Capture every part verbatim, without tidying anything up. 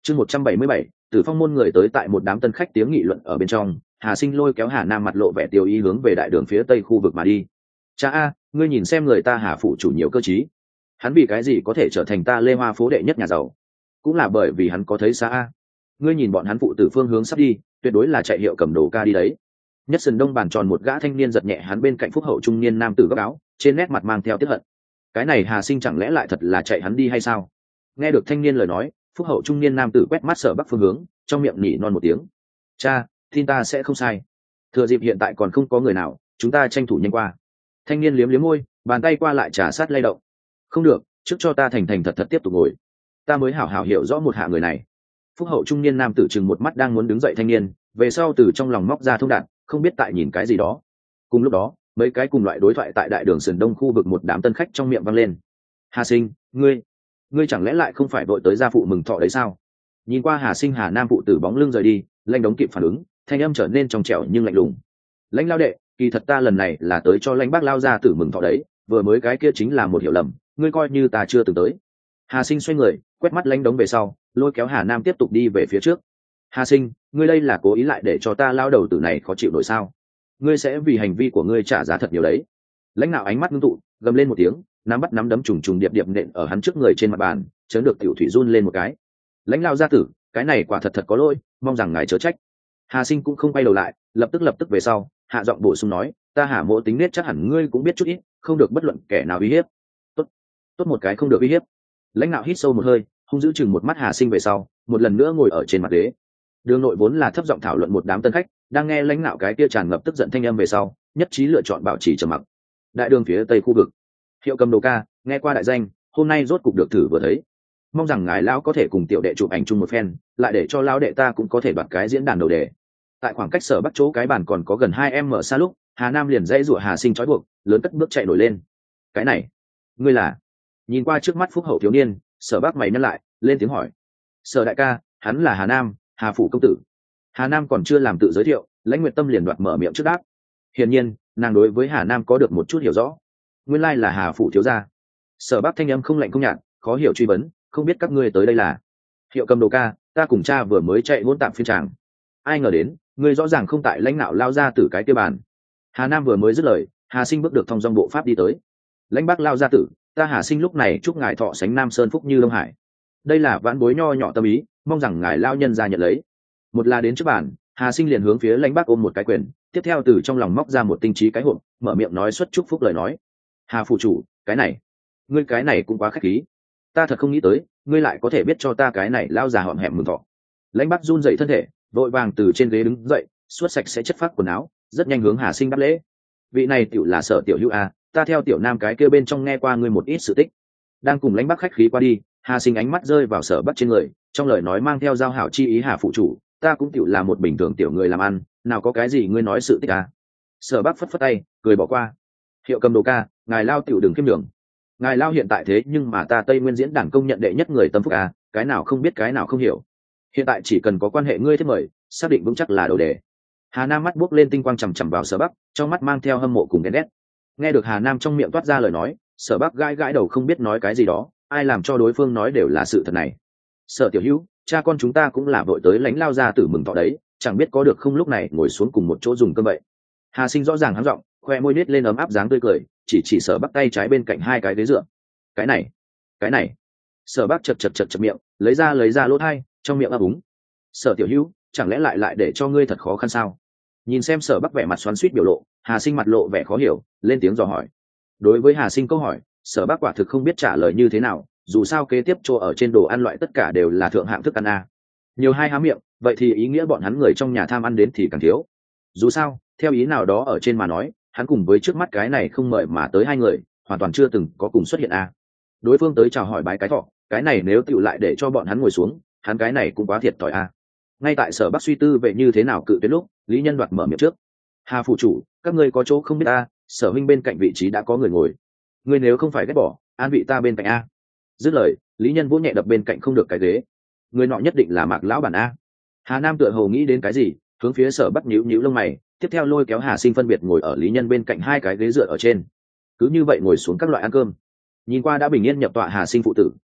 chương một trăm bảy mươi bảy, Tử Phong môn người tới tại một đám tân khách tiếng nghị luận ở bên trong, Hà Sinh lôi kéo Hà Nam mặt lộ vẻ tiêu ý hướng về đại đường phía tây khu vực mà đi. Cha a, ngươi nhìn xem người ta Hà phụ chủ nhiều cơ trí, hắn vì cái gì có thể trở thành ta Lê Hoa phố đệ nhất nhà giàu? Cũng là bởi vì hắn có thấy xa a. Ngươi nhìn bọn hắn phụ tử phương hướng sắp đi, tuyệt đối là chạy hiệu cầm đồ ca đi đấy. Nhất sườn đông bàn tròn một gã thanh niên giật nhẹ hắn bên cạnh phúc hậu trung niên nam tử góc áo, trên nét mặt mang theo tiếc hận. Cái này Hà Sinh chẳng lẽ lại thật là chạy hắn đi hay sao? Nghe được thanh niên lời nói, phúc hậu trung niên nam tử quét mắt Sở Bắc phương hướng, trong miệng nhỉ non một tiếng. Cha, tin ta sẽ không sai. Thừa dịp hiện tại còn không có người nào, chúng ta tranh thủ nhanh qua. Thanh niên liếm liếm môi, bàn tay qua lại trà sát lay động. Không được, trước cho ta thành thành thật thật tiếp tục ngồi, ta mới hảo hảo hiểu rõ một hạ người này. Phúc hậu trung niên nam tử chừng một mắt đang muốn đứng dậy thanh niên, về sau từ trong lòng móc ra thông đạn, không biết tại nhìn cái gì đó. Cùng lúc đó, mấy cái cùng loại đối thoại tại đại đường sườn đông khu vực một đám tân khách trong miệng vang lên. Hà Sinh, ngươi, ngươi chẳng lẽ lại không phải vội tới gia phụ mừng thọ đấy sao? Nhìn qua Hà Sinh Hà Nam phụ tử bóng lưng rời đi, Lãnh Đống kịp phản ứng, thanh âm trở nên trong trẻo nhưng lạnh lùng. Lãnh lao đệ, kỳ thật ta lần này là tới cho Lãnh bác lao gia tử mừng thọ đấy, vừa mới cái kia chính là một hiểu lầm, ngươi coi như ta chưa từng tới. Hà Sinh xoay người, quét mắt Lãnh Đống về sau, lôi kéo Hà Nam tiếp tục đi về phía trước. Hà Sinh, ngươi đây là cố ý lại để cho ta lao đầu tử này khó chịu nổi sao? Ngươi sẽ vì hành vi của ngươi trả giá thật nhiều đấy. Lãnh Nạo ánh mắt ngưng tụ, gầm lên một tiếng, nắm bắt nắm đấm trùng trùng điệp điệp nện ở hắn trước người trên mặt bàn, chấn được tiểu thủy run lên một cái. Lãnh lao gia tử, cái này quả thật thật có lỗi, mong rằng ngài chớ trách. Hà Sinh cũng không quay đầu lại, lập tức lập tức về sau, hạ giọng bổ sung nói, ta Hà mỗ tính nết chắc hẳn ngươi cũng biết chút ít, không được bất luận kẻ nào uy hiếp. Tốt, tốt một cái không được uy hiếp. Lãnh Nạo hít sâu một hơi, hung dữ chừng một mắt Hà Sinh về sau, một lần nữa ngồi ở trên mặt ghế. Đường nội vốn là thấp giọng thảo luận một đám tân khách, đang nghe Lãnh Nạo cái kia tràn ngập tức giận thanh âm về sau, nhất trí lựa chọn bảo trì trầm mặc. Đại đường phía tây khu vực, Hiệu Cầm Đồ ca, nghe qua đại danh, hôm nay rốt cục được thử vừa thấy, mong rằng ngài lão có thể cùng tiểu đệ chụp ảnh chung một phen, lại để cho lão đệ ta cũng có thể đoạt cái diễn đàn đầu đề. Tại khoảng cách Sở Bắc chỗ cái bàn còn có gần hai em mở xa lúc, Hà Nam liền dãy rủa Hà Sinh trói buộc, lớn cất bước chạy nổi lên. Cái này, ngươi là? Nhìn qua trước mắt phúc hậu thiếu niên, Sở Bắc mày nhăn lại, lên tiếng hỏi. Sở đại ca, hắn là Hà Nam, Hà phủ công tử. Hà Nam còn chưa làm tự giới thiệu, Lãnh Nguyệt Tâm liền đoạt mở miệng trước đáp. Hiển nhiên, nàng đối với Hà Nam có được một chút hiểu rõ. Nguyên lai là Hà phủ thiếu gia. Sở Bắc thanh âm không lạnh không nhạt, khó hiểu truy vấn, không biết các ngươi tới đây là? Hiệu Cầm Đồ ca, ta cùng cha vừa mới chạy hỗn tạp phiên tràng. Ai ngờ đến, ngươi rõ ràng không tại Lãnh Nạo lao ra từ cái kia bàn. Hà Nam vừa mới dứt lời, Hà Sinh bước được thông dong bộ pháp đi tới. Lãnh Bác lao gia tử, ta Hà Sinh lúc này chúc ngài thọ sánh Nam Sơn phúc như Đông Hải. Đây là vãn bối nho nhỏ tâm ý, mong rằng ngài lao nhân ra nhận lấy. Một là đến trước bàn, Hà Sinh liền hướng phía Lãnh Bác ôm một cái quyền, tiếp theo từ trong lòng móc ra một tinh trí cái hộp, mở miệng nói xuất chúc phúc lời nói. Hà phụ chủ, cái này, ngươi cái này cũng quá khách khí. Ta thật không nghĩ tới, ngươi lại có thể biết cho ta cái này lao già hõm hẹm mừng thọ. Lãnh Bác run dậy thân thể, vội vàng từ trên ghế đứng dậy, suốt sạch sẽ chất phát quần áo, rất nhanh hướng Hà Sinh đáp lễ. Vị này tiểu là Sở tiểu hữu a, ta theo tiểu nam cái kia bên trong nghe qua ngươi một ít sự tích. Đang cùng Lãnh Bác khách khí qua đi, Hà Sinh ánh mắt rơi vào Sở Bắc trên người, trong lời nói mang theo giao hảo chi ý. Hà phụ chủ, ta cũng tiểu là một bình thường tiểu người làm ăn, nào có cái gì ngươi nói sự tích a. Sở Bắc phất phất tay, cười bỏ qua. Hiệu Cầm Đồ ca, ngài lao tiểu đừng khiêm đường. Ngài lao hiện tại thế nhưng mà ta Tây Nguyên diễn đàn công nhận đệ nhất người tâm phúc a, cái nào không biết cái nào không hiểu. Hiện tại chỉ cần có quan hệ ngươi thiết mời, xác định vững chắc là đầu đề. Hà Nam mắt buốc lên tinh quang chằm chằm vào Sở Bắc, trong mắt mang theo hâm mộ cùng ghen ghét. Nghe được Hà Nam trong miệng toát ra lời nói, Sở Bắc gãi gãi đầu không biết nói cái gì đó, ai làm cho đối phương nói đều là sự thật này. Sở tiểu hữu, cha con chúng ta cũng là vội tới Lãnh lao ra tử mừng thọ đấy, chẳng biết có được không lúc này ngồi xuống cùng một chỗ dùng cơm vậy. Hà Sinh rõ ràng hắng giọng, khoe môi nít lên ấm áp dáng tươi cười, chỉ chỉ Sở Bắc tay trái bên cạnh hai cái ghế dựa. Cái này, cái này. Sở Bắc chật chật chật chật miệng, lấy ra lấy ra lỗ tai, trong miệng ấp úng. Sở tiểu hữu, chẳng lẽ lại lại để cho ngươi thật khó khăn sao? Nhìn xem Sở Bắc vẻ mặt xoắn xuýt biểu lộ, Hà Sinh mặt lộ vẻ khó hiểu, lên tiếng dò hỏi. Đối với Hà Sinh câu hỏi, Sở Bắc quả thực không biết trả lời như thế nào, dù sao kế tiếp chỗ ở trên đồ ăn loại tất cả đều là thượng hạng thức ăn a. Nhiều hai há miệng, vậy thì ý nghĩa bọn hắn người trong nhà tham ăn đến thì càng thiếu. Dù sao, theo ý nào đó ở trên mà nói, hắn cùng với trước mắt cái này không mời mà tới hai người, hoàn toàn chưa từng có cùng xuất hiện a. Đối phương tới chào hỏi bái cái thọ, cái này nếu tựu lại để cho bọn hắn ngồi xuống, hắn cái này cũng quá thiệt thòi a. Ngay tại Sở Bắc suy tư về như thế nào cự tuyệt lúc, Lý Nhân Đoạt mở miệng trước. Hà phụ chủ, các ngươi có chỗ không biết a, Sở huynh bên cạnh vị trí đã có người ngồi, ngươi nếu không phải ghét bỏ, an vị ta bên cạnh a. Dứt lời, Lý Nhân vỗ nhẹ đập bên cạnh không được cái ghế. Người nọ nhất định là Mạc lão bản a. Hà Nam tựa hồ nghĩ đến cái gì, hướng phía Sở Bắc nhíu nhíu lông mày, tiếp theo lôi kéo Hà Sinh phân biệt ngồi ở Lý Nhân bên cạnh hai cái ghế dựa ở trên. Cứ như vậy ngồi xuống các loại ăn cơm. Nhìn qua đã bình yên nhập tọa Hà Sinh phụ tử,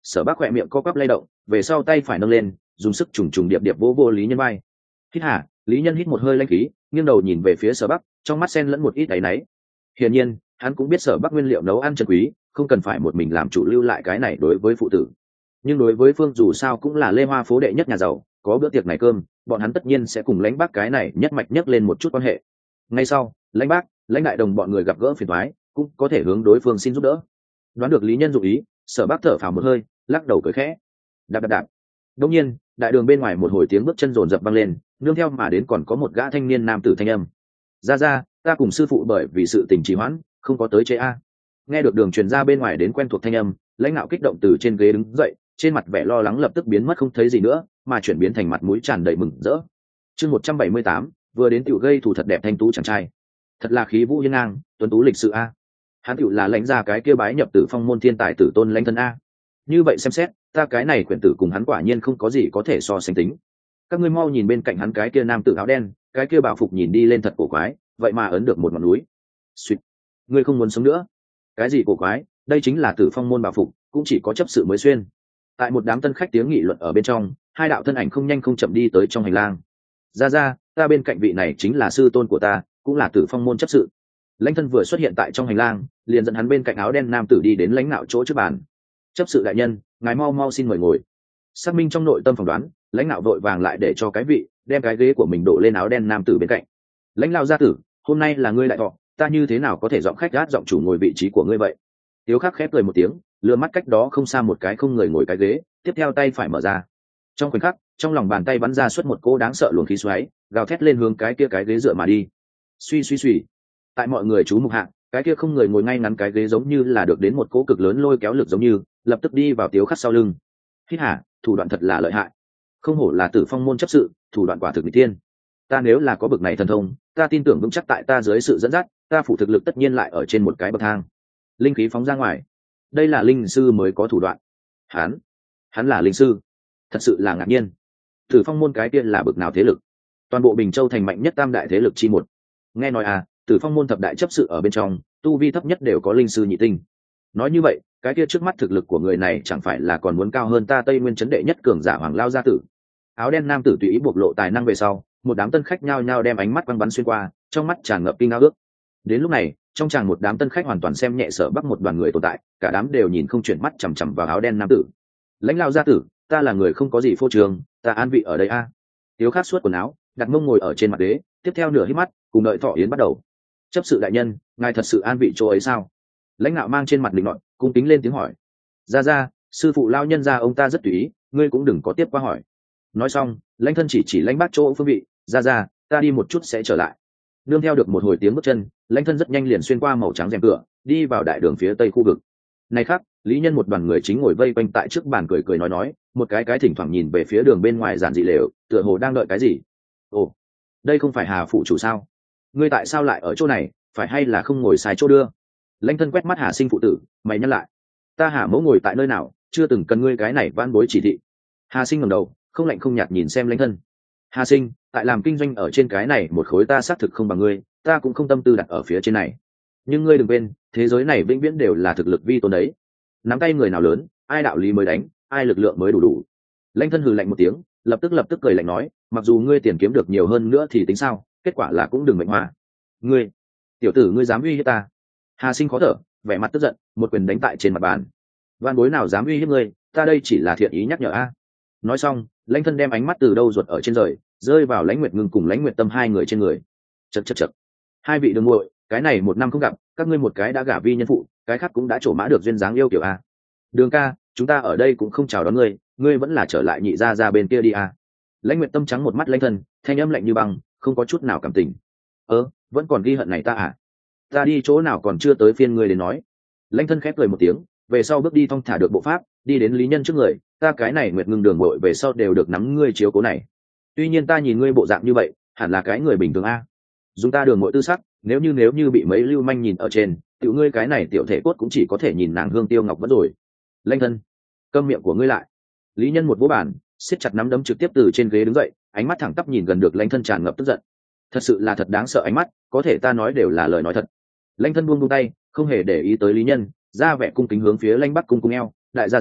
Sở Bắc khỏe miệng co quắp lay động, về sau tay phải nâng lên, dùng sức trùng trùng điệp điệp vỗ vô Lý Nhân vai. Hít hả? Lý Nhân hít một hơi lãnh khí, nghiêng đầu nhìn về phía Sở Bắc, trong mắt xen lẫn một ít áy náy. Hiển nhiên, hắn cũng biết Sở Bắc nguyên liệu nấu ăn chân quý, không cần phải một mình làm chủ lưu lại cái này đối với phụ tử. Nhưng đối với Phương dù sao cũng là Lê Hoa phố đệ nhất nhà giàu, có bữa tiệc này cơm, bọn hắn tất nhiên sẽ cùng Lãnh Bác cái này nhất mạch nhất lên một chút quan hệ. Ngay sau, Lãnh Bác, Lãnh Đại Đồng bọn người gặp gỡ phiền toái, cũng có thể hướng đối phương xin giúp đỡ. Đoán được Lý Nhân dụng ý, Sở Bắc thở phào một hơi, lắc đầu cười khẽ. Đạp đạp đạp. Đột nhiên, đại đường bên ngoài một hồi tiếng bước chân rồn rập vang lên, nương theo mà đến còn có một gã thanh niên nam tử thanh âm. Ra ra, ta cùng sư phụ bởi vì sự tình trì hoãn, không có tới chế a. Nghe được đường truyền ra bên ngoài đến quen thuộc thanh âm, Lãnh Nạo kích động từ trên ghế đứng dậy, trên mặt vẻ lo lắng lập tức biến mất không thấy gì nữa, mà chuyển biến thành mặt mũi tràn đầy mừng rỡ. Chương một trăm bảy mươi tám, vừa đến tiểu gây thủ thật đẹp thanh tú chàng trai. Thật là khí vũ hiên ngang, tuấn tú lịch sự a. Hắn tiểu là Lãnh gia cái kia bái nhập tử phong môn thiên tài tử tôn Lãnh thân a. Như vậy xem xét, ta cái này quyển tử cùng hắn quả nhiên không có gì có thể so sánh tính. Các ngươi mau nhìn bên cạnh hắn cái kia nam tử áo đen, cái kia bảo phục nhìn đi lên thật cổ quái, vậy mà ấn được một ngọn núi. Xuyệt, ngươi không muốn sống nữa? Cái gì cổ quái? Đây chính là tử phong môn bảo phục, cũng chỉ có chấp sự mới xuyên. Tại một đám tân khách tiếng nghị luận ở bên trong, hai đạo thân ảnh không nhanh không chậm đi tới trong hành lang. Ra ra, ta bên cạnh vị này chính là sư tôn của ta, cũng là tử phong môn chấp sự. Lãnh thân vừa xuất hiện tại trong hành lang, liền dẫn hắn bên cạnh áo đen nam tử đi đến Lãnh Nạo chỗ trước bàn. Chấp sự đại nhân, ngài mau mau xin mời ngồi. Xác minh trong nội tâm phỏng đoán, Lãnh Nạo vội vàng lại để cho cái vị đem cái ghế của mình đổ lên áo đen nam tử bên cạnh. Lãnh Lão gia tử, hôm nay là ngươi đại thọ, ta như thế nào có thể giọng khách gát giọng chủ ngồi vị trí của ngươi vậy? Tiếu Khắc khép cười một tiếng, lừa mắt cách đó không xa một cái không người ngồi cái ghế, tiếp theo tay phải mở ra. Trong khoảnh khắc, trong lòng bàn tay bắn ra xuất một cỗ đáng sợ luồng khí xoáy, gào thét lên hướng cái kia cái ghế dựa mà đi. Suy suy suy. Tại mọi người chú mục hạ, cái kia không người ngồi ngay ngắn cái ghế giống như là được đến một cỗ cực lớn lôi kéo lực giống như, lập tức đi vào Tiếu Khắc sau lưng. Hít hả, thủ đoạn thật là lợi hại. Không hổ là tử phong môn chấp sự, thủ đoạn quả thực nghịch thiên. Ta nếu là có bực này thần thông, ta tin tưởng vững chắc tại ta dưới sự dẫn dắt, ta phụ thực lực tất nhiên lại ở trên một cái bậc thang. Linh khí phóng ra ngoài. Đây là linh sư mới có thủ đoạn. Hắn, hắn là linh sư. Thật sự là ngạc nhiên. Tử phong môn cái kia là bực nào thế lực? Toàn bộ Bình Châu thành mạnh nhất tam đại thế lực chi một. Nghe nói à, tử phong môn thập đại chấp sự ở bên trong, tu vi thấp nhất đều có linh sư nhị tinh. Nói như vậy, cái kia trước mắt thực lực của người này chẳng phải là còn muốn cao hơn ta Tây Nguyên chấn đệ nhất cường giả Hoàng Lao gia tử. Áo đen nam tử tùy ý bộc lộ tài năng về sau, một đám tân khách nhao nhao đem ánh mắt quăng bắn xuyên qua, trong mắt tràn ngập kinh ngạc ước. Đến lúc này, trong tràng một đám tân khách hoàn toàn xem nhẹ Sở Bắc một đoàn người tồn tại, cả đám đều nhìn không chuyển mắt chằm chằm vào áo đen nam tử. Lãnh Lao gia tử, ta là người không có gì phô trương, ta an vị ở đây a. Tiếu Khắc suốt quần áo, đặt mông ngồi ở trên mặt đế, tiếp theo nửa hít mắt, cùng đợi thọ yến bắt đầu. Chấp sự đại nhân, ngài thật sự an vị chỗ ấy sao? Lãnh Nạo mang trên mặt định nọt, cung kính lên tiếng hỏi. Ra ra, sư phụ lao nhân ra ông ta rất tùy ý, ngươi cũng đừng có tiếp qua hỏi. Nói xong, Lãnh thân chỉ chỉ Lãnh Bác chỗ phương vị, ra ra, ta đi một chút sẽ trở lại. Nương theo được một hồi tiếng bước chân, Lãnh thân rất nhanh liền xuyên qua màu trắng rèm cửa, đi vào đại đường phía tây khu vực. Này khác, Lý Nhân một đoàn người chính ngồi vây quanh tại trước bàn cười cười nói nói, một cái cái thỉnh thoảng nhìn về phía đường bên ngoài giản dị lều, tựa hồ đang đợi cái gì. Ồ, đây không phải Hà phụ chủ sao? Ngươi tại sao lại ở chỗ này, phải hay là không ngồi sai chỗ đưa? Lãnh thân quét mắt Hà Sinh phụ tử, mày nhắc lại, ta Hà mẫu ngồi tại nơi nào, chưa từng cần ngươi cái này van bối chỉ thị. Hà Sinh ngẩng đầu, không lạnh không nhạt nhìn xem Lãnh thân. Hà Sinh, tại làm kinh doanh ở trên cái này một khối ta xác thực không bằng ngươi, ta cũng không tâm tư đặt ở phía trên này. Nhưng ngươi đừng quên, thế giới này vĩnh viễn đều là thực lực vi tôn đấy. Nắm tay người nào lớn, ai đạo lý mới đánh, ai lực lượng mới đủ đủ. Lãnh thân hừ lạnh một tiếng, lập tức lập tức cười lạnh nói, mặc dù ngươi tiền kiếm được nhiều hơn nữa thì tính sao, kết quả là cũng đừng mệnh hòa. Ngươi, tiểu tử ngươi dám uy hiếp ta? Hà Sinh khó thở, vẻ mặt tức giận, một quyền đánh tại trên mặt bàn. Van bối nào dám uy hiếp ngươi, ta đây chỉ là thiện ý nhắc nhở a. Nói xong, Lãnh thân đem ánh mắt từ đâu ruột ở trên rời, rơi vào Lãnh Nguyệt Ngưng cùng Lãnh Nguyệt Tâm hai người trên người. Chậc chậc chậc. Hai vị đường muội, cái này một năm không gặp, các ngươi một cái đã gả vi nhân phụ, cái khác cũng đã trổ mã được duyên dáng yêu kiểu a. Đường ca, chúng ta ở đây cũng không chào đón ngươi, ngươi vẫn là trở lại nhị gia gia bên kia đi a. Lãnh Nguyệt Tâm trắng một mắt Lãnh thân, thanh âm lạnh như băng, không có chút nào cảm tình. Ơ, vẫn còn ghi hận này ta à? Ta đi chỗ nào còn chưa tới phiên ngươi đến nói. Lãnh thân khép cười một tiếng, về sau bước đi thong thả được bộ pháp, đi đến Lý Nhân trước người, ta cái này Nguyệt Ngưng đường muội về sau đều được nắm ngươi chiếu cố này. Tuy nhiên ta nhìn ngươi bộ dạng như vậy, hẳn là cái người bình thường a. Dùng ta đường muội tư sắc, nếu như nếu như bị mấy lưu manh nhìn ở trên, tiểu ngươi cái này tiểu thể cốt cũng chỉ có thể nhìn nàng Hương Tiêu Ngọc vẫn rồi. Lãnh thân, câm miệng của ngươi lại. Lý Nhân một vỗ bàn, siết chặt nắm đấm trực tiếp từ trên ghế đứng dậy, ánh mắt thẳng tắp nhìn gần được Lãnh thân tràn ngập tức giận. Thật sự là thật đáng sợ ánh mắt, có thể ta nói đều là lời nói thật. Lãnh thân buông buông tay, không hề để ý tới Lý Nhân, ra vẻ cung kính hướng phía Lãnh Bắc cung cung eo, đại gia gia,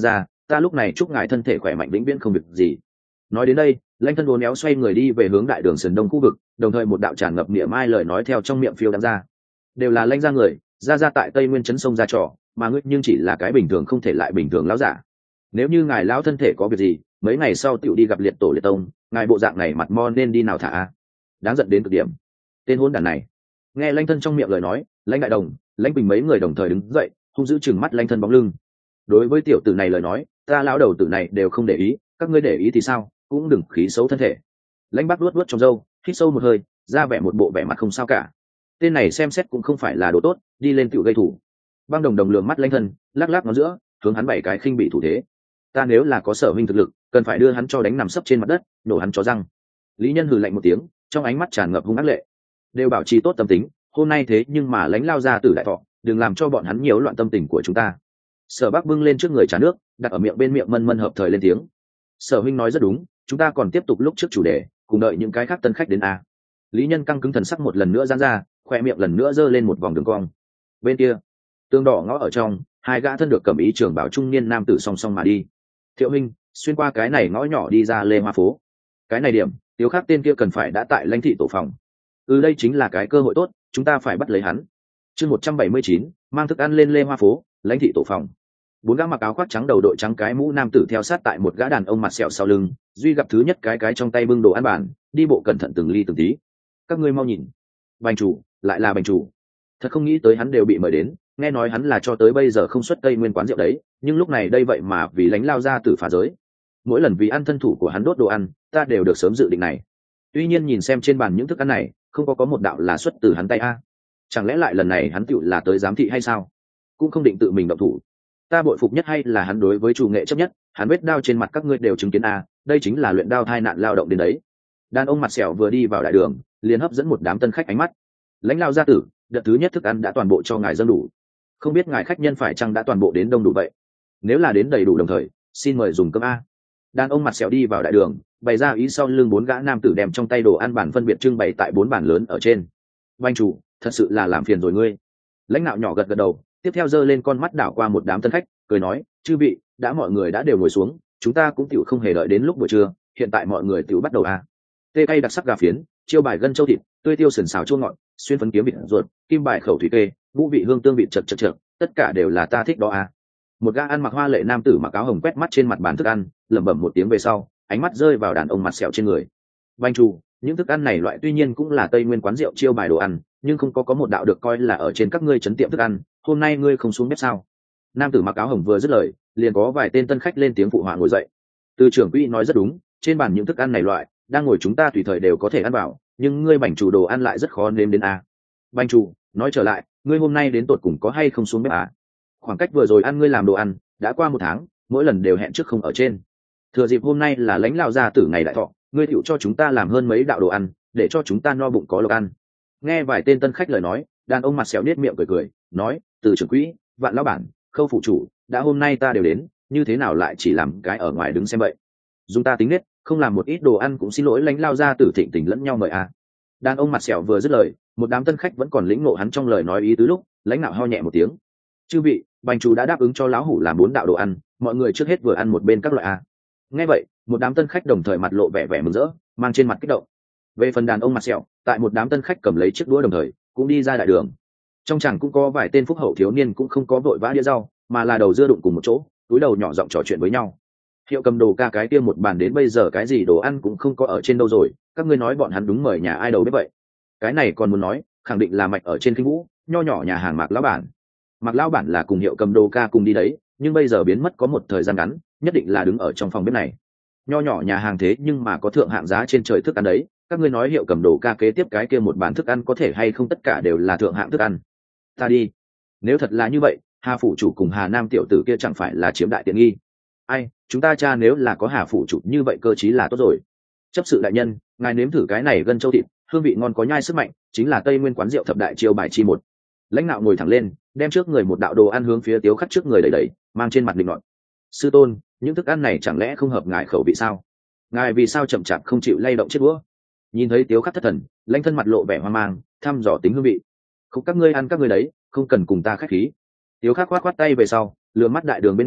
ta lúc này chúc ngài thân thể khỏe mạnh vĩnh viễn không việc gì. Nói đến đây, lãnh thân uốn éo xoay người đi về hướng đại đường sườn đông khu vực, đồng thời một đạo tràn ngập niệm mai lời nói theo trong miệng phiêu đắm ra. Đều là lãnh gia người, ra ra tại tây nguyên trấn sông ra trò, mà ngươi nhưng chỉ là cái bình thường không thể lại bình thường lão giả. Nếu như ngài lão thân thể có việc gì, mấy ngày sau tựu đi gặp liệt tổ liệt tông, ngài bộ dạng này mặt mo nên đi nào thả a. Đáng giận đến cực điểm. Tên hôn đản này. Nghe lãnh thân trong miệng lời nói, lãnh đại đồng, lãnh bình mấy người đồng thời đứng dậy, hung dữ chừng mắt lãnh thân bóng lưng. Đối với tiểu tử này lời nói, ta lão đầu tử này đều không để ý, các ngươi để ý thì sao, cũng đừng khí xấu thân thể. Lãnh Bắc luốt luốt trong râu, hít sâu một hơi, ra vẻ một bộ vẻ mặt không sao cả. Tên này xem xét cũng không phải là đồ tốt, đi lên tiểu gây thủ. Băng đồng đồng lường mắt lãnh thân, lắc lắc ngón giữa, hướng hắn bảy cái khinh bị thủ thế. Ta nếu là có sở huynh thực lực, cần phải đưa hắn cho đánh nằm sấp trên mặt đất, nổ hắn cho răng. Lý Nhân hừ lạnh một tiếng, trong ánh mắt tràn ngập hung ác lệ. Đều bảo trì tốt tâm tính, hôm nay thế nhưng mà lãnh lao ra tử đại thọ, đừng làm cho bọn hắn nhiễu loạn tâm tình của chúng ta. Sở Bắc bưng lên trước người trà nước, đặt ở miệng bên miệng mân mân hợp thời lên tiếng. Sở huynh nói rất đúng, chúng ta còn tiếp tục lúc trước chủ đề, cùng đợi những cái khác tân khách đến a. Lý Nhân căng cứng thần sắc một lần nữa giãn ra, khoe miệng lần nữa giơ lên một vòng đường cong. Bên kia, tương đỏ ngõ ở trong, hai gã thân được cẩm ý trường bảo trung niên nam tử song song mà đi. Thiệu huynh, xuyên qua cái này ngõ nhỏ đi ra Lê Hoa phố. Cái này điểm, Tiếu Khắc tên kia cần phải đã tại lãnh thị tổ phòng. Ừ, đây chính là cái cơ hội tốt, chúng ta phải bắt lấy hắn. Chương một trăm bảy mươi chín, mang thức ăn lên Lê Hoa phố, lãnh thị tổ phòng. Bốn gã mặc áo khoác trắng đầu đội trắng cái mũ nam tử theo sát tại một gã đàn ông mặt sẹo sau lưng, duy gặp thứ nhất cái cái trong tay bưng đồ ăn bàn, đi bộ cẩn thận từng ly từng tí. Các ngươi mau nhìn, bành chủ, lại là bành chủ. Thật không nghĩ tới hắn đều bị mời đến, nghe nói hắn là cho tới bây giờ không xuất tây nguyên quán rượu đấy, nhưng lúc này đây vậy mà vì lãnh lao ra tử phá giới. Mỗi lần vì ăn thân thủ của hắn đốt đồ ăn, ta đều được sớm dự định này. Tuy nhiên nhìn xem trên bàn những thức ăn này, không có có một đạo là xuất từ hắn tay a. Chẳng lẽ lại lần này hắn tựu là tới giám thị hay sao? Cũng không định tự mình động thủ. Ta bội phục nhất hay là hắn đối với chủ nghệ chấp nhất, hắn vết đao trên mặt các ngươi đều chứng kiến a, đây chính là luyện đao thai nạn lao động đến đấy. Đàn ông mặt sẹo vừa đi vào đại đường, liền hấp dẫn một đám tân khách ánh mắt. Lãnh lao gia tử, đợt thứ nhất thức ăn đã toàn bộ cho ngài dâng đủ, không biết ngài khách nhân phải chăng đã toàn bộ đến đông đủ vậy? Nếu là đến đầy đủ đồng thời, xin mời dùng cơm a. Đàn ông mặt sẹo đi vào đại đường, bày ra ý sau lưng bốn gã nam tử đem trong tay đồ ăn bản phân biệt trưng bày tại bốn bàn lớn ở trên. Banh chủ, thật sự là làm phiền rồi ngươi. Lãnh đạo nhỏ gật gật đầu, tiếp theo giơ lên con mắt đảo qua một đám tân khách, cười nói, chư vị, đã mọi người đã đều ngồi xuống, chúng ta cũng tiểu không hề đợi đến lúc buổi trưa, hiện tại mọi người tiểu bắt đầu a. Tê cay đặc sắc gà phiến, chiêu bài gân châu thịt, tươi tiêu sườn xào chua ngọt, xuyên phấn kiếm vịt ruột, kim bài khẩu thủy kê, ngũ vị hương tương vịt chật chật chật, tất cả đều là ta thích đó a. Một gã ăn mặc hoa lệ nam tử mặc áo hồng quét mắt trên mặt bàn thức ăn, lẩm bẩm một tiếng về sau, ánh mắt rơi vào đàn ông mặt sẹo trên người. Banh chủ, những thức ăn này loại tuy nhiên cũng là tây nguyên quán rượu chiêu bài đồ ăn, nhưng không có có một đạo được coi là ở trên các ngươi trấn tiệm thức ăn, hôm nay ngươi không xuống bếp sao? Nam tử mặc áo hồng vừa dứt lời, liền có vài tên tân khách lên tiếng phụ họa ngồi dậy. Từ trưởng quỹ nói rất đúng, trên bàn những thức ăn này loại, đang ngồi chúng ta tùy thời đều có thể ăn vào, nhưng ngươi bảnh chủ đồ ăn lại rất khó nếm đến a. Banh chủ, nói trở lại, ngươi hôm nay đến tột cùng có hay không xuống bếp à? Khoảng cách vừa rồi ăn ngươi làm đồ ăn đã qua một tháng, mỗi lần đều hẹn trước không ở trên. Thừa dịp hôm nay là lãnh lao gia tử ngày đại thọ, ngươi tựu cho chúng ta làm hơn mấy đạo đồ ăn, để cho chúng ta no bụng có lộc ăn. Nghe vài tên tân khách lời nói, đàn ông mặt sẹo nết miệng cười cười, nói, từ trưởng quỹ, vạn lão bản, khâu phụ chủ, đã hôm nay ta đều đến, như thế nào lại chỉ làm cái ở ngoài đứng xem vậy? Dùng ta tính nết, không làm một ít đồ ăn cũng xin lỗi lãnh lao gia tử thịnh tình lẫn nhau mời à. Đàn ông mặt sẹo vừa dứt lời, một đám tân khách vẫn còn lĩnh ngộ hắn trong lời nói ý tứ lúc, lãnh đạo ho nhẹ một tiếng. Chư vị, bành chủ đã đáp ứng cho lão hủ làm bốn đạo đồ ăn, mọi người trước hết vừa ăn một bên các loại a. Nghe vậy, một đám tân khách đồng thời mặt lộ vẻ vẻ mừng rỡ, mang trên mặt kích động. Về phần đàn ông mặt sẹo, tại một đám tân khách cầm lấy chiếc đũa đồng thời cũng đi ra đại đường. Trong chẳng cũng có vài tên phúc hậu thiếu niên cũng không có vội vã đĩa rau, mà là đầu dưa đụng cùng một chỗ, túi đầu nhỏ giọng trò chuyện với nhau. Hiệu cầm đồ ca cái kia một bàn đến bây giờ cái gì đồ ăn cũng không có ở trên đâu rồi, các ngươi nói bọn hắn đúng mời nhà ai đầu bếp vậy? Cái này còn muốn nói, khẳng định là mạch ở trên kinh vũ, nho nhỏ nhà hàng Mạc lão bản. Mạc lão bản là cùng hiệu cầm đồ ca cùng đi đấy, nhưng bây giờ biến mất có một thời gian ngắn, nhất định là đứng ở trong phòng bếp này. Nho nhỏ nhà hàng thế nhưng mà có thượng hạng giá trên trời thức ăn đấy, các ngươi nói hiệu cầm đồ ca kế tiếp cái kia một bàn thức ăn có thể hay không tất cả đều là thượng hạng thức ăn. Ta đi. Nếu thật là như vậy, Hà phụ chủ cùng Hà Nam tiểu tử kia chẳng phải là chiếm đại tiện nghi. Ai, chúng ta cha nếu là có Hà phụ chủ như vậy cơ chí là tốt rồi. Chấp sự đại nhân, ngài nếm thử cái này gân châu thịt, hương vị ngon có nhai sức mạnh, chính là tây nguyên quán rượu thập đại chiêu bài chi một. Lãnh đạo ngồi thẳng lên, đem trước người một đạo đồ ăn hướng phía Tiếu Khắc trước người đẩy đẩy, mang trên mặt định ngọn. Sư tôn, những thức ăn này chẳng lẽ không hợp ngài khẩu vị sao? Ngài vì sao chậm chạp không chịu lay động chiếc đũa? Nhìn thấy Tiếu Khắc thất thần, Lãnh thân mặt lộ vẻ hoang mang, thăm dò tính hương vị. Không, các ngươi ăn các ngươi đấy, không cần cùng ta khách khí. Tiếu Khắc khoát khoát tay về sau, lừa mắt đại đường bên ngoài,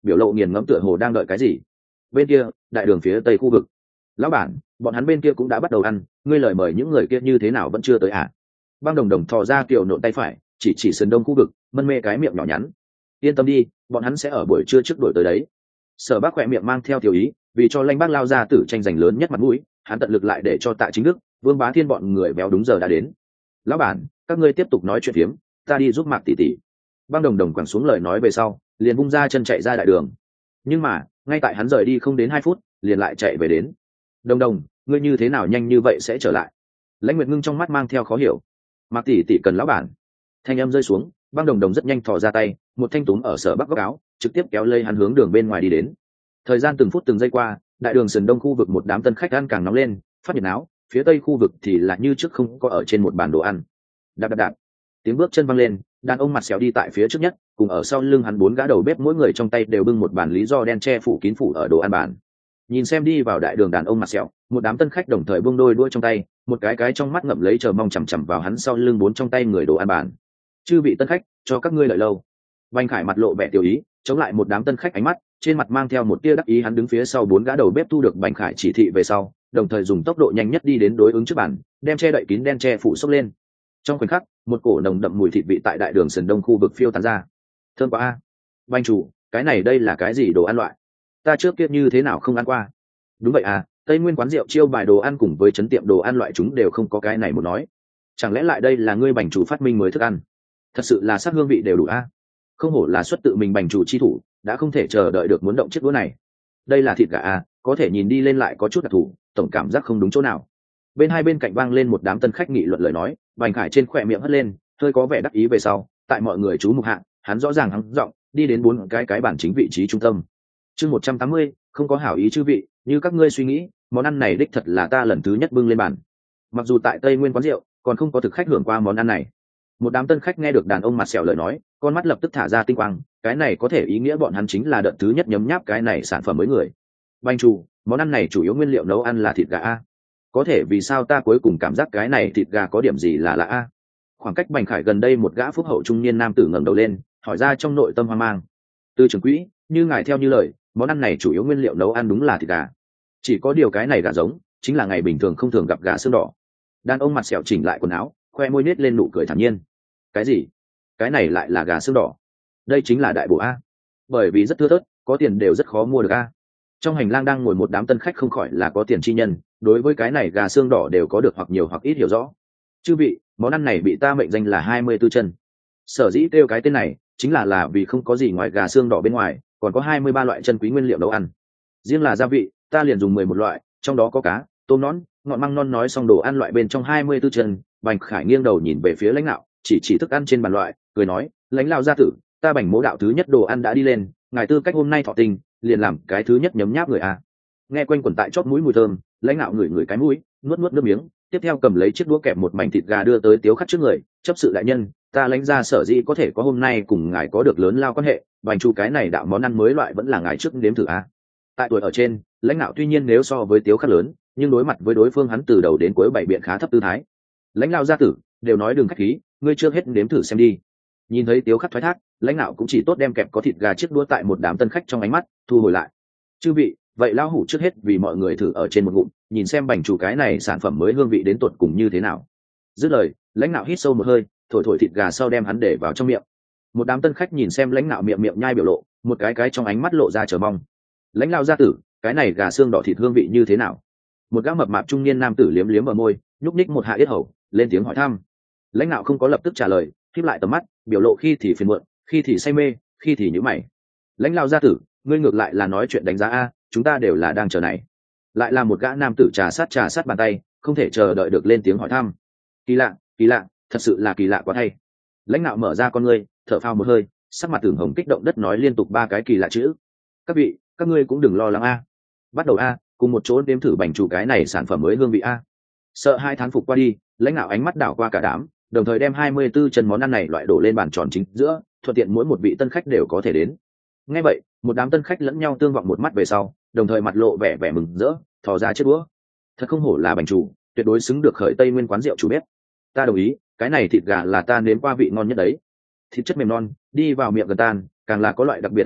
biểu lộ nghiền ngẫm tựa hồ đang đợi cái gì. Bên kia đại đường phía tây khu vực, lão bản, bọn hắn bên kia cũng đã bắt đầu ăn, ngươi lời mời những người kia như thế nào vẫn chưa tới à? Băng Đồng Đồng thò ra kiểu nộn tay phải, chỉ chỉ sườn đông khu vực, mân mê cái miệng nhỏ nhắn. Yên tâm đi, bọn hắn sẽ ở buổi trưa trước đổi tới đấy. Sở Bác khỏe miệng mang theo tiểu ý, vì cho Lanh Bác lao ra tử tranh giành lớn nhất mặt mũi, hắn tận lực lại để cho Tạ Chính Đức, Vương Bá Thiên bọn người béo đúng giờ đã đến. Lão bản, các ngươi tiếp tục nói chuyện phiếm, ta đi giúp Mạc tỷ tỷ. Băng Đồng Đồng quẳng xuống lời nói về sau, liền vung ra chân chạy ra đại đường. Nhưng mà ngay tại hắn rời đi không đến hai phút, liền lại chạy về đến. Đồng Đồng, ngươi như thế nào nhanh như vậy sẽ trở lại? Lãnh Nguyệt Ngưng trong mắt mang theo khó hiểu. Mạc tỷ tỷ cần lão bản. Thanh âm rơi xuống, Băng Đồng Đồng rất nhanh thò ra tay, một thanh túm ở Sở Bắc góc áo, trực tiếp kéo lê hắn hướng đường bên ngoài đi đến. Thời gian từng phút từng giây qua, đại đường sườn đông khu vực một đám tân khách ăn càng nóng lên, phát nhiệt náo, phía tây khu vực thì là như trước không có ở trên một bàn đồ ăn. Đạp đạp đạp, tiếng bước chân văng lên, đàn ông mặt xéo đi tại phía trước nhất, cùng ở sau lưng hắn bốn gã đầu bếp mỗi người trong tay đều bưng một bàn lý do đen che phủ kín phủ ở đồ ăn bàn. Nhìn xem đi vào đại đường đàn ông mặt xéo, một đám tân khách đồng thời buông đôi đuôi trong tay, một cái cái trong mắt ngậm lấy chờ mong chằm chằm vào hắn sau lưng bốn trong tay người đồ ăn bàn. Chư vị tân khách, cho các ngươi lợi lâu. Bành Khải mặt lộ vẻ tiểu ý, chống lại một đám tân khách ánh mắt, trên mặt mang theo một tia đắc ý, hắn đứng phía sau bốn gã đầu bếp thu được Bành Khải chỉ thị về sau, đồng thời dùng tốc độ nhanh nhất đi đến đối ứng trước bàn, đem che đậy kín đen che phủ xốc lên. Trong khoảnh khắc, một cổ nồng đậm mùi thịt vị tại đại đường sườn đông khu vực phiêu tán ra. Thơm quá a. Bành chủ, cái này đây là cái gì đồ ăn loại? Ta trước kia như thế nào không ăn qua? Đúng vậy à, Tây Nguyên quán rượu chiêu bài đồ ăn cùng với trấn tiệm đồ ăn loại chúng đều không có cái này một nói. Chẳng lẽ lại đây là ngươi Bành chủ phát minh mới thức ăn? Thật sự là sắc hương vị đều đủ a. Không hổ là xuất tự mình Bành chủ chi thủ, đã không thể chờ đợi được muốn động chiếc đũa này. Đây là thịt gà a, có thể nhìn đi lên lại có chút đặc thù, tổng cảm giác không đúng chỗ nào. Bên hai bên cạnh vang lên một đám tân khách nghị luận lời nói, Bành Khải trên khỏe miệng hất lên, hơi có vẻ đắc ý về sau, tại mọi người chú mục hạ, hắn rõ ràng hắng giọng đi đến bốn cái cái bản chính vị trí trung tâm. Chương một trăm tám mươi, không có hảo ý chư vị, như các ngươi suy nghĩ, món ăn này đích thật là ta lần thứ nhất bưng lên bàn. Mặc dù tại Tây Nguyên quán rượu, còn không có thực khách hưởng qua món ăn này. Một đám tân khách nghe được đàn ông mặt sẹo lời nói, con mắt lập tức thả ra tinh quang, cái này có thể ý nghĩa bọn hắn chính là đợt thứ nhất nhấm nháp cái này sản phẩm mới người. Bành chủ, món ăn này chủ yếu nguyên liệu nấu ăn là thịt gà a. Có thể vì sao ta cuối cùng cảm giác cái này thịt gà có điểm gì là lạ a? Khoảng cách Bành Khải gần đây một gã phúc hậu trung niên nam tử ngẩng đầu lên, hỏi ra trong nội tâm hoang mang. Từ trưởng quỹ, như ngài theo như lời, món ăn này chủ yếu nguyên liệu nấu ăn đúng là thịt gà. Chỉ có điều cái này gà giống, chính là ngày bình thường không thường gặp gà xương đỏ. Đàn ông mặt sẹo chỉnh lại quần áo, khoe môi nết lên nụ cười thản nhiên. Cái gì? Cái này lại là gà xương đỏ? Đây chính là đại bổ a. Bởi vì rất thưa thớt, có tiền đều rất khó mua được a. Trong hành lang đang ngồi một đám tân khách không khỏi là có tiền chi nhân, đối với cái này gà xương đỏ đều có được hoặc nhiều hoặc ít hiểu rõ. Chư vị, món ăn này bị ta mệnh danh là hai mươi tư chân. Sở dĩ kêu cái tên này chính là là vì không có gì ngoài gà xương đỏ bên ngoài, còn có hai mươi ba loại chân quý nguyên liệu nấu ăn. Riêng là gia vị, ta liền dùng mười một loại, trong đó có cá, tôm nón, ngọn măng non. Nói xong đồ ăn loại bên trong hai mươi tư chân, Bành Khải nghiêng đầu nhìn về phía lãnh đạo, chỉ chỉ thức ăn trên bàn loại, cười nói, lãnh đạo gia tử, ta Bành mỗ đạo thứ nhất đồ ăn đã đi lên, ngài tư cách hôm nay thọ tình, liền làm cái thứ nhất nhấm nháp người a. Nghe quanh quẩn tại chóp mũi mùi thơm, lãnh đạo ngửi ngửi cái mũi, nuốt nuốt nước miếng, tiếp theo cầm lấy chiếc đũa kẹp một mảnh thịt gà đưa tới Tiếu Khắc trước người. Chấp sự đại nhân, ta lãnh ra sở dĩ có thể có hôm nay cùng ngài có được lớn lao quan hệ, Bành chủ cái này đạo món ăn mới loại vẫn là ngài trước nếm thử a. Tại tuổi ở trên, lãnh đạo tuy nhiên nếu so với Tiếu Khắc lớn, nhưng đối mặt với đối phương hắn từ đầu đến cuối bảy biện khá thấp tư thái. Lãnh đạo gia tử, đều nói đừng khách khí, ngươi chưa hết nếm thử xem đi. Nhìn thấy Tiếu Khắc thoái thác, lãnh đạo cũng chỉ tốt đem kẹp có thịt gà chiếc đũa tại một đám tân khách trong ánh mắt thu hồi lại. Chư vị, vậy lão hủ trước hết vì mọi người thử ở trên một ngụm, nhìn xem Bành chủ cái này sản phẩm mới hương vị đến tột cùng như thế nào. Dứt lời, lãnh đạo hít sâu một hơi, thổi thổi thịt gà sau đem hắn để vào trong miệng. Một đám tân khách nhìn xem lãnh đạo miệng miệng nhai biểu lộ, một cái cái trong ánh mắt lộ ra chờ mong. Lãnh đạo gia tử, cái này gà xương đỏ thịt hương vị như thế nào? Một gã mập mạp trung niên nam tử liếm liếm ở môi, nhúc ních một hạ yết hầu, lên tiếng hỏi thăm. Lãnh đạo không có lập tức trả lời, khép lại tầm mắt, biểu lộ khi thì phiền muộn, khi thì say mê, khi thì nhíu mày. Lãnh đạo gia tử, ngươi ngược lại là nói chuyện đánh giá a, chúng ta đều là đang chờ này. Lại là một gã nam tử trà sát trà sát bàn tay, không thể chờ đợi được lên tiếng hỏi thăm. Kỳ lạ, kỳ lạ, thật sự là kỳ lạ quá thay. Lãnh đạo mở ra con ngươi, thở phào một hơi, sắc mặt tưởng hồng kích động đất nói liên tục ba cái kỳ lạ chữ. Các vị, các ngươi cũng đừng lo lắng a. Bắt đầu a, cùng một chỗ đếm thử Bành chủ cái này sản phẩm mới hương vị a. Sợ hai tháng phục qua đi, lãnh đạo ánh mắt đảo qua cả đám, đồng thời đem hai mươi tư chân món ăn này loại đổ lên bàn tròn chính giữa, thuận tiện mỗi một vị tân khách đều có thể đến. Nghe vậy, một đám tân khách lẫn nhau tương vọng một mắt về sau, đồng thời mặt lộ vẻ vẻ mừng rỡ, thò ra chiếc đũa. Thật không hổ là Bành chủ, tuyệt đối xứng được khởi Tây Nguyên quán rượu chủ bếp. Ta đồng ý, cái này thịt gà là ta nếm qua vị ngon nhất đấy. Thịt chất mềm non, đi vào miệng gần tan, càng là có loại đặc biệt hương vị,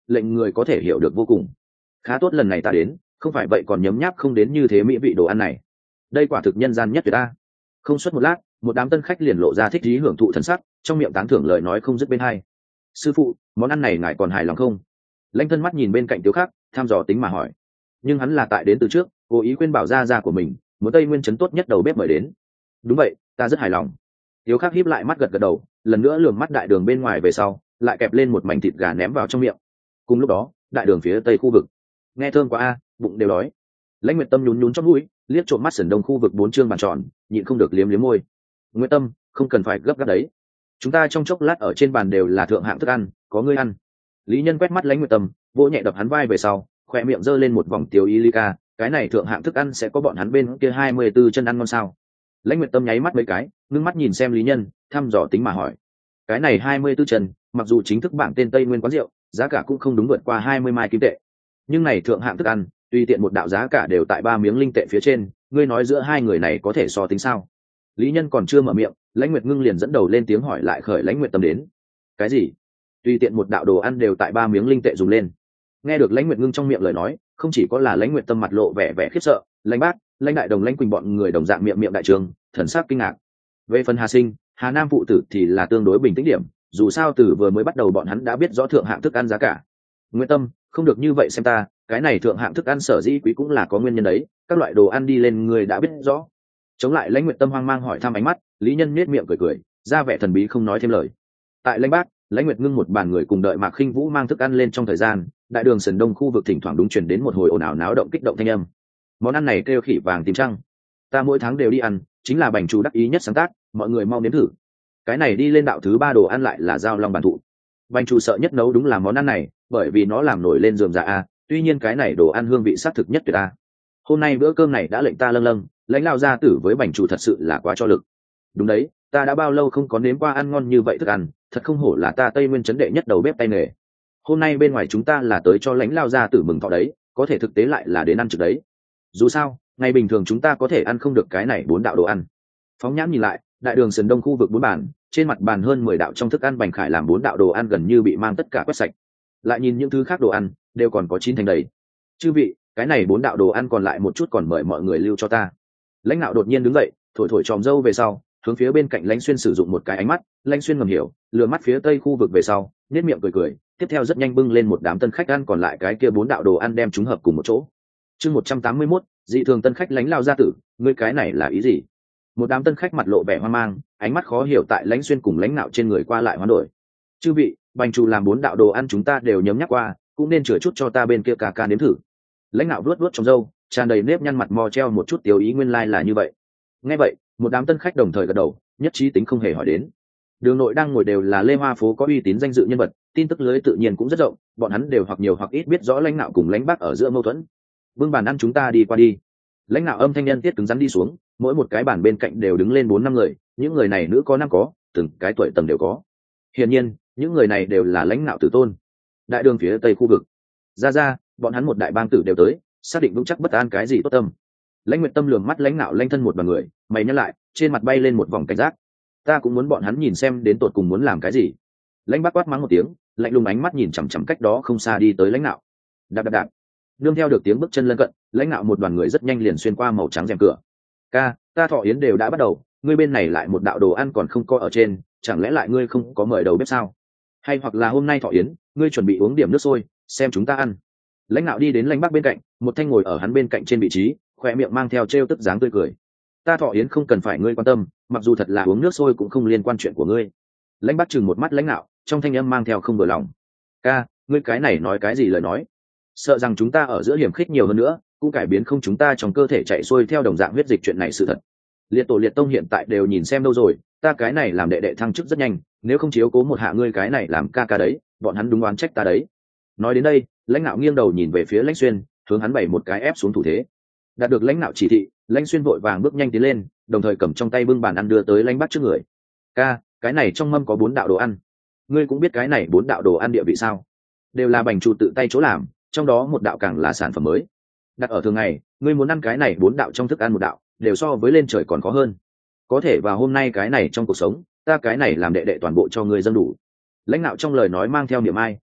lệnh người có thể hiểu được vô cùng. Khá tốt lần này ta đến, không phải vậy còn nhấm nháp không đến như thế mỹ vị đồ ăn này. Đây quả thực nhân gian nhất tuyệt ta. Không suốt một lát, một đám tân khách liền lộ ra thích ý hưởng thụ thần sắc, trong miệng tán thưởng lời nói không dứt bên hai. Sư phụ, món ăn này ngài còn hài lòng không? Lãnh Thân mắt nhìn bên cạnh Tiếu Khắc, tham dò tính mà hỏi. Nhưng hắn là tại đến từ trước, cố ý khuyên bảo gia gia của mình, muốn Tây Nguyên trấn tốt nhất đầu bếp mời đến. Đúng vậy, ta rất hài lòng. Tiếu Khắc híp lại mắt gật gật đầu, lần nữa lườm mắt đại đường bên ngoài về sau, lại kẹp lên một mảnh thịt gà ném vào trong miệng. Cùng lúc đó, đại đường phía tây khu vực, nghe thơm quá a, bụng đều đói. Lãnh Nguyệt Tâm nhún nhún trong mũi, liếc trộm mắt sườn đông khu vực bốn chương bàn tròn, nhịn không được liếm liếm môi. Nguyệt Tâm, không cần phải gấp gáp đấy. Chúng ta trong chốc lát ở trên bàn đều là thượng hạng thức ăn, có ngươi ăn. Lý Nhân quét mắt Lãnh Nguyệt Tâm, vỗ nhẹ đập hắn vai về sau, khỏe miệng giơ lên một vòng tiêu ý ly ca, cái này thượng hạng thức ăn sẽ có bọn hắn bên kia hai mươi tư chân ăn ngon sao? Lãnh Nguyệt Tâm nháy mắt mấy cái, ngưng mắt nhìn xem Lý Nhân, thăm dò tính mà hỏi. Cái này hai mươi tư chân, mặc dù chính thức bảng tên Tây Nguyên quán rượu, giá cả cũng không đúng vượt qua hai mươi mai kim tệ. Nhưng này thượng hạng thức ăn, tùy tiện một đạo giá cả đều tại ba miếng linh tệ phía trên, ngươi nói giữa hai người này có thể so tính sao? Lý Nhân còn chưa mở miệng, Lãnh Nguyệt Ngưng liền dẫn đầu lên tiếng hỏi lại khởi Lãnh Nguyệt Tâm đến. Cái gì? Tùy tiện một đạo đồ ăn đều tại ba miếng linh tệ dùng lên. Nghe được Lãnh Nguyệt Ngưng trong miệng lời nói, không chỉ có là Lãnh Nguyệt Tâm mặt lộ vẻ vẻ khiếp sợ, Lãnh Bác, Lãnh Đại Đồng, Lãnh Quỳnh bọn người đồng dạng miệng miệng đại trường, thần sắc kinh ngạc. Về phần Hà Sinh, Hà Nam phụ tử thì là tương đối bình tĩnh điểm, dù sao từ vừa mới bắt đầu bọn hắn đã biết rõ thượng hạng thức ăn giá cả. Nguyệt Tâm, không được như vậy xem ta, cái này thượng hạng thức ăn sở dĩ quý cũng là có nguyên nhân đấy, các loại đồ ăn đi lên người đã biết rõ. Chống lại Lãnh Nguyệt Tâm hoang mang hỏi thăm ánh mắt, Lý Nhân nhếch miệng cười cười, ra vẻ thần bí không nói thêm lời. Tại Lãnh Bác, Lãnh Nguyệt Ngưng một bàn người cùng đợi Mạc Khinh Vũ mang thức ăn lên trong thời gian, đại đường sườn đông khu vực thỉnh thoảng đúng truyền đến một hồi ồn ào náo động kích động thanh âm. Món ăn này kêu khỉ vàng tím trăng, ta mỗi tháng đều đi ăn, chính là bành chủ đắc ý nhất sáng tác, mọi người mau nếm thử. Cái này đi lên đạo thứ ba đồ ăn lại là giao long bản thụ. Bành chủ sợ nhất nấu đúng là món ăn này, bởi vì nó làm nổi lên giường dạ a, tuy nhiên cái này đồ ăn hương vị sát thực nhất tuyệt a. Hôm nay bữa cơm này đã lệnh ta lâng lâng, Lãnh lao gia tử với bành chủ thật sự là quá cho lực. Đúng đấy, ta đã bao lâu không có nếm qua ăn ngon như vậy thức ăn, thật không hổ là ta Tây Nguyên trấn đệ nhất đầu bếp tay nghề. Hôm nay bên ngoài chúng ta là tới cho Lãnh lao gia tử mừng thọ đấy, có thể thực tế lại là đến ăn trực đấy. Dù sao, ngày bình thường chúng ta có thể ăn không được cái này bốn đạo đồ ăn. Phóng nhãn nhìn lại, đại đường sườn đông khu vực bốn bàn, trên mặt bàn hơn mười đạo trong thức ăn bành khải làm bốn đạo đồ ăn gần như bị mang tất cả quét sạch. Lại nhìn những thứ khác đồ ăn, đều còn có chín thành đầy. Chư vị, cái này bốn đạo đồ ăn còn lại một chút còn mời mọi người lưu cho ta. Lãnh đạo đột nhiên đứng dậy, thổi thổi tròm râu về sau, hướng phía bên cạnh Lãnh Xuyên sử dụng một cái ánh mắt, Lãnh Xuyên ngầm hiểu, lừa mắt phía tây khu vực về sau, nét miệng cười cười, tiếp theo rất nhanh bưng lên một đám tân khách ăn còn lại cái kia bốn đạo đồ ăn đem chúng hợp cùng một chỗ. Chương một trăm tám mươi mốt, dị thường tân khách Lãnh lao gia tử, ngươi cái này là ý gì? Một đám tân khách mặt lộ vẻ hoang mang, ánh mắt khó hiểu tại Lãnh Xuyên cùng Lãnh Nạo trên người qua lại hoán đổi. Chư vị, bành chủ làm bốn đạo đồ ăn chúng ta đều nhấm nhắc qua, cũng nên chừa chút cho ta bên kia cả ca nếm thử. Lãnh Nạo vuốt vuốt trong râu, tràn đầy nếp nhăn mặt mò treo một chút tiểu ý nguyên lai like là như vậy. Nghe vậy, một đám tân khách đồng thời gật đầu, nhất trí tính không hề hỏi đến. Đường nội đang ngồi đều là Lê Hoa phố có uy tín danh dự nhân vật, tin tức lưới tự nhiên cũng rất rộng, bọn hắn đều hoặc nhiều hoặc ít biết rõ Lãnh Nạo cùng Lãnh Bác ở giữa mâu thuẫn. Vương bàn ăn chúng ta đi qua đi. Lãnh Nạo âm thanh nhân tiết cứng rắn đi xuống, mỗi một cái bàn bên cạnh đều đứng lên bốn năm người, những người này nữ có nam có, từng cái tuổi tầng đều có. Hiển nhiên, những người này đều là Lãnh Nạo tử tôn. Đại đường phía tây khu vực, ra ra, bọn hắn một đại bang tử đều tới, xác định vững chắc bất an cái gì tốt tâm. Lãnh Nguyệt Tâm lườm mắt Lãnh Nạo Lãnh thân một đoàn người, mày nhắc lại, trên mặt bay lên một vòng cảnh giác. Ta cũng muốn bọn hắn nhìn xem đến tột cùng muốn làm cái gì. Lãnh Bác quát mắng một tiếng, lạnh lùng ánh mắt nhìn chằm chằm cách đó không xa đi tới Lãnh Nạo. Đạp đạp đạp. Nương theo được tiếng bước chân lân cận, Lãnh Nạo một đoàn người rất nhanh liền xuyên qua màu trắng rèm cửa. Ca, ta thọ yến đều đã bắt đầu, ngươi bên này lại một đạo đồ ăn còn không có ở trên, chẳng lẽ lại ngươi không có mời đầu bếp sao? Hay hoặc là hôm nay thọ yến, ngươi chuẩn bị uống điểm nước sôi, xem chúng ta ăn. Lãnh Nạo đi đến Lãnh Bác bên cạnh, một thanh ngồi ở hắn bên cạnh trên vị trí, khoe miệng mang theo trêu tức dáng tươi cười. Ta thọ yến không cần phải ngươi quan tâm, mặc dù thật là uống nước sôi cũng không liên quan chuyện của ngươi. Lãnh Bác chừng một mắt Lãnh Nạo, trong thanh âm mang theo không vừa lòng. Ca, ngươi cái này nói cái gì lời nói? Sợ rằng chúng ta ở giữa hiểm khích nhiều hơn nữa, cũng cải biến không chúng ta trong cơ thể chạy xuôi theo đồng dạng huyết dịch chuyện này sự thật. Liệt tổ liệt tông hiện tại đều nhìn xem đâu rồi, ta cái này làm đệ đệ thăng chức rất nhanh, nếu không chiếu cố một hạ ngươi cái này làm ca ca đấy, bọn hắn đúng oán trách ta đấy. Nói đến đây, Lãnh Nạo nghiêng đầu nhìn về phía Lãnh Xuyên, hướng hắn bày một cái ép xuống thủ thế. Đạt được Lãnh Nạo chỉ thị, Lãnh Xuyên vội vàng bước nhanh tiến lên, đồng thời cầm trong tay bưng bàn ăn đưa tới Lãnh Bác trước người. Ca, cái này trong mâm có bốn đạo đồ ăn, ngươi cũng biết cái này bốn đạo đồ ăn địa vị sao? Đều là bành chủ tự tay chỗ làm, trong đó một đạo càng là sản phẩm mới. Đặt ở thường ngày, ngươi muốn ăn cái này bốn đạo trong thức ăn một đạo, đều so với lên trời còn khó hơn. Có thể vào hôm nay cái này trong cuộc sống, ta cái này làm đệ đệ toàn bộ cho ngươi dâng đủ. Lãnh Nạo trong lời nói mang theo niềm ai,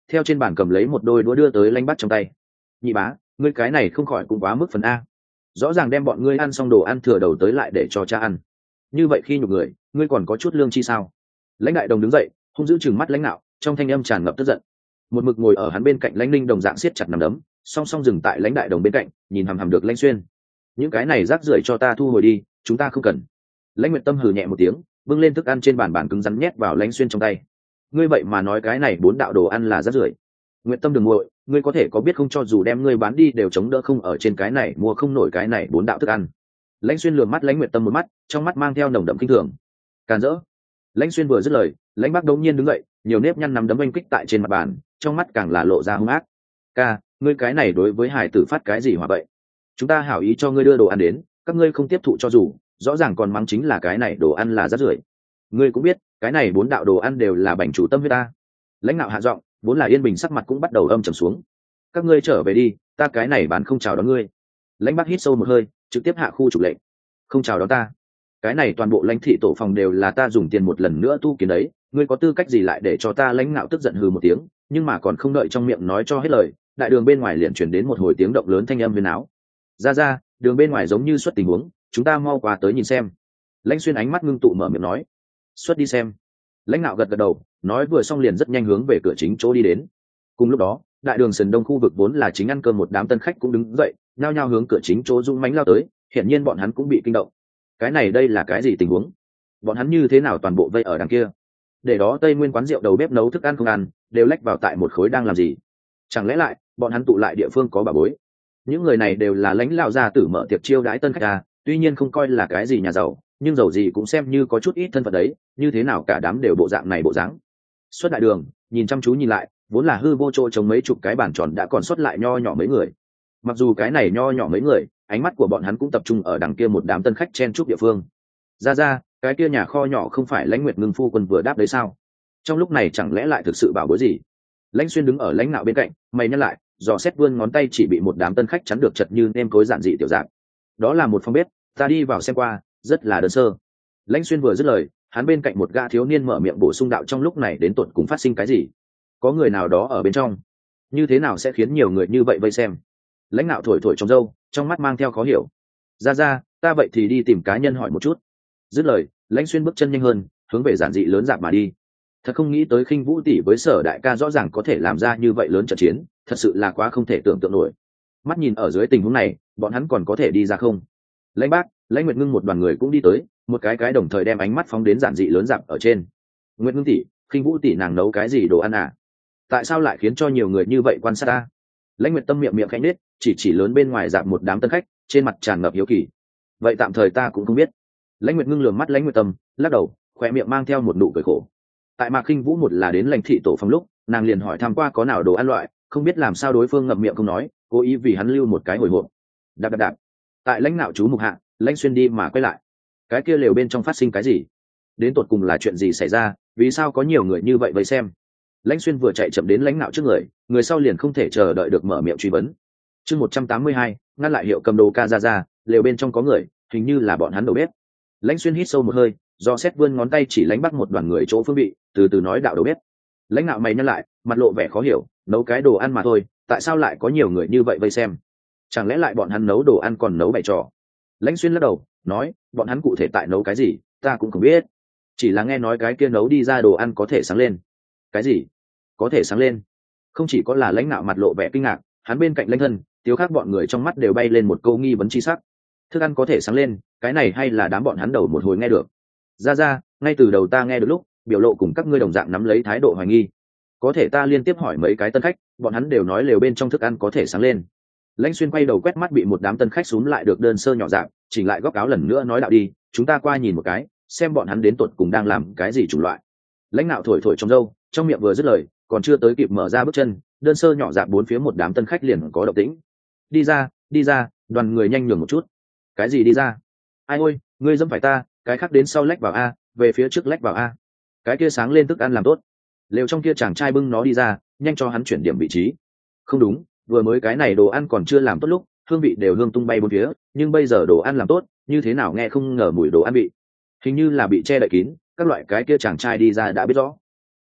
theo trên bàn cầm lấy một đôi đũa đưa tới lãnh bắc trong tay. Nhị bá, ngươi cái này không khỏi cũng quá mức phần a, rõ ràng đem bọn ngươi ăn xong đồ ăn thừa đầu tới lại để cho cha ăn, như vậy khi nhục người, ngươi còn có chút lương chi sao? Lãnh đại đồng đứng dậy, hung dữ chừng mắt lãnh nạo, trong thanh âm tràn ngập tức giận. Một mực ngồi ở hắn bên cạnh lãnh ninh đồng dạng siết chặt nắm đấm, song song dừng tại lãnh đại đồng bên cạnh, nhìn hằm hằm được lãnh xuyên. Những cái này rác rưởi cho ta thu hồi đi, chúng ta không cần. Lãnh nguyệt tâm hừ nhẹ một tiếng, bưng lên thức ăn trên bàn bàn cứng rắn nhét vào lãnh xuyên trong tay. Ngươi vậy mà nói cái này bốn đạo đồ ăn là rác rưởi? Nguyệt tâm đừng nguội, ngươi có thể có biết không, cho dù đem ngươi bán đi đều chống đỡ không ở trên cái này mua không nổi cái này bốn đạo thức ăn. Lãnh xuyên lườm mắt lãnh nguyệt tâm một mắt, trong mắt mang theo nồng đậm kinh thường. Càn rỡ. Lãnh xuyên vừa dứt lời, lãnh bắc đống nhiên đứng dậy, nhiều nếp nhăn nắm đấm oanh kích tại trên mặt bàn, trong mắt càng là lộ ra hung ác. Ca, ngươi cái này đối với hải tử phát cái gì hỏa vậy? Chúng ta hảo ý cho ngươi đưa đồ ăn đến, các ngươi không tiếp thụ cho dù, rõ ràng còn mắng chính là cái này đồ ăn là rác rưởi. Ngươi cũng biết, cái này bốn đạo đồ ăn đều là bành chủ tâm với ta. Lãnh nạo hạ giọng, vốn là yên bình sắc mặt cũng bắt đầu âm trầm xuống. Các ngươi trở về đi, ta cái này bán không chào đón ngươi. Lãnh bắc hít sâu một hơi, trực tiếp hạ khu trục lệnh. Không chào đón ta? Cái này toàn bộ lãnh thị tổ phòng đều là ta dùng tiền một lần nữa tu kiến đấy, ngươi có tư cách gì lại để cho ta? Lãnh nạo tức giận hừ một tiếng, nhưng mà còn không đợi trong miệng nói cho hết lời, đại đường bên ngoài liền chuyển đến một hồi tiếng động lớn, thanh âm huyền áo. Ra ra, đường bên ngoài giống như xuất tình huống, chúng ta mau qua tới nhìn xem. Lãnh xuyên ánh mắt ngưng tụ mở miệng nói. Xuất đi xem. Lãnh nạo gật gật đầu, nói vừa xong liền rất nhanh hướng về cửa chính chỗ đi đến. Cùng lúc đó, đại đường sườn đông khu vực vốn là chính ăn cơm một đám tân khách cũng đứng dậy, nhao nhao hướng cửa chính chỗ dũng mãnh lao tới, hiển nhiên bọn hắn cũng bị kinh động. Cái này đây là cái gì tình huống? Bọn hắn như thế nào toàn bộ vây ở đằng kia? Để đó Tây Nguyên quán rượu đầu bếp nấu thức ăn không ăn, đều lách vào tại một khối đang làm gì? Chẳng lẽ lại bọn hắn tụ lại địa phương có bà bối? Những người này đều là lãnh lão gia tử mở tiệc chiêu đãi tân khách à, tuy nhiên không coi là cái gì nhà giàu, nhưng giàu gì cũng xem như có chút ít thân phận đấy, như thế nào cả đám đều bộ dạng này bộ dáng. Xuất đại đường, nhìn chăm chú nhìn lại, vốn là hư vô chỗ trống mấy chục cái bàn tròn đã còn xuất lại nho nhỏ mấy người. Mặc dù cái này nho nhỏ mấy người, ánh mắt của bọn hắn cũng tập trung ở đằng kia một đám tân khách chen chúc địa phương. Ra ra, cái kia nhà kho nhỏ không phải Lãnh Nguyệt Ngưng phu quân vừa đáp đấy sao? Trong lúc này chẳng lẽ lại thực sự bảo bối gì? Lãnh xuyên đứng ở lãnh nạo bên cạnh, mày nhăn lại, dò xét vươn ngón tay chỉ bị một đám tân khách chắn được chật như nêm cối giản dị tiểu dạng. Đó là một phòng bếp, ta đi vào xem qua, rất là đơn sơ. Lãnh xuyên vừa dứt lời, hắn bên cạnh một gã thiếu niên mở miệng bổ sung đạo, trong lúc này đến tột cùng phát sinh cái gì? Có người nào đó ở bên trong? Như thế nào sẽ khiến nhiều người như vậy vây xem? Lãnh nạo thổi thổi trong râu, trong mắt mang theo khó hiểu. Ra ra, ta vậy thì đi tìm cá nhân hỏi một chút. Dứt lời, Lãnh xuyên bước chân nhanh hơn, hướng về giản dị lớn dạp mà đi. Thật không nghĩ tới Khinh Vũ tỷ với Sở đại ca rõ ràng có thể làm ra như vậy lớn trận chiến, thật sự là quá không thể tưởng tượng nổi. Mắt nhìn ở dưới tình huống này, bọn hắn còn có thể đi ra không? Lãnh Bác, Lãnh Nguyệt Ngưng một đoàn người cũng đi tới, một cái cái đồng thời đem ánh mắt phóng đến giản dị lớn dạp ở trên. Nguyệt Ngưng tỷ, Khinh Vũ tỷ nàng nấu cái gì đồ ăn à? Tại sao lại khiến cho nhiều người như vậy quan sát ta? Lãnh Nguyệt Tâm miệng miệng khẽ nết, chỉ chỉ lớn bên ngoài dạp một đám tân khách, trên mặt tràn ngập hiếu kỳ. Vậy tạm thời ta cũng không biết. Lãnh Nguyệt Ngưng lườm mắt Lãnh Nguyệt Tâm, lắc đầu, khóe miệng mang theo một nụ cười khổ. Tại Mạc Khinh Vũ một là đến lãnh thị tổ phòng lúc, nàng liền hỏi thăm qua có nào đồ ăn loại, không biết làm sao đối phương ngậm miệng không nói, cố ý vì hắn lưu một cái hồi hộp. Đạp đạp đạp. Tại lãnh nạo chú mục hạ, Lãnh xuyên đi mà quay lại. Cái kia lều bên trong phát sinh cái gì? Đến tột cùng là chuyện gì xảy ra, vì sao có nhiều người như vậy vây xem? Lãnh xuyên vừa chạy chậm đến lãnh nạo trước người, người sau liền không thể chờ đợi được mở miệng truy vấn. Chương một trăm tám mươi hai, ngăn lại hiệu cầm đồ ca ra ra, lều bên trong có người, hình như là bọn hắn đầu bếp. Lãnh xuyên hít sâu một hơi, do xét vươn ngón tay chỉ Lãnh Bắc một đoàn người chỗ phương vị, từ từ nói đạo đầu bếp. Lãnh nạo mày nhăn lại, mặt lộ vẻ khó hiểu, nấu cái đồ ăn mà thôi, tại sao lại có nhiều người như vậy vây xem? Chẳng lẽ lại bọn hắn nấu đồ ăn còn nấu bày trò? Lãnh xuyên lắc đầu, nói, bọn hắn cụ thể tại nấu cái gì, ta cũng không biết, chỉ là nghe nói cái kia nấu đi ra đồ ăn có thể sáng lên. Cái gì? Có thể sáng lên? Không chỉ có là Lãnh nạo mặt lộ vẻ kinh ngạc, hắn bên cạnh Lãnh Thân, Tiếu Khác bọn người trong mắt đều bay lên một câu nghi vấn chi sắc. Thức ăn có thể sáng lên, cái này hay là đám bọn hắn đầu một hồi nghe được? Ra ra, ngay từ đầu ta nghe được lúc, biểu lộ cùng các ngươi đồng dạng nắm lấy thái độ hoài nghi. Có thể ta liên tiếp hỏi mấy cái tân khách, bọn hắn đều nói lều bên trong thức ăn có thể sáng lên. Lãnh xuyên quay đầu quét mắt bị một đám tân khách xúm lại được đơn sơ nhỏ dạng, chỉnh lại góc áo lần nữa nói đạo đi, chúng ta qua nhìn một cái, xem bọn hắn đến tột cùng đang làm cái gì chủng loại. Lãnh nạo thổi thổi trong râu, trong miệng vừa dứt lời, còn chưa tới kịp mở ra bước chân, đơn sơ nhỏ dạng bốn phía một đám tân khách liền có động tĩnh. Đi ra, đi ra, đoàn người nhanh nhường một chút. Cái gì đi ra? Ai ôi, ngươi dẫm phải ta, cái khác đến sau lách vào a, về phía trước lách vào a. Cái kia sáng lên thức ăn làm tốt. Lều trong kia chàng trai bưng nó đi ra, nhanh cho hắn chuyển điểm vị trí. Không đúng, vừa mới cái này đồ ăn còn chưa làm tốt lúc, hương vị đều hương tung bay bốn phía, nhưng bây giờ đồ ăn làm tốt, như thế nào nghe không ngờ mùi đồ ăn vị. Hình như là bị che đậy kín, các loại cái kia chàng trai đi ra đã biết rõ.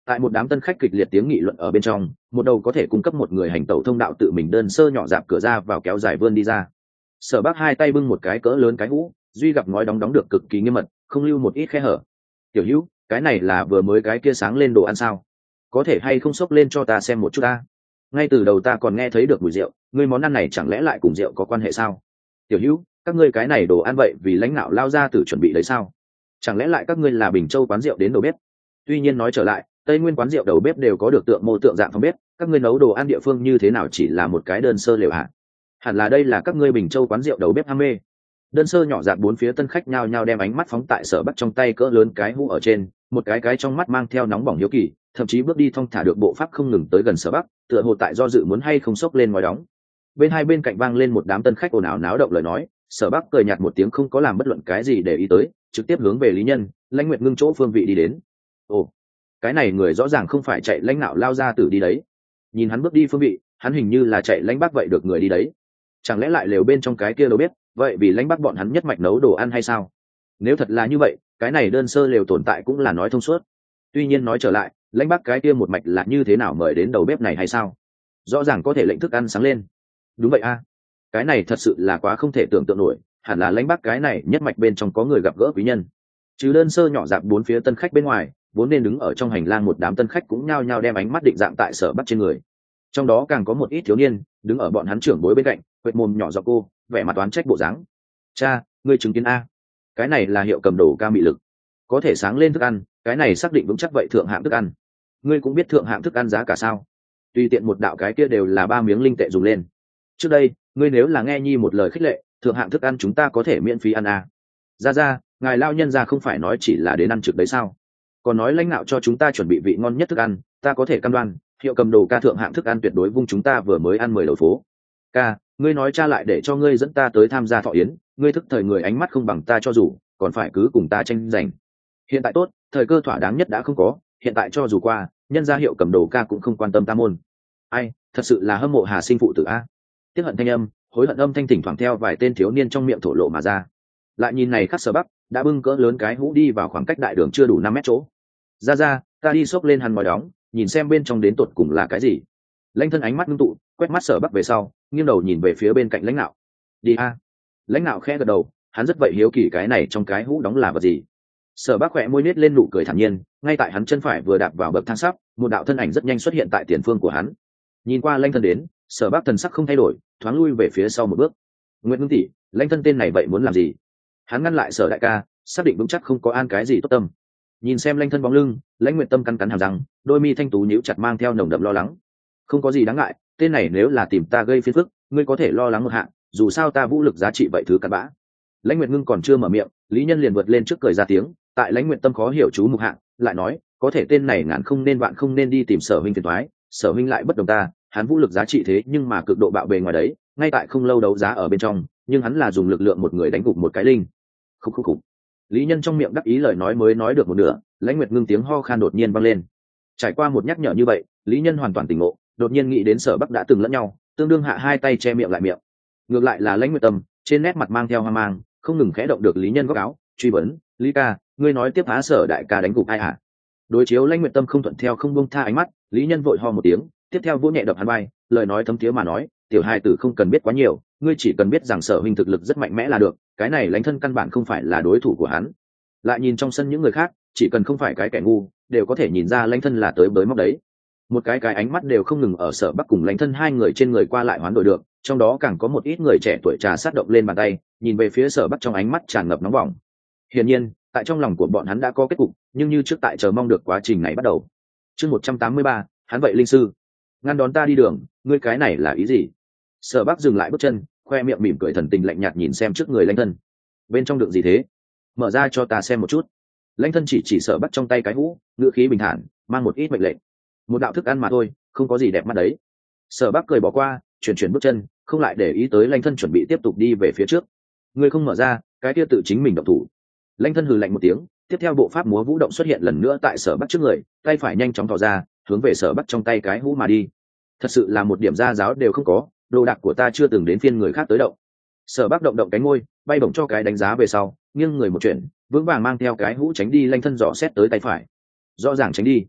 Tại một đám tân khách kịch liệt tiếng nghị luận ở bên trong, một đầu có thể cung cấp một người hành tẩu thông đạo tự mình đơn sơ nhỏ dạp cửa ra vào kéo dài vươn đi ra. Sở Bắc hai tay bưng một cái cỡ lớn cái hũ, duy gặp ngói đóng đóng được cực kỳ nghiêm mật, không lưu một ít khe hở. Tiểu Hữu, cái này là vừa mới cái kia sáng lên đồ ăn sao? Có thể hay không xốc lên cho ta xem một chút ta? Ngay từ đầu ta còn nghe thấy được mùi rượu, ngươi món ăn này chẳng lẽ lại cùng rượu có quan hệ sao? Tiểu Hữu, các ngươi cái này đồ ăn vậy vì lãnh đạo lao ra từ chuẩn bị đấy sao? Chẳng lẽ lại các ngươi là Bình Châu quán rượu đến đầu bếp? Tuy nhiên nói trở lại, Tây Nguyên quán rượu đầu bếp đều có được tượng mô tượng dạng phòng bếp, các ngươi nấu đồ ăn địa phương như thế nào chỉ là một cái đơn sơ lều hạ? Hẳn là đây là các ngươi Bình Châu quán rượu đầu bếp ham mê. Đơn sơ nhỏ dạn bốn phía tân khách nhao nhao đem ánh mắt phóng tại Sở Bắc trong tay cỡ lớn cái hũ ở trên, một cái cái trong mắt mang theo nóng bỏng hiếu kỳ, thậm chí bước đi thong thả được bộ pháp không ngừng tới gần Sở Bắc, tựa hồ tại do dự muốn hay không xốc lên ngói đóng. Bên hai bên cạnh vang lên một đám tân khách ồn ào náo động lời nói, Sở Bắc cười nhạt một tiếng không có làm bất luận cái gì để ý tới, trực tiếp hướng về Lý Nhân, Lãnh Nguyệt Ngưng chỗ phương vị đi đến. Ồ, cái này người rõ ràng không phải chạy lãnh nạo lao ra tử đi đấy. Nhìn hắn bước đi phương vị, hắn hình như là chạy lãnh bác vậy được người đi đấy. Chẳng lẽ lại lều bên trong cái kia đâu biết, vậy vì lãnh bác bọn hắn nhất mạch nấu đồ ăn hay sao? Nếu thật là như vậy, cái này đơn sơ lều tồn tại cũng là nói thông suốt. Tuy nhiên nói trở lại, lãnh bác cái kia một mạch là như thế nào mời đến đầu bếp này hay sao? Rõ ràng có thể lệnh thức ăn sáng lên. Đúng vậy a, cái này thật sự là quá không thể tưởng tượng nổi, hẳn là lãnh bác cái này nhất mạch bên trong có người gặp gỡ quý nhân. Trừ đơn sơ nhỏ dạp bốn phía tân khách bên ngoài, vốn nên đứng ở trong hành lang một đám tân khách cũng nhao nhao đem ánh mắt định dạng tại Sở Bắc trên người. Trong đó càng có một ít thiếu niên đứng ở bọn hắn trưởng bối bên cạnh, quệt mồm nhỏ giọng cô, vẻ mặt toán trách bộ dáng. Cha, ngươi chứng kiến a, cái này là hiệu cầm đồ ca mị lực, có thể sáng lên thức ăn, cái này xác định vững chắc vậy thượng hạng thức ăn. Ngươi cũng biết thượng hạng thức ăn giá cả sao? Tùy tiện một đạo cái kia đều là ba miếng linh tệ dùng lên. Trước đây, ngươi nếu là nghe nhi một lời khích lệ, thượng hạng thức ăn chúng ta có thể miễn phí ăn a. Ra ra, ngài lao nhân ra không phải nói chỉ là đến ăn trực đấy sao? Còn nói lãnh đạo cho chúng ta chuẩn bị vị ngon nhất thức ăn, ta có thể cam đoan hiệu cầm đồ ca thượng hạng thức ăn tuyệt đối vung chúng ta vừa mới ăn mười đầu phố. Ca, ngươi nói cha lại để cho ngươi dẫn ta tới tham gia thọ yến, ngươi thức thời người ánh mắt không bằng ta cho dù, còn phải cứ cùng ta tranh giành. Hiện tại tốt, thời cơ thỏa đáng nhất đã không có, hiện tại cho dù qua, nhân gia hiệu cầm đồ ca cũng không quan tâm ta môn. Ai, thật sự là hâm mộ Hà Sinh phụ tử a. Tiếc hận thanh âm, hối hận âm thanh thỉnh thoảng theo vài tên thiếu niên trong miệng thổ lộ mà ra. Lại nhìn này khắc Sở Bắc đã bưng cỡ lớn cái hũ đi vào khoảng cách đại đường chưa đủ năm mét chỗ. Ra ra, ta đi xốc lên hắn ngói đóng, nhìn xem bên trong đến tột cùng là cái gì. Lãnh thân ánh mắt ngưng tụ, quét mắt Sở Bắc về sau, nghiêng đầu nhìn về phía bên cạnh lãnh nạo. Đi a. Lãnh nạo khẽ gật đầu, hắn rất vậy hiếu kỳ cái này trong cái hũ đóng là vật gì. Sở Bắc khẽ môi nết lên nụ cười thản nhiên, ngay tại hắn chân phải vừa đạp vào bậc thang sắp, một đạo thân ảnh rất nhanh xuất hiện tại tiền phương của hắn. Nhìn qua lãnh thân đến, Sở Bắc thần sắc không thay đổi, thoáng lui về phía sau một bước. Nguyệt Ngưng tỷ, lãnh thân tên này vậy muốn làm gì? Hắn ngăn lại Sở đại ca, xác định vững chắc không có an cái gì tốt tâm. Nhìn xem lãnh thân bóng lưng, lãnh nguyệt tâm cắn cắn hàm răng, đôi mi thanh tú nhíu chặt mang theo nồng đậm lo lắng. Không có gì đáng ngại, tên này nếu là tìm ta gây phiền phức, ngươi có thể lo lắng một hạng, dù sao ta vũ lực giá trị vậy thứ cặn bã. Lãnh Nguyệt Ngưng còn chưa mở miệng, Lý Nhân liền vượt lên trước cười ra tiếng, tại lãnh nguyệt tâm khó hiểu chú mục hạng, lại nói, có thể tên này ngàn không nên vạn không nên đi tìm Sở huynh phiền toái, Sở huynh lại bất đồng ta, hắn vũ lực giá trị thế nhưng mà cực độ bạo bề ngoài đấy, ngay tại không lâu đấu giá ở bên trong, nhưng hắn là dùng lực lượng một người đánh gục một cái linh. Khúc khúc khúc. Lý Nhân trong miệng đắc ý lời nói mới nói được một nửa, lãnh nguyệt ngưng tiếng ho khan đột nhiên vang lên. Trải qua một nhắc nhở như vậy, Lý Nhân hoàn toàn tỉnh ngộ, đột nhiên nghĩ đến Sở Bắc đã từng lẫn nhau, tương đương hạ hai tay che miệng lại miệng. Ngược lại là lãnh nguyệt tâm, trên nét mặt mang theo hoang mang, không ngừng khẽ động được Lý Nhân góc áo, truy vấn, Lý ca, ngươi nói tiếp phá Sở đại ca đánh gục ai hả? Đối chiếu lãnh nguyệt tâm không thuận theo không buông tha ánh mắt, Lý Nhân vội ho một tiếng, tiếp theo vỗ nhẹ đập hắn vai, lời nói thấm thiế mà nói, tiểu hai tử không cần biết quá nhiều, ngươi chỉ cần biết rằng Sở huynh thực lực rất mạnh mẽ là được, cái này lãnh thân căn bản không phải là đối thủ của hắn. Lại nhìn trong sân những người khác, chỉ cần không phải cái kẻ ngu, đều có thể nhìn ra lãnh thân là tới bới móc đấy. Một cái cái ánh mắt đều không ngừng ở Sở Bắc cùng lãnh thân hai người trên người qua lại hoán đổi được, trong đó càng có một ít người trẻ tuổi trà sát động lên bàn tay, nhìn về phía Sở Bắc trong ánh mắt tràn ngập nóng bỏng. Hiển nhiên, tại trong lòng của bọn hắn đã có kết cục, nhưng như trước tại chờ mong được quá trình này bắt đầu. Chương một trăm tám mươi ba, hắn vậy linh sư, ngăn đón ta đi đường, ngươi cái này là ý gì? Sở Bắc dừng lại bước chân, khoe miệng mỉm cười thần tình lạnh nhạt nhìn xem trước người lãnh thân. Bên trong đựng gì thế? Mở ra cho ta xem một chút. Lãnh thân chỉ chỉ Sở Bắc trong tay cái hũ, ngữ khí bình thản, mang một ít mệnh lệnh. Một đạo thức ăn mà thôi, không có gì đẹp mắt đấy. Sở Bắc cười bỏ qua, chuyển chuyển bước chân, không lại để ý tới lãnh thân chuẩn bị tiếp tục đi về phía trước. Ngươi không mở ra, cái kia tự chính mình động thủ. Lãnh thân hừ lạnh một tiếng, tiếp theo bộ pháp múa vũ động xuất hiện lần nữa tại Sở Bắc trước người, tay phải nhanh chóng tỏ ra, hướng về Sở Bắc trong tay cái hũ mà đi. Thật sự là một điểm gia giáo đều không có, đồ đạc của ta chưa từng đến phiên người khác tới động. Sở Bắc động động cánh môi, bay bổng cho cái đánh giá về sau, nghiêng người một chuyện, vững vàng mang theo cái hũ tránh đi lãnh thân dò xét tới tay phải. Rõ ràng tránh đi.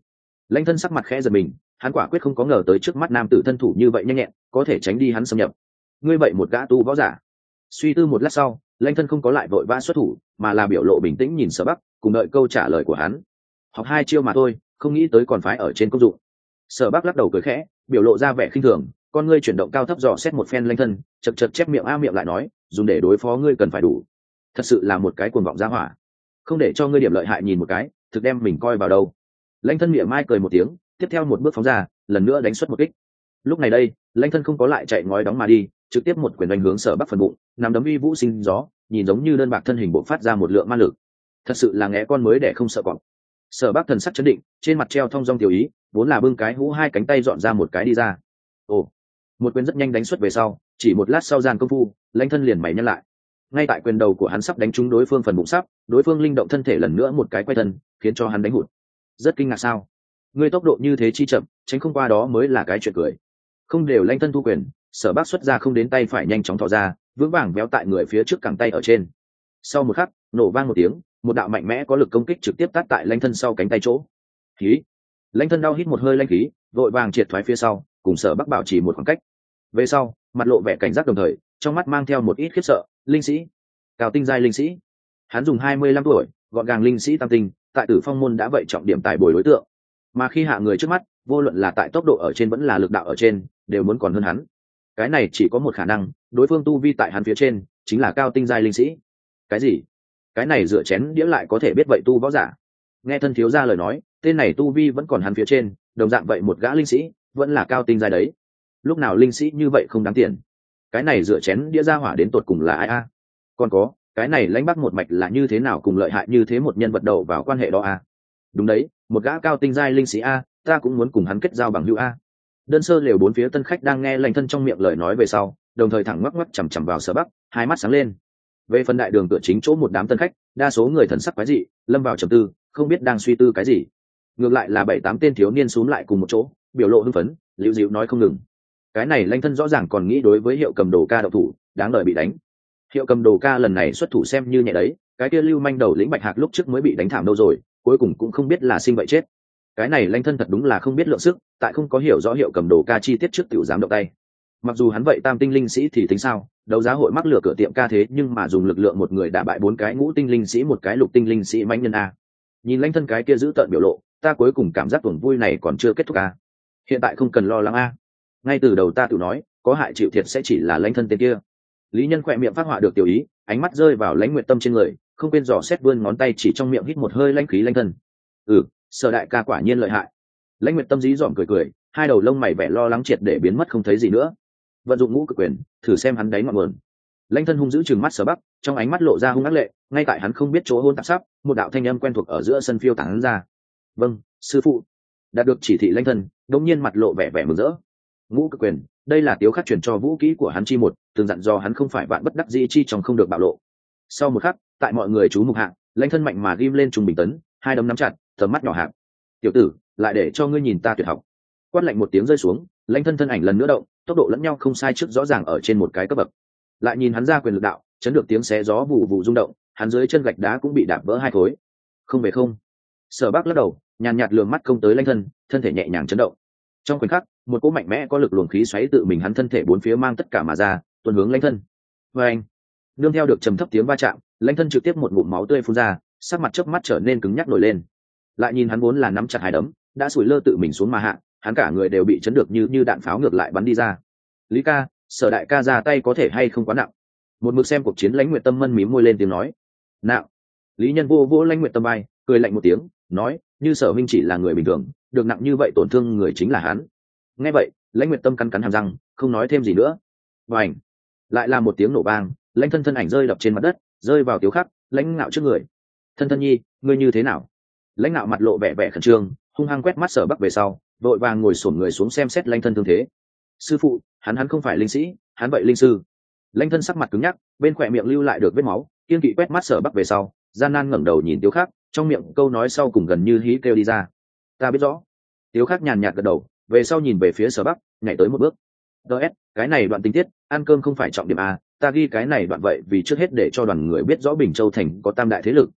Lãnh Thân sắc mặt khẽ giật mình, hắn quả quyết không có ngờ tới trước mắt nam tử thân thủ như vậy nhanh nhẹn, có thể tránh đi hắn xâm nhập. Ngươi vậy một gã tu võ giả. Suy tư một lát sau, Lãnh Thân không có lại vội vã xuất thủ, mà là biểu lộ bình tĩnh nhìn Sở Bắc, cùng đợi câu trả lời của hắn. Học hai chiêu mà thôi, không nghĩ tới còn phái ở trên công dụng. Sở Bắc lắc đầu cười khẽ, biểu lộ ra vẻ khinh thường, con ngươi chuyển động cao thấp dò xét một phen Lãnh Thân, chật chật chép miệng a miệng lại nói, dùng để đối phó ngươi cần phải đủ. Thật sự là một cái cuồng vọng gia hỏa, không để cho ngươi điểm lợi hại nhìn một cái, thực đem mình coi vào đâu. Lãnh Thân miệng mai cười một tiếng, tiếp theo một bước phóng ra, lần nữa đánh xuất một kích. Lúc này đây, Lãnh Thân không có lại chạy ngói đóng mà đi, trực tiếp một quyền đánh hướng Sở Bắc phần bụng, nắm đấm uy vũ sinh gió, nhìn giống như đơn bạc thân hình bộc phát ra một lượng ma lực. Thật sự là ngẽ con mới để không sợ cọp. Sở Bắc thần sắc chấn định, trên mặt treo thong dong tiểu ý, vốn là bưng cái hũ hai cánh tay dọn ra một cái đi ra. Ồ, một quyền rất nhanh đánh xuất về sau, chỉ một lát sau gian công phu, Lãnh Thân liền mày nhăn lại. Ngay tại quyền đầu của hắn sắp đánh trúng đối phương phần bụng sắp, đối phương linh động thân thể lần nữa một cái quay thân, khiến cho hắn đánh hụt. Rất kinh ngạc sao? Ngươi tốc độ như thế chi chậm, tránh không qua đó mới là cái chuyện cười. Không đều Lãnh Thân thu quyền, Sở Bắc xuất ra không đến tay phải nhanh chóng thò ra, vững vàng véo tại người phía trước cẳng tay ở trên. Sau một khắc, nổ vang một tiếng, một đạo mạnh mẽ có lực công kích trực tiếp tát tại Lãnh Thân sau cánh tay chỗ. Khí. Lãnh Thân đau hít một hơi lãnh khí, vội vàng triệt thoái phía sau, cùng Sở Bắc bảo trì một khoảng cách. Về sau, mặt lộ vẻ cảnh giác đồng thời, trong mắt mang theo một ít khiếp sợ, linh sĩ, cao tinh giai linh sĩ. Hắn dùng hai mươi lăm tuổi, gọn gàng linh sĩ tam tinh, tại Tử Phong môn đã vậy trọng điểm tài bồi đối tượng. Mà khi hạ người trước mắt, vô luận là tại tốc độ ở trên vẫn là lực đạo ở trên, đều muốn còn hơn hắn. Cái này chỉ có một khả năng, đối phương tu vi tại hắn phía trên, chính là cao tinh giai linh sĩ. Cái gì? Cái này dựa chén đĩa lại có thể biết vậy tu võ giả? Nghe thân thiếu gia lời nói, tên này tu vi vẫn còn hắn phía trên, đồng dạng vậy một gã linh sĩ, vẫn là cao tinh giai đấy. Lúc nào linh sĩ như vậy không đáng tiền? Cái này dựa chén đĩa ra hỏa đến tột cùng là ai a? Còn có, cái này Lãnh Bắc một mạch là như thế nào cùng lợi hại như thế một nhân vật đầu vào quan hệ đó a? Đúng đấy, một gã cao tinh giai linh sĩ a, ta cũng muốn cùng hắn kết giao bằng hữu a. Đơn sơ lều bốn phía tân khách đang nghe Lãnh Thân trong miệng lời nói về sau, đồng thời thẳng ngoắc ngoắc chằm chằm vào Sở Bắc, hai mắt sáng lên. Về phần đại đường cửa chính chỗ một đám tân khách, đa số người thần sắc quái dị, lâm vào trầm tư, không biết đang suy tư cái gì. Ngược lại là bảy tám tên thiếu niên xúm lại cùng một chỗ, biểu lộ hưng phấn, liễu dịu nói không ngừng. Cái này Lãnh Thân rõ ràng còn nghĩ đối với Hiệu Cầm Đồ Ca độc thủ, đáng đời bị đánh. Hiệu Cầm Đồ Ca lần này xuất thủ xem như nhẹ đấy, cái kia lưu manh đầu lĩnh Bạch Hạc lúc trước mới bị đánh thảm đâu rồi, cuối cùng cũng không biết là sinh vậy chết. Cái này Lãnh Thân thật đúng là không biết lượng sức, tại không có hiểu rõ Hiệu Cầm Đồ Ca chi tiết trước tiểu dám động tay. Mặc dù hắn vậy tam tinh linh sĩ thì tính sao, đấu giá hội mắc lửa cửa tiệm ca thế nhưng mà dùng lực lượng một người đả bại bốn cái ngũ tinh linh sĩ một cái lục tinh linh sĩ mãnh nhân a. Nhìn Lãnh Thân cái kia giữ tợn biểu lộ, ta cuối cùng cảm giác tuần vui này còn chưa kết thúc a. Hiện tại không cần lo lắng a. Ngay từ đầu ta tự nói, có hại chịu thiệt sẽ chỉ là Lãnh Thân tên kia. Lý Nhân khỏe miệng phát họa được tiểu ý, ánh mắt rơi vào Lãnh Nguyệt Tâm trên người, không quên dò xét vươn ngón tay chỉ trong miệng hít một hơi lãnh khí Lãnh Thân. Ừ, Sở đại ca quả nhiên lợi hại. Lãnh Nguyệt Tâm dí dỏm cười cười, hai đầu lông mày vẻ lo lắng triệt để biến mất không thấy gì nữa. Vận dụng ngũ cực quyền, thử xem hắn đáy ngọn nguồn. Lãnh Thân hung dữ trừng mắt Sở Bắc, trong ánh mắt lộ ra hung ác lệ, ngay tại hắn không biết chỗ hôn tạp sắp, một đạo thanh âm quen thuộc ở giữa sân phiêu tán ra. Vâng, sư phụ. Đạt được chỉ thị Lãnh Thân, đột nhiên mặt lộ vẻ vẻ mừng rỡ. Ngũ cực quyền, đây là Tiếu Khắc truyền cho vũ kỹ của hắn chi một, từng dặn dò hắn không phải vạn bất đắc dĩ chi trong không được bạo lộ. Sau một khắc, tại mọi người chú mục hạ, Lãnh Thân mạnh mà ghim lên trung bình tấn, hai đấm nắm chặt, tầm mắt nhỏ hẹp. Tiểu tử, lại để cho ngươi nhìn ta tuyệt học. Quát lạnh một tiếng rơi xuống, Lãnh Thân thân ảnh lần nữa động, tốc độ lẫn nhau không sai trước rõ ràng ở trên một cái cấp bậc. Lại nhìn hắn ra quyền lực đạo, chấn được tiếng xé gió vụ vụ rung động, hắn dưới chân gạch đá cũng bị đạp vỡ hai khối. Không về không. Sở Bắc lắc đầu, nhàn nhạt lườm mắt công tới Lãnh Thân, thân thể nhẹ nhàng chấn động. Trong khoảnh khắc, một cỗ mạnh mẽ có lực luồng khí xoáy tự mình hắn thân thể bốn phía mang tất cả mà ra, tuôn hướng Lãnh Thân. Và anh, nương theo được trầm thấp tiếng va chạm, Lãnh Thân trực tiếp một ngụm máu tươi phun ra, sắc mặt chớp mắt trở nên cứng nhắc nổi lên. Lại nhìn hắn vốn là nắm chặt hai đấm, đã sủi lơ tự mình xuống mà hạ, hắn cả người đều bị chấn được như như đạn pháo ngược lại bắn đi ra. Lý ca, Sở đại ca ra tay có thể hay không quá nặng? Một mực xem cuộc chiến Lãnh Nguyệt Tâm mân mím môi lên tiếng nói. Nặng. Lý Nhân vô vô Lãnh Nguyệt Tâm vai, cười lạnh một tiếng, nói, như Sở huynh chỉ là người bình thường, được nặng như vậy tổn thương người chính là hắn. Nghe vậy, Lãnh Nguyệt Tâm cắn cắn hàm răng, không nói thêm gì nữa. Bành! Lại là một tiếng nổ vang, Lãnh Thân thân ảnh rơi đập trên mặt đất, rơi vào Tiếu Khắc, Lãnh Ngạo trước người. Thân thân nhi, ngươi như thế nào? Lãnh Ngạo mặt lộ vẻ vẻ khẩn trương, hung hăng quét mắt Sở Bắc về sau, vội vàng ngồi xổm người xuống xem xét Lãnh Thân thương thế. Sư phụ, hắn hắn không phải linh sĩ, hắn vậy linh sư. Lãnh Thân sắc mặt cứng nhắc, bên khỏe miệng lưu lại được vết máu, kiên kỵ quét mắt Sở Bắc về sau, gian nan ngẩng đầu nhìn Tiếu Khắc, trong miệng câu nói sau cùng gần như hí kêu đi ra. Ta biết rõ. Tiếu Khắc nhàn nhạt gật đầu, về sau nhìn về phía Sở Bắc, nhảy tới một bước. ds cái này đoạn tình tiết ăn cơm không phải trọng điểm a, ta ghi cái này đoạn vậy vì trước hết để cho đoàn người biết rõ Bình Châu thành có tam đại thế lực,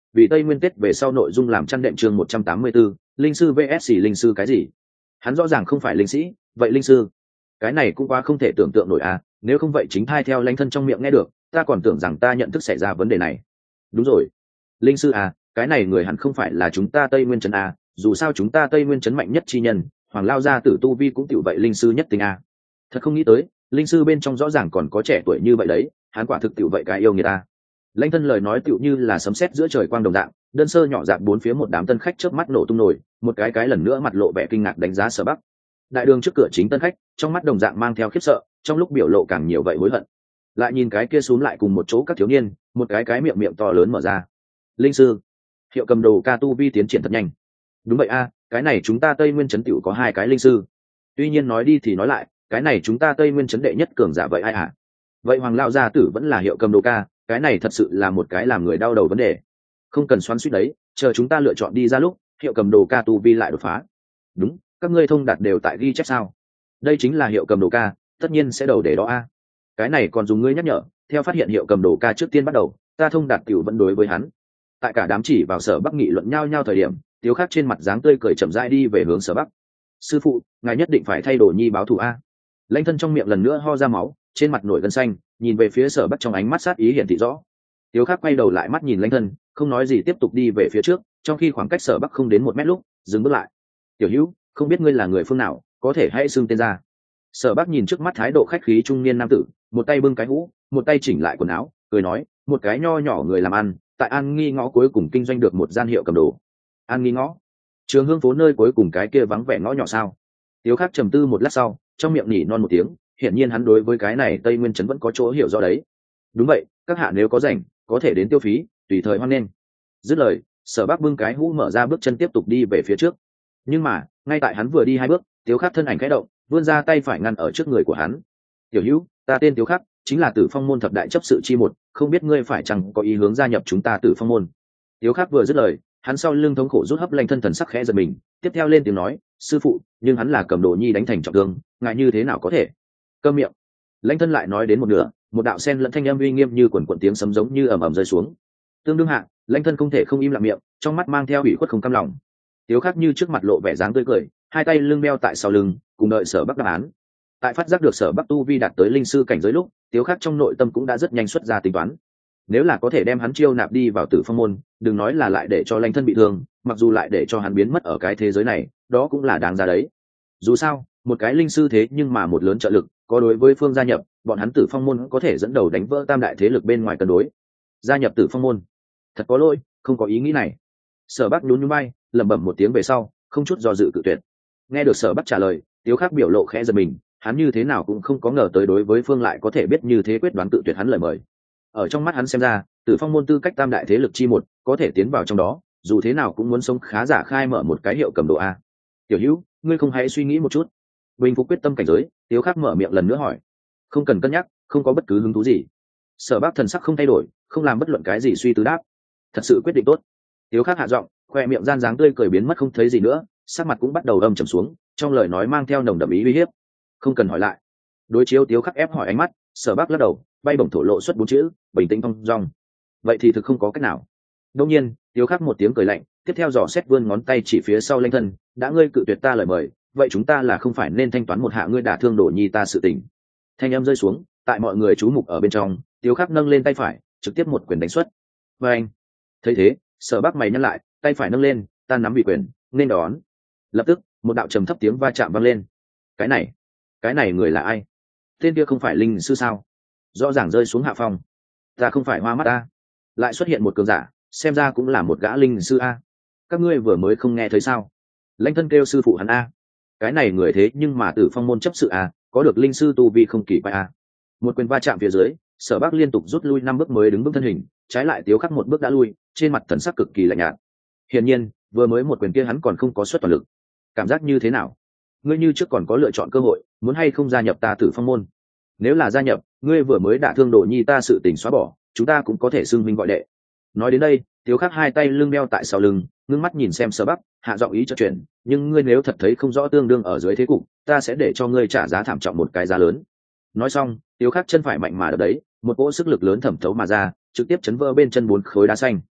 vì tây nguyên tết về sau nội dung làm chăn đệm chương một trăm tám mươi 184, linh sư vs linh sư cái gì? Hắn rõ ràng không phải linh sĩ, vậy linh sư cái này cũng quá không thể tưởng tượng nổi à, nếu không vậy chính thai theo Lãnh Thân trong miệng nghe được, ta còn tưởng rằng ta nhận thức xảy ra vấn đề này. Đúng rồi, linh sư à, cái này người hẳn không phải là chúng ta Tây Nguyên trấn à, dù sao chúng ta Tây Nguyên trấn mạnh nhất chi nhân, Hoàng Lao gia tử tu vi cũng tiểu vậy linh sư nhất tình à. Thật không nghĩ tới, linh sư bên trong rõ ràng còn có trẻ tuổi như vậy đấy, hắn quả thực tiểu vậy cái yêu người ta. Lãnh Thân lời nói tiểu như là sấm sét giữa trời quang đồng dạng, đơn sơ nhỏ dạng bốn phía một đám tân khách chớp mắt nổ tung nổi, một cái cái lần nữa mặt lộ vẻ kinh ngạc đánh giá Sở Bắc. Đại đường trước cửa chính tân khách, trong mắt đồng dạng mang theo khiếp sợ, trong lúc biểu lộ càng nhiều vậy hối hận. Lại nhìn cái kia xuống lại cùng một chỗ các thiếu niên, một cái cái miệng miệng to lớn mở ra. Linh sư, Hiệu Cầm Đồ ca tu vi tiến triển thật nhanh. Đúng vậy a, cái này chúng ta Tây Nguyên trấn tiểu có hai cái linh sư. Tuy nhiên nói đi thì nói lại, cái này chúng ta Tây Nguyên trấn đệ nhất cường giả vậy ai hả? Vậy Hoàng lão gia tử vẫn là Hiệu Cầm Đồ ca, cái này thật sự là một cái làm người đau đầu vấn đề. Không cần xoắn xuýt đấy, chờ chúng ta lựa chọn đi ra lúc, Hiệu Cầm Đồ ca tu vi lại đột phá. Đúng, các ngươi thông đạt đều tại ghi chép sao? Đây chính là Hiệu Cầm Đồ ca, tất nhiên sẽ đầu để đó a. Cái này còn dùng ngươi nhắc nhở, theo phát hiện Hiệu Cầm Đồ ca trước tiên bắt đầu, ta thông đạt tiểu vẫn đối với hắn. Tại cả đám chỉ vào Sở Bắc nghị luận nhau nhau thời điểm, Tiếu Khắc trên mặt dáng tươi cười chậm rãi đi về hướng Sở Bắc. Sư phụ, ngài nhất định phải thay đổi nhi báo thù a. Lãnh Thân trong miệng lần nữa ho ra máu, trên mặt nổi gân xanh, nhìn về phía Sở Bắc trong ánh mắt sát ý hiển thị rõ. Tiếu Khắc quay đầu lại mắt nhìn Lãnh Thân, không nói gì tiếp tục đi về phía trước, trong khi khoảng cách Sở Bắc không đến một mét lúc, dừng bước lại. Tiểu Hữu, không biết ngươi là người phương nào, có thể hãy xưng tên ra. Sở Bắc nhìn trước mắt thái độ khách khí trung niên nam tử, một tay bưng cái hũ, một tay chỉnh lại quần áo, cười nói, một cái nho nhỏ người làm ăn, tại An Nghi ngõ cuối cùng kinh doanh được một gian hiệu cầm đồ. An Nghi ngõ, Trường Hương phố nơi cuối cùng cái kia vắng vẻ ngõ nhỏ sao? Tiếu Khắc trầm tư một lát sau, trong miệng nhỉ non một tiếng, hiển nhiên hắn đối với cái này Tây Nguyên trấn vẫn có chỗ hiểu rõ đấy. Đúng vậy, các hạ nếu có rảnh, có thể đến tiêu phí, tùy thời hoan nghênh. Dứt lời, Sở Bắc bưng cái hũ mở ra bước chân tiếp tục đi về phía trước. Nhưng mà, ngay tại hắn vừa đi hai bước, Tiếu Khắc thân ảnh khẽ động, vươn ra tay phải ngăn ở trước người của hắn. Tiểu Hữu, ta tên Tiếu Khắc, chính là Tử Phong môn thập đại chấp sự chi một, không biết ngươi phải chăng có ý hướng gia nhập chúng ta Tử Phong môn. Tiếu Khắc vừa dứt lời, hắn sau lưng thống khổ rút hấp Lãnh Thân thần sắc khẽ giật mình, tiếp theo lên tiếng nói, sư phụ, nhưng hắn là cầm đồ nhi đánh thành trọng thương, ngại như thế nào có thể? Câm miệng. Lãnh Thân lại nói đến một nửa, một đạo sen lẫn thanh âm uy nghiêm như quần quần tiếng sấm giống như ầm ầm rơi xuống. Tương đương hạ, Lãnh Thân không thể không im lặng miệng, trong mắt mang theo ủy khuất không cam lòng. Tiếu Khắc như trước mặt lộ vẻ dáng tươi cười, hai tay lưng beo tại sau lưng, cùng đợi Sở Bắc đáp án. Tại phát giác được Sở Bắc tu vi đạt tới linh sư cảnh giới lúc, Tiếu Khắc trong nội tâm cũng đã rất nhanh xuất ra tính toán. Nếu là có thể đem hắn chiêu nạp đi vào Tử Phong môn, đừng nói là lại để cho Lãnh Thân bị thương, mặc dù lại để cho hắn biến mất ở cái thế giới này, đó cũng là đáng giá đấy. Dù sao, một cái linh sư thế nhưng mà một lớn trợ lực, có đối với phương gia nhập, bọn hắn Tử Phong môn có thể dẫn đầu đánh vỡ tam đại thế lực bên ngoài cân đối. Gia nhập Tử Phong môn, thật có lỗi, không có ý nghĩ này. Sở Bắc nhún nhún vai, lẩm bẩm một tiếng về sau, không chút do dự cự tuyệt. Nghe được Sở Bắc trả lời, Tiếu Khắc biểu lộ khẽ giật mình, hắn như thế nào cũng không có ngờ tới đối với phương lại có thể biết như thế quyết đoán cự tuyệt hắn lời mời. Ở trong mắt hắn xem ra, Tử Phong môn tư cách tam đại thế lực chi một, có thể tiến vào trong đó, dù thế nào cũng muốn sống khá giả khai mở một cái hiệu cầm đồ a. Tiểu Hữu, ngươi không hãy suy nghĩ một chút. Bình phục quyết tâm cảnh giới, Tiếu Khắc mở miệng lần nữa hỏi. Không cần cân nhắc, không có bất cứ hứng thú gì. Sở Bắc thần sắc không thay đổi, không làm bất luận cái gì suy tư đáp. Thật sự quyết định tốt. Tiếu Khắc hạ giọng, khoe miệng gian dáng tươi cười biến mất không thấy gì nữa, sắc mặt cũng bắt đầu âm trầm xuống, trong lời nói mang theo nồng đậm ý uy hiếp. Không cần hỏi lại. Đối chiếu Tiếu Khắc ép hỏi ánh mắt, Sở Bắc lắc đầu, bay bổng thổ lộ xuất bốn chữ, bình tĩnh thong dong. Vậy thì thực không có cách nào. Đương nhiên, Tiếu Khắc một tiếng cười lạnh, tiếp theo dò xét vươn ngón tay chỉ phía sau Lãnh Thân, đã ngươi cự tuyệt ta lời mời, vậy chúng ta là không phải nên thanh toán một hạ ngươi đả thương Đồ nhi ta sự tình. Thanh âm rơi xuống, tại mọi người chú mục ở bên trong, Tiếu Khắc nâng lên tay phải, trực tiếp một quyền đánh xuất. Và anh, thấy thế, Sở Bắc mày nhăn lại, tay phải nâng lên, ta nắm bị quyền, nên đón. Lập tức, một đạo trầm thấp tiếng va chạm vang lên. Cái này, cái này người là ai? Tên kia không phải linh sư sao? Rõ ràng rơi xuống hạ phong. Ta không phải hoa mắt ta. Lại xuất hiện một cường giả, xem ra cũng là một gã linh sư a. Các ngươi vừa mới không nghe thấy sao? Lãnh Thân kêu sư phụ hắn a. Cái này người thế nhưng mà Tử Phong môn chấp sự a, có được linh sư tu vi không kỳ quái a. Một quyền va chạm phía dưới, Sở Bắc liên tục rút lui năm bước mới đứng vững thân hình, trái lại Tiếu Khắc một bước đã lui, trên mặt thần sắc cực kỳ lạnh nhạt. Hiển nhiên, vừa mới một quyền kia hắn còn không có xuất toàn lực. Cảm giác như thế nào? Ngươi như trước còn có lựa chọn cơ hội, muốn hay không gia nhập ta Tử Phong môn? Nếu là gia nhập, ngươi vừa mới đả thương Đồ nhi ta sự tình xóa bỏ, chúng ta cũng có thể xưng huynh gọi đệ. Nói đến đây, Tiếu Khắc hai tay lưng đeo tại sau lưng, ngưng mắt nhìn xem Sở Bắc, hạ giọng ý cho chuyện, nhưng ngươi nếu thật thấy không rõ tương đương ở dưới thế cục, ta sẽ để cho ngươi trả giá thảm trọng một cái giá lớn. Nói xong, Tiếu Khắc chân phải mạnh mà đập đấy, một cỗ sức lực lớn thẩm thấu mà ra, trực tiếp chấn vỡ bên chân bốn khối đá xanh.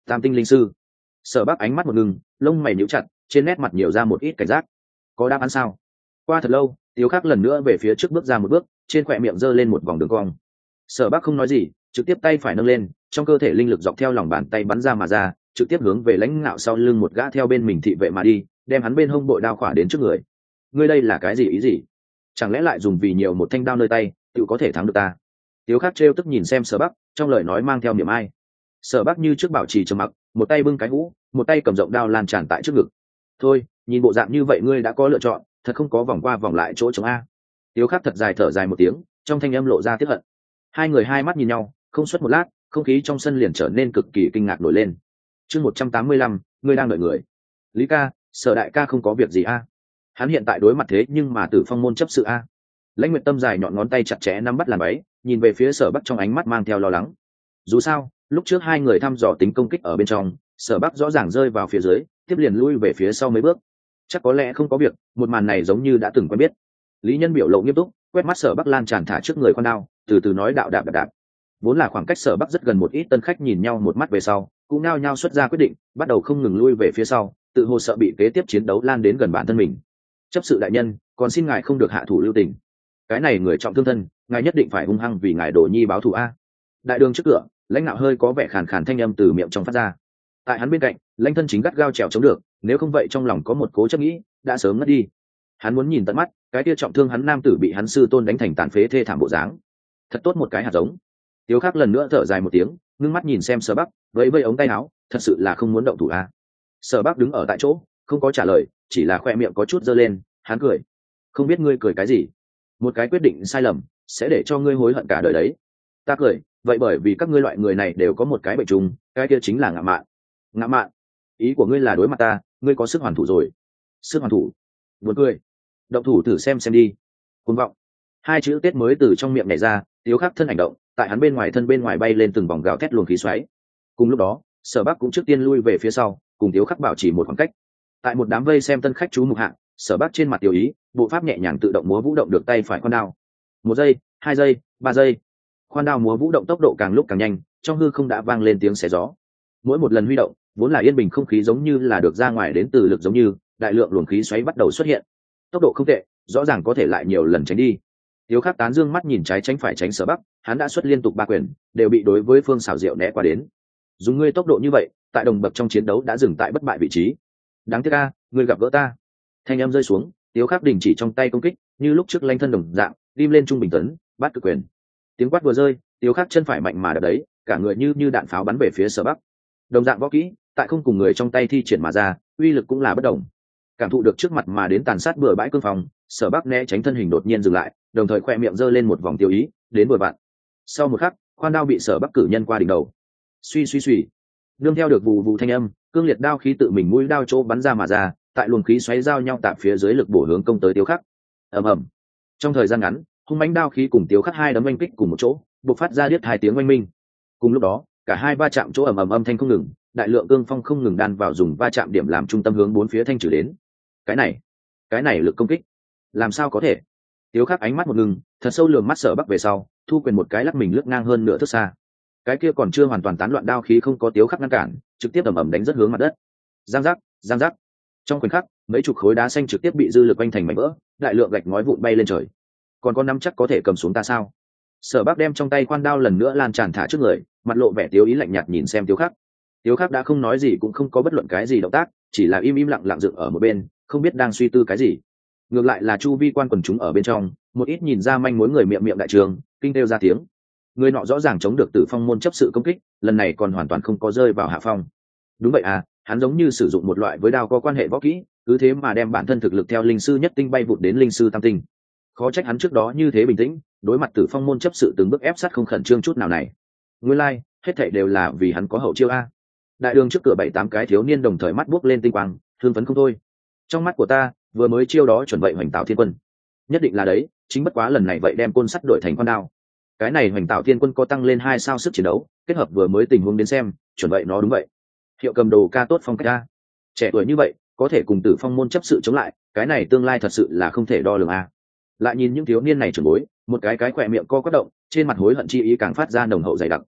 Tam tinh linh sư. Sở Bắc ánh mắt một ngừng, lông mày nhíu chặt, trên nét mặt nhiều ra một ít cảnh giác. Có đáp án sao? Qua thật lâu, Tiếu Khắc lần nữa về phía trước bước ra một bước, trên khóe miệng giơ lên một vòng đường cong. Sở Bắc không nói gì, trực tiếp tay phải nâng lên, trong cơ thể linh lực dọc theo lòng bàn tay bắn ra mà ra, trực tiếp hướng về Lãnh Ngạo sau lưng một gã theo bên mình thị vệ mà đi, đem hắn bên hông bội đao khỏa đến trước người. Ngươi đây là cái gì ý gì? Chẳng lẽ lại dùng vì nhiều một thanh đao nơi tay, tự có thể thắng được ta? Tiếu Khắc trêu tức nhìn xem Sở Bắc, trong lời nói mang theo niềm ai. Sở Bắc như trước bảo trì trầm mặc, một tay bưng cái hũ, một tay cầm rộng đao lan tràn tại trước ngực. Thôi, nhìn bộ dạng như vậy ngươi đã có lựa chọn, thật không có vòng qua vòng lại chỗ chống a. Tiếu Khắc thật dài thở dài một tiếng, trong thanh âm lộ ra tiếc hận. Hai người hai mắt nhìn nhau, không suốt một lát, không khí trong sân liền trở nên cực kỳ kinh ngạc nổi lên. Chương một trăm tám mươi lăm, ngươi đang đợi người. Lý ca, Sở đại ca không có việc gì a? Hắn hiện tại đối mặt thế nhưng mà Tử Phong môn chấp sự a. Lãnh Nguyệt Tâm dài nhọn ngón tay chặt chẽ nắm bắt làn váy, nhìn về phía Sở Bắc trong ánh mắt mang theo lo lắng. Dù sao, lúc trước hai người thăm dò tính công kích ở bên trong, Sở Bắc rõ ràng rơi vào phía dưới, tiếp liền lui về phía sau mấy bước. Chắc có lẽ không có việc, một màn này giống như đã từng quen biết. Lý Nhân biểu lộ nghiêm túc, quét mắt Sở Bắc lan tràn thả trước người con đao, từ từ nói đạo đạp đạp đạp. Vốn là khoảng cách Sở Bắc rất gần một ít tân khách nhìn nhau một mắt về sau, cũng nao nhao xuất ra quyết định, bắt đầu không ngừng lui về phía sau, tự hồ sợ bị kế tiếp chiến đấu lan đến gần bản thân mình. Chấp sự đại nhân, còn xin ngài không được hạ thủ lưu tình. Cái này người trọng thương thân, ngài nhất định phải hung hăng vì ngài Đồ Nhi báo thù a. Đại đường trước cửa, Lãnh Nạo hơi có vẻ khàn khàn thanh âm từ miệng trong phát ra. Tại hắn bên cạnh, Lãnh Thân chính gắt gao trèo chống được, nếu không vậy trong lòng có một cố chấp nghĩ, đã sớm ngất đi. Hắn muốn nhìn tận mắt, cái kia trọng thương hắn nam tử bị hắn sư tôn đánh thành tàn phế thê thảm bộ dáng. Thật tốt một cái hạt giống. Tiếu Khắc lần nữa thở dài một tiếng, ngưng mắt nhìn xem Sở Bắc, vẫy vẫy ống tay áo, thật sự là không muốn động thủ a. Sở Bắc đứng ở tại chỗ, không có trả lời, chỉ là khoe miệng có chút giơ lên, hắn cười. Không biết ngươi cười cái gì? Một cái quyết định sai lầm sẽ để cho ngươi hối hận cả đời đấy. Ta cười, vậy bởi vì các ngươi loại người này đều có một cái bệnh chung, cái kia chính là ngạo mạn. Ngạo mạn? Ý của ngươi là đối mặt ta, ngươi có sức hoàn thủ rồi. Sức hoàn thủ? Buồn cười. Động thủ thử xem xem đi. Cuồng vọng. Hai chữ Tết mới từ trong miệng nhảy ra, Tiếu Khắc thân hành động, tại hắn bên ngoài thân bên ngoài bay lên từng vòng gào thét luồng khí xoáy. Cùng lúc đó, Sở Bắc cũng trước tiên lui về phía sau, cùng Tiếu Khắc bảo trì một khoảng cách. Tại một đám vây xem tân khách chú mục hạ, Sở Bắc trên mặt tiểu ý, bộ pháp nhẹ nhàng tự động múa vũ động được tay phải khoan đao. Một giây, hai giây, ba giây, khoan đao múa vũ động tốc độ càng lúc càng nhanh, trong hư không đã vang lên tiếng xé gió. Mỗi một lần huy động, vốn là yên bình không khí giống như là được ra ngoài đến từ lực giống như, đại lượng luồng khí xoáy bắt đầu xuất hiện. Tốc độ không tệ, rõ ràng có thể lại nhiều lần tránh đi. Tiếu Khắc tán dương mắt nhìn trái tránh phải tránh Sở Bắc, hắn đã xuất liên tục ba quyền, đều bị đối với phương xảo diệu né qua đến. Dùng ngươi tốc độ như vậy, tại đồng bậc trong chiến đấu đã dừng tại bất bại vị trí. Đáng tiếc a, ngươi gặp gỡ ta. Thanh âm rơi xuống, Tiếu Khắc đình chỉ trong tay công kích, như lúc trước Lanh Thân đồng dạng, lim lên trung bình tấn, bắt cực quyền. Tiếng quát vừa rơi, Tiếu Khắc chân phải mạnh mà đập đấy, cả người như như đạn pháo bắn về phía Sở Bắc. Đồng dạng võ kỹ, tại không cùng người trong tay thi triển mà ra, uy lực cũng là bất đồng. Cảm thụ được trước mặt mà đến tàn sát bừa bãi cương phòng, Sở Bắc né tránh thân hình đột nhiên dừng lại, đồng thời khoe miệng giơ lên một vòng tiêu ý, đến vừa vặn. Sau một khắc, khoan đao bị Sở Bắc cử nhân qua đỉnh đầu. Suy suy suy, nương theo được vù vù thanh âm, cương liệt đao khí tự mình mũi đao chỗ bắn ra mà ra, tại luồng khí xoáy giao nhau tạm phía dưới lực bổ hướng công tới Tiếu Khắc. Ầm ầm. Trong thời gian ngắn, hung mãnh đao khí cùng Tiếu Khắc hai đấm oanh kích cùng một chỗ, bộc phát ra điếc hai tiếng oanh minh. Cùng lúc đó, cả hai va chạm chỗ ầm ầm âm thanh không ngừng, đại lượng cương phong không ngừng đan vào dùng va chạm điểm làm trung tâm hướng bốn phía thanh trừ đến. Cái này, cái này lực công kích, làm sao có thể? Tiếu Khắc ánh mắt một ngừng, thật sâu lườm mắt Sở Bắc về sau, thu quyền một cái lắc mình lướt ngang hơn nửa thước xa. Cái kia còn chưa hoàn toàn tán loạn đao khí không có Tiếu Khắc ngăn cản, trực tiếp ầm ầm đánh rất hướng mặt đất. Giang giác, giang giác. Trong khoảnh khắc, mấy chục khối đá xanh trực tiếp bị dư lực quanh thành mảnh vỡ, đại lượng gạch ngói vụn bay lên trời. Còn có nắm chắc có thể cầm xuống ta sao? Sở Bắc đem trong tay khoan đao lần nữa lan tràn thả trước người, mặt lộ vẻ tiếu ý lạnh nhạt nhìn xem Tiếu Khắc. Tiếu Khắc đã không nói gì cũng không có bất luận cái gì động tác, chỉ là im im lặng lặng dựng ở một bên, không biết đang suy tư cái gì. Ngược lại là chu vi quan quần chúng ở bên trong, một ít nhìn ra manh mối người miệng miệng đại trường, kinh kêu ra tiếng. Người nọ rõ ràng chống được Tử Phong môn chấp sự công kích, lần này còn hoàn toàn không có rơi vào hạ phong. Đúng vậy à, hắn giống như sử dụng một loại với đao có quan hệ võ kỹ, cứ thế mà đem bản thân thực lực theo linh sư nhất tinh bay vụt đến linh sư tam tinh. Khó trách hắn trước đó như thế bình tĩnh, đối mặt Tử Phong môn chấp sự từng bước ép sát không khẩn trương chút nào này. Nguyên lai, like, hết thảy đều là vì hắn có hậu chiêu a. Đại đường trước cửa bảy tám cái thiếu niên đồng thời mắt buốc lên tinh quang, thương phấn không thôi. Trong mắt của ta, vừa mới chiêu đó chuẩn vậy hoành tạo thiên quân, nhất định là đấy, chính bất quá lần này vậy đem côn sắt đổi thành con đao. Cái này hoành tạo thiên quân có tăng lên hai sao sức chiến đấu, kết hợp vừa mới tình huống đến xem, chuẩn vậy nó đúng vậy. Hiệu cầm đồ ca tốt phong cách a. Trẻ tuổi như vậy, có thể cùng Tử Phong môn chấp sự chống lại, cái này tương lai thật sự là không thể đo lường a. Lại nhìn những thiếu niên này trưởng bối, một cái cái khỏe miệng co quắp động, trên mặt hối hận chi ý càng phát ra nồng hậu dày đặc.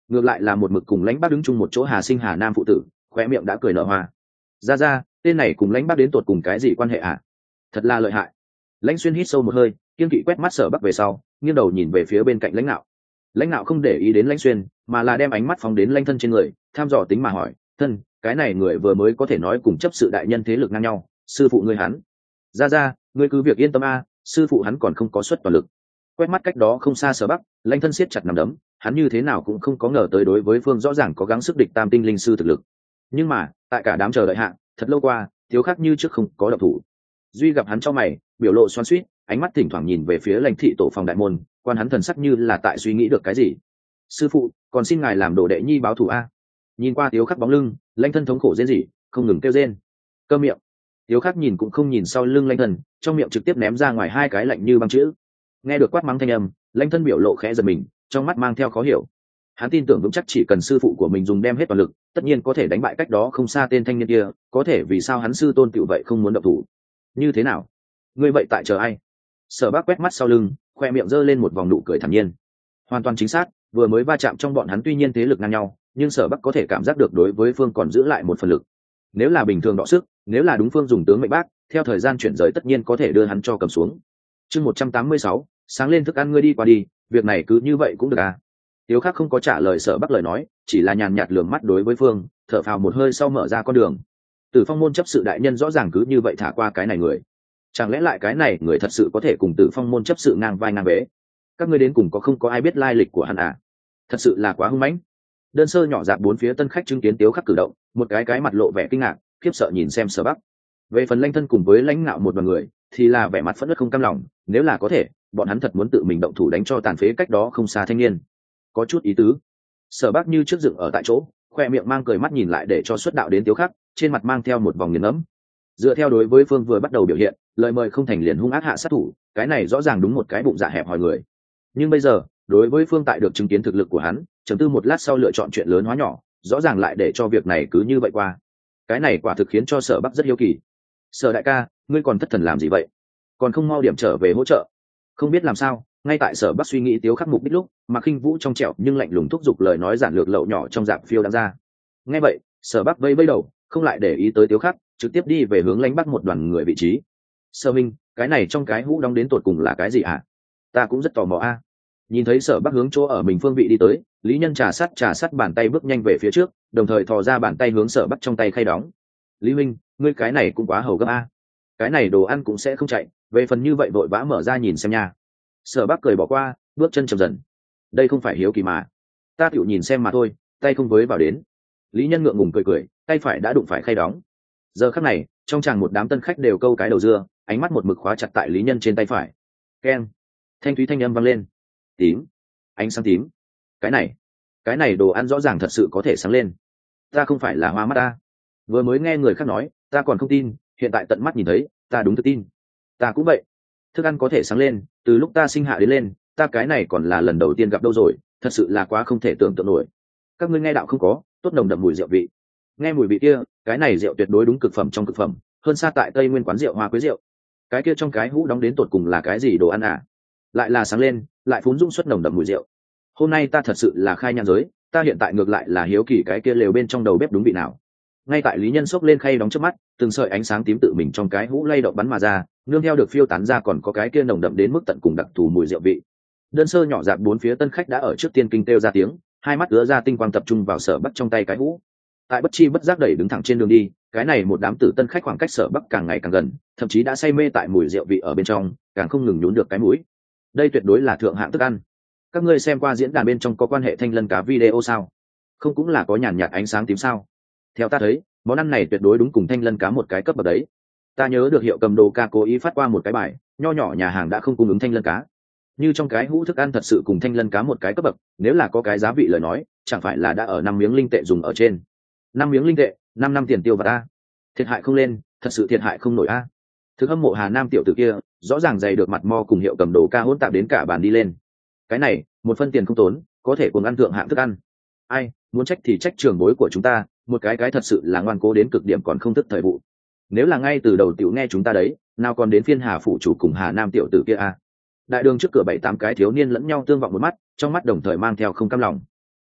ngược lại là một mực cùng lãnh bác đứng chung một chỗ Hà Sinh Hà Nam phụ tử, khóe miệng đã cười nở hoa. Ra ra, tên này cùng lãnh bác đến tột cùng cái gì quan hệ à? Thật là lợi hại. Lãnh Xuyên hít sâu một hơi, kiên kỵ quét mắt Sở Bắc về sau, nghiêng đầu nhìn về phía bên cạnh Lãnh Nạo. Lãnh Nạo không để ý đến Lãnh Xuyên, mà là đem ánh mắt phóng đến Lãnh Thân trên người, tham dò tính mà hỏi, thân, cái này người vừa mới có thể nói cùng chấp sự đại nhân thế lực ngang nhau, sư phụ ngươi hắn. Ra ra, ngươi cứ việc yên tâm a, sư phụ hắn còn không có xuất toàn lực. Quét mắt cách đó không xa Sở Bắc, Lãnh Thân siết chặt nắm đấm, hắn như thế nào cũng không có ngờ tới đối với phương rõ ràng có gắng sức địch tam tinh linh sư thực lực. Nhưng mà, tại cả đám chờ đợi hạ, thật lâu qua, thiếu khác như trước không có động thủ. Duy gặp hắn trong mày, biểu lộ xoắn xuýt, ánh mắt thỉnh thoảng nhìn về phía Lãnh thị tổ phòng đại môn, quan hắn thần sắc như là tại suy nghĩ được cái gì. Sư phụ, còn xin ngài làm đồ đệ nhi báo thù a. Nhìn qua Tiếu Khắc bóng lưng, Lãnh Thân thống khổ rên rỉ, không ngừng kêu rên. Cơ miệng. Tiếu Khắc nhìn cũng không nhìn sau lưng Lãnh Thân, trong miệng trực tiếp ném ra ngoài hai cái lạnh như băng chữ. Nghe được quát mắng thanh âm, Lãnh Thân biểu lộ khẽ giật mình, trong mắt mang theo khó hiểu. Hắn tin tưởng vững chắc chỉ cần sư phụ của mình dùng đem hết toàn lực, tất nhiên có thể đánh bại cách đó không xa tên thanh niên kia, có thể vì sao hắn sư tôn tiểu vậy không muốn động thủ? Như thế nào? Ngươi vậy tại chờ ai? Sở Bác quét mắt sau lưng, khoe miệng giơ lên một vòng nụ cười thản nhiên. Hoàn toàn chính xác, vừa mới va chạm trong bọn hắn tuy nhiên thế lực ngang nhau, nhưng Sở Bắc có thể cảm giác được đối với phương còn giữ lại một phần lực. Nếu là bình thường đọ sức, nếu là đúng phương dùng tướng mệnh bác, theo thời gian chuyển rời tất nhiên có thể đưa hắn cho cầm xuống. Chương một trăm tám mươi sáu, sáng lên thức ăn ngươi đi qua đi, việc này cứ như vậy cũng được à? Tiếu Khắc không có trả lời Sở Bắc lời nói, chỉ là nhàn nhạt lườm mắt đối với phương, thở phào một hơi sau mở ra con đường. Tử Phong môn chấp sự đại nhân rõ ràng cứ như vậy thả qua cái này người. Chẳng lẽ lại cái này người thật sự có thể cùng Tử Phong môn chấp sự ngang vai ngang bế? Các ngươi đến cùng có không có ai biết lai lịch của hắn à? Thật sự là quá hung mãnh. Đơn sơ nhỏ dạp bốn phía tân khách chứng kiến Tiếu Khắc cử động, một cái cái mặt lộ vẻ kinh ngạc, khiếp sợ nhìn xem Sở Bắc. Về phần Lãnh Thân cùng với Lãnh Ngạo một đoàn người, thì là vẻ mặt phẫn nộ không cam lòng, nếu là có thể, bọn hắn thật muốn tự mình động thủ đánh cho tàn phế cách đó không xa thanh niên. Có chút ý tứ. Sở Bắc như trước dựng ở tại chỗ, khoe miệng mang cười mắt nhìn lại để cho xuất đạo đến Tiếu Khắc, trên mặt mang theo một vòng nghiền ngẫm. Dựa theo đối với phương vừa bắt đầu biểu hiện, lời mời không thành liền hung ác hạ sát thủ, cái này rõ ràng đúng một cái bụng dạ hẹp hòi người. Nhưng bây giờ, đối với phương tại được chứng kiến thực lực của hắn, chấm tư một lát sau lựa chọn chuyện lớn hóa nhỏ, rõ ràng lại để cho việc này cứ như vậy qua. Cái này quả thực khiến cho Sở Bắc rất hiếu kỳ. Sở đại ca, ngươi còn thất thần làm gì vậy? Còn không mau điểm trở về hỗ trợ? Không biết làm sao, ngay tại Sở Bắc suy nghĩ Tiếu Khắc mục đích lúc, mà Khinh Vũ trong trẻo nhưng lạnh lùng thúc giục lời nói giản lược lậu nhỏ trong dạng phiêu đang ra. Nghe vậy, Sở Bắc vây vây đầu, không lại để ý tới Tiếu Khắc, trực tiếp đi về hướng Lãnh Bắc một đoàn người vị trí. Sở Minh, cái này trong cái hũ đóng đến tột cùng là cái gì ạ? À? Ta cũng rất tò mò a. À. Nhìn thấy Sở Bắc hướng chỗ ở mình phương vị đi tới, Lý Nhân trà sát trà sát bàn tay bước nhanh về phía trước, đồng thời thò ra bàn tay hướng Sở Bắc trong tay khay đóng. Lý Minh, ngươi cái này cũng quá hầu gấp a. À. Cái này đồ ăn cũng sẽ không chạy, về phần như vậy vội vã mở ra nhìn xem nha. Sở Bắc cười bỏ qua, bước chân chậm dần. Đây không phải hiếu kỳ mà, ta tiểu nhìn xem mà thôi, tay không với vào đến. Lý Nhân ngượng ngùng cười cười, tay phải đã đụng phải khay đóng. Giờ khắc này, trong tràng một đám tân khách đều câu cái đầu dưa, ánh mắt một mực khóa chặt tại Lý Nhân trên tay phải. Keng, thanh thúy thanh âm vang lên. Tím, ánh sáng tím. Cái này, cái này đồ ăn rõ ràng thật sự có thể sáng lên. Ta không phải là hoa mắt ta. Vừa mới nghe người khác nói, ta còn không tin, hiện tại tận mắt nhìn thấy, ta đúng thực tin. Ta cũng vậy. Thức ăn có thể sáng lên, từ lúc ta sinh hạ đến lên, ta cái này còn là lần đầu tiên gặp đâu rồi, thật sự là quá không thể tưởng tượng nổi. Các ngươi nghe đạo không có, tốt nồng đậm mùi rượu vị. Nghe mùi vị kia, cái này rượu tuyệt đối đúng cực phẩm trong cực phẩm, hơn xa tại Tây Nguyên quán rượu Hoa Quế rượu. Cái kia trong cái hũ đóng đến tột cùng là cái gì đồ ăn à? Lại là sáng lên, lại phún dung xuất nồng đậm mùi rượu. Hôm nay ta thật sự là khai nhang giới, ta hiện tại ngược lại là hiếu kỳ cái kia lều bên trong đầu bếp đúng vị nào. Ngay tại Lý Nhân xốc lên khay đóng trước mắt, từng sợi ánh sáng tím tự mình trong cái hũ lay động bắn mà ra, nương theo được phiêu tán ra còn có cái kia nồng đậm đến mức tận cùng đặc thù mùi rượu vị. Đơn sơ nhỏ dạp bốn phía tân khách đã ở trước tiên kinh kêu ra tiếng, hai mắt ứa ra tinh quang tập trung vào Sở Bắc trong tay cái hũ. Tại bất chi bất giác đẩy đứng thẳng trên đường đi, cái này một đám tử tân khách khoảng cách Sở Bắc càng ngày càng gần, thậm chí đã say mê tại mùi rượu vị ở bên trong, càng không ngừng nhún được cái mũi. Đây tuyệt đối là thượng hạng thức ăn. Các ngươi xem qua diễn đàn bên trong có quan hệ thanh lân cá video sao? Không cũng là có nhàn nhạt ánh sáng tím sao? Theo ta thấy, món ăn này tuyệt đối đúng cùng thanh lân cá một cái cấp bậc đấy. Ta nhớ được hiệu cầm đồ ca cố ý phát qua một cái bài, nho nhỏ nhà hàng đã không cung ứng thanh lân cá. Như trong cái hũ thức ăn thật sự cùng thanh lân cá một cái cấp bậc, nếu là có cái giá vị lời nói, chẳng phải là đã ở năm miếng linh tệ dùng ở trên. Năm miếng linh tệ, năm năm tiền tiêu vào ta. Thiệt hại không lên, thật sự thiệt hại không nổi a. Thực hâm mộ Hà Nam tiểu tử kia, rõ ràng dày được mặt mo cùng hiệu cầm đồ ca hỗn tạp đến cả bàn đi lên. Cái này, một phân tiền không tốn, có thể cùng ăn thượng hạng thức ăn. Ai, muốn trách thì trách trường bối của chúng ta, một cái cái thật sự là ngoan cố đến cực điểm còn không thức thời vụ. Nếu là ngay từ đầu tiểu nghe chúng ta đấy, nào còn đến phiên Hà phủ chủ cùng Hà Nam tiểu tử kia a. Đại đường trước cửa bảy tám cái thiếu niên lẫn nhau tương vọng một mắt, trong mắt đồng thời mang theo không cam lòng.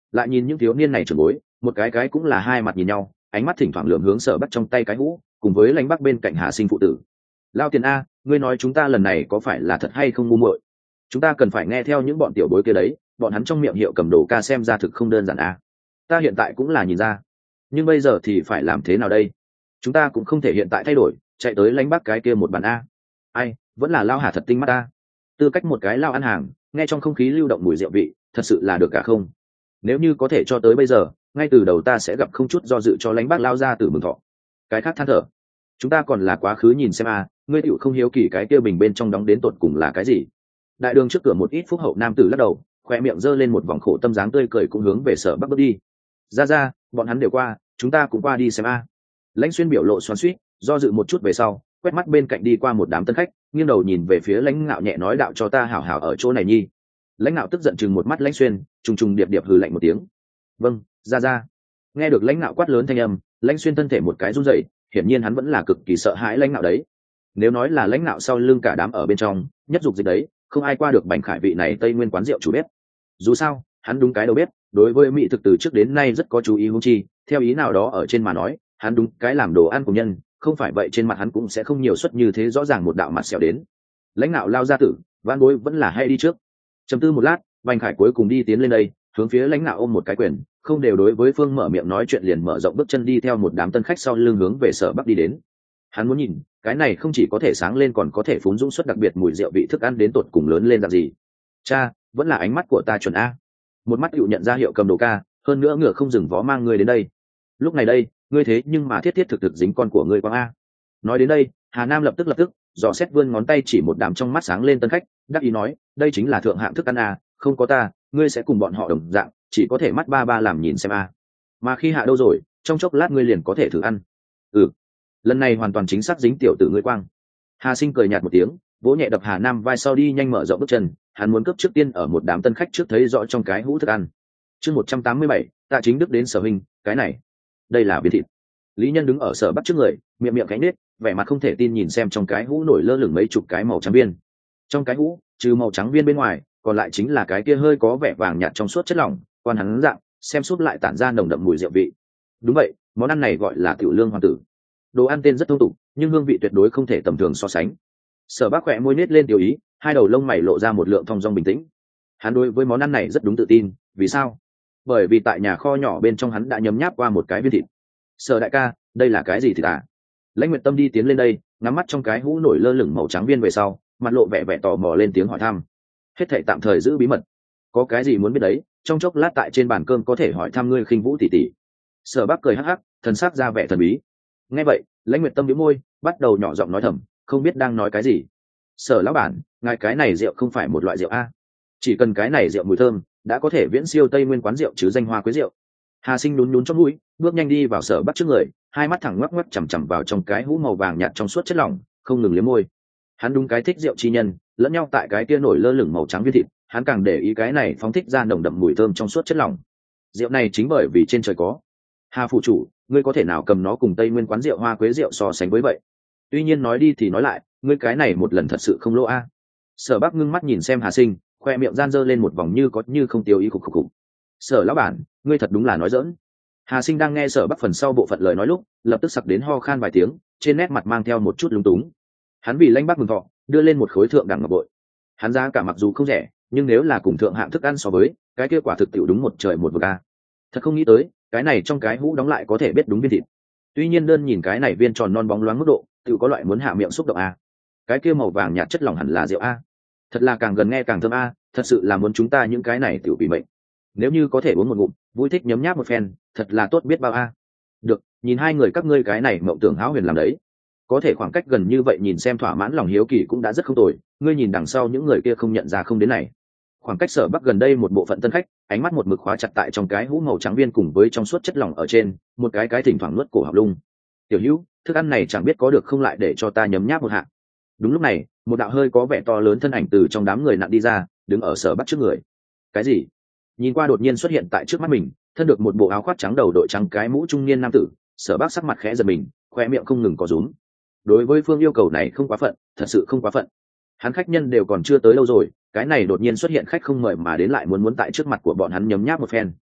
lại nhìn những thiếu niên này trưởng bối, một cái cái cũng là hai mặt nhìn nhau, ánh mắt thỉnh thoảng lườm hướng Sở Bắc trong tay cái hũ, cùng với Lãnh Bắc bên cạnh Hà Sinh phụ tử. Lao Tiền a, ngươi nói chúng ta lần này có phải là thật hay không ngu muội? Chúng ta cần phải nghe theo những bọn tiểu bối kia đấy, bọn hắn trong miệng hiệu cầm đồ ca xem ra thực không đơn giản a. Ta hiện tại cũng là nhìn ra, nhưng bây giờ thì phải làm thế nào đây? Chúng ta cũng không thể hiện tại thay đổi, chạy tới Lãnh Bắc cái kia một bàn a. Ai, vẫn là Lao Hà thật tinh mắt ta. Tư cách một cái lao ăn hàng, nghe trong không khí lưu động mùi rượu vị, thật sự là được cả không? Nếu như có thể cho tới bây giờ, ngay từ đầu ta sẽ gặp không chút do dự cho Lãnh Bắc lao ra từ mừng thọ. Cái khác than thở, chúng ta còn là quá khứ nhìn xem a, ngươi tựu không hiếu kỳ cái kia bình bên trong đóng đến tột cùng là cái gì? Đại đường trước cửa một ít phúc hậu nam tử lắc đầu, khoe miệng giơ lên một vòng khổ tâm dáng tươi cười cũng hướng về Sở Bắc bước đi. Ra ra, bọn hắn đều qua, chúng ta cũng qua đi xem a. Lãnh Xuyên biểu lộ xoắn xuýt, do dự một chút về sau, quét mắt bên cạnh đi qua một đám tân khách, nghiêng đầu nhìn về phía Lãnh Ngạo nhẹ nói đạo cho ta hảo hảo ở chỗ này nhi. Lãnh Ngạo tức giận chừng một mắt Lãnh Xuyên, trùng trùng điệp điệp hừ lạnh một tiếng. Vâng, ra ra. Nghe được Lãnh Ngạo quát lớn thanh âm, Lãnh Xuyên thân thể một cái run rẩy, hiển nhiên hắn vẫn là cực kỳ sợ hãi Lãnh Ngạo đấy. Nếu nói là Lãnh Ngạo sau lưng cả đám ở bên trong, nhất dục dịch đấy, không ai qua được Bành Khải vị này Tây Nguyên quán rượu chủ bếp. Dù sao, hắn đúng cái đầu bếp, đối với mỹ thực từ trước đến nay rất có chú ý huống chi, theo ý nào đó ở trên mà nói, hắn đúng cái làm đồ ăn của nhân, không phải vậy trên mặt hắn cũng sẽ không nhiều suất như thế rõ ràng một đạo mặt xẻo đến. Lãnh Ngạo lao ra tử, van bối vẫn là hay đi trước. Chầm tư một lát, Bành Khải cuối cùng đi tiến lên đây, hướng phía Lãnh Ngạo ôm một cái quyền, không đều đối với phương mở miệng nói chuyện liền mở rộng bước chân đi theo một đám tân khách sau lưng hướng về Sở Bắc đi đến. Hắn muốn nhìn, cái này không chỉ có thể sáng lên còn có thể phún dũng suất đặc biệt mùi rượu vị thức ăn đến tột cùng lớn lên dạng gì. Cha, vẫn là ánh mắt của ta chuẩn a. Một mắt hữu nhận ra hiệu cầm đồ ca, hơn nữa ngựa không dừng vó mang ngươi đến đây. Lúc này đây, ngươi thế nhưng mà thiết thiết thực thực dính con của ngươi quang a. Nói đến đây, Hà Nam lập tức lập tức dò xét vươn ngón tay chỉ một đám trong mắt sáng lên tân khách, đắc ý nói, đây chính là thượng hạng thức ăn a, không có ta, ngươi sẽ cùng bọn họ đồng dạng, chỉ có thể mắt ba ba làm nhìn xem a. Mà khi hạ đâu rồi, trong chốc lát ngươi liền có thể thử ăn. Ừ, lần này hoàn toàn chính xác dính tiểu tử ngươi quang. Hà Sinh cười nhạt một tiếng, vỗ nhẹ đập Hà Nam vai sau đi nhanh mở rộng bước chân, hắn muốn cấp trước tiên ở một đám tân khách trước thấy rõ trong cái hũ thức ăn. Chương một trăm tám mươi bảy, Tạ Chính Đức đến Sở huynh, cái này, đây là viên thịt. Lý Nhân đứng ở Sở Bắc trước người, miệng miệng cánh nết, vẻ mặt không thể tin nhìn xem trong cái hũ nổi lơ lửng mấy chục cái màu trắng viên. Trong cái hũ, trừ màu trắng viên bên ngoài, còn lại chính là cái kia hơi có vẻ vàng nhạt trong suốt chất lỏng, quan hắn dạng, xem súp lại tản ra nồng đậm mùi rượu vị. Đúng vậy, món ăn này gọi là tiểu lương hoàng tử. Đồ ăn tên rất thông tục, nhưng hương vị tuyệt đối không thể tầm thường so sánh. Sở Bắc khẽ môi nết lên tiểu ý, hai đầu lông mày lộ ra một lượng thong dong bình tĩnh. Hắn đối với món ăn này rất đúng tự tin, vì sao? Bởi vì tại nhà kho nhỏ bên trong hắn đã nhấm nháp qua một cái viên thịt. Sở đại ca, đây là cái gì thịt à? Lãnh Nguyệt Tâm đi tiến lên đây, ngắm mắt trong cái hũ nổi lơ lửng màu trắng viên về sau, mặt lộ vẻ vẻ tò mò lên tiếng hỏi thăm. Hết thảy tạm thời giữ bí mật. Có cái gì muốn biết đấy, trong chốc lát tại trên bàn cơm có thể hỏi thăm ngươi Khinh Vũ tỷ tỷ. Sở Bắc cười hắc hắc, thần sắc ra vẻ thần bí. Nghe vậy, Lãnh Nguyệt Tâm nhíu môi, bắt đầu nhỏ giọng nói thầm, không biết đang nói cái gì. Sở lão bản, ngài cái này rượu không phải một loại rượu a? Chỉ cần cái này rượu mùi thơm, đã có thể viễn siêu Tây Nguyên quán rượu chứ danh hoa quế rượu. Hà Sinh nhún nhún trong mũi, bước nhanh đi vào Sở Bắc trước người, hai mắt thẳng ngoắc ngoắc chằm chằm vào trong cái hũ màu vàng nhạt trong suốt chất lỏng, không ngừng liếm môi. Hắn đúng cái thích rượu chi nhân, lẫn nhau tại cái kia nổi lơ lửng màu trắng viên thịt, hắn càng để ý cái này phóng thích ra nồng đậm mùi thơm trong suốt chất lỏng. Rượu này chính bởi vì trên trời có. Hà phụ chủ, ngươi có thể nào cầm nó cùng Tây Nguyên quán rượu hoa quế rượu so sánh với vậy? Tuy nhiên nói đi thì nói lại, ngươi cái này một lần thật sự không lỗ a. Sở Bắc ngưng mắt nhìn xem Hà Sinh, khoe miệng gian dơ lên một vòng như có như không tiêu ý khục khục khục. Sở lão bản, ngươi thật đúng là nói dỡn. Hà Sinh đang nghe Sở Bắc phần sau bộ phận lời nói lúc, lập tức sặc đến ho khan vài tiếng, trên nét mặt mang theo một chút lúng túng. Hắn vì Lãnh Bắc mừng thọ, đưa lên một khối thượng đẳng ngọc bội. Hắn giá cả mặc dù không rẻ, nhưng nếu là cùng thượng hạng thức ăn so với, cái kia quả thực tiểu đúng một trời một vực a. Thật không nghĩ tới, cái này trong cái hũ đóng lại có thể biết đúng viên thịt. Tuy nhiên đơn nhìn cái này viên tròn non bóng loáng mức độ, tiểu có loại muốn hạ miệng xúc động a. Cái kia màu vàng nhạt chất lỏng hẳn là rượu a. Thật là càng gần nghe càng thơm a, thật sự là muốn chúng ta những cái này tiểu bị mệnh. Nếu như có thể uống một ngụm, vui thích nhấm nháp một phen, thật là tốt biết bao a. Được, nhìn hai người các ngươi cái này mộng tưởng hão huyền làm đấy. Có thể khoảng cách gần như vậy nhìn xem thỏa mãn lòng hiếu kỳ cũng đã rất không tồi, ngươi nhìn đằng sau những người kia không nhận ra không đến này. Khoảng cách Sở Bắc gần đây một bộ phận tân khách, ánh mắt một mực khóa chặt tại trong cái hũ màu trắng viên cùng với trong suốt chất lỏng ở trên, một cái cái thỉnh thoảng nuốt cổ học lung. Tiểu Hữu, thức ăn này chẳng biết có được không lại để cho ta nhấm nháp một hạ. Đúng lúc này, một đạo hơi có vẻ to lớn thân ảnh từ trong đám người nặng đi ra, đứng ở Sở Bắc trước người. Cái gì? Nhìn qua đột nhiên xuất hiện tại trước mắt mình, thân được một bộ áo khoác trắng đầu đội trắng cái mũ trung niên nam tử, Sở Bắc sắc mặt khẽ giật mình, khoe miệng không ngừng có rúm. Đối với phương yêu cầu này không quá phận, thật sự không quá phận. Hắn khách nhân đều còn chưa tới lâu rồi, cái này đột nhiên xuất hiện khách không mời mà đến lại muốn muốn tại trước mặt của bọn hắn nhấm nháp một phen.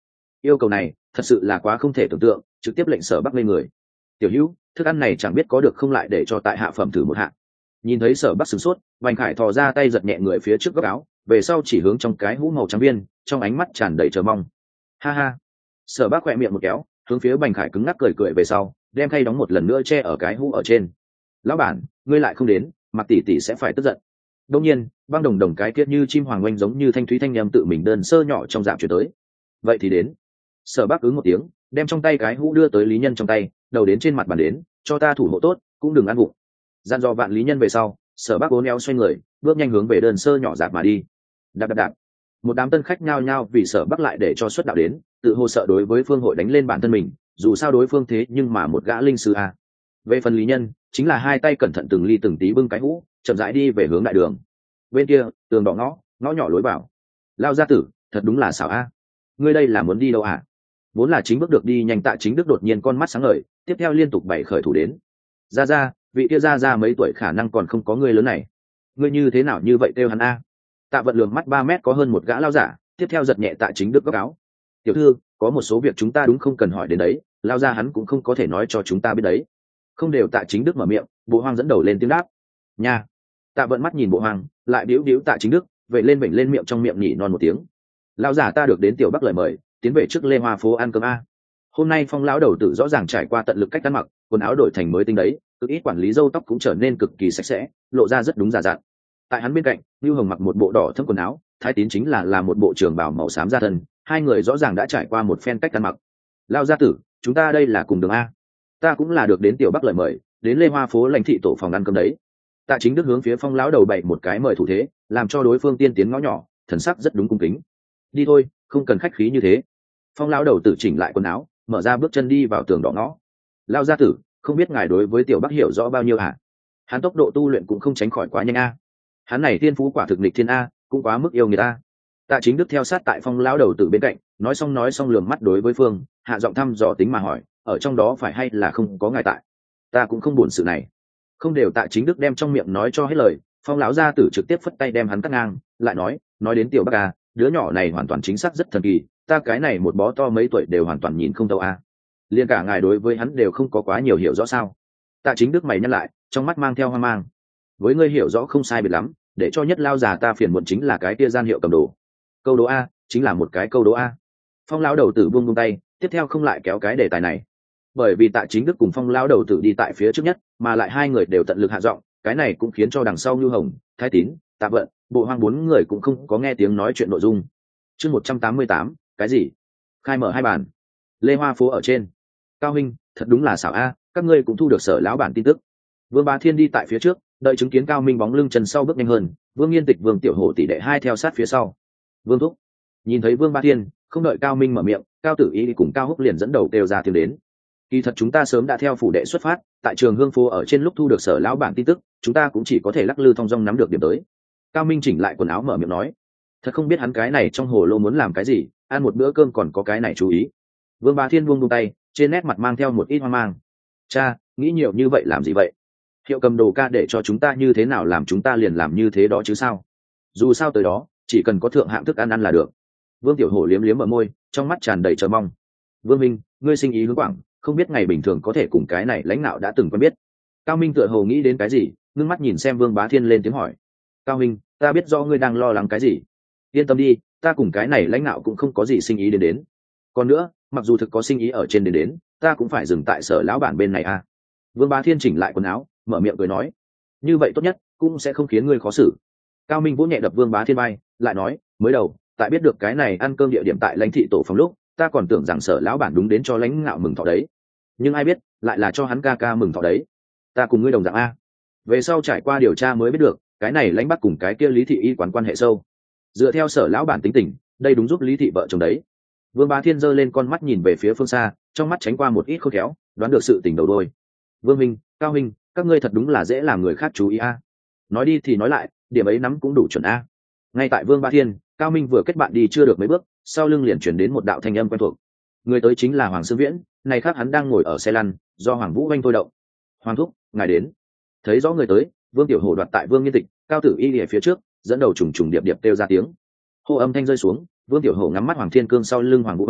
Yêu cầu này thật sự là quá không thể tưởng tượng, trực tiếp lệnh Sở Bắc lên người. Tiểu Hữu, thức ăn này chẳng biết có được không, lại để cho tại hạ phẩm thử một hạ. Nhìn thấy Sở Bắc sửng sốt, Bành Khải thò ra tay giật nhẹ người phía trước góc áo, về sau chỉ hướng trong cái hũ màu trắng viên, trong ánh mắt tràn đầy chờ mong. Ha ha. Sở Bắc khẽ miệng một kéo, hướng phía Bành Khải cứng ngắc cười cười về sau, đem khay đóng một lần nữa che ở cái hũ ở trên. Lão bản, ngươi lại không đến, Mặc tỷ tỷ sẽ phải tức giận. Đương nhiên, băng đồng đồng cái kiết như chim hoàng oanh giống như thanh thúy thanh em tự mình đơn sơ nhỏ trong dạng chuyển tới. Vậy thì đến. Sở Bắc ứng một tiếng, đem trong tay cái hũ đưa tới Lý Nhân trong tay, đầu đến trên mặt bàn đến, cho ta thủ hộ tốt, cũng đừng ăn vụng. Gian do vạn Lý Nhân về sau, Sở Bắc uốn éo xoay người, bước nhanh hướng về đơn sơ nhỏ dạp mà đi. Đạp đạp đạp. Một đám tân khách nhao nhao vì Sở Bắc lại để cho xuất đạo đến, tự hồ sợ đối với phương hội đánh lên bản thân mình, dù sao đối phương thế nhưng mà một gã linh sư a. Về phần Lý Nhân, chính là hai tay cẩn thận từng ly từng tí bưng cái hũ, chậm rãi đi về hướng đại đường. Bên kia, tường đỏ ngõ, ngõ nhỏ lối vào. Lao gia tử, thật đúng là xảo a. Ngươi đây là muốn đi đâu à? Vốn là chính bước được đi nhanh Tạ Chính Đức đột nhiên con mắt sáng ngời, tiếp theo liên tục bảy khởi thủ đến. Ra ra, vị kia ra ra mấy tuổi khả năng còn không có ngươi lớn này. Ngươi như thế nào như vậy kêu hắn a? Tạ Vận lường mắt ba mét có hơn một gã lao giả, tiếp theo giật nhẹ Tạ Chính Đức góc áo. Tiểu thư, có một số việc chúng ta đúng không cần hỏi đến đấy, lao ra hắn cũng không có thể nói cho chúng ta biết đấy. Không đều Tạ Chính Đức mở miệng, Bộ Hoang dẫn đầu lên tiếng đáp. Nha. Tạ Vận mắt nhìn Bộ Hoang, lại điếu điếu Tạ Chính Đức, vậy lên vểnh lên miệng trong miệng nhỉ non một tiếng. Lão giả ta được đến tiểu Bắc lời mời, tiến về trước Lê Hoa phố ăn cơm a. Hôm nay Phong lão đầu tử rõ ràng trải qua tận lực cách ăn mặc, quần áo đổi thành mới tinh đấy, cực ít quản lý râu tóc cũng trở nên cực kỳ sạch sẽ, lộ ra rất đúng giả dặn. Tại hắn bên cạnh, Lưu Hồng mặc một bộ đỏ thẫm quần áo, Thái Tín chính là là một bộ trường bào màu xám da thân, hai người rõ ràng đã trải qua một phen cách ăn mặc. Lão gia tử, chúng ta đây là cùng đường a. Ta cũng là được đến tiểu Bắc lời mời, đến Lê Hoa phố lãnh thị tổ phòng ăn cơm đấy. Tạ Chính Đức hướng phía Phong lão đầu bày một cái mời thủ thế, làm cho đối phương tiên tiến ngõ nhỏ, thần sắc rất đúng cung kính. Đi thôi, không cần khách khí như thế. Phong lão đầu tử chỉnh lại quần áo, mở ra bước chân đi vào tường đỏ ngõ. Lão gia tử, không biết ngài đối với tiểu Bắc hiểu rõ bao nhiêu hả? Hắn tốc độ tu luyện cũng không tránh khỏi quá nhanh a. Hắn này thiên phú quả thực nghịch thiên a, cũng quá mức yêu người ta. Tạ Chính Đức theo sát tại Phong lão đầu tử bên cạnh, nói xong nói xong lườm mắt đối với Phương, hạ giọng thăm dò tính mà hỏi, ở trong đó phải hay là không có ngài tại? Ta cũng không buồn sự này. Không đều Tạ Chính Đức đem trong miệng nói cho hết lời, Phong lão gia tử trực tiếp phất tay đem hắn cắt ngang, lại nói, nói đến tiểu Bắc a, đứa nhỏ này hoàn toàn chính xác rất thần kỳ, ta cái này một bó to mấy tuổi đều hoàn toàn nhìn không thấu a. Liên cả ngài đối với hắn đều không có quá nhiều hiểu rõ sao? Tạ Chính Đức mày nhắc lại, trong mắt mang theo hoang mang. Với ngươi hiểu rõ không sai biệt lắm, để cho nhất lao già ta phiền muộn chính là cái tia gian hiệu cầm đồ. Câu đố a, chính là một cái câu đố a. Phong lão đầu tử buông buông tay, tiếp theo không lại kéo cái đề tài này. Bởi vì Tạ Chính Đức cùng Phong lão đầu tử đi tại phía trước nhất, mà lại hai người đều tận lực hạ giọng, cái này cũng khiến cho đằng sau Như Hồng, Thái Tín, Tạ Vận, Bộ Hoang bốn người cũng không có nghe tiếng nói chuyện nội dung. Chương một trăm tám mươi tám, cái gì? Khai mở hai bàn. Lê Hoa phố ở trên. Cao huynh, thật đúng là xảo a, các ngươi cũng thu được Sở lão bản tin tức. Vương Bá Thiên đi tại phía trước, đợi chứng kiến Cao Minh bóng lưng chân sau bước nhanh hơn, Vương Nghiên Tịch, Vương Tiểu Hổ tỷ đệ hai theo sát phía sau. Vương thúc. Nhìn thấy Vương Bá Thiên, không đợi Cao Minh mở miệng, Cao Tử Y cùng Cao Húc liền dẫn đầu kêu ra tiếng đến. Kỳ thật chúng ta sớm đã theo phủ đệ xuất phát, tại trường Hương phố ở trên lúc thu được Sở lão bản tin tức, chúng ta cũng chỉ có thể lắc lư thong dong nắm được điểm tới. Cao Minh chỉnh lại quần áo mở miệng nói, thật không biết hắn cái này trong hồ lô muốn làm cái gì, ăn một bữa cơm còn có cái này chú ý. Vương Bá Thiên buông buông tay, trên nét mặt mang theo một ít hoang mang. Cha, nghĩ nhiều như vậy làm gì vậy? Hiệu cầm đồ ca để cho chúng ta như thế nào làm chúng ta liền làm như thế đó chứ sao? Dù sao tới đó, chỉ cần có thượng hạng thức ăn ăn là được. Vương Tiểu Hổ liếm liếm ở môi, trong mắt tràn đầy chờ mong. Vương Minh, ngươi sinh ý hướng quảng, không biết ngày bình thường có thể cùng cái này lãnh đạo đã từng quen biết. Cao Minh tựa hồ nghĩ đến cái gì, ngưng mắt nhìn xem Vương Bá Thiên lên tiếng hỏi. Cao Minh, ta biết do ngươi đang lo lắng cái gì. Yên tâm đi, ta cùng cái này lãnh đạo cũng không có gì sinh ý đến đến. Còn nữa, mặc dù thực có sinh ý ở trên đến đến, ta cũng phải dừng tại Sở lão bản bên này à. Vương Bá Thiên chỉnh lại quần áo, mở miệng cười nói, như vậy tốt nhất, cũng sẽ không khiến ngươi khó xử. Cao Minh vỗ nhẹ đập Vương Bá Thiên bay, lại nói, mới đầu, tại biết được cái này ăn cơm địa điểm tại lãnh thị tổ phòng lúc, ta còn tưởng rằng Sở lão bản đúng đến cho lãnh ngạo mừng thọ đấy, nhưng ai biết, lại là cho hắn ca ca mừng thọ đấy. Ta cùng ngươi đồng dạng a. Về sau trải qua điều tra mới biết được, cái này lãnh bắc cùng cái kia Lý thị y quán quan hệ sâu. Dựa theo Sở lão bản tính tình, đây đúng giúp Lý thị vợ chồng đấy. Vương Bá Thiên giơ lên con mắt nhìn về phía phương xa, trong mắt tránh qua một ít khôn khéo, đoán được sự tình đầu đuôi. Vương Minh, Cao Minh, các ngươi thật đúng là dễ làm người khác chú ý a. Nói đi thì nói lại, điểm ấy nắm cũng đủ chuẩn a. Ngay tại Vương Bá Thiên, Cao Minh vừa kết bạn đi chưa được mấy bước, sau lưng liền chuyển đến một đạo thanh âm quen thuộc. Người tới chính là Hoàng Sương Viễn, này khác hắn đang ngồi ở xe lăn, do Hoàng Vũ Oanh thôi động. Hoàng thúc, ngài đến. Thấy rõ người tới, Vương Tiểu Hổ đoạt tại Vương Nghiên Tịch, Cao Tử Y ở phía trước, dẫn đầu trùng trùng điệp điệp kêu ra tiếng. Hô âm thanh rơi xuống, Vương Tiểu Hổ ngắm mắt Hoàng Thiên Cương sau lưng Hoàng Vũ Oanh,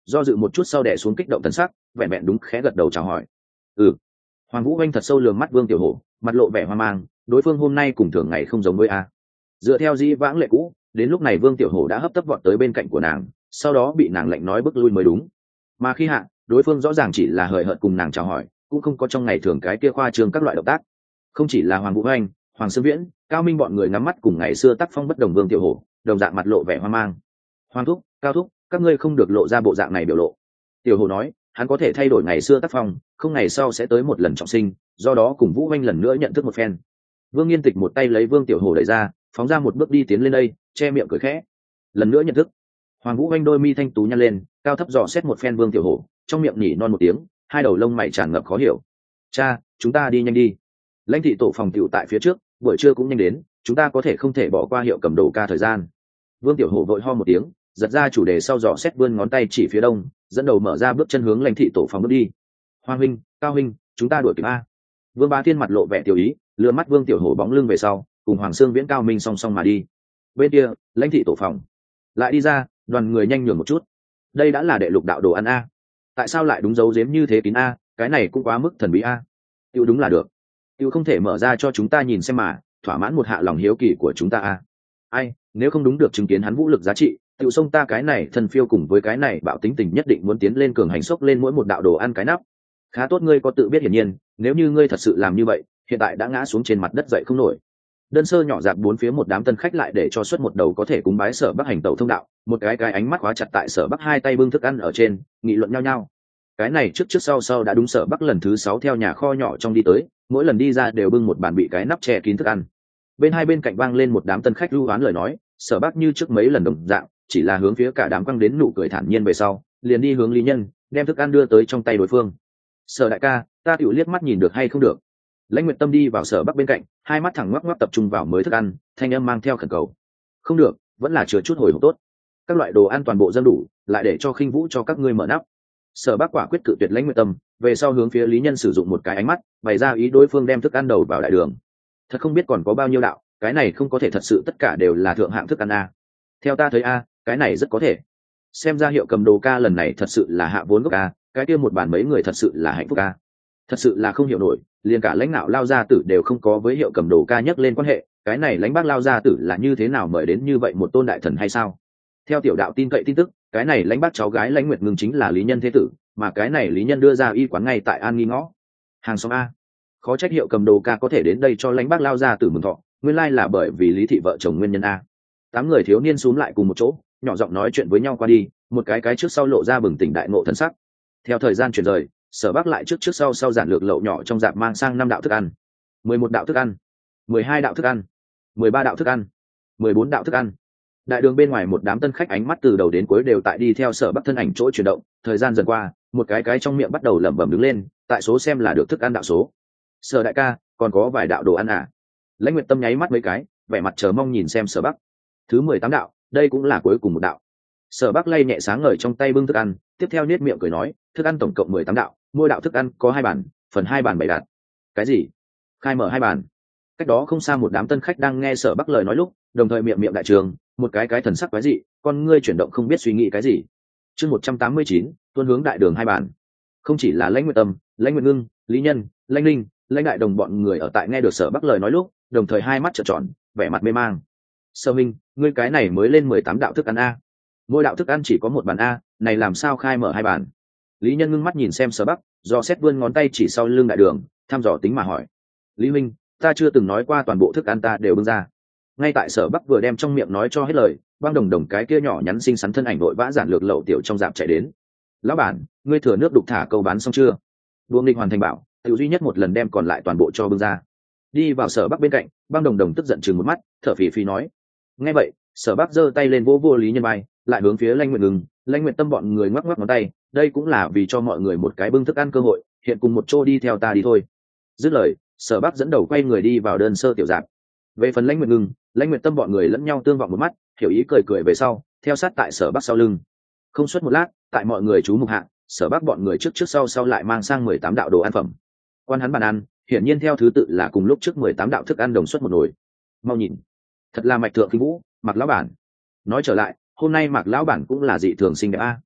do dự một chút sau đẻ xuống kích động thần sắc, vẹn vẹn đúng khẽ gật đầu chào hỏi. Ừ. Hoàng Vũ Anh thật sâu lườm mắt Vương Tiểu Hổ, mặt lộ vẻ hoang mang, đối phương hôm nay cùng thường ngày không giống với a. Dựa theo di vãng lệ cũ, đến lúc này Vương Tiểu Hổ đã hấp tấp vọt tới bên cạnh của nàng, sau đó bị nàng lạnh nói bước lui mới đúng. Mà khi hạ, đối phương rõ ràng chỉ là hời hợt cùng nàng chào hỏi, cũng không có trong ngày thường cái kia khoa trương các loại động tác. Không chỉ là Hoàng Vũ Anh, Hoàng Sơn Viễn, Cao Minh bọn người ngắm mắt cùng ngày xưa tác phong bất đồng Vương Tiểu Hổ, đồng dạng mặt lộ vẻ hoang mang. Hoàng thúc, Cao thúc, các ngươi không được lộ ra bộ dạng này biểu lộ. Tiểu Hổ nói, hắn có thể thay đổi ngày xưa tác phong, không ngày sau sẽ tới một lần trọng sinh, do đó cùng Vũ Anh lần nữa nhận thức một phen. Vương Nghiên Tịch một tay lấy Vương Tiểu Hổ đẩy ra, phóng ra một bước đi tiến lên đây, che miệng cười khẽ. Lần nữa nhận thức. Hoàng Vũ Anh đôi mi thanh tú nhăn lên, cao thấp dò xét một phen Vương Tiểu Hổ, trong miệng nhỉ non một tiếng, hai đầu lông mày tràn ngập khó hiểu. Cha, chúng ta đi nhanh đi. Lãnh thị tổ phòng tiểu tại phía trước, buổi trưa cũng nhanh đến, chúng ta có thể không thể bỏ qua hiệu cầm đồ ca thời gian. Vương Tiểu Hổ vội ho một tiếng, giật ra chủ đề sau dò xét vươn ngón tay chỉ phía đông, dẫn đầu mở ra bước chân hướng lãnh thị tổ phòng bước đi. Hoàng huynh, Cao huynh, chúng ta đuổi kịp a. Vương Bá Thiên mặt lộ vẻ tiểu ý, lừa mắt Vương Tiểu Hổ bóng lưng về sau, cùng Hoàng Sương Viễn Cao Minh song song mà đi. Bên kia, lãnh thị tổ phòng lại đi ra, đoàn người nhanh nhường một chút. Đây đã là đệ lục đạo đồ ăn a. Tại sao lại đúng dấu giếm như thế kín a, cái này cũng quá mức thần bí a. Tiêu đúng là được. Tiêu không thể mở ra cho chúng ta nhìn xem mà, thỏa mãn một hạ lòng hiếu kỳ của chúng ta a. Ai, nếu không đúng được chứng kiến hắn vũ lực giá trị, tiêu xông ta cái này thần phiêu cùng với cái này bạo tính tình nhất định muốn tiến lên cường hành sốc lên mỗi một đạo đồ ăn cái nắp. Khá tốt ngươi có tự biết hiển nhiên, nếu như ngươi thật sự làm như vậy, hiện tại đã ngã xuống trên mặt đất dậy không nổi. Đơn sơ nhỏ dạp bốn phía một đám tân khách lại để cho xuất một đầu có thể cúng bái Sở Bắc hành tẩu thông đạo, một cái cái ánh mắt khóa chặt tại Sở Bắc hai tay bưng thức ăn ở trên, nghị luận nhau nhau. Cái này trước trước sau sau đã đúng Sở Bắc lần thứ sáu theo nhà kho nhỏ trong đi tới, mỗi lần đi ra đều bưng một bàn bị cái nắp che kín thức ăn. Bên hai bên cạnh vang lên một đám tân khách lưu oán lời nói, Sở Bắc như trước mấy lần đồng dạng, chỉ là hướng phía cả đám quăng đến nụ cười thản nhiên về sau, liền đi hướng Lý Nhân, đem thức ăn đưa tới trong tay đối phương. Sở đại ca, ta tiểu liếc mắt nhìn được hay không được? Lãnh Nguyệt Tâm đi vào Sở Bắc bên cạnh, hai mắt thẳng ngoắc ngoắc tập trung vào mới thức ăn, thanh âm mang theo khẩn cầu. Không được, vẫn là chứa chút hồi hộp tốt. Các loại đồ ăn toàn bộ dâng đủ, lại để cho Khinh Vũ cho các ngươi mở nắp. Sở Bắc quả quyết cự tuyệt Lãnh Nguyệt Tâm, về sau hướng phía Lý Nhân sử dụng một cái ánh mắt, bày ra ý đối phương đem thức ăn đầu vào đại đường. Thật không biết còn có bao nhiêu đạo, cái này không có thể thật sự tất cả đều là thượng hạng thức ăn a. Theo ta thấy a, cái này rất có thể. Xem ra hiệu cầm đồ ca lần này thật sự là hạ vốn gốc a, cái kia một bàn mấy người thật sự là hạnh phúc a. Thật sự là không hiểu nổi, liền cả lãnh đạo lao gia tử đều không có với hiệu cầm đồ ca nhắc lên quan hệ, cái này lãnh bác lao gia tử là như thế nào mời đến như vậy một tôn đại thần hay sao? Theo tiểu đạo tin cậy tin tức, cái này lãnh bác cháu gái Lãnh Nguyệt Ngưng chính là Lý Nhân thế tử, mà cái này Lý Nhân đưa ra y quán ngay tại An Nghi ngõ. Hàng xóm a. Khó trách hiệu cầm đồ ca có thể đến đây cho lãnh bác lao gia tử mừng thọ, nguyên lai là bởi vì Lý thị vợ chồng nguyên nhân a. Tám người thiếu niên xúm lại cùng một chỗ, nhỏ giọng nói chuyện với nhau qua đi, một cái cái trước sau lộ ra bừng tỉnh đại ngộ thần sắc. Theo thời gian chuyển rời, Sở Bắc lại trước trước sau sau giản lược lậu nhỏ trong dạp mang sang năm đạo thức ăn, mười một đạo thức ăn, mười hai đạo thức ăn, mười ba đạo thức ăn, mười bốn đạo thức ăn. Đại đường bên ngoài một đám tân khách ánh mắt từ đầu đến cuối đều tại đi theo Sở Bắc thân ảnh chỗ chuyển động, thời gian dần qua, một cái cái trong miệng bắt đầu lẩm bẩm đứng lên, tại số xem là được thức ăn đạo số. Sở đại ca, còn có vài đạo đồ ăn à? Lãnh Nguyệt Tâm nháy mắt mấy cái, vẻ mặt chờ mong nhìn xem Sở Bắc. Thứ mười tám đạo, đây cũng là cuối cùng một đạo. Sở Bắc lay nhẹ sáng ngời trong tay bưng thức ăn, tiếp theo nết miệng cười nói, thức ăn tổng cộng mười tám đạo, mỗi đạo thức ăn có hai bàn, phần hai bàn bảy đạt. Cái gì? Khai mở hai bàn? Cách đó không xa một đám tân khách đang nghe Sở Bắc lời nói lúc, đồng thời miệng miệng đại trường, một cái cái thần sắc quái dị, con ngươi chuyển động không biết suy nghĩ cái gì. Chương một trăm tám mươi chín, tuôn hướng đại đường hai bàn. Không chỉ là Lãnh Nguyệt Tâm, Lãnh Nguyệt Ngưng, Lý Nhân, Lãnh Linh, Lãnh Đại Đồng bọn người ở tại nghe được Sở Bắc lời nói lúc, đồng thời hai mắt trợn tròn, vẻ mặt mê mang. Sở Minh, ngươi cái này mới lên mười tám đạo thức ăn a. Mỗi đạo thức ăn chỉ có một bàn a, này làm sao khai mở hai bàn? Lý Nhân ngưng mắt nhìn xem Sở Bắc, do xét vươn ngón tay chỉ sau lưng đại đường, thăm dò tính mà hỏi. Lý Minh, ta chưa từng nói qua toàn bộ thức ăn ta đều bưng ra. Ngay tại Sở Bắc vừa đem trong miệng nói cho hết lời, Băng Đồng Đồng cái kia nhỏ nhắn xinh xắn thân ảnh đội vã giản lược lậu tiểu trong dạp chạy đến. Lão bản, ngươi thừa nước đục thả câu bán xong chưa? Đuông Ninh hoàn thành bảo, tiểu duy nhất một lần đem còn lại toàn bộ cho bưng ra. Đi vào Sở Bắc bên cạnh, Băng Đồng Đồng tức giận chừng một mắt, thở phì phì nói. Nghe vậy, Sở Bắc giơ tay lên vỗ vô Lý Nhân vai, lại hướng phía Lãnh Nguyệt Ngưng, Lãnh Nguyệt Tâm bọn người ngoắc ngoắc ngón tay, đây cũng là vì cho mọi người một cái bưng thức ăn cơ hội, hiện cùng một chỗ đi theo ta đi thôi. Dứt lời, Sở Bắc dẫn đầu quay người đi vào đơn sơ tiểu dạp. Về phần Lãnh Nguyệt Ngưng, Lãnh Nguyệt Tâm bọn người lẫn nhau tương vọng một mắt, hiểu ý cười cười về sau, theo sát tại Sở Bắc sau lưng. Không suốt một lát, tại mọi người chú mục hạ, Sở Bắc bọn người trước trước sau sau lại mang sang mười tám đạo đồ ăn phẩm. Quan hắn bàn ăn, hiển nhiên theo thứ tự là cùng lúc trước mười tám đạo thức ăn đồng suất một nồi. Mau nhìn, thật là mạch thượng Khinh Vũ, Mạc lão bản. Nói trở lại, hôm nay Mạc lão bản cũng là dị thường xinh đẹp a.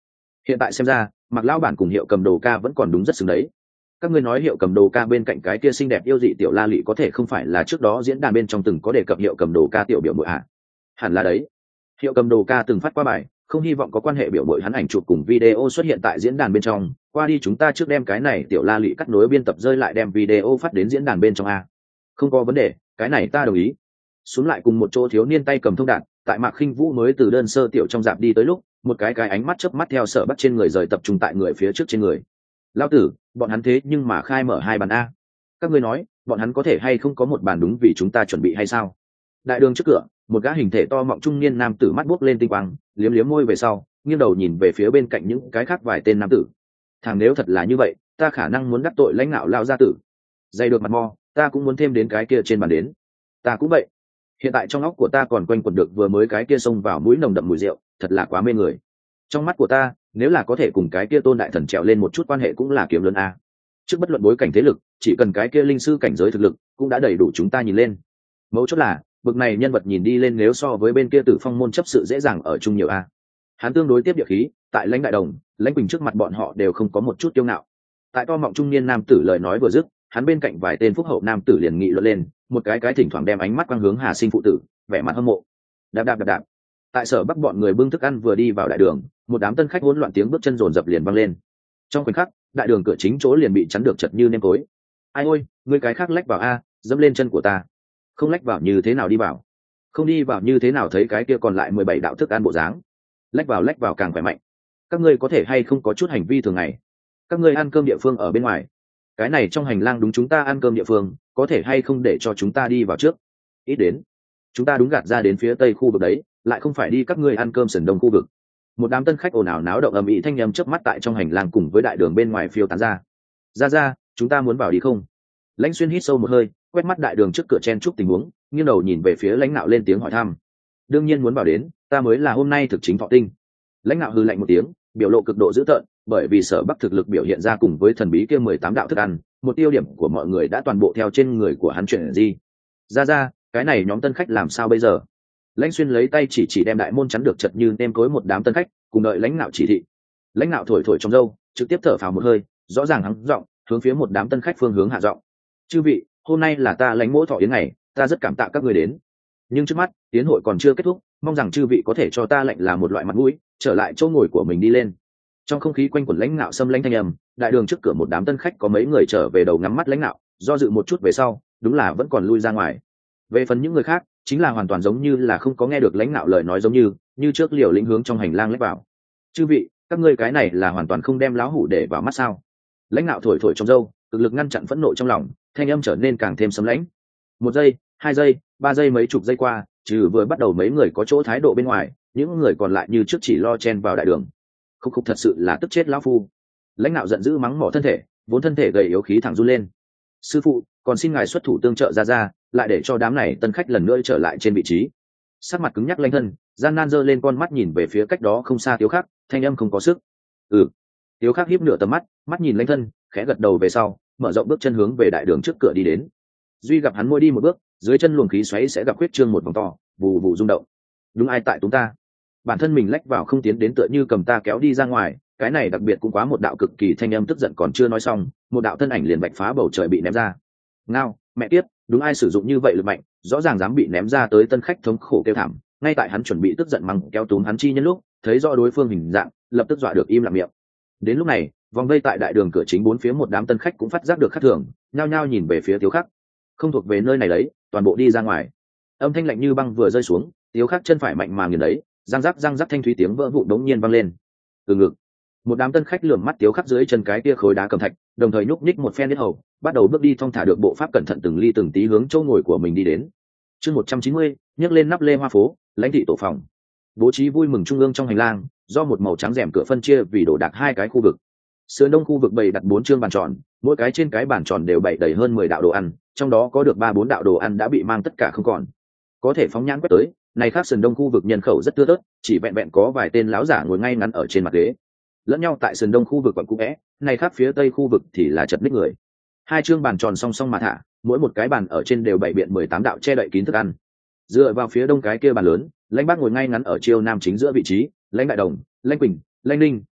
Hiện tại xem ra Mạc lão bản cùng Hiệu Cầm Đồ ca vẫn còn đúng rất xứng đấy. Các ngươi nói Hiệu Cầm Đồ ca bên cạnh cái kia xinh đẹp yêu dị tiểu la lị có thể không phải là trước đó diễn đàn bên trong từng có đề cập Hiệu Cầm Đồ ca tiểu biểu muội à? Hẳn là đấy. Hiệu Cầm Đồ ca từng phát qua bài, không hy vọng có quan hệ biểu muội hắn ảnh chụp cùng video xuất hiện tại diễn đàn bên trong, qua đi chúng ta trước đem cái này tiểu la lị cắt nối biên tập rơi lại đem video phát đến diễn đàn bên trong a. Không có vấn đề, cái này ta đồng ý. Xuống lại cùng một chỗ thiếu niên tay cầm thông đạn, tại Mạc Khinh Vũ mới từ đơn sơ tiểu trong dạp đi tới lúc, một cái cái ánh mắt chớp mắt theo Sở Bắc trên người rời tập trung tại người phía trước trên người. Lão tử, bọn hắn thế nhưng mà khai mở hai bàn a. Các ngươi nói, bọn hắn có thể hay không có một bàn đúng vì chúng ta chuẩn bị hay sao? Đại đường trước cửa, một gã hình thể to mọng trung niên nam tử mắt buốc lên tinh quang, liếm liếm môi về sau, nghiêng đầu nhìn về phía bên cạnh những cái khác vài tên nam tử. Thằng nếu thật là như vậy, ta khả năng muốn đắc tội lãnh đạo lao gia tử. Dày được mặt mo, ta cũng muốn thêm đến cái kia trên bàn đến. Ta cũng vậy. Hiện tại trong óc của ta còn quanh quẩn được vừa mới cái kia xông vào mũi nồng đậm mùi rượu, thật là quá mê người. Trong mắt của ta, nếu là có thể cùng cái kia tôn đại thần trèo lên một chút quan hệ cũng là kiếm lớn a. Trước bất luận bối cảnh thế lực, chỉ cần cái kia linh sư cảnh giới thực lực, cũng đã đầy đủ chúng ta nhìn lên. Mấu chốt là, bực này nhân vật nhìn đi lên nếu so với bên kia Tử Phong môn chấp sự dễ dàng ở chung nhiều a. Hắn tương đối tiếp địa khí, tại lãnh đại đồng, lãnh quỳnh trước mặt bọn họ đều không có một chút kiêu ngạo. Tại to mọng trung niên nam tử lời nói vừa dứt, hắn bên cạnh vài tên phúc hậu nam tử liền nghị luận lên, một cái cái thỉnh thoảng đem ánh mắt quang hướng Hà Sinh phụ tử, vẻ mặt hâm mộ. Đạp đạp đạp đạp. Tại Sở Bắc bọn người bưng thức ăn vừa đi vào đại đường, một đám tân khách hỗn loạn tiếng bước chân rồn rập liền vang lên. Trong khoảnh khắc, đại đường cửa chính chỗ liền bị chắn được chật như nêm tối. Ai ôi, người cái khác lách vào a, dẫm lên chân của ta. Không lách vào như thế nào đi vào? Không đi vào như thế nào thấy cái kia còn lại mười bảy đạo thức ăn bộ dáng? Lách vào lách vào càng khỏe mạnh. Các ngươi có thể hay không có chút hành vi thường ngày? Các ngươi ăn cơm địa phương ở bên ngoài. Cái này trong hành lang đúng chúng ta ăn cơm địa phương, có thể hay không để cho chúng ta đi vào trước? Ít đến. Chúng ta đúng gạt ra đến phía tây khu vực đấy, lại không phải đi các ngươi ăn cơm sườn đông khu vực. Một đám tân khách ồn ào náo động ầm ĩ thanh âm chớp mắt tại trong hành lang cùng với đại đường bên ngoài phiêu tán ra. Ra ra, chúng ta muốn vào đi không? Lãnh Xuyên hít sâu một hơi, quét mắt đại đường trước cửa chen chúc tình huống, nghiêng đầu nhìn về phía lãnh nạo lên tiếng hỏi thăm. Đương nhiên muốn vào đến, ta mới là hôm nay thực chính thọ tinh. Lãnh nạo hừ lạnh một tiếng, biểu lộ cực độ dữ tợn, bởi vì Sở Bắc thực lực biểu hiện ra cùng với thần bí kia mười tám đạo thức ăn, một tiêu điểm của mọi người đã toàn bộ theo trên người của hắn chuyển gì. Ra ra, cái này nhóm tân khách làm sao bây giờ? Lãnh Xuyên lấy tay chỉ chỉ đem đại môn chắn được chật như nêm cối một đám tân khách, cùng đợi lãnh nạo chỉ thị. Lãnh nạo thổi thổi trong râu, trực tiếp thở phào một hơi, rõ ràng hắn giọng, hướng phía một đám tân khách phương hướng hạ giọng. Chư vị, hôm nay là ta lãnh mỗ thọ yến ngày, ta rất cảm tạ các người đến. Nhưng trước mắt, yến hội còn chưa kết thúc, mong rằng chư vị có thể cho ta lệnh là một loại mặt mũi, trở lại chỗ ngồi của mình đi lên. Trong không khí quanh quẩn lãnh nạo xâm lãnh thanh âm, đại đường trước cửa một đám tân khách có mấy người trở về đầu ngắm mắt lãnh nạo, do dự một chút về sau, đúng là vẫn còn lui ra ngoài. Về phần những người khác, chính là hoàn toàn giống như là không có nghe được lãnh nạo lời nói giống như, như trước liều lĩnh hướng trong hành lang lách vào. Chư vị, các ngươi cái này là hoàn toàn không đem lão hủ để vào mắt sao? Lãnh nạo thổi thổi trong râu, cực lực ngăn chặn phẫn nộ trong lòng, thanh âm trở nên càng thêm sấm lãnh. Một giây, hai giây, ba giây mấy chục giây qua, trừ vừa bắt đầu mấy người có chỗ thái độ bên ngoài, những người còn lại như trước chỉ lo chen vào đại đường. Khúc khúc thật sự là tức chết lão phu. Lãnh nạo giận dữ mắng mỏ thân thể, vốn thân thể gầy yếu khí thẳng run lên. Sư phụ, còn xin ngài xuất thủ tương trợ ra ra, lại để cho đám này tân khách lần nữa trở lại trên vị trí. Sắc mặt cứng nhắc lãnh thân, gian nan giơ lên con mắt nhìn về phía cách đó không xa Tiếu Khắc, thanh âm không có sức. Ừ. Tiếu Khắc híp nửa tầm mắt, mắt nhìn lãnh thân, khẽ gật đầu về sau, mở rộng bước chân hướng về đại đường trước cửa đi đến. Duy gặp hắn mỗi đi một bước, dưới chân luồng khí xoáy sẽ gặp huyết trương một vòng to, vù vù rung động. Đúng ai tại chúng ta? Bản thân mình lách vào không tiến đến tựa như cầm ta kéo đi ra ngoài, cái này đặc biệt cũng quá một đạo cực kỳ thanh âm tức giận còn chưa nói xong, một đạo thân ảnh liền bạch phá bầu trời bị ném ra. Ngao, mẹ tiếp, đúng ai sử dụng như vậy lực mạnh, rõ ràng dám bị ném ra tới tân khách thống khổ kêu thảm, ngay tại hắn chuẩn bị tức giận mắng kéo túm hắn chi nhân lúc, thấy rõ đối phương hình dạng, lập tức dọa được im lặng miệng. Đến lúc này, vòng vây tại đại đường cửa chính bốn phía một đám tân khách cũng phát giác được khác thường, nhao nhao nhìn về phía Tiếu Khắc. Không thuộc về nơi này đấy, toàn bộ đi ra ngoài. Âm thanh lạnh như băng vừa rơi xuống, Tiếu Khắc chân phải mạnh mà nghiền đấy, răng rắc răng rắc thanh thúy tiếng vỡ vụn đống nhiên vang lên. Từ ngực, một đám tân khách lườm mắt Tiếu Khắc dưới chân cái kia khối đá cầm thạch, đồng thời nhúc nhích một phen đến hầu, bắt đầu bước đi thong thả được bộ pháp cẩn thận từng ly từng tí hướng chỗ ngồi của mình đi đến. Chương một trăm chín mươi, nhấc lên nắp lê hoa phố, lãnh thị tổ phòng. Bố trí vui mừng trung ương trong hành lang, do một màu trắng rèm cửa phân chia vì đổ đạc hai cái khu vực. Sườn đông khu vực bày đặt bốn chương bàn tròn, mỗi cái trên cái bàn tròn đều bày đầy hơn mười đạo đồ ăn, trong đó có được ba bốn đạo đồ ăn đã bị mang tất cả không còn. Có thể phóng nhãn quét tới, này khác sườn đông khu vực nhân khẩu rất thưa thớt, chỉ vẹn vẹn có vài tên lão giả ngồi ngay ngắn ở trên mặt ghế. Lẫn nhau tại sườn đông khu vực còn cũ vẽ, này khác phía tây khu vực thì là chật ních người. Hai chương bàn tròn song song mà thả, mỗi một cái bàn ở trên đều bày biện mười tám đạo che đậy kín thức ăn. Dựa vào phía đông cái kia bàn lớn, lãnh bác ngồi ngay ngắn ở chiêu nam chính giữa vị trí, lãnh đại đồng, lãnh quỳnh, lãnh ninh,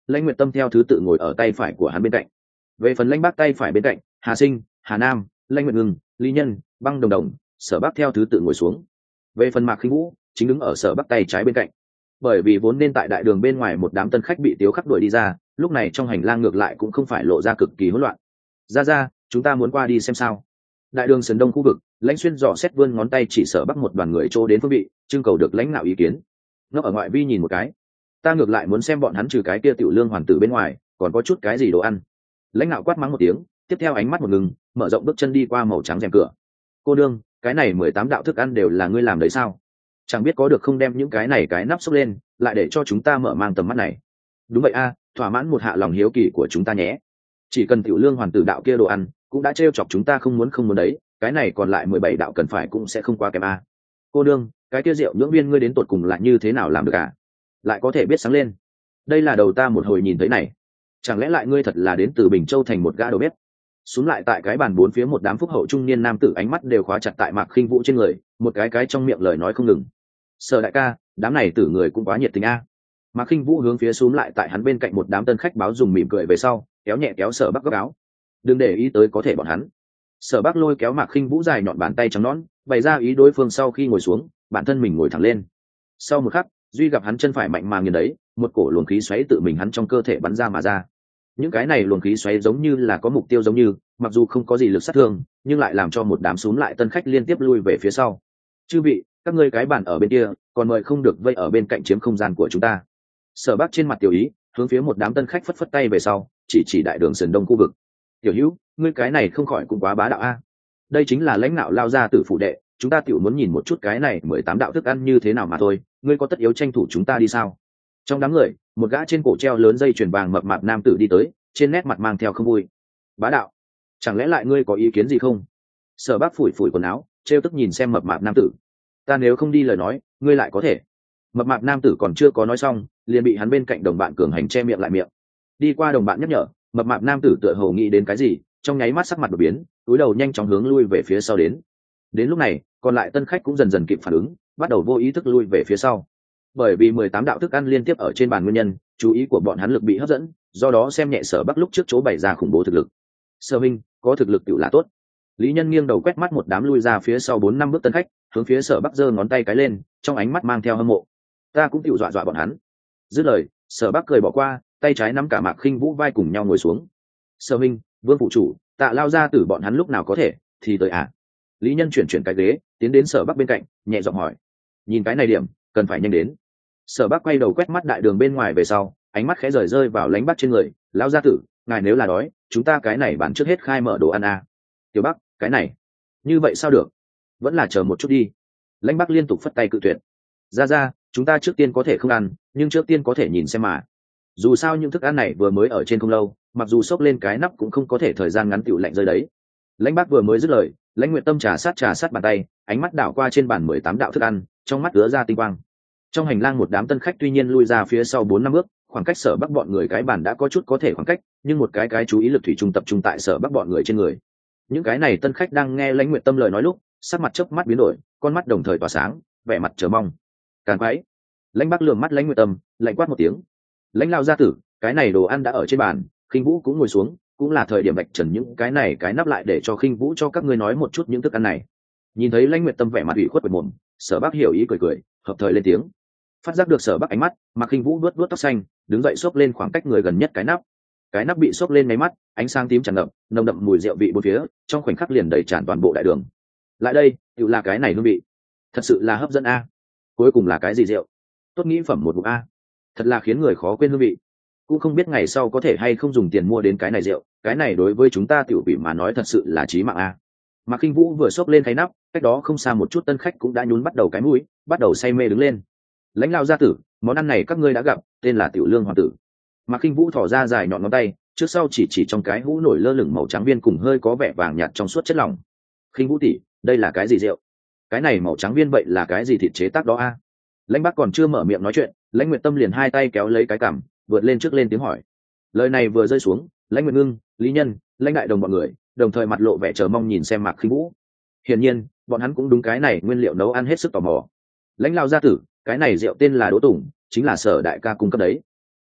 lãnh nguyệt tâm theo thứ tự ngồi ở tay phải của hắn bên cạnh. Về phần lãnh bác tay phải bên cạnh, Hà Sinh, Hà Nam, lãnh nguyệt ngưng, Lý Nhân, Băng Đồng Đồng, Sở Bắc theo thứ tự ngồi xuống. Về phần Mạc Khinh Vũ chính đứng ở Sở Bắc tay trái bên cạnh. Bởi vì vốn nên tại đại đường bên ngoài một đám tân khách bị Tiếu Khắc đuổi đi ra, lúc này trong hành lang ngược lại cũng không phải lộ ra cực kỳ hỗn loạn. Ra ra, chúng ta muốn qua đi xem sao. Đại đường sườn đông khu vực, lãnh xuyên dò xét vươn ngón tay chỉ Sở Bắc một đoàn người trô đến phương vị, trưng cầu được lãnh nạo ý kiến. Nó ở ngoại vi nhìn một cái, ta ngược lại muốn xem bọn hắn trừ cái kia tiểu lương hoàn tử bên ngoài còn có chút cái gì đồ ăn. Lãnh nạo quát mắng một tiếng, tiếp theo ánh mắt một ngừng, mở rộng bước chân đi qua màu trắng rèm cửa. Cô đương, cái này mười tám đạo thức ăn đều là ngươi làm đấy sao? Chẳng biết có được không đem những cái này cái nắp xốc lên, lại để cho chúng ta mở mang tầm mắt này. Đúng vậy a, thỏa mãn một hạ lòng hiếu kỳ của chúng ta nhé. Chỉ cần tiểu lương hoàn tử đạo kia đồ ăn cũng đã trêu chọc chúng ta không muốn không muốn đấy, cái này còn lại mười bảy đạo cần phải cũng sẽ không quá kém a. Cô đương, cái kia rượu nhưỡng viên ngươi đến tột cùng là như thế nào làm được à? Lại có thể biết sáng lên. Đây là đầu ta một hồi nhìn thấy này. Chẳng lẽ lại ngươi thật là đến từ Bình Châu thành một gã đầu bếp? Xuống lại tại cái bàn bốn phía một đám phúc hậu trung niên nam tử ánh mắt đều khóa chặt tại Mạc Khinh Vũ trên người, một cái cái trong miệng lời nói không ngừng. Sở đại ca, đám này tử người cũng quá nhiệt tình a. Mạc Khinh Vũ hướng phía xuống lại tại hắn bên cạnh một đám tân khách báo dùng mỉm cười về sau, kéo nhẹ kéo Sở Bắc góc áo. Đừng để ý tới có thể bọn hắn. Sở Bắc lôi kéo Mạc Khinh Vũ dài nhọn bàn tay trắng nõn, bày ra ý đối phương sau khi ngồi xuống, bản thân mình ngồi thẳng lên. Sau một khắc, duy gặp hắn chân phải mạnh mà nghiền đấy, một cổ luồng khí xoáy tự mình hắn trong cơ thể bắn ra mà ra. Những cái này luồng khí xoáy giống như là có mục tiêu giống như, mặc dù không có gì lực sát thương, nhưng lại làm cho một đám xuống lại tân khách liên tiếp lui về phía sau. Chư vị, các ngươi cái bàn ở bên kia, còn mời không được vây ở bên cạnh chiếm không gian của chúng ta. Sở Bắc trên mặt tiểu ý, hướng phía một đám tân khách phất phất tay về sau, chỉ chỉ đại đường sườn đông khu vực. Tiểu Hữu, ngươi cái này không khỏi cũng quá bá đạo a. Đây chính là lãnh đạo lao ra tử phụ đệ, chúng ta tiểu muốn nhìn một chút cái này mười tám đạo thức ăn như thế nào mà thôi, ngươi có tất yếu tranh thủ chúng ta đi sao? Trong đám người, một gã trên cổ treo lớn dây chuyền vàng mập mạp nam tử đi tới, trên nét mặt mang theo không vui. Bá đạo, chẳng lẽ lại ngươi có ý kiến gì không? Sở Bác phủi phủi quần áo, trêu tức nhìn xem mập mạp nam tử. Ta nếu không đi lời nói, ngươi lại có thể. Mập mạp nam tử còn chưa có nói xong, liền bị hắn bên cạnh đồng bạn cường hành che miệng lại miệng. Đi qua đồng bạn nhắc nhở, mập mạp nam tử tựa hồ nghĩ đến cái gì, trong nháy mắt sắc mặt đột biến, cúi đầu nhanh chóng hướng lui về phía sau đến. Đến lúc này, còn lại tân khách cũng dần dần kịp phản ứng, bắt đầu vô ý thức lui về phía sau. Bởi vì mười tám đạo thức ăn liên tiếp ở trên bàn nguyên nhân, chú ý của bọn hắn lực bị hấp dẫn, do đó xem nhẹ Sở Bắc lúc trước chỗ bày ra khủng bố thực lực. Sở Minh, có thực lực tựu là tốt. Lý Nhân nghiêng đầu quét mắt một đám lui ra phía sau bốn năm bước tân khách, hướng phía Sở Bắc giơ ngón tay cái lên, trong ánh mắt mang theo hâm mộ. Ta cũng tựu dọa dọa bọn hắn. Dứt lời, Sở Bắc cười bỏ qua, tay trái nắm cả Mạc Khinh Vũ vai cùng nhau ngồi xuống. Sở Minh, Vương phụ chủ, Tạ lao ra tử bọn hắn lúc nào có thể thì tới à? Lý Nhân chuyển chuyển cái ghế, tiến đến Sở Bắc bên cạnh, nhẹ giọng hỏi. Nhìn cái này điểm, cần phải nhanh đến. Sở Bắc quay đầu quét mắt đại đường bên ngoài về sau, ánh mắt khẽ rời rơi vào Lãnh Bắc trên người. Lão gia tử, ngài nếu là đói, chúng ta cái này bán trước hết khai mở đồ ăn à. Tiểu Bắc, cái này, như vậy sao được? Vẫn là chờ một chút đi. Lãnh Bắc liên tục phất tay cự tuyệt. Ra ra, chúng ta trước tiên có thể không ăn, nhưng trước tiên có thể nhìn xem mà. Dù sao những thức ăn này vừa mới ở trên không lâu, mặc dù xốc lên cái nắp cũng không có thể thời gian ngắn tiểu lạnh rơi đấy. Lãnh Bắc vừa mới dứt lời, Lãnh Nguyệt Tâm trà sát trà sát bàn tay, ánh mắt đảo qua trên bàn mười tám đạo thức ăn, trong mắt ứa ra tinh quang. Trong hành lang một đám tân khách tuy nhiên lui ra phía sau bốn năm bước, khoảng cách Sở Bắc bọn người cái bàn đã có chút có thể khoảng cách, nhưng một cái cái chú ý lực thủy chung tập trung tại Sở Bắc bọn người trên người. Những cái này tân khách đang nghe Lãnh Nguyệt Tâm lời nói lúc, sắc mặt chớp mắt biến đổi, con mắt đồng thời tỏa sáng, vẻ mặt chờ mong. Càn quái. Lãnh Bắc lườm mắt Lãnh Nguyệt Tâm, lạnh quát một tiếng. Lãnh lão gia tử, cái này đồ ăn đã ở trên bàn. Khinh Vũ cũng ngồi xuống, cũng là thời điểm vạch trần những cái này cái nắp lại để cho Khinh Vũ cho các ngươi nói một chút những thức ăn này. Nhìn thấy Lãnh Nguyệt Tâm vẻ mặt ủy khuất bật mồm, Sở Bắc hiểu ý cười cười, hợp thời lên tiếng. Phát giác được Sở Bắc ánh mắt, Mạc Khinh Vũ vuốt vuốt tóc xanh, đứng dậy xốc lên khoảng cách người gần nhất cái nắp. Cái nắp bị xốc lên mấy mắt, ánh sáng tím tràn ngập, nồng đậm mùi rượu vị bốn phía, trong khoảnh khắc liền đầy tràn toàn bộ đại đường. Lại đây, tựu là cái này hương vị, thật sự là hấp dẫn a. Cuối cùng là cái gì rượu? Tốt nghĩ phẩm một ngụm a. Thật là khiến người khó quên hương vị. Cũng không biết ngày sau có thể hay không dùng tiền mua đến cái này rượu, cái này đối với chúng ta tiểu vị mà nói thật sự là chí mạng a. Mạc Khinh Vũ vừa xốc lên cái nắp, cách đó không xa một chút tân khách cũng đã nhún bắt đầu cái mũi, bắt đầu say mê đứng lên. Lãnh lão gia tử, món ăn này các ngươi đã gặp, tên là tiểu lương hoàng tử. Mạc Khinh Vũ thò ra dài nhọn ngón tay, trước sau chỉ chỉ trong cái hũ nổi lơ lửng màu trắng viên cùng hơi có vẻ vàng nhạt trong suốt chất lỏng. Khinh Vũ tỷ, đây là cái gì rượu? Cái này màu trắng viên vậy là cái gì thịt chế tác đó a? Lãnh Bắc còn chưa mở miệng nói chuyện, Lãnh Nguyệt Tâm liền hai tay kéo lấy cái cằm, vượt lên trước lên tiếng hỏi. Lời này vừa rơi xuống, Lãnh Nguyệt Ngưng, Lý Nhân, Lãnh Đại Đồng bọn người, đồng thời mặt lộ vẻ chờ mong nhìn xem Mạc Khinh Vũ. Hiển nhiên, bọn hắn cũng đúng cái này nguyên liệu nấu ăn hết sức tò mò. Lãnh lão gia tử, cái này rượu tên là Đỗ Tùng, chính là Sở đại ca cung cấp đấy.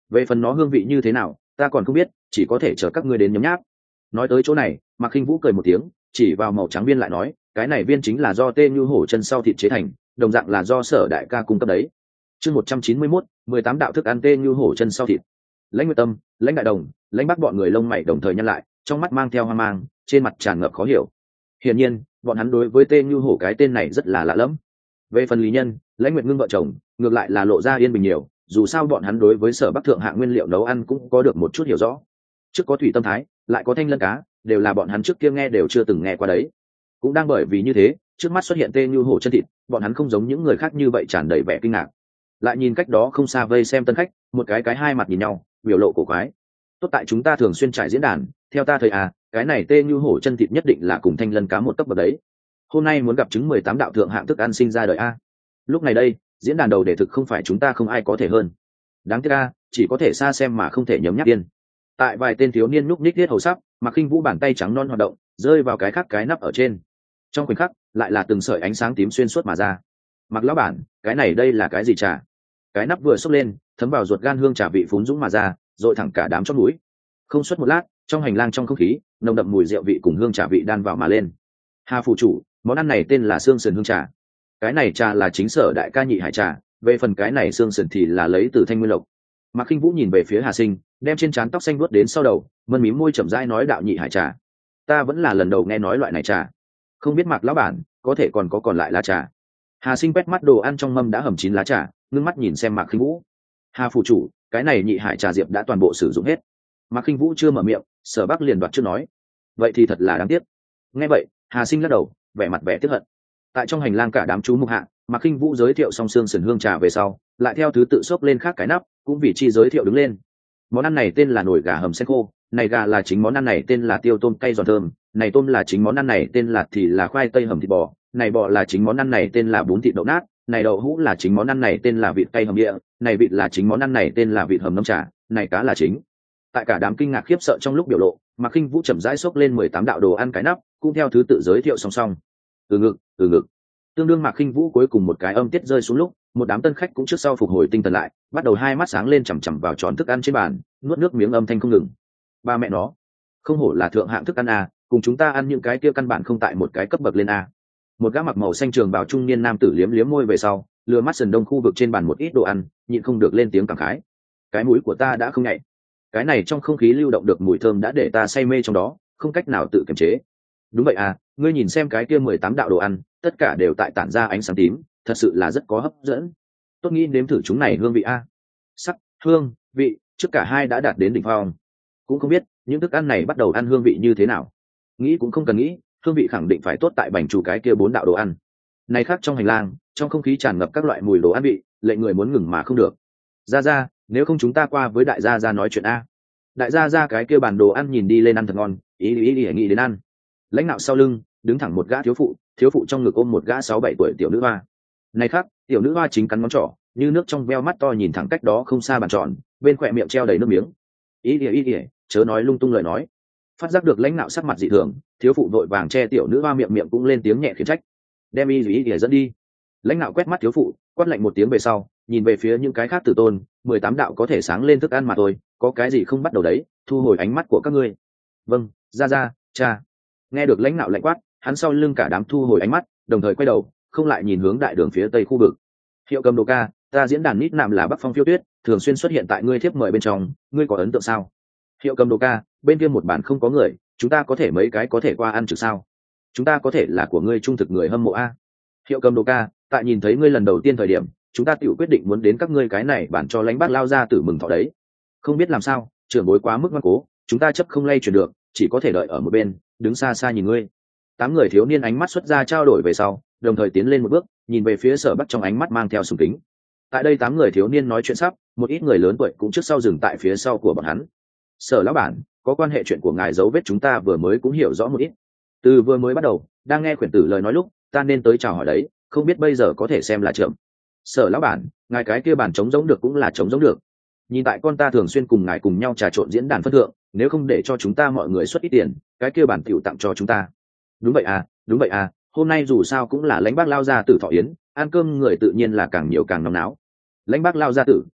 về phần nó hương vị như thế nào ta còn không biết, chỉ có thể chờ các ngươi đến nhấm nháp. Nói tới chỗ này Mạc Khinh Vũ cười một tiếng, chỉ vào màu trắng viên lại nói, cái này viên chính là do tê như hổ chân sau thịt chế thành, đồng dạng là do Sở đại ca cung cấp đấy. Chương một trăm chín mươi mốt, mười tám đạo thức ăn tê như hổ chân sau thịt. Lãnh Nguyệt Tâm, Lãnh Đại Đồng, Lãnh Bắc bọn người lông mày đồng thời nhăn lại, trong mắt mang theo hoang mang, trên mặt tràn ngập khó hiểu. Hiển nhiên, bọn hắn đối với tê như hổ cái tên này rất là lạ lẫm. Về phần Lý Nhân, Lãnh Nguyệt Ngưng vợ chồng, ngược lại là lộ ra yên bình nhiều, dù sao bọn hắn đối với Sở Bắc thượng hạng nguyên liệu nấu ăn cũng có được một chút hiểu rõ. Trước có thủy tâm thái, lại có thanh lân cá, đều là bọn hắn trước kia nghe đều chưa từng nghe qua đấy. Cũng đang bởi vì như thế, trước mắt xuất hiện tê như hổ chân thịt, bọn hắn không giống những người khác như vậy tràn đầy vẻ kinh ngạc. Lại nhìn cách đó không xa vây xem tân khách, một cái cái hai mặt nhìn nhau, biểu lộ cổ quái. Tốt tại chúng ta thường xuyên trải diễn đàn, theo ta thời à, cái này tê như hổ chân thịt nhất định là cùng thanh lân cá một cấp bậc đấy. Hôm nay muốn gặp chứng mười tám đạo thượng hạng thức ăn sinh ra đời a. Lúc này đây, diễn đàn đầu đề thực không phải chúng ta không ai có thể hơn. Đáng tiếc a, chỉ có thể xa xem mà không thể nhấm nháp tiên. Tại vài tên thiếu niên nhúc nhích thiết hầu sắp, Mạc Khinh Vũ bàn tay trắng non hoạt động, rơi vào cái khác cái nắp ở trên. Trong khoảnh khắc, lại là từng sợi ánh sáng tím xuyên suốt mà ra. Mặc lão bản, cái này đây là cái gì trà? Cái nắp vừa xốc lên, thấm vào ruột gan hương trà vị phún dũng mà ra, rồi thẳng cả đám chót mũi. Không suốt một lát, trong hành lang trong không khí, nồng đậm mùi rượu vị cùng hương trà vị đan vào mà lên. Hà phủ chủ, món ăn này tên là xương sườn hương trà. Cái này trà là chính Sở đại ca nhị hải trà, về phần cái này xương sườn thì là lấy từ Thanh Nguyên Lộc. Mạc Khinh Vũ nhìn về phía Hà Sinh, đem trên trán tóc xanh vuốt đến sau đầu, mân mím môi chậm rãi nói đạo nhị hải trà. Ta vẫn là lần đầu nghe nói loại này trà, không biết Mạc lão bản có thể còn có còn lại lá trà. Hà Sinh quét mắt đồ ăn trong mâm đã hầm chín lá trà, ngưng mắt nhìn xem Mạc Khinh Vũ. Hà phủ chủ, cái này nhị hải trà diệp đã toàn bộ sử dụng hết. Mạc Khinh Vũ chưa mở miệng, Sở Bắc liền đoạt trước nói, vậy thì thật là đáng tiếc. Nghe vậy, Hà Sinh lắc đầu, vẻ mặt vẻ tiếc hận. Tại trong hành lang cả đám chú mục hạ, Mạc Khinh Vũ giới thiệu xong xương sườn hương trà về sau, lại theo thứ tự xốc lên khác cái nắp, cũng vì chi giới thiệu đứng lên. Món ăn này tên là nồi gà hầm sen khô, này gà là chính món ăn này tên là tiêu tôm cay giòn thơm, này tôm là chính món ăn này tên là thì là khoai tây hầm thịt bò, này bò là chính món ăn này tên là bún thịt đậu nát, này đậu hũ là chính món ăn này tên là vịt cay hầm địa, này vịt là chính món ăn này tên là vịt hầm nấm trà, này cá là chính. Tại cả đám kinh ngạc khiếp sợ trong lúc biểu lộ, Mạc Khinh Vũ chậm rãi xốc lên mười tám đạo đồ ăn cái nắp, cũng theo thứ tự giới thiệu song song. Từ ngực, từ ngực. Tương đương Mạc Khinh Vũ cuối cùng một cái âm tiết rơi xuống lúc, một đám tân khách cũng trước sau phục hồi tinh thần lại, bắt đầu hai mắt sáng lên chằm chằm vào tròn thức ăn trên bàn, nuốt nước miếng âm thanh không ngừng. Ba mẹ nó, không hổ là thượng hạng thức ăn à, cùng chúng ta ăn những cái kia căn bản không tại một cái cấp bậc lên à. Một gã mặc màu xanh trường bào trung niên nam tử liếm liếm môi về sau, lừa mắt sần đông khu vực trên bàn một ít đồ ăn, nhịn không được lên tiếng cảm khái. Cái mũi của ta đã không nhạy, cái này trong không khí lưu động được mùi thơm đã để ta say mê trong đó, không cách nào tự kiềm chế. Đúng vậy à, ngươi nhìn xem cái kia mười tám đạo đồ ăn, tất cả đều tại tản ra ánh sáng tím, thật sự là rất có hấp dẫn. Tốt nghĩ nếm thử chúng này hương vị a. Sắc, hương, vị, trước cả hai đã đạt đến đỉnh phong. Cũng không biết những thức ăn này bắt đầu ăn hương vị như thế nào. Nghĩ cũng không cần nghĩ, hương vị khẳng định phải tốt tại bành chủ cái kia bốn đạo đồ ăn. Này khác trong hành lang, trong không khí tràn ngập các loại mùi đồ ăn vị, lệnh người muốn ngừng mà không được. Ra ra, nếu không chúng ta qua với đại gia ra nói chuyện a. Đại gia ra cái kia bàn đồ ăn nhìn đi lên ăn thật ngon, ý ý ý nghĩ đến ăn. Lãnh đạo sau lưng đứng thẳng một gã thiếu phụ, thiếu phụ trong ngực ôm một gã sáu bảy tuổi tiểu nữ hoa. Này khác, tiểu nữ hoa chính cắn ngón trỏ, như nước trong veo mắt to nhìn thẳng cách đó không xa bàn tròn, bên khỏe miệng treo đầy nước miếng. Ý ỉa ý ỉa, chớ nói lung tung lời nói. Phát giác được lãnh đạo sắc mặt dị thường, thiếu phụ vội vàng che tiểu nữ hoa miệng miệng cũng lên tiếng nhẹ khiển trách. Đem ý ý ỉa dẫn đi. Lãnh đạo quét mắt thiếu phụ, quát lạnh một tiếng về sau, nhìn về phía những cái khác tử tôn, mười tám đạo có thể sáng lên thức ăn mà thôi, có cái gì không bắt đầu đấy, thu hồi ánh mắt của các ngươi. Vâng, ra ra, cha. Nghe được lãnh đạo lạnh quát, hắn sau lưng cả đám thu hồi ánh mắt, đồng thời quay đầu, không lại nhìn hướng đại đường phía tây khu vực. Hiệu Cầm Đồ ca, ta diễn đàn nít nạm là Bắc Phong Phiêu Tuyết, thường xuyên xuất hiện tại ngươi thiếp mời bên trong, ngươi có ấn tượng sao? Hiệu Cầm Đồ ca, bên kia một bàn không có người, chúng ta có thể mấy cái có thể qua ăn trực sao? Chúng ta có thể là của ngươi trung thực người hâm mộ a. Hiệu Cầm Đồ ca, tại nhìn thấy ngươi lần đầu tiên thời điểm, chúng ta tự quyết định muốn đến các ngươi cái này bản cho lãnh bác lao ra tử mừng thọ đấy. Không biết làm sao, trưởng bối quá mức ngoan cố, chúng ta chấp không lay chuyển được, chỉ có thể đợi ở một bên, đứng xa xa nhìn ngươi. Tám người thiếu niên ánh mắt xuất ra trao đổi về sau, đồng thời tiến lên một bước, nhìn về phía Sở Bắc trong ánh mắt mang theo sùng kính. Tại đây tám người thiếu niên nói chuyện sắp, một ít người lớn tuổi cũng trước sau dừng tại phía sau của bọn hắn. Sở lão bản, có quan hệ chuyện của ngài dấu vết chúng ta vừa mới cũng hiểu rõ một ít. Từ vừa mới bắt đầu, đang nghe khuyển tử lời nói lúc, ta nên tới chào hỏi đấy, không biết bây giờ có thể xem là chậm. Sở lão bản, ngài cái kia bản trống giống được cũng là trống giống được. Nhìn tại con ta thường xuyên cùng ngài cùng nhau trà trộn diễn đàn phân thượng, nếu không để cho chúng ta mọi người xuất ít tiền, cái kia bản tiểu tặng cho chúng ta. Đúng vậy à, đúng vậy à, hôm nay dù sao cũng là lãnh bác lao gia tử thọ yến, ăn cơm người tự nhiên là càng nhiều càng nóng náo. Lãnh bác lao gia tử,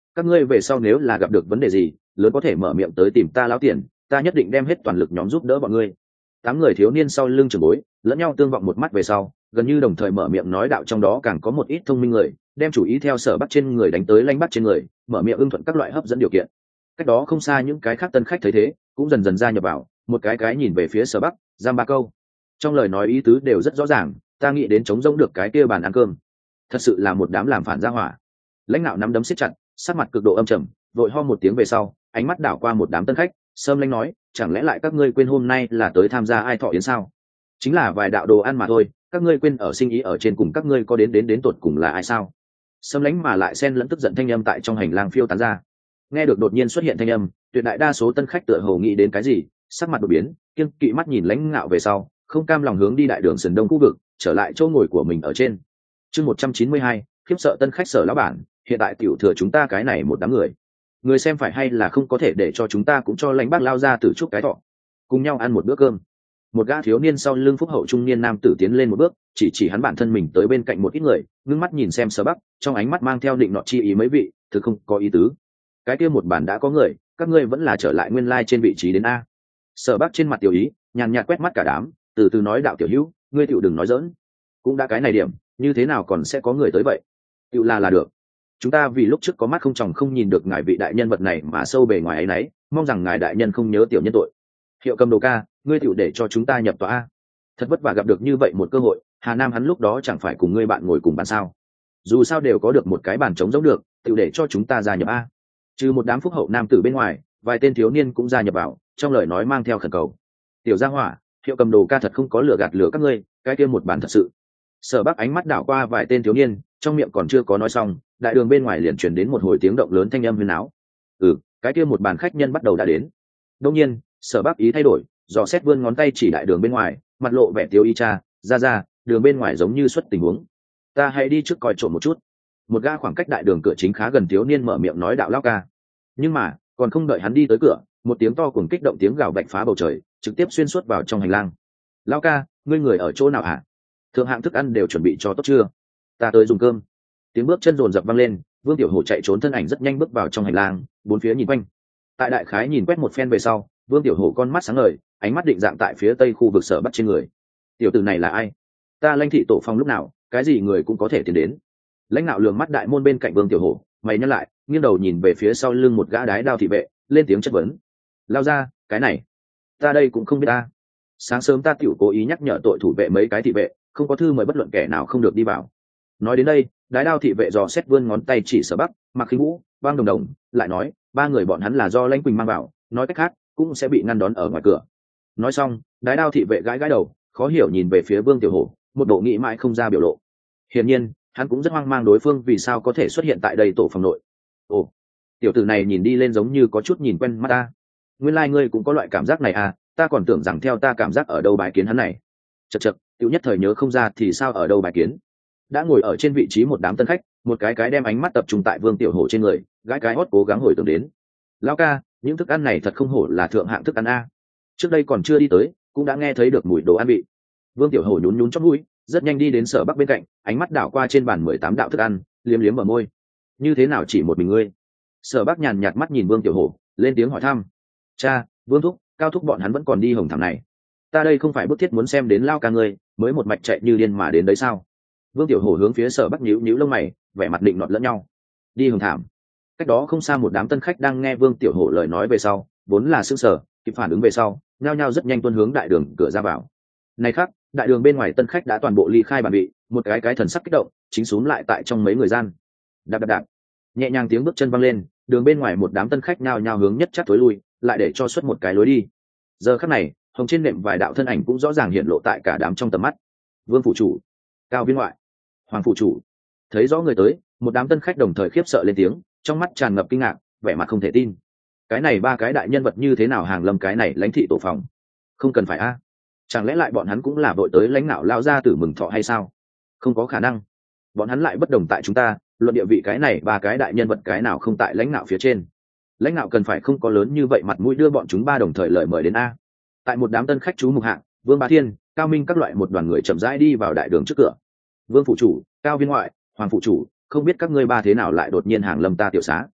các ngươi về sau nếu là gặp được vấn đề gì lớn có thể mở miệng tới tìm ta lão tiền, ta nhất định đem hết toàn lực nhóm giúp đỡ bọn ngươi. Tám người thiếu niên sau lưng trưởng bối lẫn nhau tương vọng một mắt về sau, gần như đồng thời mở miệng nói đạo, trong đó càng có một ít thông minh người đem chủ ý theo Sở Bắc trên người đánh tới Lãnh Bắc trên người, mở miệng ưng thuận các loại hấp dẫn điều kiện. Cách đó không xa những cái khác tân khách thấy thế cũng dần dần gia nhập vào, một cái cái nhìn về phía Sở Bắc, giam ba câu trong lời nói ý tứ đều rất rõ ràng, ta nghĩ đến chống rỗng được cái kia bàn ăn cơm, thật sự là một đám làm phản gia hỏa. Lãnh Nạo nắm đấm siết chặt, sắc mặt cực độ âm trầm, vội ho một tiếng về sau, ánh mắt đảo qua một đám tân khách, sâm lãnh nói, chẳng lẽ lại các ngươi quên hôm nay là tới tham gia ai thọ yến sao? Chính là vài đạo đồ ăn mà thôi, các ngươi quên ở sinh ý ở trên cùng các ngươi có đến đến đến tột cùng là ai sao? Sâm lãnh mà lại xen lẫn tức giận thanh âm tại trong hành lang phiêu tán ra. Nghe được đột nhiên xuất hiện thanh âm, tuyệt đại đa số tân khách tựa hồ nghĩ đến cái gì, sắc mặt đột biến, kiêng kỵ mắt nhìn Lãnh Ngạo về sau, không cam lòng hướng đi đại đường sườn đông khu vực, trở lại chỗ ngồi của mình ở trên. Chương một trăm chín mươi hai, khiếp sợ tân khách Sở lão bản, hiện tại tiểu thừa chúng ta cái này một đám người. Người xem phải hay là không có thể để cho chúng ta cũng cho Lãnh Bác lao ra tử chúc cái thọ, cùng nhau ăn một bữa cơm. Một gã thiếu niên sau lưng phúc hậu trung niên nam tử tiến lên một bước, chỉ chỉ hắn bản thân mình tới bên cạnh một ít người, ngưng mắt nhìn xem Sở Bắc, trong ánh mắt mang theo định nọ chi ý, mấy vị thực không có ý tứ. Cái kia một bàn đã có người, các ngươi vẫn là trở lại nguyên lai trên vị trí đến a. Sở Bắc trên mặt tiểu ý nhàn nhạt quét mắt cả đám, từ từ nói, đạo tiểu hữu, ngươi tiểu đừng nói dỡn, cũng đã cái này điểm, như thế nào còn sẽ có người tới vậy? Tiểu là là được, chúng ta vì lúc trước có mắt không tròng không nhìn được ngài vị đại nhân vật này mà sâu bề ngoài ấy nấy, mong rằng ngài đại nhân không nhớ tiểu nhân tội. Hiệu Cầm Đồ ca, ngươi tiểu để cho chúng ta nhập tòa a. Thật vất vả gặp được như vậy một cơ hội, Hà Nam hắn lúc đó chẳng phải cùng ngươi bạn ngồi cùng bàn sao? Dù sao đều có được một cái bàn trống giống được, tiểu để cho chúng ta gia nhập a. Trừ một đám phúc hậu nam tử bên ngoài, vài tên thiếu niên cũng gia nhập vào, trong lời nói mang theo khẩn cầu. Tiểu gia hỏa, Hiệu Cầm Đồ ca thật không có lừa gạt lừa các ngươi, cái kia một bàn thật sự. Sở Bắc ánh mắt đảo qua vài tên thiếu niên, trong miệng còn chưa có nói xong, đại đường bên ngoài liền truyền đến một hồi tiếng động lớn, thanh âm huyên náo. Ừ, cái kia một bàn khách nhân bắt đầu đã đến. Đương nhiên, Sở Bắc ý thay đổi, dò xét vươn ngón tay chỉ đại đường bên ngoài, mặt lộ vẻ tiêu y cha, ra ra, đường bên ngoài giống như xuất tình huống. Ta hãy đi trước coi trộm một chút. Một gã khoảng cách đại đường cửa chính khá gần thiếu niên mở miệng nói, đạo lão ca. Nhưng mà, còn không đợi hắn đi tới cửa, một tiếng to cuồng kích động tiếng gào vạch phá bầu trời, trực tiếp xuyên suốt vào trong hành lang. Lão ca, ngươi người ở chỗ nào hả? Thượng hạng thức ăn đều chuẩn bị cho tốt chưa? Ta tới dùng cơm. Tiếng bước chân rồn rập vang lên, Vương Tiểu Hổ chạy trốn thân ảnh rất nhanh bước vào trong hành lang, bốn phía nhìn quanh. Tại đại khái nhìn quét một phen về sau, Vương Tiểu Hổ con mắt sáng ngời, ánh mắt định dạng tại phía tây khu vực Sở Bắc trên người. Tiểu tử này là ai? Ta Lãnh thị tổ phong lúc nào, cái gì người cũng có thể tiến đến. Lãnh Nạo lườm mắt đại môn bên cạnh Vương Tiểu Hổ, mày nhăn lại, nghiêng đầu nhìn về phía sau lưng một gã đái đao thị vệ, lên tiếng chất vấn. Lao ra, cái này, ta đây cũng không biết ta. Sáng sớm ta tiểu cố ý nhắc nhở tội thủ vệ mấy cái thị vệ, không có thư mời bất luận kẻ nào không được đi vào. Nói đến đây, đái đao thị vệ dò xét vươn ngón tay chỉ Sở Bắc, Mặc Khinh Vũ, Bang Đồng Đồng, lại nói, ba người bọn hắn là do Lãnh Quỳnh mang vào, nói cách khác, cũng sẽ bị ngăn đón ở ngoài cửa. Nói xong, đái đao thị vệ gãi gãi đầu, khó hiểu nhìn về phía Vương Tiểu Hổ, một bộ nghĩ mãi không ra biểu lộ. Hiển nhiên, hắn cũng rất hoang mang đối phương vì sao có thể xuất hiện tại đây tổ phòng nội. Ồ, tiểu tử này nhìn đi lên giống như có chút nhìn quen mắt ta. Nguyên lai like ngươi cũng có loại cảm giác này à, ta còn tưởng rằng theo ta cảm giác ở đâu bài kiến hắn này. Chậc chậc, tiểu nhất thời nhớ không ra thì sao ở đâu bài kiến. Đã ngồi ở trên vị trí một đám tân khách, một cái cái đem ánh mắt tập trung tại Vương Tiểu Hổ trên người, gái cái hót cố gắng hồi tưởng đến. Lão ca, những thức ăn này thật không hổ là thượng hạng thức ăn a. Trước đây còn chưa đi tới, cũng đã nghe thấy được mùi đồ ăn vị. Vương Tiểu Hổ nhún nhún chóp mũi, rất nhanh đi đến Sở Bắc bên cạnh, ánh mắt đảo qua trên bàn mười tám đạo thức ăn, liếm liếm bờ môi. Như thế nào chỉ một mình ngươi? Sở Bắc nhàn nhạt mắt nhìn Vương Tiểu Hổ, lên tiếng hỏi thăm. Cha, Vương thúc, Cao thúc bọn hắn vẫn còn đi hồng thảm này. Ta đây không phải bức thiết muốn xem đến lao ca ngươi, mới một mạch chạy như điên mà đến đấy sao? Vương Tiểu Hổ hướng phía Sở Bắc nhíu nhíu lông mày, vẻ mặt định nọt lẫn nhau. Đi hồng thảm. Cách đó không xa một đám tân khách đang nghe Vương Tiểu Hổ lời nói về sau, vốn là sững sờ, kịp phản ứng về sau, nhao nhao rất nhanh tuân hướng đại đường cửa ra vào. Này khác, đại đường bên ngoài tân khách đã toàn bộ ly khai bàn vị, một cái cái thần sắc kích động, chính súm lại tại trong mấy người gian. Đạp đạp đạp. Nhẹ nhàng tiếng bước chân vang lên, đường bên ngoài một đám tân khách nhao nhao hướng nhất chắc tối lui, lại để cho xuất một cái lối đi. Giờ khắc này, hồng trên nệm vài đạo thân ảnh cũng rõ ràng hiện lộ tại cả đám trong tầm mắt. Vương phủ chủ, Cao viên ngoại, Hoàng phủ chủ. Thấy rõ người tới, một đám tân khách đồng thời khiếp sợ lên tiếng, trong mắt tràn ngập kinh ngạc, vẻ mặt không thể tin. Cái này ba cái đại nhân vật như thế nào hàng lâm cái này Lãnh thị tổ phòng? Không cần phải a. Chẳng lẽ lại bọn hắn cũng là vội tới Lãnh Nạo lao ra tử mừng thọ hay sao? Không có khả năng. Bọn hắn lại bất đồng tại chúng ta, luận địa vị cái này ba cái đại nhân vật cái nào không tại Lãnh Nạo phía trên. Lãnh Nạo cần phải không có lớn như vậy mặt mũi đưa bọn chúng ba đồng thời lời mời đến a. Tại một đám tân khách chú mục hạng, Vương Bá Thiên, Cao Minh các loại một đoàn người chậm rãi đi vào đại đường trước cửa. Vương phủ chủ, Cao viên ngoại, Hoàng phủ chủ, không biết các ngươi ba thế nào lại đột nhiên hàng lâm ta tiểu xá.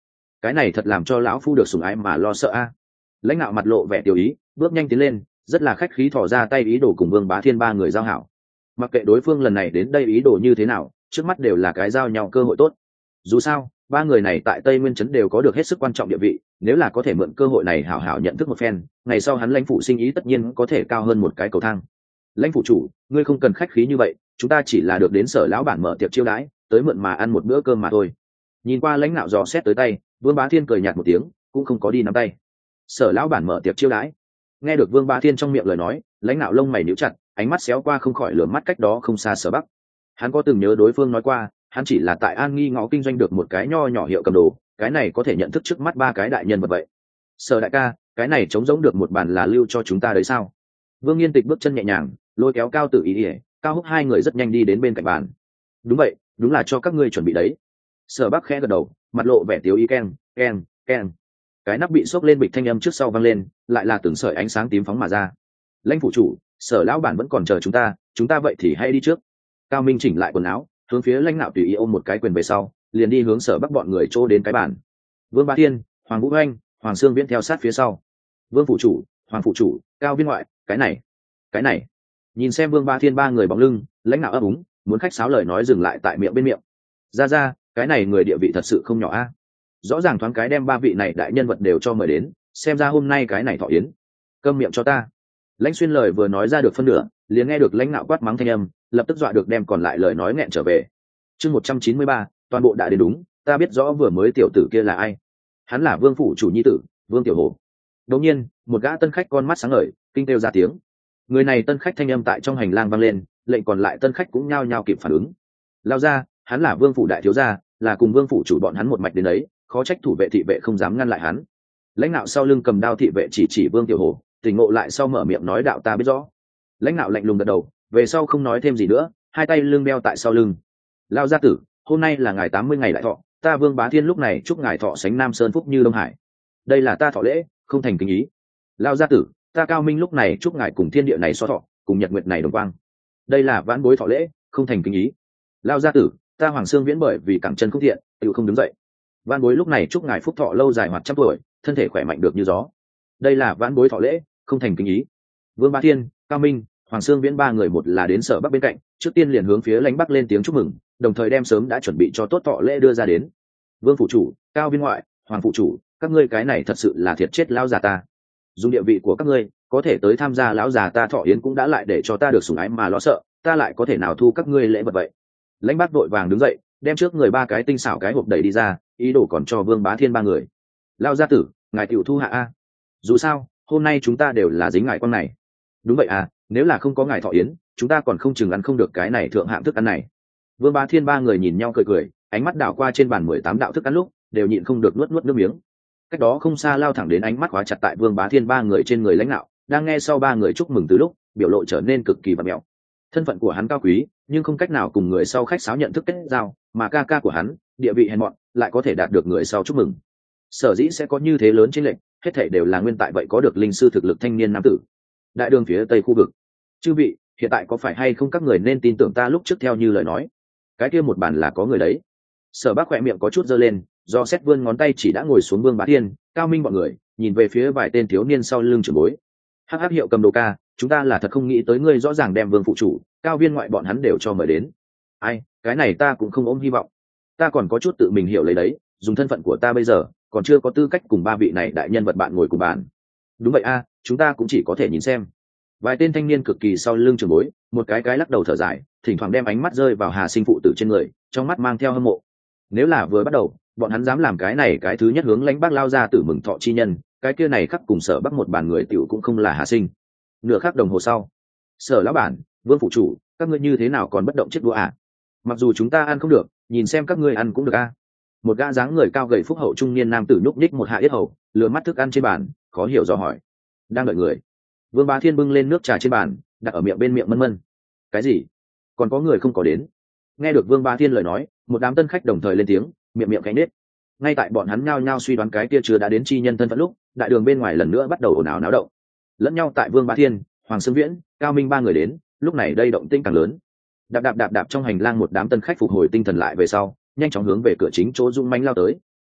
cái này thật làm cho lão phu được sủng ái mà lo sợ a. Lãnh đạo mặt lộ vẻ tiểu ý, bước nhanh tiến lên, rất là khách khí thò ra tay ý đồ cùng Vương Bá Thiên ba người giao hảo. Mặc kệ đối phương lần này đến đây ý đồ như thế nào, trước mắt đều là cái giao nhau cơ hội tốt. Dù sao ba người này tại Tây Nguyên trấn đều có được hết sức quan trọng địa vị, nếu là có thể mượn cơ hội này hảo hảo nhận thức một phen, ngày sau hắn lãnh phủ sinh ý tất nhiên có thể cao hơn một cái cầu thang. Lãnh phủ chủ, ngươi không cần khách khí như vậy, chúng ta chỉ là được đến Sở lão bản mở tiệc chiêu đãi, tới mượn mà ăn một bữa cơm mà thôi. Nhìn qua lãnh đạo dò xét tới tay, Vương Bá Thiên cười nhạt một tiếng, cũng không có đi nắm tay. Sở lão bản mở tiệc chiêu đãi. Nghe được Vương Bá Thiên trong miệng lời nói, lãnh đạo lông mày nhíu chặt, ánh mắt xéo qua không khỏi lườm mắt cách đó không xa Sở Bắc. Hắn có từng nhớ đối phương nói qua, hắn chỉ là tại An Nghi ngõ kinh doanh được một cái nho nhỏ hiệu cầm đồ, cái này có thể nhận thức trước mắt ba cái đại nhân vật vậy. Sở đại ca, cái này trống giống được một bàn là lưu cho chúng ta đấy sao? Vương Nghiên Tịch bước chân nhẹ nhàng, lôi kéo Cao Tử Ý ỉa, Cao Húc hai người rất nhanh đi đến bên cạnh bàn. Đúng vậy, đúng là cho các ngươi chuẩn bị đấy. Sở Bắc khẽ gật đầu, mặt lộ vẻ tiếu ý, keng keng keng. Cái nắp bị xốc lên, bịch thanh âm trước sau vang lên, lại là từng sợi ánh sáng tím phóng mà ra. Lãnh phủ chủ, Sở lão bản vẫn còn chờ chúng ta, chúng ta vậy thì hãy đi trước. Cao Minh chỉnh lại quần áo, hướng phía lãnh đạo tùy ý ôm một cái quyền về sau, liền đi hướng Sở Bắc bọn người chỗ đến cái bàn. Vương Bá Thiên, Hoàng Vũ Anh, Hoàng Sương Viễn theo sát phía sau. Vương phủ chủ, Hoàng phủ chủ, Cao Viên ngoại, cái này, cái này. Nhìn xem Vương Bá Thiên ba người bóng lưng, lãnh đạo ấp úng, muốn khách sáo lời nói dừng lại tại miệng bên miệng. Ra ra, cái này người địa vị thật sự không nhỏ a. Rõ ràng thoáng cái đem ba vị này đại nhân vật đều cho mời đến, xem ra hôm nay cái này thọ yến. Câm miệng cho ta. Lãnh Xuyên lời vừa nói ra được phân nửa, liền nghe được lãnh đạo quát mắng thanh âm, lập tức dọa được đem còn lại lời nói nghẹn trở về. Chương một trăm chín mươi ba, toàn bộ đã đến đúng, ta biết rõ vừa mới tiểu tử kia là ai. Hắn là Vương phủ chủ nhi tử, Vương Tiểu Hổ. Đột nhiên, một gã tân khách con mắt sáng ngời, kinh kêu ra tiếng. Người này tân khách thanh âm tại trong hành lang vang lên, lệnh còn lại tân khách cũng nhao nhao kịp phản ứng. Lao ra, hắn là Vương phủ đại thiếu gia, là cùng Vương phủ chủ bọn hắn một mạch đến đấy, khó trách thủ vệ thị vệ không dám ngăn lại hắn. Lãnh đạo sau lưng cầm đao thị vệ chỉ chỉ Vương Tiểu Hổ, tỉnh ngộ lại sau mở miệng nói đạo ta biết rõ. Lãnh đạo lạnh lùng gật đầu, về sau không nói thêm gì nữa, hai tay lưng đeo tại sau lưng. Lao gia tử, hôm nay là ngày tám mươi ngày đại thọ, ta Vương Bá Thiên lúc này chúc ngài thọ sánh Nam Sơn phúc như Đông Hải. Đây là ta thọ lễ, không thành kính ý. Lao gia tử, ta Cao Minh lúc này chúc ngài cùng thiên địa này so thọ, cùng nhật nguyệt này đồng quang. Đây là vãn bối thọ lễ, không thành kính ý. Lao gia tử, ta Hoàng Sương Viễn bởi vì cẳng chân không thiện, tự không đứng dậy. Vãn bối lúc này chúc ngài phúc thọ lâu dài hoạt trăm tuổi, thân thể khỏe mạnh được như gió. Đây là vãn bối thọ lễ, không thành kính ý. Vương Bá Thiên, Cao Minh, Hoàng Sương Viễn ba người một là đến Sở Bắc bên cạnh, trước tiên liền hướng phía lãnh Bắc lên tiếng chúc mừng, đồng thời đem sớm đã chuẩn bị cho tốt thọ lễ đưa ra đến. Vương phủ chủ, Cao Viên ngoại, Hoàng phủ chủ, các ngươi cái này thật sự là thiệt chết lão già ta. Dùng địa vị của các ngươi, có thể tới tham gia lão già ta thọ yến cũng đã lại để cho ta được sủng ái mà lo sợ, ta lại có thể nào thu các ngươi lễ vật vậy. Lãnh Bắc vội vàng đứng dậy, đem trước người ba cái tinh xảo cái hộp đẩy đi ra, ý đồ còn cho Vương Bá Thiên ba người. Lão gia tử, ngài tiểu thu hạ a. Dù sao, hôm nay chúng ta đều là dính ngài con này. Đúng vậy à, nếu là không có ngài thọ yến, chúng ta còn không chừng ăn không được cái này thượng hạng thức ăn này. Vương Bá Thiên ba người nhìn nhau cười cười, ánh mắt đảo qua trên bàn mười tám đạo thức ăn lúc, đều nhịn không được nuốt nuốt nước miếng. Cách đó không xa lao thẳng đến ánh mắt khóa chặt tại Vương Bá Thiên ba người trên người lãnh đạo, đang nghe sau ba người chúc mừng từ lúc, biểu lộ trở nên cực kỳ vặn mẹo. Thân phận của hắn cao quý, nhưng không cách nào cùng người sau khách sáo nhận thức kết giao, mà ca ca của hắn, địa vị hèn mọn, lại có thể đạt được người sau chúc mừng. Sở dĩ sẽ có như thế lớn chênh lệch, hết thảy đều là nguyên tại vậy có được linh sư thực lực thanh niên nam tử. Đại đường phía tây khu vực. Chư vị, hiện tại có phải hay không các người nên tin tưởng ta lúc trước theo như lời nói? Cái kia một bản là có người đấy. Sở Bác khỏe miệng có chút giơ lên, do xét vươn ngón tay chỉ đã ngồi xuống Vương Bá Thiên, Cao Minh bọn người, nhìn về phía vài tên thiếu niên sau lưng trưởng bối. Hắc hắc hiệu cầm đồ ca, chúng ta là thật không nghĩ tới ngươi rõ ràng đem Vương phụ chủ, Cao Viên ngoại bọn hắn đều cho mời đến. Ai, cái này ta cũng không ôm hy vọng. Ta còn có chút tự mình hiểu lấy đấy, dùng thân phận của ta bây giờ, còn chưa có tư cách cùng ba vị này đại nhân vật bạn ngồi cùng bàn. Đúng vậy a, chúng ta cũng chỉ có thể nhìn xem. Vài tên thanh niên cực kỳ sau lưng trưởng bối, một cái cái lắc đầu thở dài, thỉnh thoảng đem ánh mắt rơi vào Hà Sinh phụ tử trên người, trong mắt mang theo hâm mộ. Nếu là vừa bắt đầu, bọn hắn dám làm cái này cái thứ nhất hướng lãnh bác lao ra tử mừng thọ chi nhân, cái kia này khắc cùng Sở Bắc một bàn người tiểu cũng không là Hà Sinh. Nửa khắc đồng hồ sau, Sở lão bản, Vương phụ chủ, các ngươi như thế nào còn bất động chiếc đũa à? Mặc dù chúng ta ăn không được, nhìn xem các ngươi ăn cũng được a. Một gã dáng người cao gầy phúc hậu trung niên nam tử nhúc nhích một hạ yết hầu, lừa mắt thức ăn trên bàn, khó hiểu do hỏi. Đang đợi người. Vương Bá Thiên bưng lên nước trà trên bàn, đặt ở miệng bên miệng mân mân. Cái gì? Còn có người không có đến? Nghe được Vương Bá Thiên lời nói, một đám tân khách đồng thời lên tiếng, miệng miệng cánh nết. Ngay tại bọn hắn nhao nhao suy đoán cái kia chưa đã đến chi nhân thân phận lúc, đại đường bên ngoài lần nữa bắt đầu ồn ào náo động. Lẫn nhau tại Vương Bá Thiên, Hoàng Sương Viễn, Cao Minh ba người đến, lúc này đây động tĩnh càng lớn. Đạp đạp đạp đạp trong hành lang một đám tân khách phục hồi tinh thần lại về sau, nhanh chóng hướng về cửa chính chỗ dũng mãnh lao tới.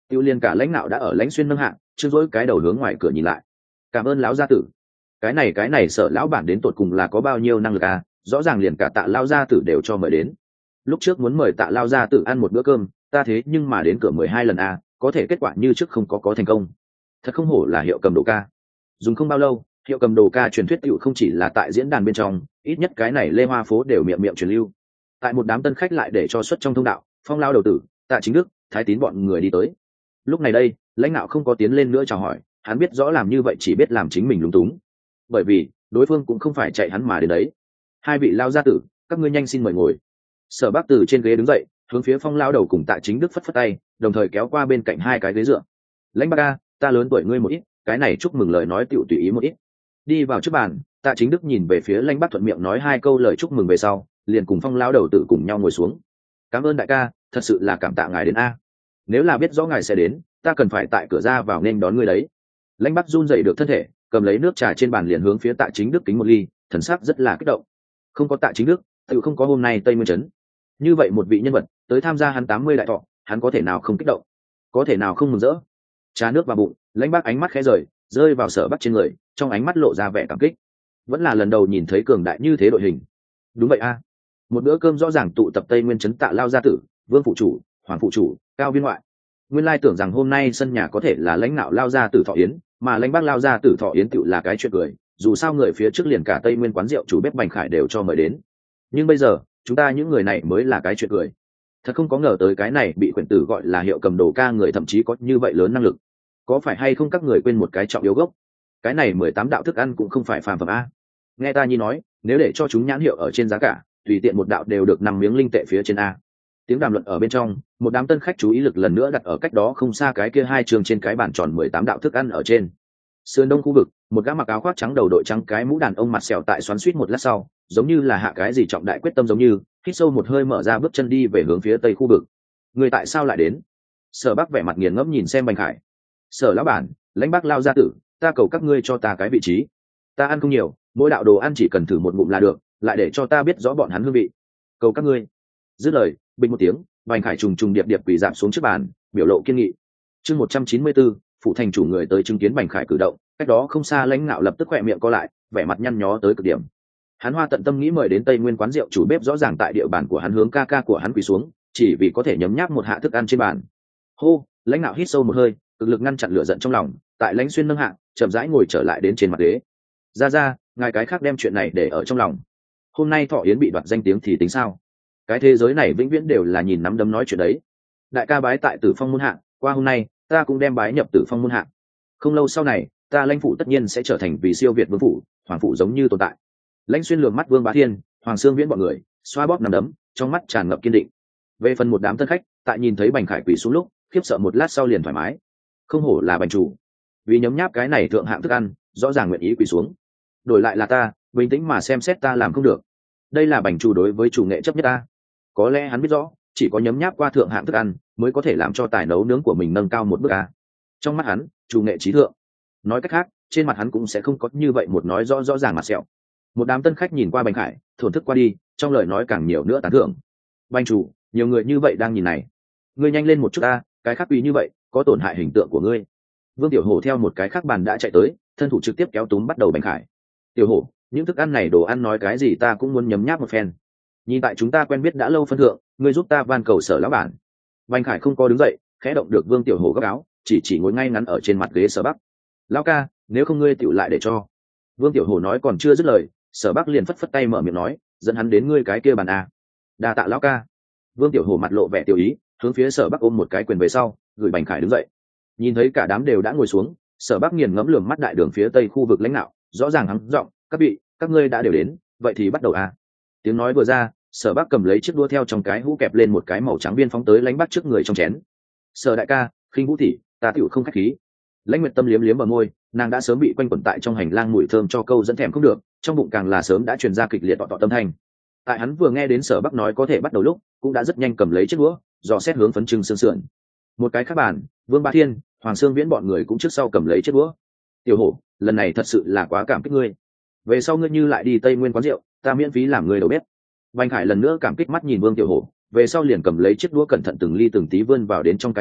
tiêu liên cả lãnh đạo đã ở lãnh xuyên nâng hạng chưa dỗi cái đầu hướng ngoài cửa nhìn lại. Cảm ơn lão gia tử. Cái này cái này Sở lão bản đến tột cùng là có bao nhiêu năng lực à, rõ ràng liền cả Tạ lao gia tử đều cho mời đến. Lúc trước muốn mời Tạ lao gia tử ăn một bữa cơm, ta thế nhưng mà đến cửa mười hai lần à, có thể kết quả như trước không có có thành công. Thật không hổ là Hiệu Cầm Đồ ca. Dùng không bao lâu, Hiệu Cầm Đồ ca truyền thuyết tựu không chỉ là tại diễn đàn bên trong, ít nhất cái này Lê Hoa phố đều miệng miệng truyền lưu. Tại một đám tân khách lại để cho xuất trong thông đạo, Phong lao đầu tử, Tạ Chính Đức, Thái Tín bọn người đi tới. Lúc này đây, lãnh đạo không có tiến lên nữa chào hỏi, hắn biết rõ làm như vậy chỉ biết làm chính mình lúng túng, bởi vì đối phương cũng không phải chạy hắn mà đến đấy. Hai vị lao gia tử, các ngươi nhanh xin mời ngồi. Sở Bác từ trên ghế đứng dậy, hướng phía Phong lao đầu cùng Tạ Chính Đức phất phất tay, đồng thời kéo qua bên cạnh hai cái ghế dựa. Lãnh Bác ca, ta lớn tuổi ngươi một ít, cái này chúc mừng lời nói tựu tùy ý một ít. Đi vào trước bàn, Tạ Chính Đức nhìn về phía Lãnh Bác thuận miệng nói hai câu lời chúc mừng về sau, liền cùng Phong lao đầu tử cùng nhau ngồi xuống. Cảm ơn đại ca, thật sự là cảm tạ ngài đến a. Nếu là biết rõ ngài sẽ đến, ta cần phải tại cửa ra vào nên đón ngươi đấy. Lãnh Bác run dậy được thân thể, cầm lấy nước trà trên bàn liền hướng phía Tạ Chính Đức kính một ly, thần sắc rất là kích động. Không có Tạ Chính Đức, tự không có hôm nay Tây Nguyên trấn. Như vậy một vị nhân vật tới tham gia hắn tám mươi đại thọ, hắn có thể nào không kích động, có thể nào không mừng rỡ. Trà nước vào bụng, Lãnh Bác ánh mắt khẽ rời, rơi vào Sở Bắc trên người, trong ánh mắt lộ ra vẻ cảm kích. Vẫn là lần đầu nhìn thấy cường đại như thế đội hình. Đúng vậy a. Một bữa cơm rõ ràng tụ tập Tây Nguyên trấn Tạ lao gia tử, Vương phụ chủ, Hoàng phụ chủ, Cao viên ngoại. Nguyên lai tưởng rằng hôm nay sân nhà có thể là lãnh đạo lao gia tử thọ yến, mà Lãnh Bác lao gia tử thọ yến tựu là cái chuyện cười, dù sao người phía trước liền cả Tây Nguyên quán rượu chủ bếp Bành Khải đều cho mời đến. Nhưng bây giờ, chúng ta những người này mới là cái chuyện cười. Thật không có ngờ tới cái này bị quyển tử gọi là Hiệu Cầm Đồ ca người thậm chí có như vậy lớn năng lực. Có phải hay không các người quên một cái trọng yếu gốc? Cái này mười tám đạo thức ăn cũng không phải phàm phẩm a. Nghe ta nhi nói, nếu để cho chúng nhãn hiệu ở trên giá cả, tùy tiện một đạo đều được năm miếng linh tệ phía trên a. Tiếng đàm luận ở bên trong, một đám tân khách chú ý lực lần nữa đặt ở cách đó không xa cái kia hai trường trên cái bàn tròn mười tám đạo thức ăn ở trên. Sườn đông khu vực, một gã mặc áo khoác trắng đầu đội trắng cái mũ đàn ông mặt sẹo tại xoắn suýt một lát sau, giống như là hạ cái gì trọng đại quyết tâm giống như, hít sâu một hơi mở ra bước chân đi về hướng phía tây khu vực. Người tại sao lại đến? Sở Bắc vẻ mặt nghiền ngẫm nhìn xem Bành Khải. Sở lão bản, Lãnh Bác lao gia tử, ta cầu các ngươi cho ta cái vị trí. Ta ăn không nhiều, mỗi đạo đồ ăn chỉ cần thử một ngụm là được, lại để cho ta biết rõ bọn hắn hương vị. Cầu các ngươi. Dứt lời, bình một tiếng, Bành Khải trùng trùng điệp điệp quỳ giảm xuống trước bàn, biểu lộ kiên nghị. Chương một trăm chín mươi bốn, phụ thành chủ người tới chứng kiến Bành Khải cử động, cách đó không xa Lãnh Ngạo lập tức khỏe miệng co lại, vẻ mặt nhăn nhó tới cực điểm. Hắn hoa tận tâm nghĩ mời đến Tây Nguyên quán rượu chủ bếp rõ ràng tại địa bàn của hắn hướng ca ca của hắn quỳ xuống, chỉ vì có thể nhấm nháp một hạ thức ăn trên bàn. Hô, Lãnh Ngạo hít sâu một hơi, cực lực ngăn chặn lửa giận trong lòng, tại Lãnh Xuyên nâng hạ, chậm rãi ngồi trở lại đến trên mặt ghế. Ra ra, ngài cái khác đem chuyện này để ở trong lòng. Hôm nay Thọ Yến bị đoạt danh tiếng thì tính sao? Cái thế giới này vĩnh viễn đều là nhìn nắm đấm nói chuyện đấy. Đại ca bái tại Tử Phong môn hạ, qua hôm nay ta cũng đem bái nhập Tử Phong môn hạ. Không lâu sau này, ta Lãnh phủ tất nhiên sẽ trở thành vì siêu việt vương phủ, hoàng phủ giống như tồn tại. Lãnh Xuyên lườm mắt Vương Bá Thiên, Hoàng Sương Viễn bọn người, xoa bóp nắm đấm, trong mắt tràn ngập kiên định. Về phần một đám tân khách, tại nhìn thấy Bành Khải quỳ xuống lúc, khiếp sợ một lát sau liền thoải mái. Không hổ là Bành chủ, vì nhấm nháp cái này thượng hạng thức ăn, rõ ràng nguyện ý quỳ xuống. Đổi lại là ta, bình tĩnh mà xem xét ta làm không được. Đây là Bành chủ đối với chủ nghệ chấp nhất ta. Có lẽ hắn biết rõ, chỉ có nhấm nháp qua thượng hạng thức ăn, mới có thể làm cho tài nấu nướng của mình nâng cao một bước a. Trong mắt hắn, chủ nghệ trí thượng. Nói cách khác, trên mặt hắn cũng sẽ không có như vậy một nói rõ rõ ràng mặt sẹo. Một đám tân khách nhìn qua Bành Khải, thổn thức qua đi, trong lời nói càng nhiều nữa tán thưởng. Bành chủ, nhiều người như vậy đang nhìn này, ngươi nhanh lên một chút ta, cái khác uy như vậy, có tổn hại hình tượng của ngươi. Vương Tiểu Hổ theo một cái khác bàn đã chạy tới, thân thủ trực tiếp kéo túm bắt đầu Bành Khải. Tiểu Hổ, những thức ăn này đồ ăn nói cái gì ta cũng muốn nhấm nháp một phen. Nhìn tại chúng ta quen biết đã lâu phân thượng, ngươi giúp ta van cầu Sở lão bản. Bành Khải không có đứng dậy, khẽ động được Vương Tiểu Hổ góc áo, chỉ chỉ ngồi ngay ngắn ở trên mặt ghế Sở Bắc. Lão ca, nếu không ngươi tiểu lại để cho. Vương Tiểu Hổ nói còn chưa dứt lời, Sở Bắc liền phất phất tay mở miệng nói, dẫn hắn đến ngươi cái kia bàn a. Đa tạ lão ca. Vương Tiểu Hổ mặt lộ vẻ tiểu ý, hướng phía Sở Bắc ôm một cái quyền về sau, gửi Bành Khải đứng dậy. Nhìn thấy cả đám đều đã ngồi xuống, Sở Bắc nghiền ngẫm lườm mắt đại đường phía tây khu vực lãnh đạo, rõ ràng hắn giọng, các vị, các ngươi đã đều đến, vậy thì bắt đầu a. Tiếng nói vừa ra, Sở Bắc cầm lấy chiếc đũa theo trong cái hũ kẹp lên một cái màu trắng viên phóng tới Lãnh Bắc trước người trong chén. Sở đại ca, khinh vũ tỷ, ta tiểu không khách khí. Lãnh Nguyệt Tâm liếm liếm vào môi, nàng đã sớm bị quanh quẩn tại trong hành lang mùi thơm cho câu dẫn thèm không được, trong bụng càng là sớm đã truyền ra kịch liệt tọ tọ tâm thanh. Tại hắn vừa nghe đến Sở Bắc nói có thể bắt đầu lúc, cũng đã rất nhanh cầm lấy chiếc đũa, dò xét hướng phấn trưng sương sườn. Một cái khác bàn, Vương Bá Thiên, Hoàng Sương Viễn bọn người cũng trước sau cầm lấy chiếc đũa. Tiểu Hổ, lần này thật sự là quá cảm kích ngươi. Về sau ngươi như lại đi Tây Nguyên quán rượu, ta miễn phí làm người đầu bếp. Bành Khải lần nữa cảm kích mắt nhìn Vương Tiểu Hổ, về sau liền cầm lấy chiếc đũa cẩn thận từng ly từng tí vươn vào đến trong cái hũ,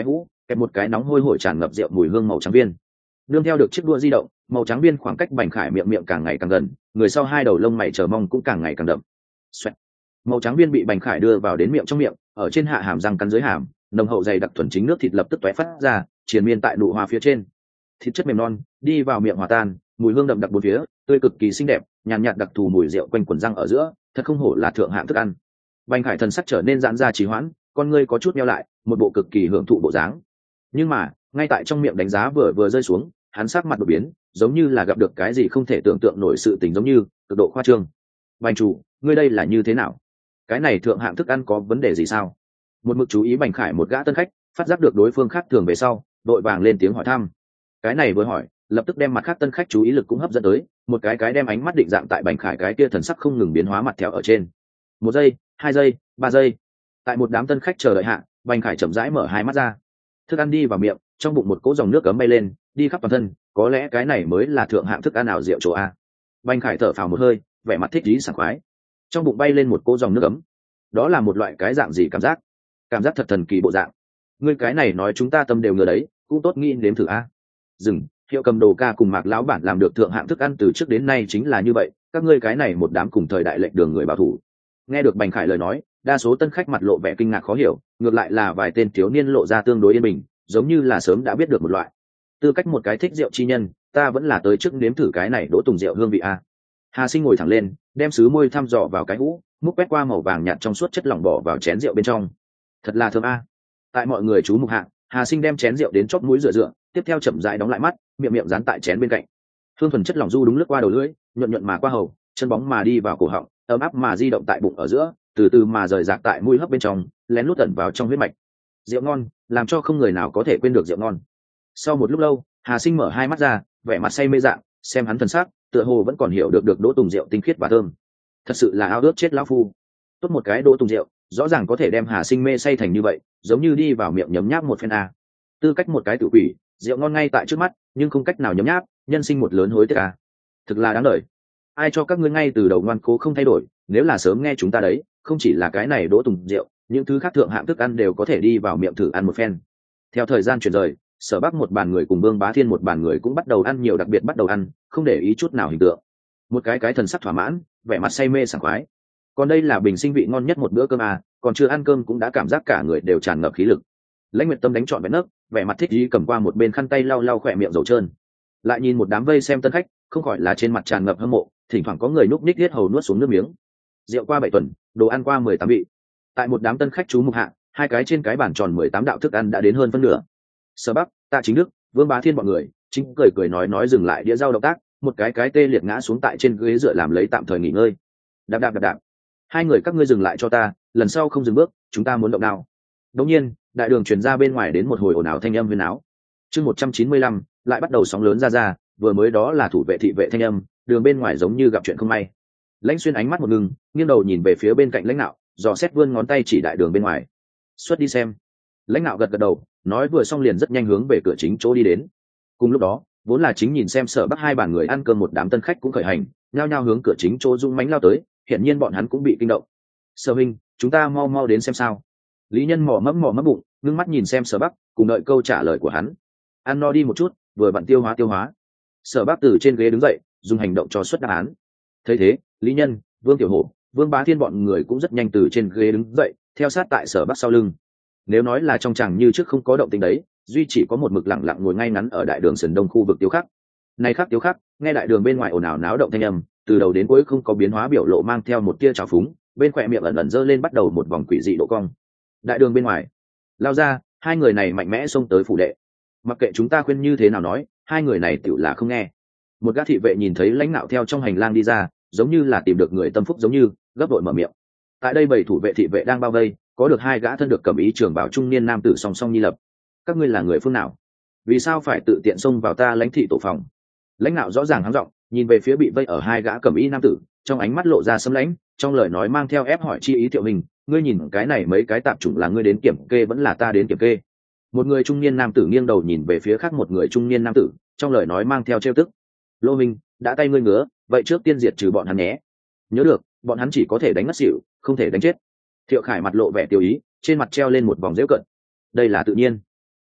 kẹp một cái nóng hôi hổi tràn ngập rượu mùi hương màu trắng viên. Nương theo được chiếc đũa di động, màu trắng viên khoảng cách Bành Khải miệng miệng càng ngày càng gần, người sau hai đầu lông mày chờ mong cũng càng ngày càng đậm. Xoẹt. Màu trắng viên bị Bành Khải đưa vào đến miệng trong miệng, ở trên hạ hàm răng cắn dưới hàm, nồng hậu dày đặc thuần chính nước thịt lập tức tóe phát ra, triền miên tại nụ hoa phía trên. Thịt chất mềm non, đi vào miệng hòa tan, mùi hương đậm đặc bốn phía, tươi cực kỳ xinh đẹp, nhàn nhạt đặc thù mùi rượu quanh quẩn răng ở giữa, thật không hổ là thượng hạng thức ăn. Bành Khải thần sắc trở nên giãn ra trì hoãn, con ngươi có chút meo lại, một bộ cực kỳ hưởng thụ bộ dáng. Nhưng mà, ngay tại trong miệng đánh giá vừa vừa rơi xuống, hắn sắc mặt đột biến, giống như là gặp được cái gì không thể tưởng tượng nổi sự tình giống như, cực độ khoa trương. Bành chủ, ngươi đây là như thế nào? Cái này thượng hạng thức ăn có vấn đề gì sao? Một mực chú ý Bành Khải một gã tân khách, phát giác được đối phương khác thường về sau, đội vàng lên tiếng hỏi thăm. Cái này vừa hỏi, lập tức đem mặt khác tân khách chú ý lực cũng hấp dẫn tới, một cái cái đem ánh mắt định dạng tại Bành Khải cái kia thần sắc không ngừng biến hóa mặt theo ở trên. Một giây, hai giây, ba giây. Tại một đám tân khách chờ đợi hạ, Bành Khải chậm rãi mở hai mắt ra. Thức ăn đi vào miệng, trong bụng một cỗ dòng nước cấm bay lên, đi khắp toàn thân, có lẽ cái này mới là thượng hạng thức ăn nào rượu chỗ a. Bành Khải thở phào một hơi, vẻ mặt thích ý sảng khoái. Trong bụng bay lên một cỗ dòng nước ấm. Đó là một loại cái dạng gì cảm giác? Cảm giác thật thần kỳ bộ dạng. Ngươi cái này nói chúng ta tâm đều ngờ đấy, cũng tốt nghĩ nếm thử a. Dừng, Hiệu Cầm Đồ ca cùng Mạc lão bản làm được thượng hạng thức ăn từ trước đến nay chính là như vậy, các ngươi cái này một đám cùng thời đại lệch đường người bảo thủ. Nghe được Bành Khải lời nói, đa số tân khách mặt lộ vẻ kinh ngạc khó hiểu, ngược lại là vài tên thiếu niên lộ ra tương đối yên bình, giống như là sớm đã biết được một loại. Tư cách một cái thích rượu chi nhân, ta vẫn là tới trước nếm thử cái này đỗ tùng rượu hương vị a. Hà Sinh ngồi thẳng lên, đem sứ môi thăm dò vào cái hũ, múc quét qua màu vàng nhạt trong suốt chất lỏng bỏ vào chén rượu bên trong. Thật là thơm a. Tại mọi người chú mục hạ, Hà Sinh đem chén rượu đến chóp mũi rửa rửa, tiếp theo chậm rãi đóng lại mắt, miệng miệng dán tại chén bên cạnh. Hương thuần chất lỏng du đúng lướt qua đầu lưỡi, nhuận nhuận mà qua hầu, chân bóng mà đi vào cổ họng, ấm áp mà di động tại bụng ở giữa, từ từ mà rời rạc tại mũi hấp bên trong, lén lút tẩn vào trong huyết mạch. Rượu ngon, làm cho không người nào có thể quên được rượu ngon. Sau một lúc lâu, Hà Sinh mở hai mắt ra, vẻ mặt say mê dạng, xem hắn thần sắc, tựa hồ vẫn còn hiểu được được đỗ tùng rượu tinh khiết và thơm. Thật sự là ao ước chết lão phu. Tốt một cái đỗ tùng rượu, rõ ràng có thể đem Hà Sinh mê say thành như vậy, giống như đi vào miệng nhấm nháp một phen a. Tư cách một cái tự quỷ, rượu ngon ngay tại trước mắt, nhưng không cách nào nhấm nháp, nhân sinh một lớn hối tiếc a. Thực là đáng đời. Ai cho các ngươi ngay từ đầu ngoan cố không thay đổi, nếu là sớm nghe chúng ta đấy, không chỉ là cái này đỗ tùng rượu, những thứ khác thượng hạng thức ăn đều có thể đi vào miệng thử ăn một phen. Theo thời gian chuyển rời, Sở Bắc một bàn người cùng Vương Bá Thiên một bàn người cũng bắt đầu ăn nhiều, đặc biệt bắt đầu ăn, không để ý chút nào hình tượng. Một cái cái thần sắc thỏa mãn, vẻ mặt say mê sảng khoái. Còn đây là bình sinh vị ngon nhất một bữa cơm à, còn chưa ăn cơm cũng đã cảm giác cả người đều tràn ngập khí lực. Lãnh Nguyệt Tâm đánh trọn vẹn nấc, vẻ mặt thích ý cầm qua một bên khăn tay lau lau khỏe miệng dầu trơn. Lại nhìn một đám vây xem tân khách, không khỏi là trên mặt tràn ngập hâm mộ, thỉnh thoảng có người núp ních hết hầu nuốt xuống nước miếng. Rượu qua bảy tuần, đồ ăn qua mười tám vị. Tại một đám tân khách chú mục hạ, hai cái trên cái bàn tròn mười tám đạo thức ăn đã đến hơn phân nửa. Sở Bắc, Tạ Chính Đức, Vương Bá Thiên bọn người, chính cười cười nói nói dừng lại đĩa rau động tác, một cái cái tê liệt ngã xuống tại trên ghế dựa làm lấy tạm thời nghỉ ngơi. Đạp đạp đạp đạp. Hai người các ngươi dừng lại cho ta, lần sau không dừng bước, chúng ta muốn động nào. Đột nhiên, đại đường truyền ra bên ngoài đến một hồi ồn ào thanh âm huyên áo. Chương một trăm chín mươi lăm, lại bắt đầu sóng lớn ra ra, vừa mới đó là thủ vệ thị vệ thanh âm, đường bên ngoài giống như gặp chuyện không may. Lãnh Xuyên ánh mắt một ngưng, nghiêng đầu nhìn về phía bên cạnh Lãnh Nạo, dò xét vươn ngón tay chỉ đại đường bên ngoài. Xuất đi xem. Lãnh Nạo gật gật đầu, nói vừa xong liền rất nhanh hướng về cửa chính chỗ đi đến. Cùng lúc đó, vốn là chính nhìn xem Sở Bắc hai bàn người ăn cơm một đám tân khách cũng khởi hành, nhao nhao hướng cửa chính chỗ dũng mãnh lao tới, hiển nhiên bọn hắn cũng bị kinh động. Sở huynh, chúng ta mau mau đến xem sao. Lý Nhân mò mẫm mò mẫm bụng, ngưng mắt nhìn xem Sở Bắc, cùng đợi câu trả lời của hắn. Ăn no đi một chút, vừa vặn tiêu hóa tiêu hóa. Sở Bắc từ trên ghế đứng dậy, dùng hành động cho xuất đáp án. Thấy thế, Lý Nhân, Vương Tiểu Hổ, Vương Bá Thiên bọn người cũng rất nhanh từ trên ghế đứng dậy, theo sát tại Sở Bắc sau lưng. Nếu nói là trong chàng như trước không có động tĩnh đấy, duy chỉ có một mực lặng lặng ngồi ngay ngắn ở đại đường sườn đông khu vực Tiêu Khắc. Này Khắc Tiêu Khắc, nghe đại đường bên ngoài ồn ào náo động thanh âm, từ đầu đến cuối không có biến hóa biểu lộ mang theo một tia trào phúng, bên khỏe miệng ẩn ẩn giơ lên bắt đầu một vòng quỷ dị độ cong. Đại đường bên ngoài, lao ra, hai người này mạnh mẽ xông tới phủ đệ. Mặc kệ chúng ta khuyên như thế nào nói, hai người này tựu là không nghe. Một gã thị vệ nhìn thấy Lãnh Nạo theo trong hành lang đi ra, giống như là tìm được người tâm phúc giống như, gấp đội mở miệng. Tại đây bảy thủ vệ thị vệ đang bao vây, có được hai gã thân được cầm ý trường bảo trung niên nam tử song song nhi lập. Các ngươi là người phương nào? Vì sao phải tự tiện xông vào ta Lãnh thị tổ phòng? Lãnh Nạo rõ ràng hắng giọng, nhìn về phía bị vây ở hai gã cầm ý nam tử, trong ánh mắt lộ ra sấm lãnh, trong lời nói mang theo ép hỏi chi ý Thiệu Hình, ngươi nhìn cái này mấy cái tạp chủng là ngươi đến kiểm kê vẫn là ta đến kiểm kê? Một người trung niên nam tử nghiêng đầu nhìn về phía khác một người trung niên nam tử, trong lời nói mang theo trêu tức. Lô Minh, đã tay ngươi ngứa, vậy trước tiên diệt trừ bọn hắn nhé. Nhớ được, bọn hắn chỉ có thể đánh ngất xỉu, không thể đánh chết. Thiệu Khải mặt lộ vẻ tiêu ý, trên mặt treo lên một vòng giễu cận. Đây là tự nhiên.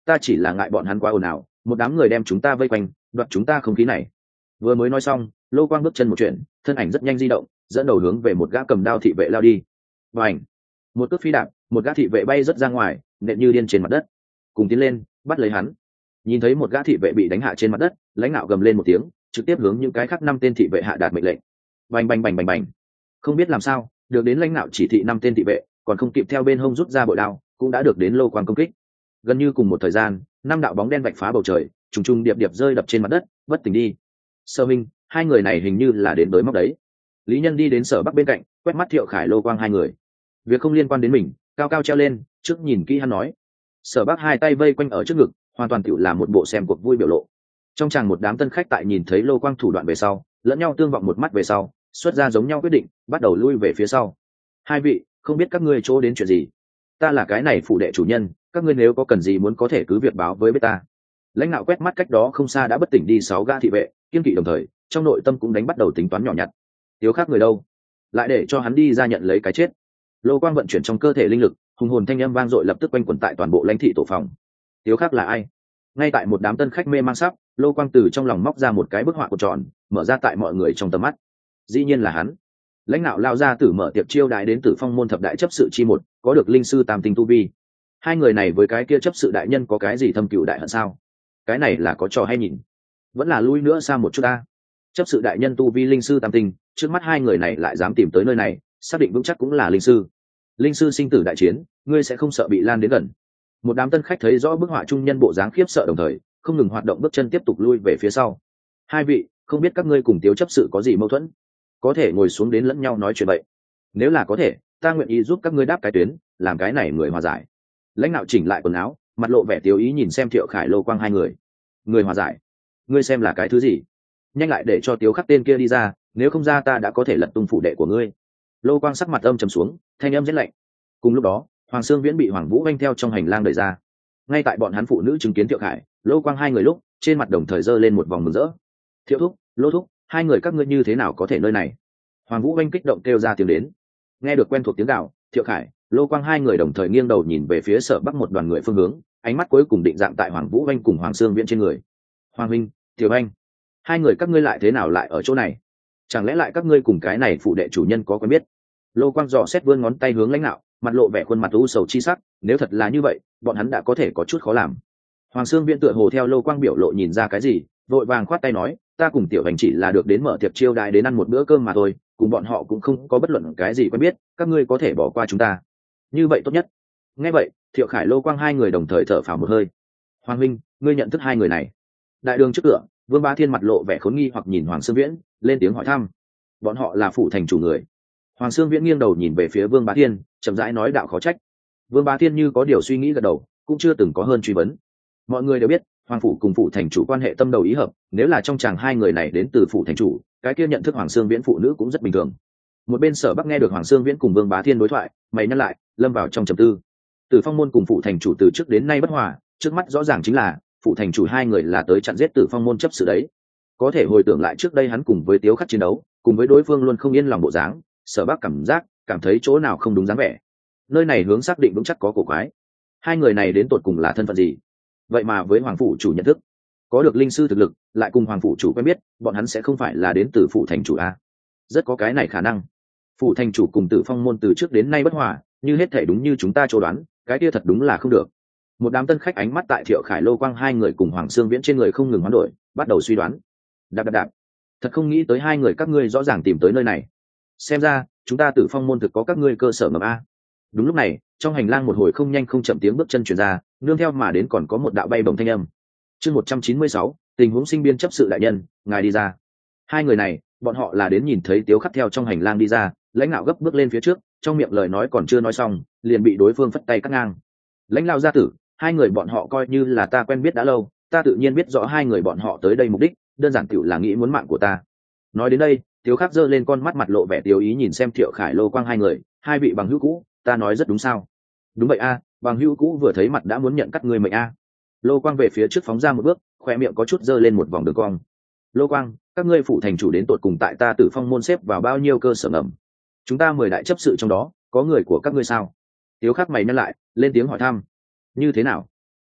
ta chỉ là ngại bọn hắn quá ồn ào, một đám người đem chúng ta vây quanh đoạt chúng ta không khí này. Vừa mới nói xong, Lô Quang bước chân một chuyển, thân ảnh rất nhanh di động, dẫn đầu hướng về một gã cầm đao thị vệ lao đi. Và ảnh, một cước phi đạp, một gã thị vệ bay rất ra ngoài, nện như điên trên mặt đất. Cùng tiến lên, bắt lấy hắn. Nhìn thấy một gã thị vệ bị đánh hạ trên mặt đất, lãnh đạo gầm lên một tiếng, trực tiếp hướng những cái khác năm tên thị vệ hạ đạt mệnh lệnh. Bành bành bành bành bành. Không biết làm sao, được đến lãnh đạo chỉ thị năm tên thị vệ, còn không kịp theo bên hông rút ra bội đao, cũng đã được đến Lô Quang công kích. Gần như cùng một thời gian, năm đạo bóng đen vạch phá bầu trời, trùng trùng điệp điệp rơi đập trên mặt đất, bất tỉnh đi. Sơ Minh, hai người này hình như là đến tới móc đấy. Lý Nhân đi đến Sở Bắc bên cạnh, quét mắt Thiệu Khải Lô Quang hai người. Việc không liên quan đến mình, cao cao treo lên, trước nhìn kỹ hắn nói. Sở Bắc hai tay vây quanh ở trước ngực, hoàn toàn tựu là một bộ xem cuộc vui biểu lộ. Trong chàng một đám tân khách tại nhìn thấy Lô Quang thủ đoạn về sau, lẫn nhau tương vọng một mắt về sau, xuất ra giống nhau quyết định, bắt đầu lui về phía sau. Hai vị, không biết các ngươi chỗ đến chuyện gì? Ta là cái này phụ đệ chủ nhân, các ngươi nếu có cần gì muốn có thể cứ việc báo với biết ta. Lãnh đạo quét mắt cách đó không xa đã bất tỉnh đi sáu gã thị vệ, kiên kỵ đồng thời, trong nội tâm cũng đánh bắt đầu tính toán nhỏ nhặt. Tiếu khác người đâu? Lại để cho hắn đi ra nhận lấy cái chết. Lô Quang vận chuyển trong cơ thể linh lực, hùng hồn thanh âm vang dội lập tức quanh quẩn tại toàn bộ lãnh thị tổ phòng. Tiếu khác là ai? Ngay tại một đám tân khách mê mang sắp, Lô Quang từ trong lòng móc ra một cái bức họa cột tròn, mở ra tại mọi người trong tầm mắt. Dĩ nhiên là hắn. Lãnh đạo lao ra tử mở tiệc chiêu đãi đến Tử Phong môn thập đại chấp sự chi một, có được linh sư tam tinh tu vi. Hai người này với cái kia chấp sự đại nhân có cái gì thâm cừu đại hận sao? Cái này là có trò hay nhìn, vẫn là lui nữa xa một chút ta. Chấp sự đại nhân tu vi linh sư tam tinh, trước mắt hai người này lại dám tìm tới nơi này, xác định vững chắc cũng là linh sư. Linh sư sinh tử đại chiến, ngươi sẽ không sợ bị lan đến gần. Một đám tân khách thấy rõ bức họa trung nhân bộ dáng khiếp sợ đồng thời, không ngừng hoạt động bước chân tiếp tục lui về phía sau. Hai vị, không biết các ngươi cùng Tiếu chấp sự có gì mâu thuẫn, có thể ngồi xuống đến lẫn nhau nói chuyện vậy. Nếu là có thể, ta nguyện ý giúp các ngươi đáp cái tuyến, làm cái này người hòa giải. Lãnh đạo chỉnh lại quần áo, mặt lộ vẻ tiếu ý nhìn xem Thiệu Khải Lô Quang hai người. Người hòa giải? Ngươi xem là cái thứ gì? Nhanh lại để cho Tiếu khắc tên kia đi ra, nếu không ra ta đã có thể lật tung phủ đệ của ngươi. Lô Quang sắc mặt âm trầm xuống, thanh âm rất lạnh. Cùng lúc đó, Hoàng Sương Viễn bị Hoàng Vũ vanh theo trong hành lang đẩy ra. Ngay tại bọn hắn phụ nữ chứng kiến Thiệu Khải, Lô Quang hai người lúc, trên mặt đồng thời giơ lên một vòng mừng rỡ. Thiệu thúc, Lô thúc, hai người các ngươi như thế nào có thể nơi này? Hoàng Vũ vanh kích động kêu ra tiếng đến. Nghe được quen thuộc tiếng gào, Thiệu Khải, Lô Quang hai người đồng thời nghiêng đầu nhìn về phía Sở Bắc một đoàn người phương hướng, ánh mắt cuối cùng định dạng tại Hoàng Vũ vanh cùng Hoàng Sương Viễn trên người. Hoàng huynh, Tiểu Anh, hai người các ngươi lại thế nào lại ở chỗ này? Chẳng lẽ lại các ngươi cùng cái này phụ đệ chủ nhân có quen biết? Lô Quang dò xét vươn ngón tay hướng lãnh đạo, mặt lộ vẻ khuôn mặt u sầu chi sắc, nếu thật là như vậy, bọn hắn đã có thể có chút khó làm. Hoàng Sương Viễn tựa hồ theo Lô Quang biểu lộ nhìn ra cái gì, vội vàng khoát tay nói, ta cùng Tiểu Hành chỉ là được đến mở tiệc chiêu đãi đến ăn một bữa cơm mà thôi, cùng bọn họ cũng không có bất luận cái gì quen biết, các ngươi có thể bỏ qua chúng ta. Như vậy tốt nhất. Nghe vậy, Thiệu Khải Lô Quang hai người đồng thời thở phào một hơi. Hoàng huynh, ngươi nhận thức hai người này? Đại đường trước cửa, Vương Bá Thiên mặt lộ vẻ khốn nghi hoặc nhìn Hoàng Sương Viễn, lên tiếng hỏi thăm. Bọn họ là phủ thành chủ người. Hoàng Sương Viễn nghiêng đầu nhìn về phía Vương Bá Thiên, chậm rãi nói đạo khó trách. Vương Bá Thiên như có điều suy nghĩ gật đầu, cũng chưa từng có hơn truy vấn. Mọi người đều biết, Hoàng phủ cùng phủ thành chủ quan hệ tâm đầu ý hợp, nếu là trong chàng hai người này đến từ phủ thành chủ, cái kia nhận thức Hoàng Sương Viễn phụ nữ cũng rất bình thường. Một bên Sở Bắc nghe được Hoàng Sương Viễn cùng Vương Bá Thiên đối thoại, mày nhăn lại, lâm vào trong trầm tư. Từ Phong môn cùng phủ thành chủ từ trước đến nay bất hòa, trước mắt rõ ràng chính là phủ thành chủ hai người là tới chặn giết Tử Phong môn chấp sự đấy. Có thể hồi tưởng lại trước đây hắn cùng với Tiếu Khắc chiến đấu, cùng với đối phương luôn không yên lòng bộ dáng, Sở Bắc cảm giác, cảm thấy chỗ nào không đúng dáng vẻ. Nơi này hướng xác định vững chắc có cổ quái. Hai người này đến tột cùng là thân phận gì? Vậy mà với Hoàng phủ chủ nhận thức, có được linh sư thực lực, lại cùng Hoàng phủ chủ quen biết, bọn hắn sẽ không phải là đến từ phủ thành chủ a? Rất có cái này khả năng. Phủ thành chủ cùng Tử Phong môn từ trước đến nay bất hòa, như hết thể đúng như chúng ta chỗ đoán, cái kia thật đúng là không được. Một đám tân khách ánh mắt tại Thiệu Khải Lô Quang hai người cùng Hoàng Sương Viễn trên người không ngừng hoán đổi, bắt đầu suy đoán. Đạp đạp đạp, thật không nghĩ tới hai người các ngươi rõ ràng tìm tới nơi này. Xem ra chúng ta Tử Phong môn thực có các ngươi cơ sở ngầm a. Đúng lúc này, trong hành lang một hồi không nhanh không chậm tiếng bước chân truyền ra, nương theo mà đến còn có một đạo bay bổng thanh âm. Chương một trăm chín mươi sáu, tình huống sinh biên chấp sự đại nhân, ngài đi ra. Hai người này, bọn họ là đến nhìn thấy Tiếu Khắc theo trong hành lang đi ra, lãnh đạo gấp bước lên phía trước, trong miệng lời nói còn chưa nói xong, liền bị đối phương phất tay cắt ngang. Lãnh đạo gia tử, hai người bọn họ coi như là ta quen biết đã lâu, ta tự nhiên biết rõ hai người bọn họ tới đây mục đích, đơn giản tiểu là nghĩ muốn mạng của ta. Nói đến đây, Tiếu Khắc giơ lên con mắt mặt lộ vẻ tiêu ý nhìn xem Thiệu Khải Lô Quang hai người, hai vị bằng hữu cũ, ta nói rất đúng sao? Đúng vậy a, bằng hữu cũ vừa thấy mặt đã muốn nhận cắt người mệnh a. Lô Quang về phía trước phóng ra một bước, khoe miệng có chút giơ lên một vòng đường cong. Lô Quang, các ngươi phụ thành chủ đến tột cùng tại ta Tử Phong môn xếp vào bao nhiêu cơ sở ngầm? Chúng ta mười đại chấp sự trong đó, có người của các ngươi sao? Tiếu Khắc mày nhăn lại, lên tiếng hỏi thăm. Như thế nào?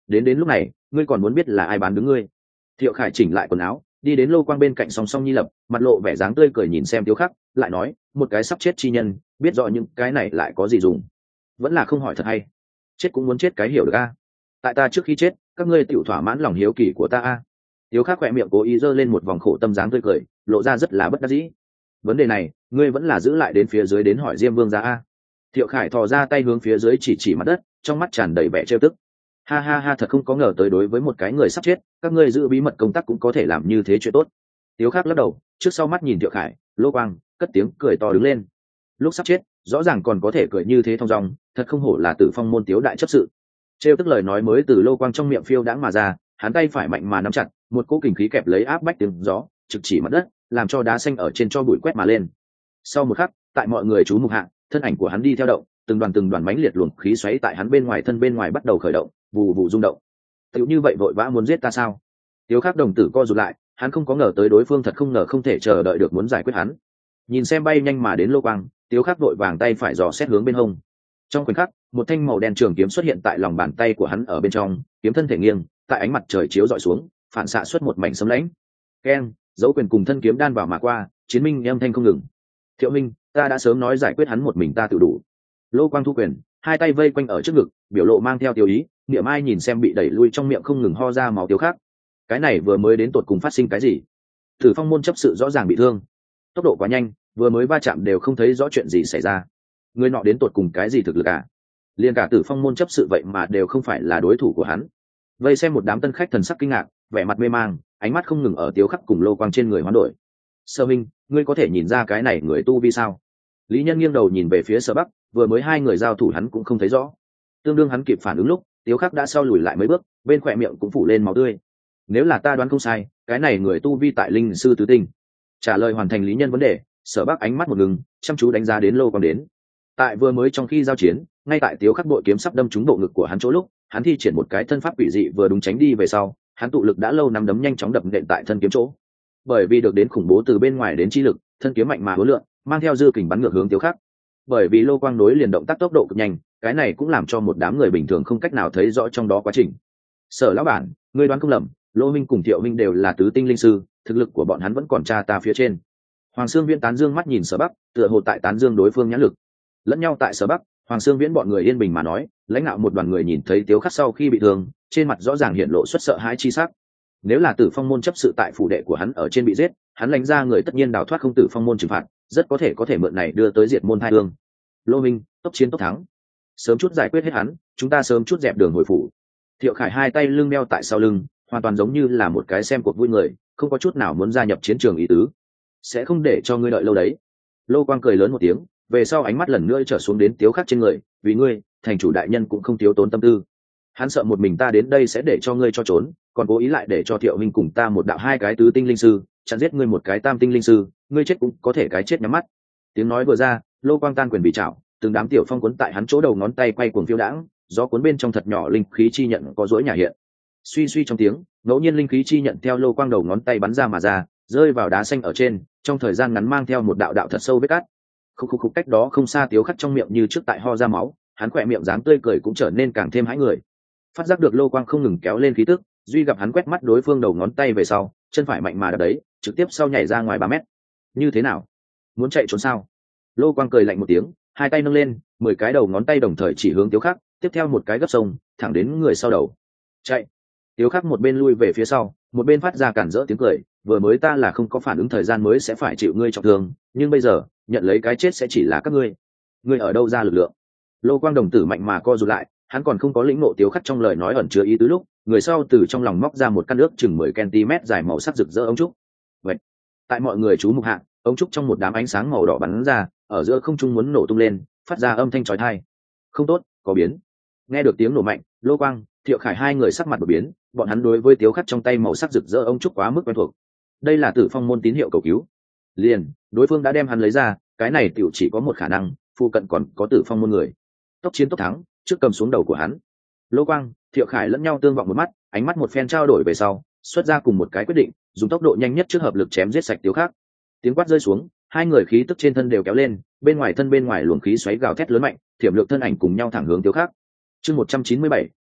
đến đến lúc này ngươi còn muốn biết là ai bán đứng ngươi. Thiệu Khải chỉnh lại quần áo đi đến Lô Quang bên cạnh song song nhi lập, mặt lộ vẻ dáng tươi cười nhìn xem Tiếu Khắc, lại nói một cái sắp chết chi nhân biết rõ những cái này lại có gì dùng, vẫn là không hỏi thật hay. Chết cũng muốn chết cái hiểu được a. Tại ta trước khi chết các ngươi tự thỏa mãn lòng hiếu kỳ của ta a. Tiếu Khắc khỏe miệng cố ý giơ lên một vòng khổ tâm dáng tươi cười, lộ ra rất là bất đắc dĩ. Vấn đề này ngươi vẫn là giữ lại đến phía dưới đến hỏi Diêm Vương ra a. Thiệu Khải thò ra tay hướng phía dưới chỉ chỉ mặt đất, trong mắt tràn đầy vẻ trêu tức. Ha ha ha, thật không có ngờ tới đối với một cái người sắp chết các ngươi giữ bí mật công tác cũng có thể làm như thế chuyện tốt. Tiếu Khắc lắc đầu, trước sau mắt nhìn Thiệu Khải, Lô Quang cất tiếng cười to đứng lên. Lúc sắp chết rõ ràng còn có thể cười như thế thong dong, thật không hổ là Tử Phong môn Tiếu đại chấp sự. Trêu tức lời nói mới từ Lô Quang trong miệng phiêu đãng mà ra, hắn tay phải mạnh mà nắm chặt, một cỗ kình khí kẹp lấy áp bách tiếng gió, trực chỉ mặt đất, làm cho đá xanh ở trên cho bụi quét mà lên. Sau một khắc, tại mọi người chú mục hạ, thân ảnh của hắn đi theo động, từng đoàn từng đoàn mãnh liệt luồng khí xoáy tại hắn bên ngoài thân bên ngoài bắt đầu khởi động, vù vù rung động. Tiểu như vậy vội vã muốn giết ta sao? Tiếu Khắc đồng tử co rụt lại, hắn không có ngờ tới đối phương thật không ngờ không thể chờ đợi được muốn giải quyết hắn. Nhìn xem bay nhanh mà đến Lô Quang, Tiếu Khắc vội vàng tay phải dò xét hướng bên hông. Trong khoảnh khắc, một thanh màu đen trường kiếm xuất hiện tại lòng bàn tay của hắn ở bên trong, kiếm thân thể nghiêng, tại ánh mặt trời chiếu rọi xuống, phản xạ xuất một mảnh sấm lãnh. Keng, dấu quyền cùng thân kiếm đan vào mà qua, chiến minh âm thanh không ngừng. Thiệu minh, ta đã sớm nói giải quyết hắn một mình ta tự đủ. Lô Quang thu quyền, hai tay vây quanh ở trước ngực, biểu lộ mang theo tiêu ý, niệm ai nhìn xem bị đẩy lui trong miệng không ngừng ho ra máu Tiếu Khắc. Cái này vừa mới đến tột cùng phát sinh cái gì? Tử Phong môn chấp sự rõ ràng bị thương, tốc độ quá nhanh, vừa mới va chạm đều không thấy rõ chuyện gì xảy ra. Người nọ đến tột cùng cái gì thực lực à? Liên cả Tử Phong môn chấp sự vậy mà đều không phải là đối thủ của hắn. Vây xem một đám tân khách thần sắc kinh ngạc, vẻ mặt mê mang, ánh mắt không ngừng ở Tiếu Khắc cùng Lô Quang trên người hoán đổi. Sơ Minh, ngươi có thể nhìn ra cái này người tu vi sao? Lý Nhân nghiêng đầu nhìn về phía Sở Bắc, vừa mới hai người giao thủ hắn cũng không thấy rõ. Tương đương hắn kịp phản ứng lúc, Tiếu Khắc đã sau lùi lại mấy bước, bên khỏe miệng cũng phủ lên máu tươi. Nếu là ta đoán không sai, cái này người tu vi tại linh sư tứ tinh. Trả lời hoàn thành Lý Nhân vấn đề, Sở Bắc ánh mắt một ngừng, chăm chú đánh giá đến Lô Quang đến. Tại vừa mới trong khi giao chiến, ngay tại Tiếu Khắc bội kiếm sắp đâm trúng bộ ngực của hắn chỗ lúc, hắn thi triển một cái thân pháp quỷ dị vừa đúng tránh đi về sau, hắn tụ lực đã lâu nắm đấm nhanh chóng đập nện tại thân kiếm chỗ. Bởi vì được đến khủng bố từ bên ngoài đến chi lực, thân kiếm mạnh mà hối lượng, mang theo dư kình bắn ngược hướng Tiếu Khắc. Bởi vì Lô Quang nối liền động tác tốc độ cực nhanh, cái này cũng làm cho một đám người bình thường không cách nào thấy rõ trong đó quá trình. Sở lão bản, ngươi đoán không lầm, Lô Minh cùng Thiệu Minh đều là tứ tinh linh sư, thực lực của bọn hắn vẫn còn cha ta phía trên. Hoàng Xương Viễn tán dương mắt nhìn Sở Bắc, tựa hồ tại tán dương đối phương nhãn lực. Lẫn nhau tại Sở Bắc, Hoàng Xương Viễn bọn người yên bình mà nói, lãnh đạo một đoàn người nhìn thấy Tiếu Khắc sau khi bị thương, trên mặt rõ ràng hiện lộ xuất sợ hãi chi sắc. Nếu là Tử Phong môn chấp sự tại phủ đệ của hắn ở trên bị giết, hắn lãnh ra người tất nhiên đào thoát không Tử Phong môn trừng phạt, rất có thể có thể mượn này đưa tới diệt môn thai hương. Lô Minh, tốc chiến tốc thắng, sớm chút giải quyết hết hắn, chúng ta sớm chút dẹp đường hồi phủ. Thiệu Khải hai tay lưng đeo tại sau lưng, hoàn toàn giống như là một cái xem cuộc vui người, không có chút nào muốn gia nhập chiến trường ý tứ. Sẽ không để cho ngươi đợi lâu đấy. Lô Quang cười lớn một tiếng, về sau ánh mắt lần nữa trở xuống đến Tiếu Khắc trên người, vì ngươi, thành chủ đại nhân cũng không thiếu tốn tâm tư. Hắn sợ một mình ta đến đây sẽ để cho ngươi cho trốn, còn cố ý lại để cho Thiệu Minh cùng ta một đạo hai cái tứ tinh linh sư, chặn giết ngươi một cái tam tinh linh sư, ngươi chết cũng có thể cái chết nhắm mắt. Tiếng nói vừa ra, Lô Quang tan quyền bị chảo, từng đám tiểu phong cuốn tại hắn chỗ đầu ngón tay quay cuồng phiêu đãng, gió cuốn bên trong thật nhỏ linh khí chi nhận có rỗi nhà hiện. Suy suy trong tiếng, ngẫu nhiên linh khí chi nhận theo Lô Quang đầu ngón tay bắn ra mà ra, rơi vào đá xanh ở trên, trong thời gian ngắn mang theo một đạo đạo thật sâu vết cắt. Khúc khúc khúc, cách đó không xa Tiếu Khắc trong miệng như trước tại ho ra máu, hắn khỏe miệng dáng tươi cười cũng trở nên càng thêm hãi người. Phát giác được Lô Quang không ngừng kéo lên khí tức, duy gặp hắn quét mắt đối phương đầu ngón tay về sau, chân phải mạnh mà đập đấy, trực tiếp sau nhảy ra ngoài ba mét. Như thế nào? Muốn chạy trốn sao? Lô Quang cười lạnh một tiếng, hai tay nâng lên, mười cái đầu ngón tay đồng thời chỉ hướng Tiếu Khắc, tiếp theo một cái gấp sông, thẳng đến người sau đầu. Chạy! Tiếu Khắc một bên lui về phía sau, một bên phát ra cản rỡ tiếng cười, vừa mới ta là không có phản ứng thời gian mới sẽ phải chịu ngươi trọng thương, nhưng bây giờ, nhận lấy cái chết sẽ chỉ là các ngươi. Ngươi ở đâu ra lực lượng? Lô Quang đồng tử mạnh mà co rụt lại, hắn còn không có lĩnh ngộ Tiếu Khắc trong lời nói ẩn chứa ý tứ lúc, người sau từ trong lòng móc ra một căn nước chừng mười cm dài màu sắc rực rỡ ống trúc. Vậy, tại mọi người chú mục hạ, ống trúc trong một đám ánh sáng màu đỏ bắn ra, ở giữa không trung muốn nổ tung lên, phát ra âm thanh chói tai. Không tốt, có biến. Nghe được tiếng nổ mạnh, Lô Quang, Thiệu Khải hai người sắc mặt đổi biến, bọn hắn đối với Tiếu Khắc trong tay màu sắc rực rỡ ống trúc quá mức quen thuộc. Đây là Tử Phong môn tín hiệu cầu cứu. Liền, đối phương đã đem hắn lấy ra, cái này tiểu chỉ có một khả năng, phụ cận còn có Tử Phong môn người. Tốc chiến tốc thắng, trước cầm xuống đầu của hắn. Lô Quang, Thiệu Khải lẫn nhau tương vọng một mắt, ánh mắt một phen trao đổi về sau, xuất ra cùng một cái quyết định, dùng tốc độ nhanh nhất trước hợp lực chém giết sạch Tiếu Khắc. Tiếng quát rơi xuống, hai người khí tức trên thân đều kéo lên, bên ngoài thân bên ngoài luồng khí xoáy gào thét lớn mạnh, thiểm lược thân ảnh cùng nhau thẳng hướng Tiếu Khắc. Chương một trăm chín mươi bảy,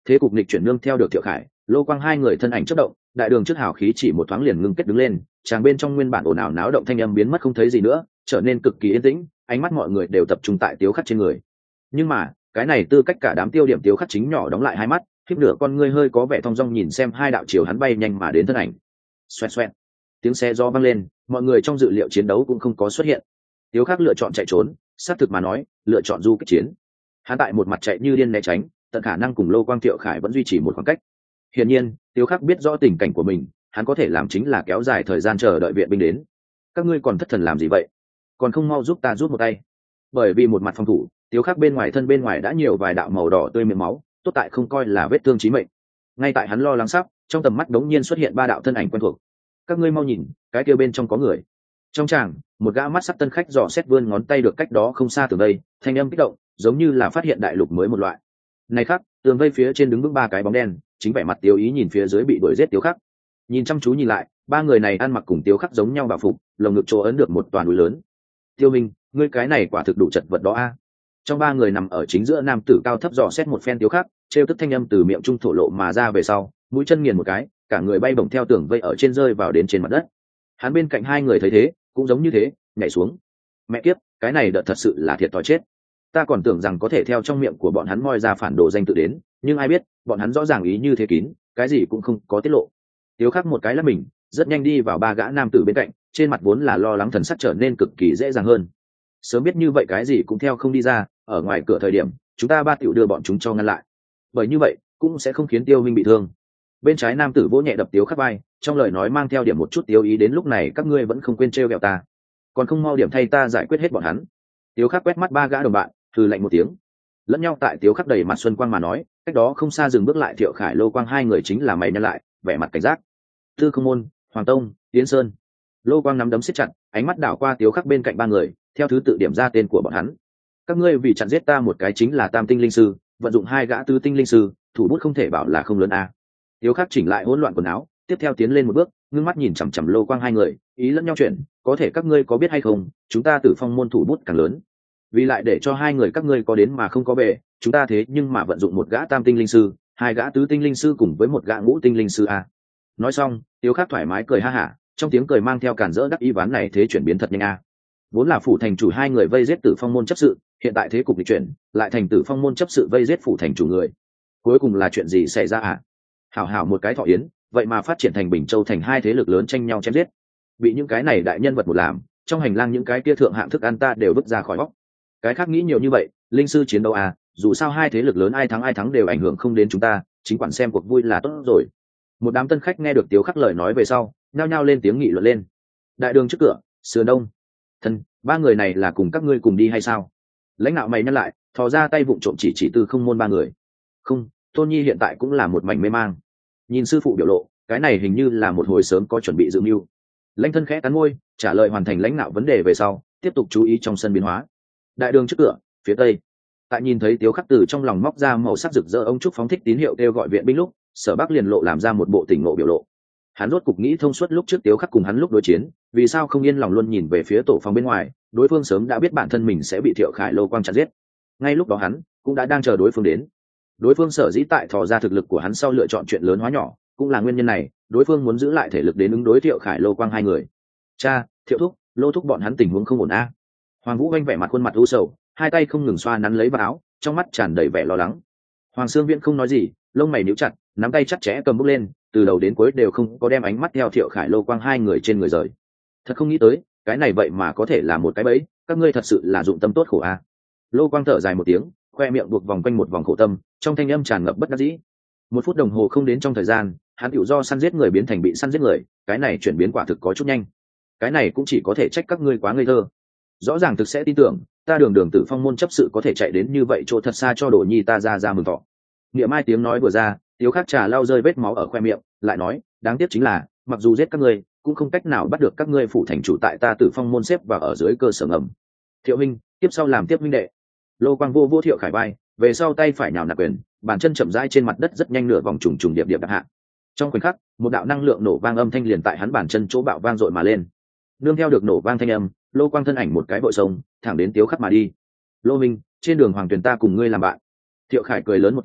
thế cục nghịch chuyển nương theo được Thiệu Khải, Lô Quang hai người thân ảnh chớp động, đại đường trước hào khí chỉ một thoáng liền ngưng kết đứng lên, tràng bên trong nguyên bản ồn ào náo động thanh âm biến mất không thấy gì nữa, trở nên cực kỳ yên tĩnh, ánh mắt mọi người đều tập trung tại Tiếu Khắc trên người. Nhưng mà cái này tư cách cả đám tiêu điểm Tiếu Khắc chính nhỏ đóng lại hai mắt, khiếp nửa con ngươi hơi có vẻ thong dong nhìn xem hai đạo chiều hắn bay nhanh mà đến thân ảnh. Xoẹt xoẹt, tiếng xe gió vang lên, mọi người trong dự liệu chiến đấu cũng không có xuất hiện. Tiếu Khắc lựa chọn chạy trốn, xác thực mà nói, lựa chọn du kích chiến. Hắn tại một mặt chạy như điên né tránh, tận khả năng cùng Lô Quang Thiệu Khải vẫn duy trì một khoảng cách. Hiển nhiên, Tiếu Khắc biết rõ tình cảnh của mình, hắn có thể làm chính là kéo dài thời gian chờ đợi viện binh đến. Các ngươi còn thất thần làm gì vậy? Còn không mau giúp ta rút một tay. Bởi vì một mặt phòng thủ, Tiếu Khắc bên ngoài thân bên ngoài đã nhiều vài đạo màu đỏ tươi miệng máu, tốt tại không coi là vết thương chí mệnh. Ngay tại hắn lo lắng sắp, trong tầm mắt đống nhiên xuất hiện ba đạo thân ảnh quen thuộc. Các ngươi mau nhìn, cái kia bên trong có người. Trong tràng, một gã mắt sắc tân khách dò xét vươn ngón tay được cách đó không xa từ đây, thanh âm kích động, giống như là phát hiện đại lục mới một loại. Này khác, tường vây phía trên đứng vững ba cái bóng đen, chính vẻ mặt Tiêu Ý nhìn phía dưới bị đuổi giết Tiếu Khắc. Nhìn chăm chú nhìn lại, ba người này ăn mặc cùng Tiếu Khắc giống nhau bảo phục, lồng ngực chỗ ấn được một toàn núi lớn. Tiêu Minh, ngươi cái này quả thực đủ chật vật đó a. Trong ba người nằm ở chính giữa nam tử cao thấp dò xét một phen Tiếu Khắc, trêu tức thanh âm từ miệng trung thổ lộ mà ra về sau, mũi chân nghiền một cái, cả người bay bổng theo tường vây ở trên rơi vào đến trên mặt đất. Hắn bên cạnh hai người thấy thế, cũng giống như thế, nhảy xuống. Mẹ kiếp, cái này đợt thật sự là thiệt thòi chết. Ta còn tưởng rằng có thể theo trong miệng của bọn hắn moi ra phản đồ danh tự đến, nhưng ai biết, bọn hắn rõ ràng ý như thế kín, cái gì cũng không có tiết lộ. Tiếu Khắc một cái là mình, rất nhanh đi vào ba gã nam tử bên cạnh, trên mặt vốn là lo lắng thần sắc trở nên cực kỳ dễ dàng hơn. Sớm biết như vậy cái gì cũng theo không đi ra, ở ngoài cửa thời điểm, chúng ta ba tiểu đưa bọn chúng cho ngăn lại. Bởi như vậy, cũng sẽ không khiến Tiêu Minh bị thương. Bên trái nam tử vỗ nhẹ đập Tiếu Khắc vai, trong lời nói mang theo điểm một chút tiêu ý đến lúc này các ngươi vẫn không quên trêu ghẹo ta, còn không mau điểm thay ta giải quyết hết bọn hắn. Tiếu Khắc quét mắt ba gã đồng bạn, thừ lạnh một tiếng. Lẫn nhau tại Tiếu Khắc đầy mặt xuân quang mà nói, cách đó không xa dừng bước lại Thiệu Khải, Lô Quang hai người chính là mày nhăn lại, vẻ mặt cảnh giác. Tư Không Môn, Hoàng Tông, Tiến Sơn. Lô Quang nắm đấm siết chặt, ánh mắt đảo qua Tiếu Khắc bên cạnh ba người, theo thứ tự điểm ra tên của bọn hắn. Các ngươi vì chặn giết ta một cái chính là Tam Tinh Linh Sư, vận dụng hai gã tứ tinh linh sư, thủ bút không thể bảo là không lớn a. Tiếu Khắc chỉnh lại hỗn loạn quần áo, tiếp theo tiến lên một bước, ngưng mắt nhìn chằm chằm Lô Quang hai người, ý lẫn nhau chuyện, có thể các ngươi có biết hay không, chúng ta Tử Phong môn thủ bút càng lớn, vì lại để cho hai người các ngươi có đến mà không có về, chúng ta thế nhưng mà vận dụng một gã tam tinh linh sư, hai gã tứ tinh linh sư cùng với một gã ngũ tinh linh sư a. Nói xong, Tiếu Khắc thoải mái cười ha hả, trong tiếng cười mang theo cản rỡ đắc ý, ván này thế chuyển biến thật nhanh a. Vốn là phủ thành chủ hai người vây giết Tử Phong môn chấp sự, hiện tại thế cục bị chuyển, lại thành Tử Phong môn chấp sự vây giết phủ thành chủ người. Cuối cùng là chuyện gì xảy ra à? Hảo hảo một cái thọ yến, vậy mà phát triển thành Bình Châu thành hai thế lực lớn tranh nhau chém giết. Bị những cái này đại nhân vật một làm, trong hành lang những cái kia thượng hạng thức ăn ta đều vứt ra khỏi bóc. Cái khác nghĩ nhiều như vậy, linh sư chiến đấu à, dù sao hai thế lực lớn ai thắng ai thắng đều ảnh hưởng không đến chúng ta, chính quản xem cuộc vui là tốt rồi. Một đám tân khách nghe được Tiếu Khắc lời nói về sau, nhao nhao lên tiếng nghị luận lên. Đại đường trước cửa, sườn đông. Thân, ba người này là cùng các ngươi cùng đi hay sao? Lãnh đạo mày nhắc lại, thò ra tay vụng trộm chỉ chỉ Tư Không Môn ba người. Không, Tôn Nhi hiện tại cũng là một mảnh mê mang. Nhìn sư phụ biểu lộ, cái này hình như là một hồi sớm có chuẩn bị dự mưu. Lãnh Thân khẽ cắn môi, trả lời hoàn thành lãnh đạo vấn đề về sau, tiếp tục chú ý trong sân biến hóa. Đại đường trước cửa, phía tây. Tại nhìn thấy Tiếu Khắc từ trong lòng móc ra màu sắc rực rỡ ông trúc phóng thích tín hiệu kêu gọi viện binh lúc, Sở Bắc liền lộ làm ra một bộ tỉnh ngộ biểu lộ. Hắn rốt cục nghĩ thông suốt lúc trước Tiếu Khắc cùng hắn lúc đối chiến, vì sao không yên lòng luôn nhìn về phía tổ phòng bên ngoài, đối phương sớm đã biết bản thân mình sẽ bị Thiệu Khải Lô Quang chặn giết. Ngay lúc đó hắn cũng đã đang chờ đối phương đến. Đối phương sở dĩ tại thò ra thực lực của hắn sau lựa chọn chuyện lớn hóa nhỏ, cũng là nguyên nhân này, đối phương muốn giữ lại thể lực đến ứng đối Thiệu Khải Lô Quang hai người. Cha, Thiệu thúc, Lô thúc bọn hắn tình huống không ổn a. Hoàng Vũ vênh vẻ mặt khuôn mặt u sầu, hai tay không ngừng xoa nắn lấy vào áo, trong mắt tràn đầy vẻ lo lắng. Hoàng Sương Viễn không nói gì, lông mày nhíu chặt, nắm tay chặt chẽ cầm bút lên, từ đầu đến cuối đều không có đem ánh mắt theo Thiệu Khải Lô Quang hai người trên người rời. Thật không nghĩ tới, cái này vậy mà có thể là một cái bẫy, các ngươi thật sự là dụng tâm tốt khổ a. Lô Quang thở dài một tiếng, khoe miệng buộc vòng quanh một vòng khổ tâm, trong thanh âm tràn ngập bất đắc dĩ. Một phút đồng hồ không đến trong thời gian, hắn tự do săn giết người biến thành bị săn giết người, cái này chuyển biến quả thực có chút nhanh. Cái này cũng chỉ có thể trách các ngươi quá ngây thơ. Rõ ràng thực sẽ tin tưởng, ta đường đường Tử Phong môn chấp sự có thể chạy đến như vậy chỗ thật xa cho Đồ Nhi ta ra ra mừng thọ. Niệm Mai tiếng nói vừa ra, Tiếu Khắc trà lau rơi vết máu ở khoe miệng, lại nói, đáng tiếc chính là, mặc dù giết các ngươi, cũng không cách nào bắt được các ngươi phủ thành chủ tại ta Tử Phong môn xếp vào ở dưới cơ sở ngầm. Thiệu huynh, tiếp sau làm tiếp huynh đệ. Lô Quang vô vô Thiệu Khải vai, về sau tay phải nhào nạp quyền, bàn chân chậm rãi trên mặt đất rất nhanh nửa vòng trùng trùng điệp điệp đạp hạ. Trong khoảnh khắc, một đạo năng lượng nổ vang âm thanh liền tại hắn bàn chân chỗ bạo vang dội mà lên. Nương theo được nổ vang thanh âm, Lô Quang thân ảnh một cái vội sông, thẳng đến Tiếu Khắc mà đi. Lô Minh, trên đường Hoàng Tuyền ta cùng ngươi làm bạn. Thiệu Khải cười lớn một tiếng,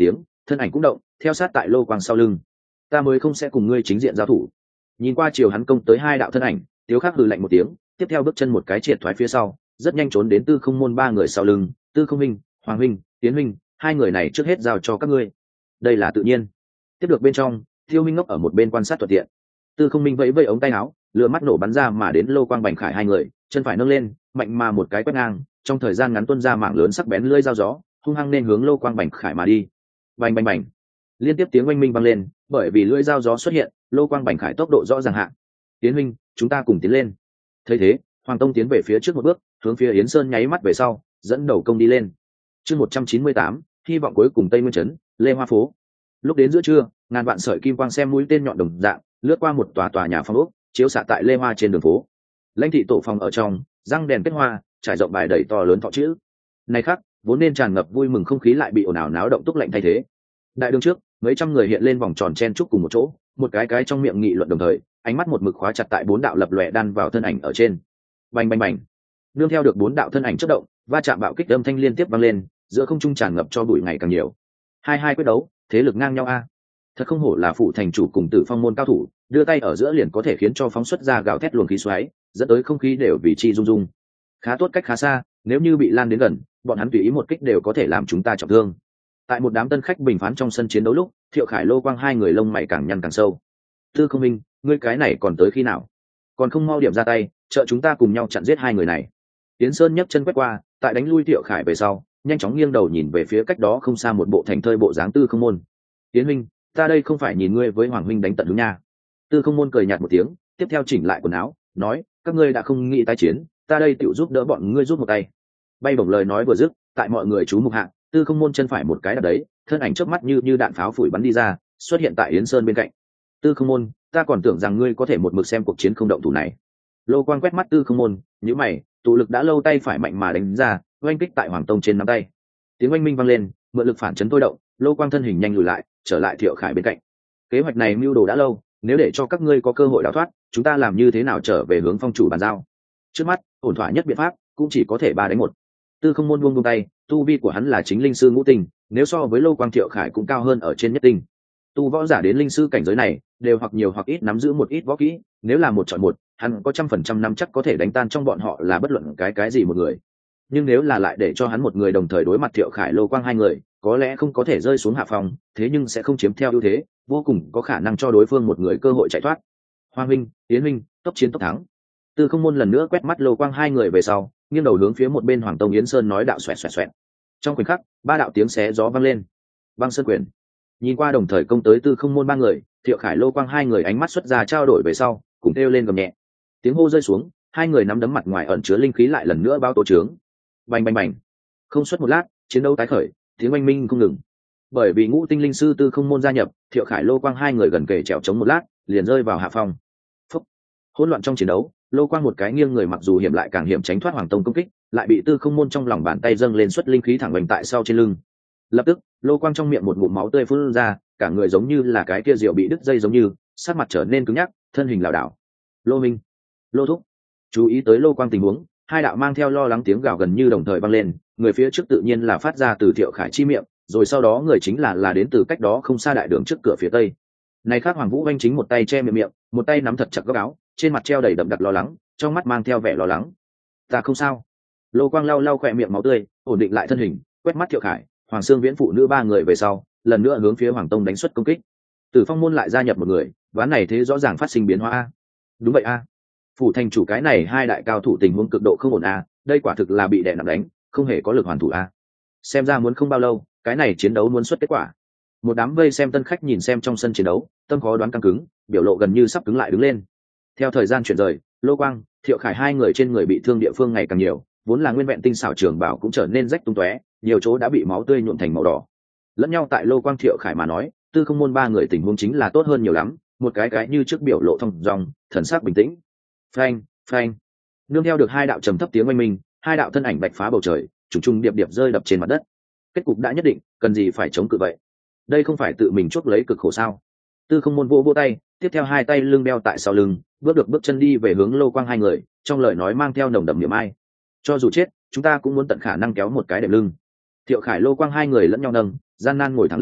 thân ảnh cũng động theo sát tại lô quang sau lưng. Ta mới không sẽ cùng ngươi chính diện giao thủ. Nhìn qua chiều hắn công tới hai đạo thân ảnh, Tiếu Khắc hừ lạnh một tiếng, tiếp theo bước chân một cái triệt thoái phía sau, rất nhanh trốn đến Tư Không Môn ba người sau lưng. Tư Không Minh, Hoàng Minh, Tiến Minh, hai người này trước hết giao cho các ngươi. Đây là tự nhiên. Tiếp được bên trong, Tiêu Minh ngốc ở một bên quan sát thuận tiện. Tư Không Minh vẫy vẫy ống tay áo, lửa mắt nổ bắn ra mà đến lô quang bành khải hai người, chân phải nâng lên, mạnh mà một cái quét ngang, trong thời gian ngắn tuôn ra mạng lớn sắc bén lưỡi dao gió, hung hăng nên hướng lô quang bành khải mà đi. Bành bành bành. Liên tiếp tiếng oanh minh vang lên, bởi vì lưỡi dao gió xuất hiện, lô quang bành khải tốc độ rõ ràng hạ. Tiến Minh, chúng ta cùng tiến lên. Thấy thế, Hoàng Tông tiến về phía trước một bước, hướng phía Yến Sơn nháy mắt về sau, dẫn đầu công đi lên. Chương một trăm chín mươi tám, hy vọng cuối cùng Tây Nguyên trấn, Lê Hoa phố. Lúc đến giữa trưa, ngàn vạn sợi kim quang xem mũi tên nhọn đồng dạng, lướt qua một tòa tòa nhà phong ốc, chiếu xạ tại Lê Hoa trên đường phố. Lãnh thị tổ phòng ở trong, răng đèn kết hoa, trải rộng bài đầy to lớn thọ chữ. Này khác, vốn nên tràn ngập vui mừng không khí lại bị ồn ào náo động túc lạnh thay thế. Đại đường trước, mấy trăm người hiện lên vòng tròn chen chúc cùng một chỗ, một cái cái trong miệng nghị luận đồng thời, ánh mắt một mực khóa chặt tại bốn đạo lập lòe đan vào thân ảnh ở trên. Bành bành bành. Nương theo được bốn đạo thân ảnh chớp động, va chạm bạo kích âm thanh liên tiếp vang lên, giữa không trung tràn ngập cho bụi ngày càng nhiều. Hai hai quyết đấu, thế lực ngang nhau a. Thật không hổ là phụ thành chủ cùng Tử Phong môn cao thủ, đưa tay ở giữa liền có thể khiến cho phóng xuất ra gào thét luồng khí xoáy, dẫn tới không khí đều vì chi rung rung. Khá tốt cách khá xa, nếu như bị lan đến gần, bọn hắn tùy ý một kích đều có thể làm chúng ta trọng thương. Tại một đám tân khách bình phán trong sân chiến đấu lúc, Thiệu Khải Lô Quang hai người lông mày càng nhăn càng sâu. Tư Không Minh, ngươi cái này còn tới khi nào? Còn không mau điểm ra tay, trợ chúng ta cùng nhau chặn giết hai người này. Tiến Sơn nhấc chân quét qua, tại đánh lui Thiệu Khải về sau, nhanh chóng nghiêng đầu nhìn về phía cách đó không xa một bộ thành thơi bộ dáng Tư Không Môn. Tiến Minh, ta đây không phải nhìn ngươi với Hoàng Minh đánh tận hướng nha. Tư Không Môn cười nhạt một tiếng, tiếp theo chỉnh lại quần áo, nói, các ngươi đã không nghĩ tái chiến, ta đây tiểu giúp đỡ bọn ngươi giúp một tay. Bay bổng lời nói vừa dứt, tại mọi người chú mục hạ, Tư Không Môn chân phải một cái đạp đấy, thân ảnh chớp mắt như như đạn pháo phủi bắn đi ra, xuất hiện tại Yến Sơn bên cạnh. Tư Không Môn, ta còn tưởng rằng ngươi có thể một mực xem cuộc chiến không động thủ này. Lô Quang quét mắt Tư Không Môn, nhíu mày, tụ lực đã lâu tay phải mạnh mà đánh ra, oanh kích tại Hoàng Tông trên nắm tay. Tiếng oanh minh vang lên, mượn lực phản chấn thôi động, Lô Quang thân hình nhanh lùi lại, trở lại Thiệu Khải bên cạnh. Kế hoạch này mưu đồ đã lâu, nếu để cho các ngươi có cơ hội đào thoát, chúng ta làm như thế nào trở về hướng phong chủ bàn giao? Trước mắt, ổn thỏa nhất biện pháp cũng chỉ có thể ba đánh một. Tư Không Môn buông buông tay, tu vi của hắn là chính linh sư ngũ tinh, nếu so với Lô Quang Thiệu Khải cũng cao hơn ở trên nhất tinh. Tu võ giả đến linh sư cảnh giới này, đều hoặc nhiều hoặc ít nắm giữ một ít võ kỹ, nếu là một chọn một, hắn có trăm phần trăm nắm chắc có thể đánh tan trong bọn họ là bất luận cái cái gì một người. Nhưng nếu là lại để cho hắn một người đồng thời đối mặt Thiệu Khải Lô Quang hai người, có lẽ không có thể rơi xuống hạ phòng, thế nhưng sẽ không chiếm theo ưu thế, vô cùng có khả năng cho đối phương một người cơ hội chạy thoát. Hoàng Minh, Tiến Minh, tốc chiến tốc thắng. Tư Không Môn lần nữa quét mắt Lô Quang hai người về sau, nghiêng đầu hướng phía một bên Hoàng Tông Yến Sơn nói đạo xoẹt xoẹt xoẹt. Trong khoảnh khắc, ba đạo tiếng xé gió vang lên. Băng Sơn Quyền. Nhìn qua đồng thời công tới Tư Không Môn ba người, Thiệu Khải Lô Quang hai người ánh mắt xuất ra trao đổi về sau, cùng kêu lên gầm nhẹ. Tiếng hô rơi xuống, hai người nắm đấm mặt ngoài ẩn chứa linh khí lại lần nữa bao tố trướng. Bành bành bành. Không suốt một lát, chiến đấu tái khởi, tiếng oanh minh không ngừng. Bởi vì ngũ tinh linh sư Tư Không Môn gia nhập, Thiệu Khải Lô Quang hai người gần kề trèo chống một lát, liền rơi vào hạ phong. Phúc. Hỗn loạn trong chiến đấu, Lô Quang một cái nghiêng người mặc dù hiểm lại càng hiểm tránh thoát Hoàng Tông công kích, lại bị Tư Không Môn trong lòng bàn tay dâng lên xuất linh khí thẳng vành tại sau trên lưng. Lập tức, Lô Quang trong miệng một ngụm máu tươi phun ra, cả người giống như là cái kia rượu bị đứt dây giống như, sát mặt trở nên cứng nhắc, thân hình lảo đảo. Lô Minh, Lô Thúc, chú ý tới Lô Quang tình huống, hai đạo mang theo lo lắng tiếng gào gần như đồng thời vang lên, người phía trước tự nhiên là phát ra từ Thiệu Khải chi miệng, rồi sau đó người chính là là đến từ cách đó không xa đại đường trước cửa phía tây. Này khác Hoàng Vũ Anh chính một tay che miệng miệng, một tay nắm thật chặt góc áo, trên mặt treo đầy đậm đặc lo lắng, trong mắt mang theo vẻ lo lắng. Ta không sao. Lô Quang lau lau khỏe miệng máu tươi, ổn định lại thân hình, quét mắt Thiệu Khải, Hoàng Sương Viễn phụ nữ ba người về sau, lần nữa hướng phía Hoàng Tông đánh xuất công kích. Tử Phong môn lại gia nhập một người, ván này thế rõ ràng phát sinh biến hóa a. Đúng vậy a. Phủ thành chủ cái này hai đại cao thủ tình huống cực độ không ổn a, đây quả thực là bị đè nặng đánh, không hề có lực hoàn thủ a. Xem ra muốn không bao lâu, cái này chiến đấu muốn xuất kết quả. Một đám vây xem tân khách nhìn xem trong sân chiến đấu, tâm khó đoán căng cứng, biểu lộ gần như sắp cứng lại đứng lên. Theo thời gian chuyển rời, Lô Quang, Thiệu Khải hai người trên người bị thương địa phương ngày càng nhiều, vốn là nguyên vẹn tinh xảo trường bảo cũng trở nên rách tung tóe, nhiều chỗ đã bị máu tươi nhuộm thành màu đỏ. Lẫn nhau tại Lô Quang Thiệu Khải mà nói, Tư Không Môn ba người tình huống chính là tốt hơn nhiều lắm, một cái cái như trước biểu lộ thông dong, thần sắc bình tĩnh. Phanh, phanh. Nương theo được hai đạo trầm thấp tiếng oanh minh, hai đạo thân ảnh bạch phá bầu trời, trùng trùng điệp điệp rơi đập trên mặt đất. Kết cục đã nhất định, cần gì phải chống cự vậy? Đây không phải tự mình chuốc lấy cực khổ sao? Tư Không Môn vỗ vỗ tay, tiếp theo hai tay lưng đeo tại sau lưng, bước được bước chân đi về hướng Lô Quang hai người, trong lời nói mang theo nồng đậm niềm ai. Cho dù chết, chúng ta cũng muốn tận khả năng kéo một cái đệm lưng. Thiệu Khải Lô Quang hai người lẫn nhau nâng, gian nan ngồi thẳng lên,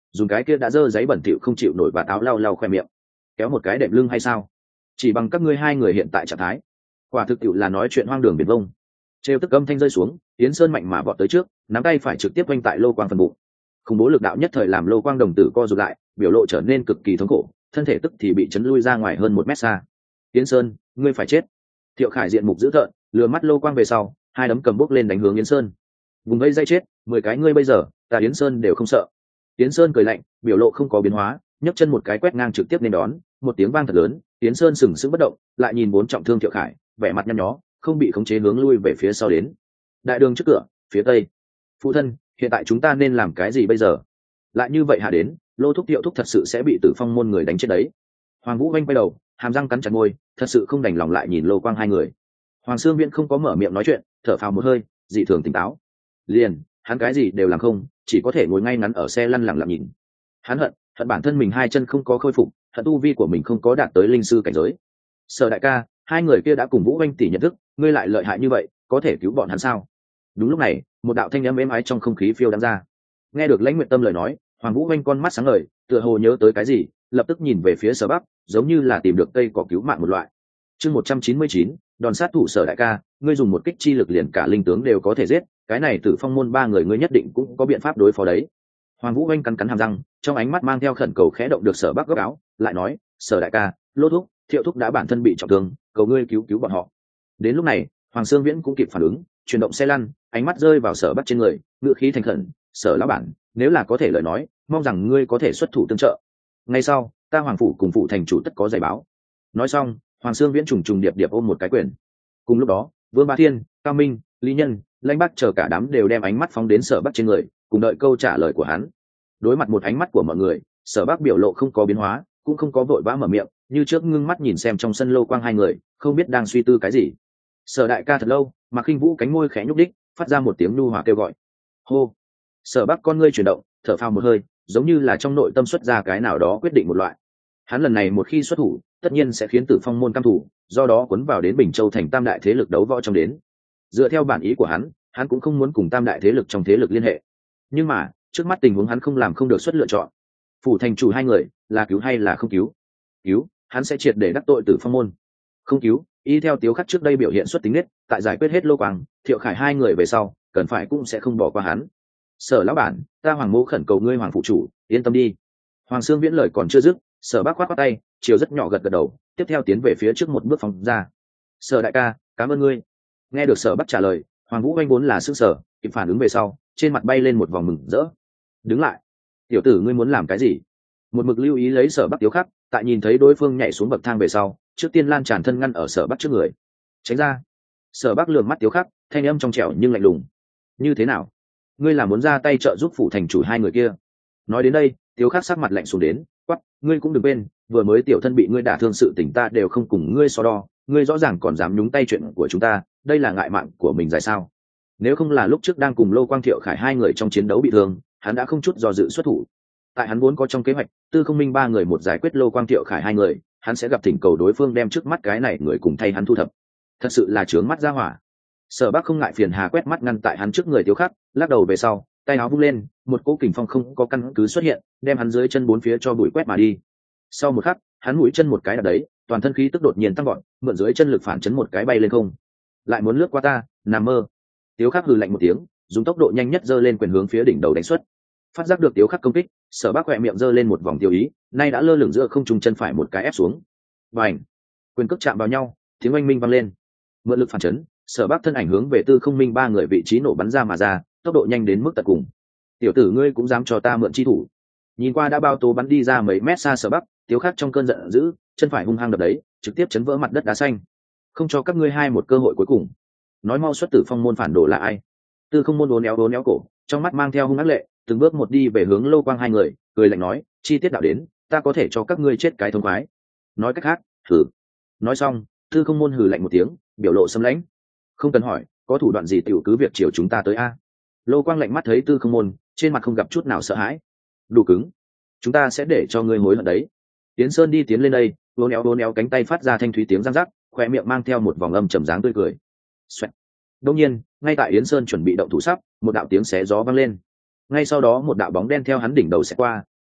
dùng cái kia đã dơ giấy bẩn thỉu không chịu nổi và táo lau lau khoe miệng. Kéo một cái đệm lưng hay sao? Chỉ bằng các ngươi hai người hiện tại trạng thái, quả thực tiệu là nói chuyện hoang đường biển vông. Trêu tức âm thanh rơi xuống, Yến Sơn mạnh mà vọt tới trước, nắm tay phải trực tiếp quanh tại Lô Quang phần bụng. Khủng bố lực đạo nhất thời làm Lô Quang đồng tử co rụt lại, biểu lộ trở nên cực kỳ thống khổ, thân thể tức thì bị chấn lui ra ngoài hơn một mét xa. Yến Sơn, ngươi phải chết! Thiệu Khải diện mục dữ tợn, lừa mắt Lô Quang về sau, hai đấm cầm bốc lên đánh hướng Yến Sơn. Vùng vây dây chết, mười cái ngươi bây giờ, ta Yến Sơn đều không sợ. Yến Sơn cười lạnh, biểu lộ không có biến hóa, nhấc chân một cái quét ngang trực tiếp nên đón, một tiếng vang thật lớn, Yến Sơn sừng sững bất động, lại nhìn bốn trọng thương Thiệu Khải, vẻ mặt nhăn nhó, không bị khống chế hướng lui về phía sau đến. Đại đường trước cửa, phía tây. Phụ thân, hiện tại chúng ta nên làm cái gì bây giờ? Lại như vậy hạ đến, Lô Thúc Thiệu Thúc thật sự sẽ bị Tử Phong môn người đánh chết đấy. Hoàng Vũ Vanh quay đầu, hàm răng cắn chặt môi, thật sự không đành lòng lại nhìn Lô Quang hai người. Hoàng Sương Viễn không có mở miệng nói chuyện, thở phào một hơi, dị thường tỉnh táo. Liền, hắn cái gì đều làm không, chỉ có thể ngồi ngay ngắn ở xe lăn lặng lặng nhìn. Hắn hận, hận bản thân mình hai chân không có khôi phục, hận tu vi của mình không có đạt tới linh sư cảnh giới. Sở đại ca, hai người kia đã cùng Vũ Vanh tỷ nhận thức, ngươi lại lợi hại như vậy, có thể cứu bọn hắn sao? Đúng lúc này, một đạo thanh âm êm ái trong không khí phiêu đáng ra. Nghe được Lãnh Nguyệt Tâm lời nói, Hoàng Vũ Vanh con mắt sáng ngời, tựa hồ nhớ tới cái gì, lập tức nhìn về phía Sở Bắc, giống như là tìm được cây cỏ cứu mạng một loại. Chương một trăm chín mươi chín, đòn sát thủ Sở đại ca, ngươi dùng một kích chi lực liền cả linh tướng đều có thể giết, cái này Tử Phong môn ba người ngươi nhất định cũng có biện pháp đối phó đấy. Hoàng Vũ Vanh cắn cắn hàm răng, trong ánh mắt mang theo khẩn cầu khẽ động được Sở Bắc góc áo, lại nói, Sở đại ca, Lô Thúc, Thiệu Thúc đã bản thân bị trọng thương, cầu ngươi cứu cứu bọn họ. Đến lúc này, Hoàng Sương Viễn cũng kịp phản ứng, chuyển động xe lăn, ánh mắt rơi vào Sở Bắc trên người, ngựa khí thành khẩn, Sở lão bản, nếu là có thể lời nói, mong rằng ngươi có thể xuất thủ tương trợ. Ngay sau, ta Hoàng phủ cùng phụ thành chủ tất có giải báo. Nói xong, Hoàng Sương Viễn trùng trùng điệp điệp ôm một cái quyền. Cùng lúc đó, Vương Bá Thiên, Cao Minh, Lý Nhân, Lãnh Bắc chờ cả đám đều đem ánh mắt phóng đến Sở Bắc trên người, cùng đợi câu trả lời của hắn. Đối mặt một ánh mắt của mọi người, Sở Bắc biểu lộ không có biến hóa, cũng không có vội vã mở miệng, như trước ngưng mắt nhìn xem trong sân Lô Quang hai người, không biết đang suy tư cái gì. Sở đại ca thật lâu, mà Khinh Vũ cánh môi khẽ nhúc đích, phát ra một tiếng nhu hòa kêu gọi. Hô! Sở Bắc con ngươi chuyển động, thở phào một hơi, giống như là trong nội tâm xuất ra cái nào đó quyết định một loại. Hắn lần này một khi xuất thủ, tất nhiên sẽ khiến Tử Phong môn cam thủ, do đó cuốn vào đến Bình Châu thành tam đại thế lực đấu võ trong đến. Dựa theo bản ý của hắn, hắn cũng không muốn cùng tam đại thế lực trong thế lực liên hệ. Nhưng mà, trước mắt tình huống hắn không làm không được xuất lựa chọn. Phủ thành chủ hai người, là cứu hay là không cứu? Cứu, hắn sẽ triệt để đắc tội Tử Phong môn. Không cứu, y theo Tiếu Khắc trước đây biểu hiện xuất tính nết, tại giải quyết hết Lô Quang, Thiệu Khải hai người về sau, cần phải cũng sẽ không bỏ qua hắn. Sở lão bản, ta Hoàng mỗ khẩn cầu ngươi Hoàng phụ chủ, yên tâm đi. Hoàng Sương Viễn lời còn chưa dứt, Sở Bắc khoát khoát tay, chiều rất nhỏ gật gật đầu, tiếp theo tiến về phía trước một bước phóng ra. Sở đại ca, cảm ơn ngươi. Nghe được Sở Bắc trả lời, Hoàng Vũ Anh vốn là sức sở, kịp phản ứng về sau, trên mặt bay lên một vòng mừng rỡ. Đứng lại, tiểu tử ngươi muốn làm cái gì? Một mực lưu ý lấy Sở Bắc Tiếu Khắc, tại nhìn thấy đối phương nhảy xuống bậc thang về sau, trước tiên lan tràn thân ngăn ở Sở Bắc trước người. Tránh ra. Sở Bắc lườm mắt Tiếu Khắc, thanh âm trong trẻo nhưng lạnh lùng. Như thế nào? Ngươi là muốn ra tay trợ giúp phủ thành chủ hai người kia? Nói đến đây, Tiếu Khắc sắc mặt lạnh xuống đến, quắc, ngươi cũng đừng quên, vừa mới tiểu thân bị ngươi đả thương sự tình ta đều không cùng ngươi so đo, ngươi rõ ràng còn dám nhúng tay chuyện của chúng ta, đây là ngại mạng của mình dài sao? Nếu không là lúc trước đang cùng Lô Quang Thiệu Khải hai người trong chiến đấu bị thương, hắn đã không chút do dự xuất thủ. Tại hắn vốn có trong kế hoạch, Tư Không Minh ba người một giải quyết Lô Quang Thiệu Khải hai người, hắn sẽ gặp thỉnh cầu đối phương đem trước mắt cái này người cùng thay hắn thu thập. Thật sự là trướng mắt ra hỏa. Sở Bắc không ngại phiền hà quét mắt ngăn tại hắn trước người Tiếu Khắc, lắc đầu về sau, tay áo vung lên, một cỗ kình phong không có căn cứ xuất hiện, đem hắn dưới chân bốn phía cho bụi quét mà đi. Sau một khắc, hắn mũi chân một cái đạp đấy, toàn thân khí tức đột nhiên tăng vọt, mượn dưới chân lực phản chấn một cái bay lên không. Lại muốn lướt qua ta, nằm mơ. Tiếu Khắc hừ lạnh một tiếng, dùng tốc độ nhanh nhất giơ lên quyền hướng phía đỉnh đầu đánh xuất. Phát giác được Tiếu Khắc công kích, Sở Bắc khẽ miệng giơ lên một vòng tiêu ý, nay đã lơ lửng giữa không trung chân phải một cái ép xuống. Bành! Quyền cước chạm vào nhau, tiếng oanh minh vang lên. Mượn lực phản chấn, Sở Bắc thân ảnh hướng về Tư Không Minh ba người vị trí nổ bắn ra mà ra, tốc độ nhanh đến mức tận cùng. Tiểu tử ngươi cũng dám cho ta mượn chi thủ? Nhìn qua đã bao tố bắn đi ra mấy mét xa Sở Bắc, Tiếu Khắc trong cơn giận dữ, chân phải hung hăng đập đấy, trực tiếp chấn vỡ mặt đất đá xanh. Không cho các ngươi hai một cơ hội cuối cùng. Nói mau xuất Tử Phong môn phản đồ là ai? Tư Không môn uốn éo uốn éo cổ, trong mắt mang theo hung ác lệ, từng bước một đi về hướng Lô Quang hai người, cười lạnh nói, chi tiết đạo đến, ta có thể cho các ngươi chết cái thông khoái. Nói cách khác, thử. Nói xong, Tư Không môn hừ lạnh một tiếng, biểu lộ xâm lãnh. Không cần hỏi, có thủ đoạn gì tiểu cứ việc chiều chúng ta tới a. Lô Quang lạnh mắt thấy Tư Không môn, trên mặt không gặp chút nào sợ hãi. Đủ cứng, chúng ta sẽ để cho ngươi hối hận đấy. Tiến Sơn đi tiến lên đây, uốn éo uốn éo cánh tay phát ra thanh thúy tiếng răng rắc, khoe miệng mang theo một vòng âm trầm dáng tươi cười. Xoẹt. Đương nhiên, ngay tại Yến Sơn chuẩn bị động thủ sắp, một đạo tiếng xé gió vang lên. Ngay sau đó một đạo bóng đen theo hắn đỉnh đầu sẽ qua,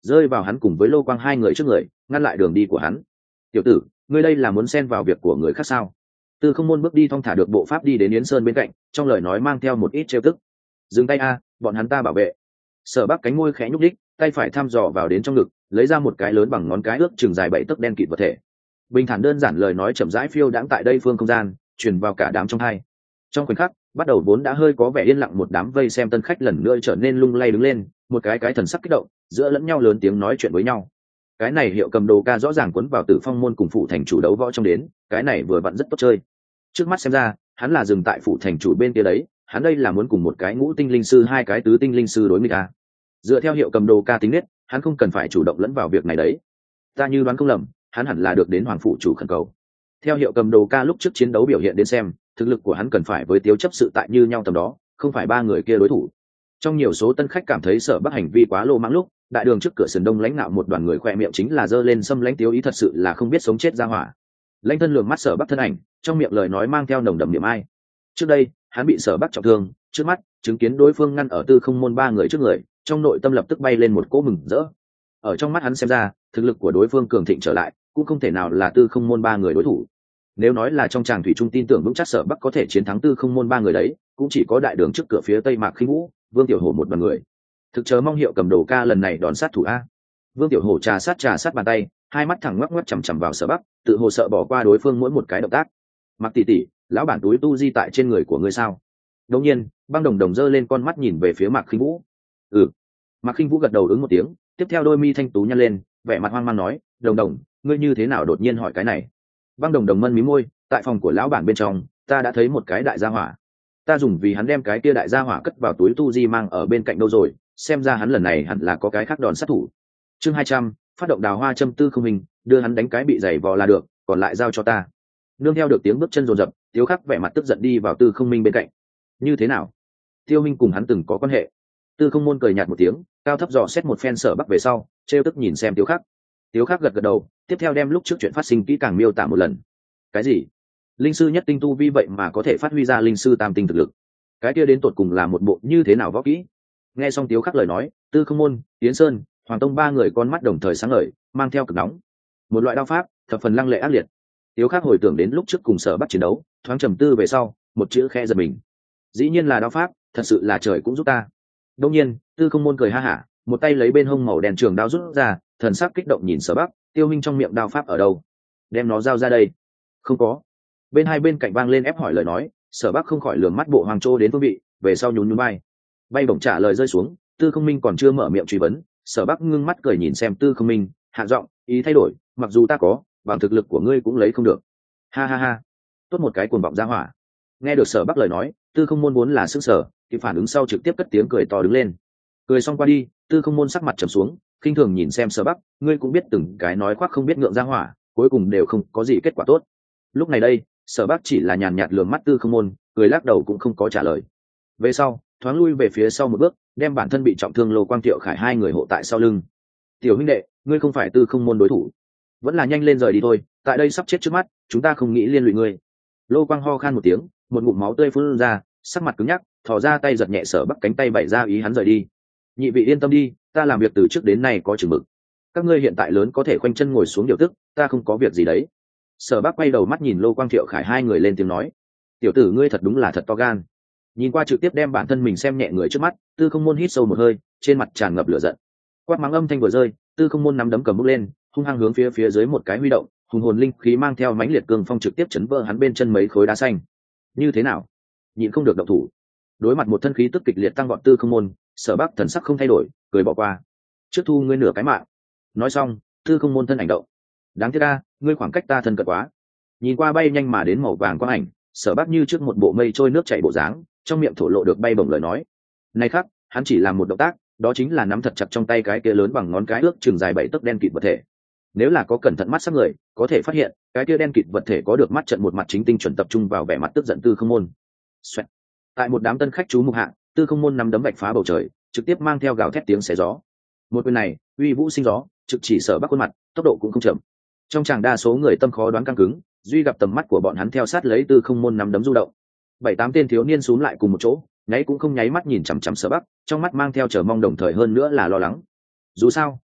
rơi vào hắn cùng với Lô Quang hai người trước người, ngăn lại đường đi của hắn. Tiểu tử, ngươi đây là muốn xen vào việc của người khác sao? Tư Không Môn bước đi thong thả được bộ pháp đi đến Yến Sơn bên cạnh, trong lời nói mang theo một ít trêu tức. Dừng tay a, bọn hắn ta bảo vệ. Sở Bắc cánh môi khẽ nhúc đích, tay phải thăm dò vào đến trong ngực, lấy ra một cái lớn bằng ngón cái ước chừng dài bảy tấc đen kịt vật thể. Bình thản đơn giản lời nói chậm rãi phiêu đãng tại đây phương không gian, truyền vào cả đám trong hai. Trong khoảnh khắc, bắt đầu vốn đã hơi có vẻ yên lặng một đám vây xem tân khách lần nữa trở nên lung lay đứng lên, một cái cái thần sắc kích động, giữa lẫn nhau lớn tiếng nói chuyện với nhau. Cái này Hiệu Cầm Đồ ca rõ ràng cuốn vào Tử Phong môn cùng phụ thành chủ đấu võ trong đến, cái này vừa vặn rất tốt chơi. Trước mắt xem ra, hắn là dừng tại phụ thành chủ bên kia đấy, hắn đây là muốn cùng một cái ngũ tinh linh sư hai cái tứ tinh linh sư đối nghịch a. Dựa theo Hiệu Cầm Đồ ca tính nết, hắn không cần phải chủ động lẫn vào việc này đấy. Ta như đoán không lầm, hắn hẳn là được đến hoàng phụ chủ khẩn cầu. Theo Hiệu Cầm Đồ ca lúc trước chiến đấu biểu hiện đến xem, thực lực của hắn cần phải với Tiếu chấp sự tại như nhau tầm đó, không phải ba người kia đối thủ. Trong nhiều số tân khách cảm thấy Sở Bắc hành vi quá lô mãng lúc, đại đường trước cửa sườn đông lãnh nạo một đoàn người khoe miệng chính là giơ lên xâm lãnh Tiếu ý thật sự là không biết sống chết ra hỏa. Lãnh thân lường mắt Sở Bắc thân ảnh, trong miệng lời nói mang theo nồng đậm niệm ai. Trước đây, hắn bị Sở Bắc trọng thương, trước mắt chứng kiến đối phương ngăn ở Tư Không môn ba người trước người, trong nội tâm lập tức bay lên một cỗ mừng rỡ. Ở trong mắt hắn xem ra, thực lực của đối phương cường thịnh trở lại, cũng không thể nào là Tư Không môn ba người đối thủ. Nếu nói là trong tràng thủy trung tin tưởng vững chắc Sở Bắc có thể chiến thắng Tư Không môn ba người đấy, cũng chỉ có đại đường trước cửa phía tây Mạc Khinh Vũ, Vương Tiểu Hổ một đoàn người. Thực chờ mong Hiệu Cầm Đồ ca lần này đón sát thủ a. Vương Tiểu Hổ trà sát trà sát bàn tay, hai mắt thẳng ngoắc ngoắc chằm chằm vào Sở Bắc, tự hồ sợ bỏ qua đối phương mỗi một cái động tác. Mặc tỷ tỷ, lão bản túi tu di tại trên người của ngươi sao? Đột nhiên, Băng Đồng Đồng giơ lên con mắt nhìn về phía Mạc Khinh Vũ. Ừ. Mạc Khinh Vũ gật đầu ứng một tiếng, tiếp theo đôi mi thanh tú nhăn lên, vẻ mặt hoang mang nói, Đồng Đồng, ngươi như thế nào đột nhiên hỏi cái này? Băng Đồng Đồng mân mí môi, tại phòng của lão bản bên trong, ta đã thấy một cái đại gia hỏa. Ta dùng vì hắn đem cái kia đại gia hỏa cất vào túi tu di mang ở bên cạnh đâu rồi, xem ra hắn lần này hẳn là có cái khác đòn sát thủ. Chương hai trăm, phát động đào hoa châm tư không hình, đưa hắn đánh cái bị giày vò là được, còn lại giao cho ta. Nương theo được tiếng bước chân rồn rập, Tiếu Khắc vẻ mặt tức giận đi vào Tư Không Minh bên cạnh. Như thế nào? Tiêu Minh cùng hắn từng có quan hệ. Tư Không Môn cười nhạt một tiếng, cao thấp dò xét một phen Sở Bắc về sau, trêu tức nhìn xem Tiếu Khắc. Tiếu Khắc gật gật đầu, tiếp theo đem lúc trước chuyện phát sinh kỹ càng miêu tả một lần. Cái gì? Linh sư nhất tinh tu vi vậy mà có thể phát huy ra linh sư tam tinh thực lực? Cái kia đến tột cùng là một bộ như thế nào võ kỹ? Nghe xong Tiếu Khắc lời nói, Tư Không Môn, Yến Sơn, Hoàng Tông ba người con mắt đồng thời sáng ngời, mang theo cực nóng. Một loại đao pháp, thập phần lăng lệ ác liệt. Tiếu Khắc hồi tưởng đến lúc trước cùng Sở Bắc chiến đấu, thoáng trầm tư về sau, một chữ khẽ giật mình. Dĩ nhiên là đao pháp, thật sự là trời cũng giúp ta. Đương nhiên, Tư Không Môn cười ha hả, một tay lấy bên hông màu đen trường đao rút ra, thần sắc kích động nhìn Sở Bắc, Tiêu Minh trong miệng đao pháp ở đâu? Đem nó giao ra đây. Không có. Bên hai bên cạnh vang lên ép hỏi lời nói, Sở Bắc không khỏi lườm mắt bộ hoàng trô đến phương vị, về sau nhún nhún bay. Bay bổng trả lời rơi xuống, Tư Không Minh còn chưa mở miệng truy vấn, Sở Bắc ngưng mắt cười nhìn xem Tư Không Minh, hạ giọng, ý thay đổi, mặc dù ta có, bằng thực lực của ngươi cũng lấy không được. Ha ha ha. Tốt một cái cuồng vọng ra hỏa. Nghe được Sở Bắc lời nói, Tư Không Môn muốn là sức sở, thì phản ứng sau trực tiếp cất tiếng cười to đứng lên. Cười xong qua đi, Tư Không Môn sắc mặt trầm xuống, khinh thường nhìn xem Sở Bắc, ngươi cũng biết từng cái nói khoác không biết ngượng ra hỏa, cuối cùng đều không có gì kết quả tốt. Lúc này đây, Sở Bắc chỉ là nhàn nhạt lườm mắt Tư Không Môn, cười lắc đầu cũng không có trả lời. Về sau, thoáng lui về phía sau một bước, đem bản thân bị trọng thương Lô Quang Tiệu Khải hai người hộ tại sau lưng. Tiểu huynh đệ, ngươi không phải Tư Không Môn đối thủ, vẫn là nhanh lên rời đi thôi, tại đây sắp chết trước mắt, chúng ta không nghĩ liên lụy ngươi. Lô Quang ho khan một tiếng, một ngụm máu tươi phun ra, sắc mặt cứng nhắc, thò ra tay giật nhẹ Sở Bắc cánh tay bày ra ý hắn rời đi. Nhị vị yên tâm đi, ta làm việc từ trước đến nay có chừng mực. Các ngươi hiện tại lớn có thể khoanh chân ngồi xuống điều tức, ta không có việc gì đấy. Sở Bắc quay đầu mắt nhìn Lô Quang Thiệu Khải hai người lên tiếng nói, tiểu tử ngươi thật đúng là thật to gan. Nhìn qua trực tiếp đem bản thân mình xem nhẹ người trước mắt, Tư Không Môn hít sâu một hơi, trên mặt tràn ngập lửa giận. Quát mắng âm thanh vừa rơi, Tư Không Môn nắm đấm cầm bút lên, hung hăng hướng phía phía dưới một cái huy động, hùng hồn linh khí mang theo mãnh liệt cương phong trực tiếp chấn vỡ hắn bên chân mấy khối đá xanh. Như thế nào? Nhịn không được động thủ. Đối mặt một thân khí tức kịch liệt tăng vọt Tư Không Môn, Sở Bắc thần sắc không thay đổi, cười bỏ qua. Trước thu ngươi nửa cái mạng. Nói xong, Tư Không Môn thân ảnh động. Đáng tiếc a, ngươi khoảng cách ta thân cận quá. Nhìn qua bay nhanh mà đến màu vàng quang ảnh, Sở Bắc như trước một bộ mây trôi nước chảy bộ dáng, trong miệng thổ lộ được bay bổng lời nói. Này khác, hắn chỉ làm một động tác, đó chính là nắm thật chặt trong tay cái kia lớn bằng ngón cái ước chừng dài bảy tấc đen kịt vật thể. Nếu là có cẩn thận mắt sắc người, có thể phát hiện, cái kia đen kịt vật thể có được mắt trận một mặt chính tinh chuẩn tập trung vào vẻ mặt tức giận Tư Không Môn. Xoẹt. Tại một đám tân khách chú mục hạ, Tư Không Môn nắm đấm vạch phá bầu trời, trực tiếp mang theo gào thét tiếng xé gió. Một quyền này, uy vũ sinh gió, trực chỉ Sở Bắc khuôn mặt, tốc độ cũng không chậm. Trong chàng đa số người tâm khó đoán căng cứng, duy gặp tầm mắt của bọn hắn theo sát lấy Tư Không Môn nắm đấm du động. Bảy tám tên thiếu niên xúm lại cùng một chỗ, nháy cũng không nháy mắt nhìn chằm chằm Sở Bắc, trong mắt mang theo chờ mong đồng thời hơn nữa là lo lắng. Dù sao,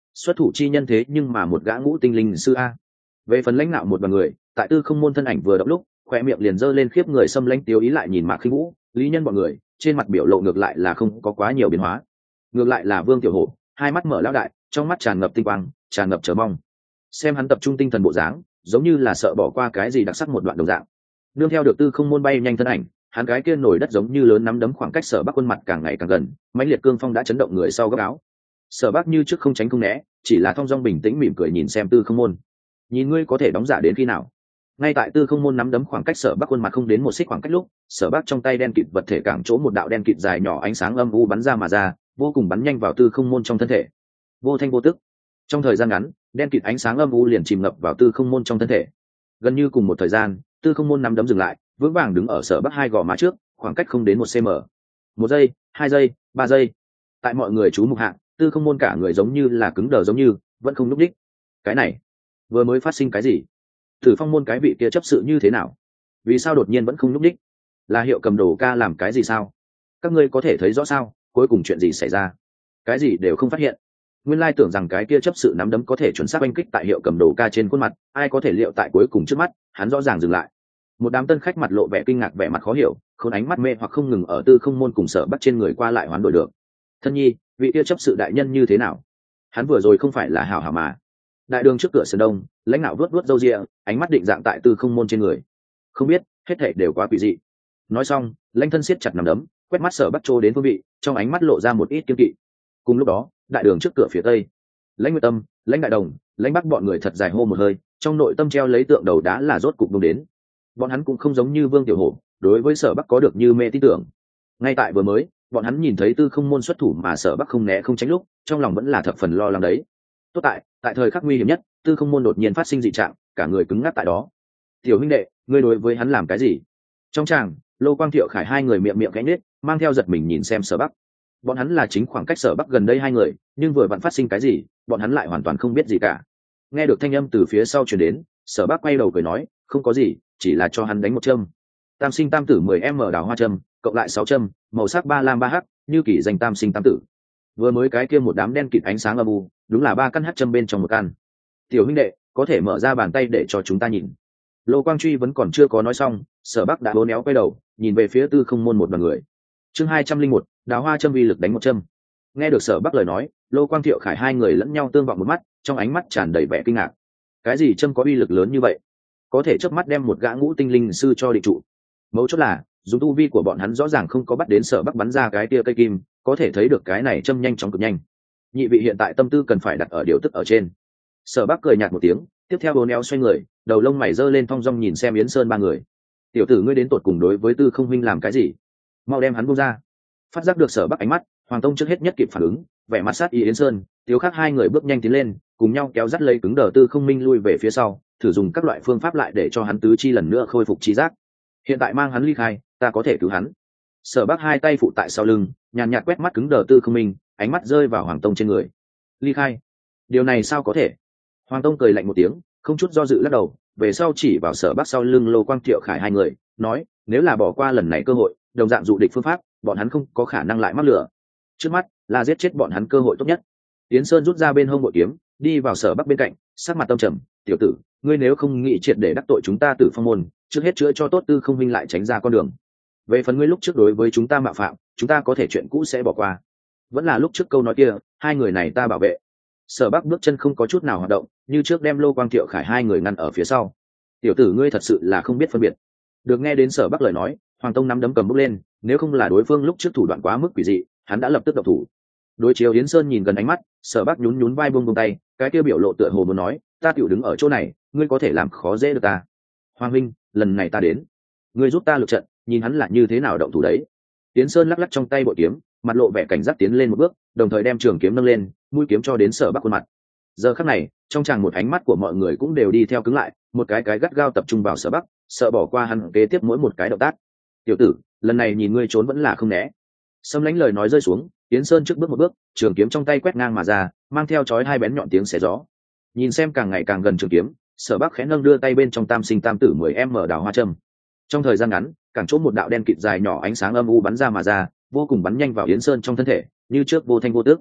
xuất thủ chi nhân thế nhưng mà một gã ngũ tinh linh sư a. Về phần lãnh đạo một đoàn người, tại tư không môn thân ảnh vừa động lúc, khoe miệng liền giơ lên khiếp người xâm lãnh tiêu ý lại nhìn Mạc Khinh Vũ, Lý Nhân bọn người, trên mặt biểu lộ ngược lại là không có quá nhiều biến hóa. Ngược lại là Vương Tiểu Hổ, hai mắt mở lão đại, trong mắt tràn ngập tinh quang, tràn ngập chờ mong. Xem hắn tập trung tinh thần bộ dáng, giống như là sợ bỏ qua cái gì đặc sắc một đoạn đồng dạng. Nương theo được tư không môn bay nhanh thân ảnh, hắn cái kia nổi đất giống như lớn nắm đấm khoảng cách Sở Bắc quân mặt càng ngày càng gần, mãnh liệt cương phong đã chấn động người sau góc áo. Sở Bắc như trước không tránh không né, chỉ là thong dong bình tĩnh mỉm cười nhìn xem tư không môn. Nhìn ngươi có thể đóng giả đến khi nào? Ngay tại tư không môn nắm đấm khoảng cách Sở Bắc quân mặt không đến một xích khoảng cách lúc, Sở Bắc trong tay đen kịt vật thể cảng chỗ một đạo đen kịt dài nhỏ ánh sáng âm u bắn ra mà ra, vô cùng bắn nhanh vào tư không môn trong thân thể. Vô thanh vô tức, trong thời gian ngắn, đen kịt ánh sáng âm u liền chìm ngập vào tư không môn trong thân thể. Gần như cùng một thời gian, tư không môn nắm đấm dừng lại, vững vàng đứng ở Sở Bắc hai gò má trước, khoảng cách không đến một cm. Một giây, hai giây, ba giây. Tại mọi người chú mục hạng, tư không môn cả người giống như là cứng đờ giống như vẫn không nhúc đích. Cái này vừa mới phát sinh cái gì? Tử Phong môn cái vị kia chấp sự như thế nào? Vì sao đột nhiên vẫn không nhúc đích? Là Hiệu Cầm Đồ ca làm cái gì sao? Các ngươi có thể thấy rõ sao? Cuối cùng chuyện gì xảy ra? Cái gì đều không phát hiện. Nguyên lai tưởng rằng cái kia chấp sự nắm đấm có thể chuẩn xác oanh kích tại Hiệu Cầm Đồ ca trên khuôn mặt, ai có thể liệu tại cuối cùng trước mắt, hắn rõ ràng dừng lại. Một đám tân khách mặt lộ vẻ kinh ngạc, vẻ mặt khó hiểu, khôn ánh mắt mê hoặc không ngừng ở tư không môn cùng Sở Bắc trên người qua lại hoán đổi được. Thân nhi, vị kia chấp sự đại nhân như thế nào? Hắn vừa rồi không phải là hảo hảo mà? Đại đường trước cửa sân đông, lãnh đạo vuốt vuốt râu ria, ánh mắt định dạng tại tư không môn trên người. Không biết, hết thảy đều quá quỷ dị. Nói xong, lãnh thân siết chặt nắm đấm, quét mắt Sở Bắc trô đến phương vị, trong ánh mắt lộ ra một ít kiên kỵ. Cùng lúc đó, đại đường trước cửa phía tây, lãnh Nguyệt Tâm, lãnh Đại Đồng, lãnh Bắc bọn người thật dài hô một hơi, trong nội tâm treo lấy tượng đầu đá là rốt cục đúng đến. Bọn hắn cũng không giống như Vương Tiểu Hổ, đối với Sở Bắc có được như mê tin tưởng. Ngay tại vừa mới, bọn hắn nhìn thấy tư không môn xuất thủ mà Sở Bắc không né không tránh lúc, trong lòng vẫn là thập phần lo lắng đấy. Tốt tại, tại thời khắc nguy hiểm nhất, tư không môn đột nhiên phát sinh dị trạng, cả người cứng ngắc tại đó. Tiểu huynh đệ, ngươi đối với hắn làm cái gì? Trong tràng, Lô Quang Thiệu Khải hai người miệng miệng khẽ nhếch, mang theo giật mình nhìn xem Sở Bắc. Bọn hắn là chính khoảng cách Sở Bắc gần đây hai người, nhưng vừa vặn phát sinh cái gì, bọn hắn lại hoàn toàn không biết gì cả. Nghe được thanh âm từ phía sau truyền đến, Sở Bắc quay đầu cười nói, không có gì, chỉ là cho hắn đánh một châm. Tam sinh tam tử mười m đào hoa châm, cộng lại sáu châm, màu sắc ba lam ba hắc, như kỳ danh tam sinh tam tử. Vừa mới cái kia một đám đen kịt ánh sáng âm u, đúng là ba căn hắc châm bên trong một căn. Tiểu huynh đệ, có thể mở ra bàn tay để cho chúng ta nhìn. Lô Quang Truy vẫn còn chưa có nói xong, Sở Bắc đã hố néo quay đầu, nhìn về phía tư không môn một đoàn người. Chương hai trăm linh một, đào hoa châm vi lực đánh một châm. Nghe được Sở Bắc lời nói, Lô Quang Thiệu Khải hai người lẫn nhau tương vọng một mắt, trong ánh mắt tràn đầy vẻ kinh ngạc. Cái gì châm có uy lực lớn như vậy? Có thể chớp mắt đem một gã ngũ tinh linh sư cho định trụ. Mấu chốt là, dùng tu vi của bọn hắn rõ ràng không có bắt đến Sở Bắc bắn ra cái tia cây kim, có thể thấy được cái này châm nhanh chóng cực nhanh. Nhị vị hiện tại tâm tư cần phải đặt ở điều tức ở trên. Sở Bắc cười nhạt một tiếng, tiếp theo bố neo xoay người, đầu lông mày giơ lên thong dong nhìn xem Yến Sơn ba người. Tiểu tử ngươi đến tột cùng đối với Tư Không huynh làm cái gì? Mau đem hắn buông ra. Phát giác được Sở Bắc ánh mắt, Hoàng Tông trước hết nhất kịp phản ứng, vẻ mặt sát ý Yến Sơn, Tiếu Khắc hai người bước nhanh tiến lên, cùng nhau kéo dắt lấy cứng đờ Tư Không minh lui về phía sau, thử dùng các loại phương pháp lại để cho hắn tứ chi lần nữa khôi phục trí giác. Hiện tại mang hắn ly khai, ta có thể cứu hắn. Sở Bắc hai tay phụ tại sau lưng, nhàn nhạt quét mắt cứng đờ Tư Không minh, ánh mắt rơi vào Hoàng Tông trên người. Ly khai? Điều này sao có thể? Hoàng Tông cười lạnh một tiếng, không chút do dự lắc đầu, về sau chỉ vào Sở Bắc sau lưng Lô Quang Thiệu Khải hai người, nói, nếu là bỏ qua lần này cơ hội, đồng dạng dụ địch phương pháp, bọn hắn không có khả năng lại mắc lửa. Trước mắt là giết chết bọn hắn cơ hội tốt nhất. Yến Sơn rút ra bên hông bội kiếm, đi vào Sở Bắc bên cạnh, sắc mặt tâm trầm, tiểu tử, ngươi nếu không nghĩ triệt để đắc tội chúng ta Tử Phong môn, trước hết chữa cho tốt Tư Không huynh lại tránh ra con đường. Về phần ngươi lúc trước đối với chúng ta mạo phạm, chúng ta có thể chuyện cũ sẽ bỏ qua. Vẫn là lúc trước câu nói kia, hai người này ta bảo vệ. Sở Bắc bước chân không có chút nào hoạt động, như trước đem Lô Quang Thiệu Khải hai người ngăn ở phía sau. Tiểu tử ngươi thật sự là không biết phân biệt. Được nghe đến Sở Bắc lời nói, Hoàng Tông nắm đấm cầm bốc lên, nếu không là đối phương lúc trước thủ đoạn quá mức quỷ dị, hắn đã lập tức động thủ. Đối chiếu Yến Sơn nhìn gần ánh mắt, Sở Bắc nhún nhún vai buông buông tay, cái kia biểu lộ tựa hồ muốn nói, ta tiểu đứng ở chỗ này, ngươi có thể làm khó dễ được ta. Hoàng huynh, lần này ta đến, ngươi giúp ta lược trận, nhìn hắn là như thế nào động thủ đấy. Yến Sơn lắc lắc trong tay bội kiếm, mặt lộ vẻ cảnh giác tiến lên một bước, đồng thời đem trường kiếm nâng lên, mũi kiếm cho đến Sở Bắc khuôn mặt. Giờ khắc này, trong tràng một ánh mắt của mọi người cũng đều đi theo cứng lại, một cái cái gắt gao tập trung vào Sở Bắc, sợ bỏ qua hắn kế tiếp mỗi một cái động tác. Tiểu tử, lần này nhìn ngươi trốn vẫn là không né. Sâm lãnh lời nói rơi xuống, Yến Sơn trước bước một bước, trường kiếm trong tay quét ngang mà ra, mang theo chói hai bén nhọn tiếng xé gió. Nhìn xem càng ngày càng gần trường kiếm, Sở Bắc khẽ nâng đưa tay bên trong tam sinh tam tử mười em đào hoa châm. Trong thời gian ngắn, càng chỗ một đạo đen kịt dài nhỏ ánh sáng âm u bắn ra mà ra, vô cùng bắn nhanh vào Yến Sơn trong thân thể, như trước vô thanh vô tức.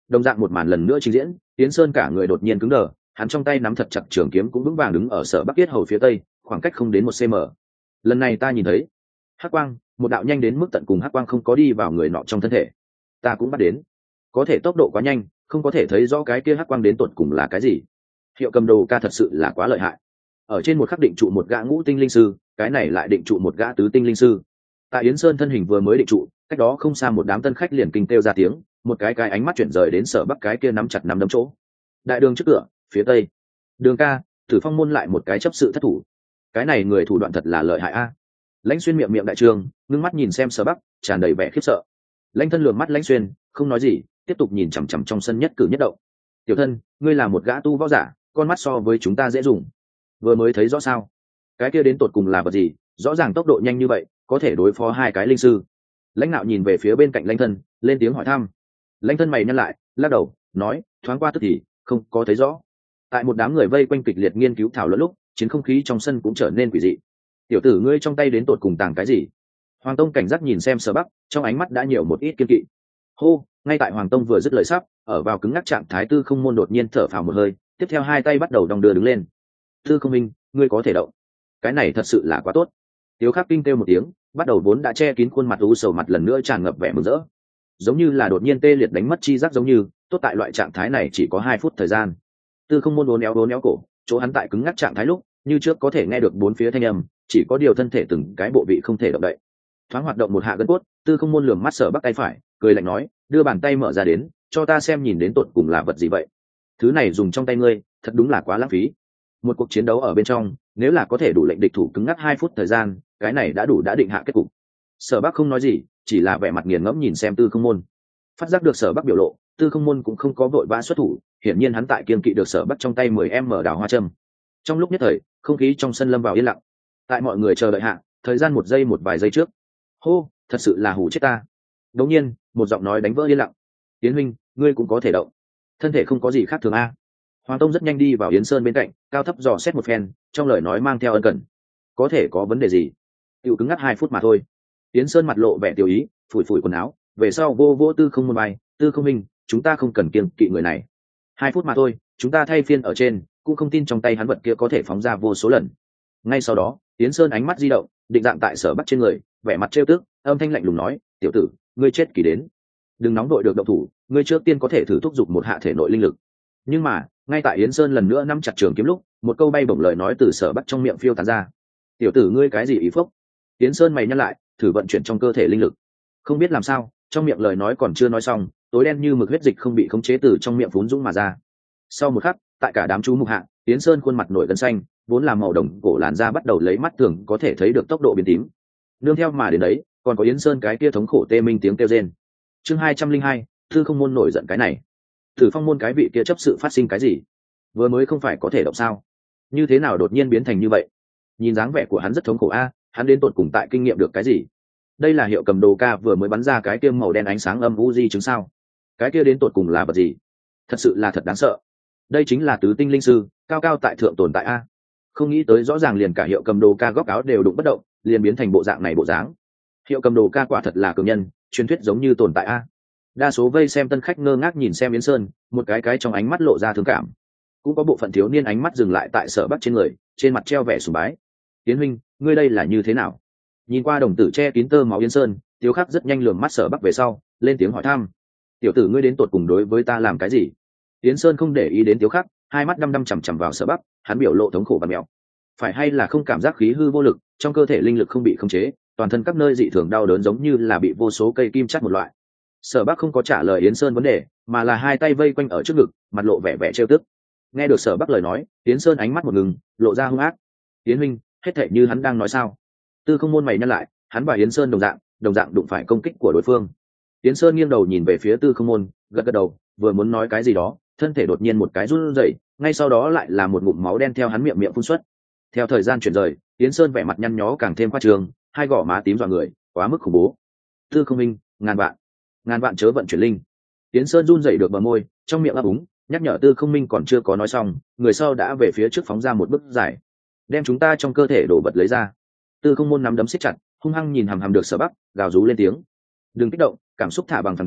đồng dạng một màn lần nữa trình diễn. Yến Sơn cả người đột nhiên cứng đờ, hắn trong tay nắm thật chặt trường kiếm cũng vững vàng đứng ở Sở Bắc yết hầu phía tây, khoảng cách không đến một cm. Lần này ta nhìn thấy hắc quang, một đạo nhanh đến mức tận cùng hắc quang không có đi vào người nọ trong thân thể. Ta cũng bắt đến, có thể tốc độ quá nhanh, không có thể thấy rõ cái kia hắc quang đến tột cùng là cái gì. Hiệu cầm đồ ca thật sự là quá lợi hại. Ở trên một khắc định trụ một gã ngũ tinh linh sư, cái này lại định trụ một gã tứ tinh linh sư. Tại Yến Sơn thân hình vừa mới định trụ, cách đó không xa một đám tân khách liền kinh kêu ra tiếng, một cái cái ánh mắt chuyển rời đến Sở Bắc cái kia nắm chặt nắm đấm chỗ. Đại đường trước cửa, phía tây. Đường ca, Tử Phong môn lại một cái chấp sự thất thủ. Cái này người thủ đoạn thật là lợi hại a. Lãnh Xuyên miệng miệng đại trường, ngưng mắt nhìn xem Sở Bắc, tràn đầy vẻ khiếp sợ. Lãnh Thân lườm mắt Lãnh Xuyên, không nói gì, tiếp tục nhìn chằm chằm trong sân nhất cử nhất động. Tiểu thân, ngươi là một gã tu võ giả, con mắt so với chúng ta dễ dùng. Vừa mới thấy rõ sao? Cái kia đến tột cùng là vật gì? Rõ ràng tốc độ nhanh như vậy, có thể đối phó hai cái linh sư. Lãnh Nạo nhìn về phía bên cạnh Lãnh Thân, lên tiếng hỏi thăm. Lãnh Thân mày nhăn lại, lắc đầu, nói, thoáng qua tức thì không có thấy rõ. Tại một đám người vây quanh kịch liệt nghiên cứu thảo luận lúc, chiến không khí trong sân cũng trở nên quỷ dị. Tiểu tử ngươi trong tay đến tột cùng tàng cái gì? Hoàng Tông cảnh giác nhìn xem Sở Bắc, trong ánh mắt đã nhiều một ít kiên kỵ. Hô, ngay tại Hoàng Tông vừa dứt lời sắp, ở vào cứng ngắc trạng thái Tư Không Môn đột nhiên thở phào một hơi, tiếp theo hai tay bắt đầu đong đưa đứng lên. Tư Không Minh, ngươi có thể động. Cái này thật sự là quá tốt. Tiếu Khắc kinh kêu một tiếng, bắt đầu vốn đã che kín khuôn mặt u sầu mặt lần nữa tràn ngập vẻ mừng rỡ, giống như là đột nhiên tê liệt đánh mất chi giác giống như. Tốt tại loại trạng thái này chỉ có hai phút thời gian. Tư Không Môn uốn éo uốn éo cổ, chỗ hắn tại cứng ngắc trạng thái lúc, như trước có thể nghe được bốn phía thanh âm, chỉ có điều thân thể từng cái bộ vị không thể động đậy. Thoáng hoạt động một hạ gân cốt, Tư Không Môn lườm mắt Sở Bắc tay phải, cười lạnh nói, đưa bàn tay mở ra đến, cho ta xem nhìn đến tột cùng là vật gì vậy. Thứ này dùng trong tay ngươi, thật đúng là quá lãng phí. Một cuộc chiến đấu ở bên trong, nếu là có thể đủ lệnh địch thủ cứng ngắc hai phút thời gian, cái này đã đủ đã định hạ kết cục. Sở Bắc không nói gì, chỉ là vẻ mặt nghiền ngẫm nhìn xem Tư Không Môn. Phát giác được Sở Bắc biểu lộ, Tư Không Môn cũng không có vội vã xuất thủ, hiển nhiên hắn tại kiên kỵ được Sở Bắc trong tay mười em đào hoa châm. Trong lúc nhất thời, không khí trong sân lâm vào yên lặng. Tại mọi người chờ đợi hạ, thời gian một giây một vài giây trước. Hô, thật sự là hù chết ta. Đột nhiên, một giọng nói đánh vỡ yên lặng. Tiến huynh, ngươi cũng có thể động. Thân thể không có gì khác thường a. Hoàng Tông rất nhanh đi vào Yến Sơn bên cạnh, cao thấp dò xét một phen, trong lời nói mang theo ân cần. Có thể có vấn đề gì? Tiểu cứng ngắc hai phút mà thôi. Yến Sơn mặt lộ vẻ tiêu ý, phủi phủi quần áo, về sau vô vô Tư Không Môn bay, Tư Không Minh, chúng ta không cần kiêng kỵ người này. Hai phút mà thôi, chúng ta thay phiên ở trên, cũng không tin trong tay hắn vật kia có thể phóng ra vô số lần. Ngay sau đó, Yến Sơn ánh mắt di động, định dạng tại Sở Bắc trên người, vẻ mặt trêu tức, âm thanh lạnh lùng nói, tiểu tử, ngươi chết kỳ đến. Đừng nóng đội được động thủ, ngươi trước tiên có thể thử thúc giục một hạ thể nội linh lực. Nhưng mà, ngay tại Yến Sơn lần nữa nắm chặt trường kiếm lúc, một câu bay bổng lời nói từ Sở Bắc trong miệng phiêu tán ra. Tiểu tử ngươi cái gì ý phúc? Yến Sơn mày nhăn lại, thử vận chuyển trong cơ thể linh lực. Không biết làm sao, trong miệng lời nói còn chưa nói xong, tối đen như mực huyết dịch không bị khống chế từ trong miệng phún dũng mà ra. Sau một khắc, tại cả đám chú mục hạ, Yến Sơn khuôn mặt nổi gân xanh, vốn là màu đồng cổ làn da bắt đầu lấy mắt thường có thể thấy được tốc độ biến tím. Nương theo mà đến đấy, còn có Yến Sơn cái kia thống khổ tê minh tiếng kêu rên. Chương hai trăm linh hai, Tư Không Môn nổi giận cái này. Thử Phong môn cái vị kia chấp sự phát sinh cái gì? Vừa mới không phải có thể động sao? Như thế nào đột nhiên biến thành như vậy? Nhìn dáng vẻ của hắn rất thống khổ a, hắn đến tột cùng tại kinh nghiệm được cái gì? Đây là Hiệu Cầm Đồ ca vừa mới bắn ra cái kia màu đen ánh sáng âm u di chứng sao? Cái kia đến tột cùng là vật gì? Thật sự là thật đáng sợ. Đây chính là tứ tinh linh sư, cao cao tại thượng tồn tại a. Không nghĩ tới rõ ràng liền cả Hiệu Cầm Đồ ca góc áo đều đụng bất động, liền biến thành bộ dạng này bộ dáng. Hiệu Cầm Đồ ca quả thật là cường nhân, truyền thuyết giống như tồn tại a. Đa số vây xem tân khách ngơ ngác nhìn xem Yến Sơn, một cái cái trong ánh mắt lộ ra thương cảm. Cũng có bộ phận thiếu niên ánh mắt dừng lại tại Sở Bắc trên người, trên mặt treo vẻ sùng bái. Tiến huynh, ngươi đây là như thế nào? Nhìn qua đồng tử che kín tơ máu Yến Sơn, Tiếu Khắc rất nhanh lườm mắt Sở Bắc về sau, lên tiếng hỏi thăm. Tiểu tử ngươi đến tột cùng đối với ta làm cái gì? Yến Sơn không để ý đến Tiếu Khắc, hai mắt đăm đăm chằm chằm vào Sở Bắc, hắn biểu lộ thống khổ và mèo. Phải hay là không cảm giác khí hư vô lực, trong cơ thể linh lực không bị khống chế, toàn thân các nơi dị thường đau đớn giống như là bị vô số cây kim chắt một loại. Sở Bắc không có trả lời Yến Sơn vấn đề, mà là hai tay vây quanh ở trước ngực, mặt lộ vẻ vẻ trêu tức. Nghe được Sở Bắc lời nói, Yến Sơn ánh mắt một ngừng, lộ ra hung ác. Yến huynh, hết thảy như hắn đang nói sao? Tư Không Môn mày nhăn lại, hắn và Yến Sơn đồng dạng, đồng dạng đụng phải công kích của đối phương. Yến Sơn nghiêng đầu nhìn về phía Tư Không Môn, gật gật đầu, vừa muốn nói cái gì đó, thân thể đột nhiên một cái run rẩy, ngay sau đó lại là một ngụm máu đen theo hắn miệng miệng phun xuất. Theo thời gian chuyển rời, Yến Sơn vẻ mặt nhăn nhó càng thêm khoa trương, hai gò má tím dọa người, quá mức khủng bố. Tư Không Minh, ngàn vạn, ngàn vạn chớ vận chuyển linh. Yến Sơn run rẩy được bờ môi, trong miệng ấp úng, nhắc nhở Tư Không Minh còn chưa có nói xong, người sau đã về phía trước phóng ra một bước dài, đem chúng ta trong cơ thể đổ vật lấy ra. Tư Không Môn nắm đấm siết chặt, hung hăng nhìn hằm hằm được Sở Bắc, gào rú lên tiếng. Đừng kích động, cảm xúc thả bằng phẳng điểm,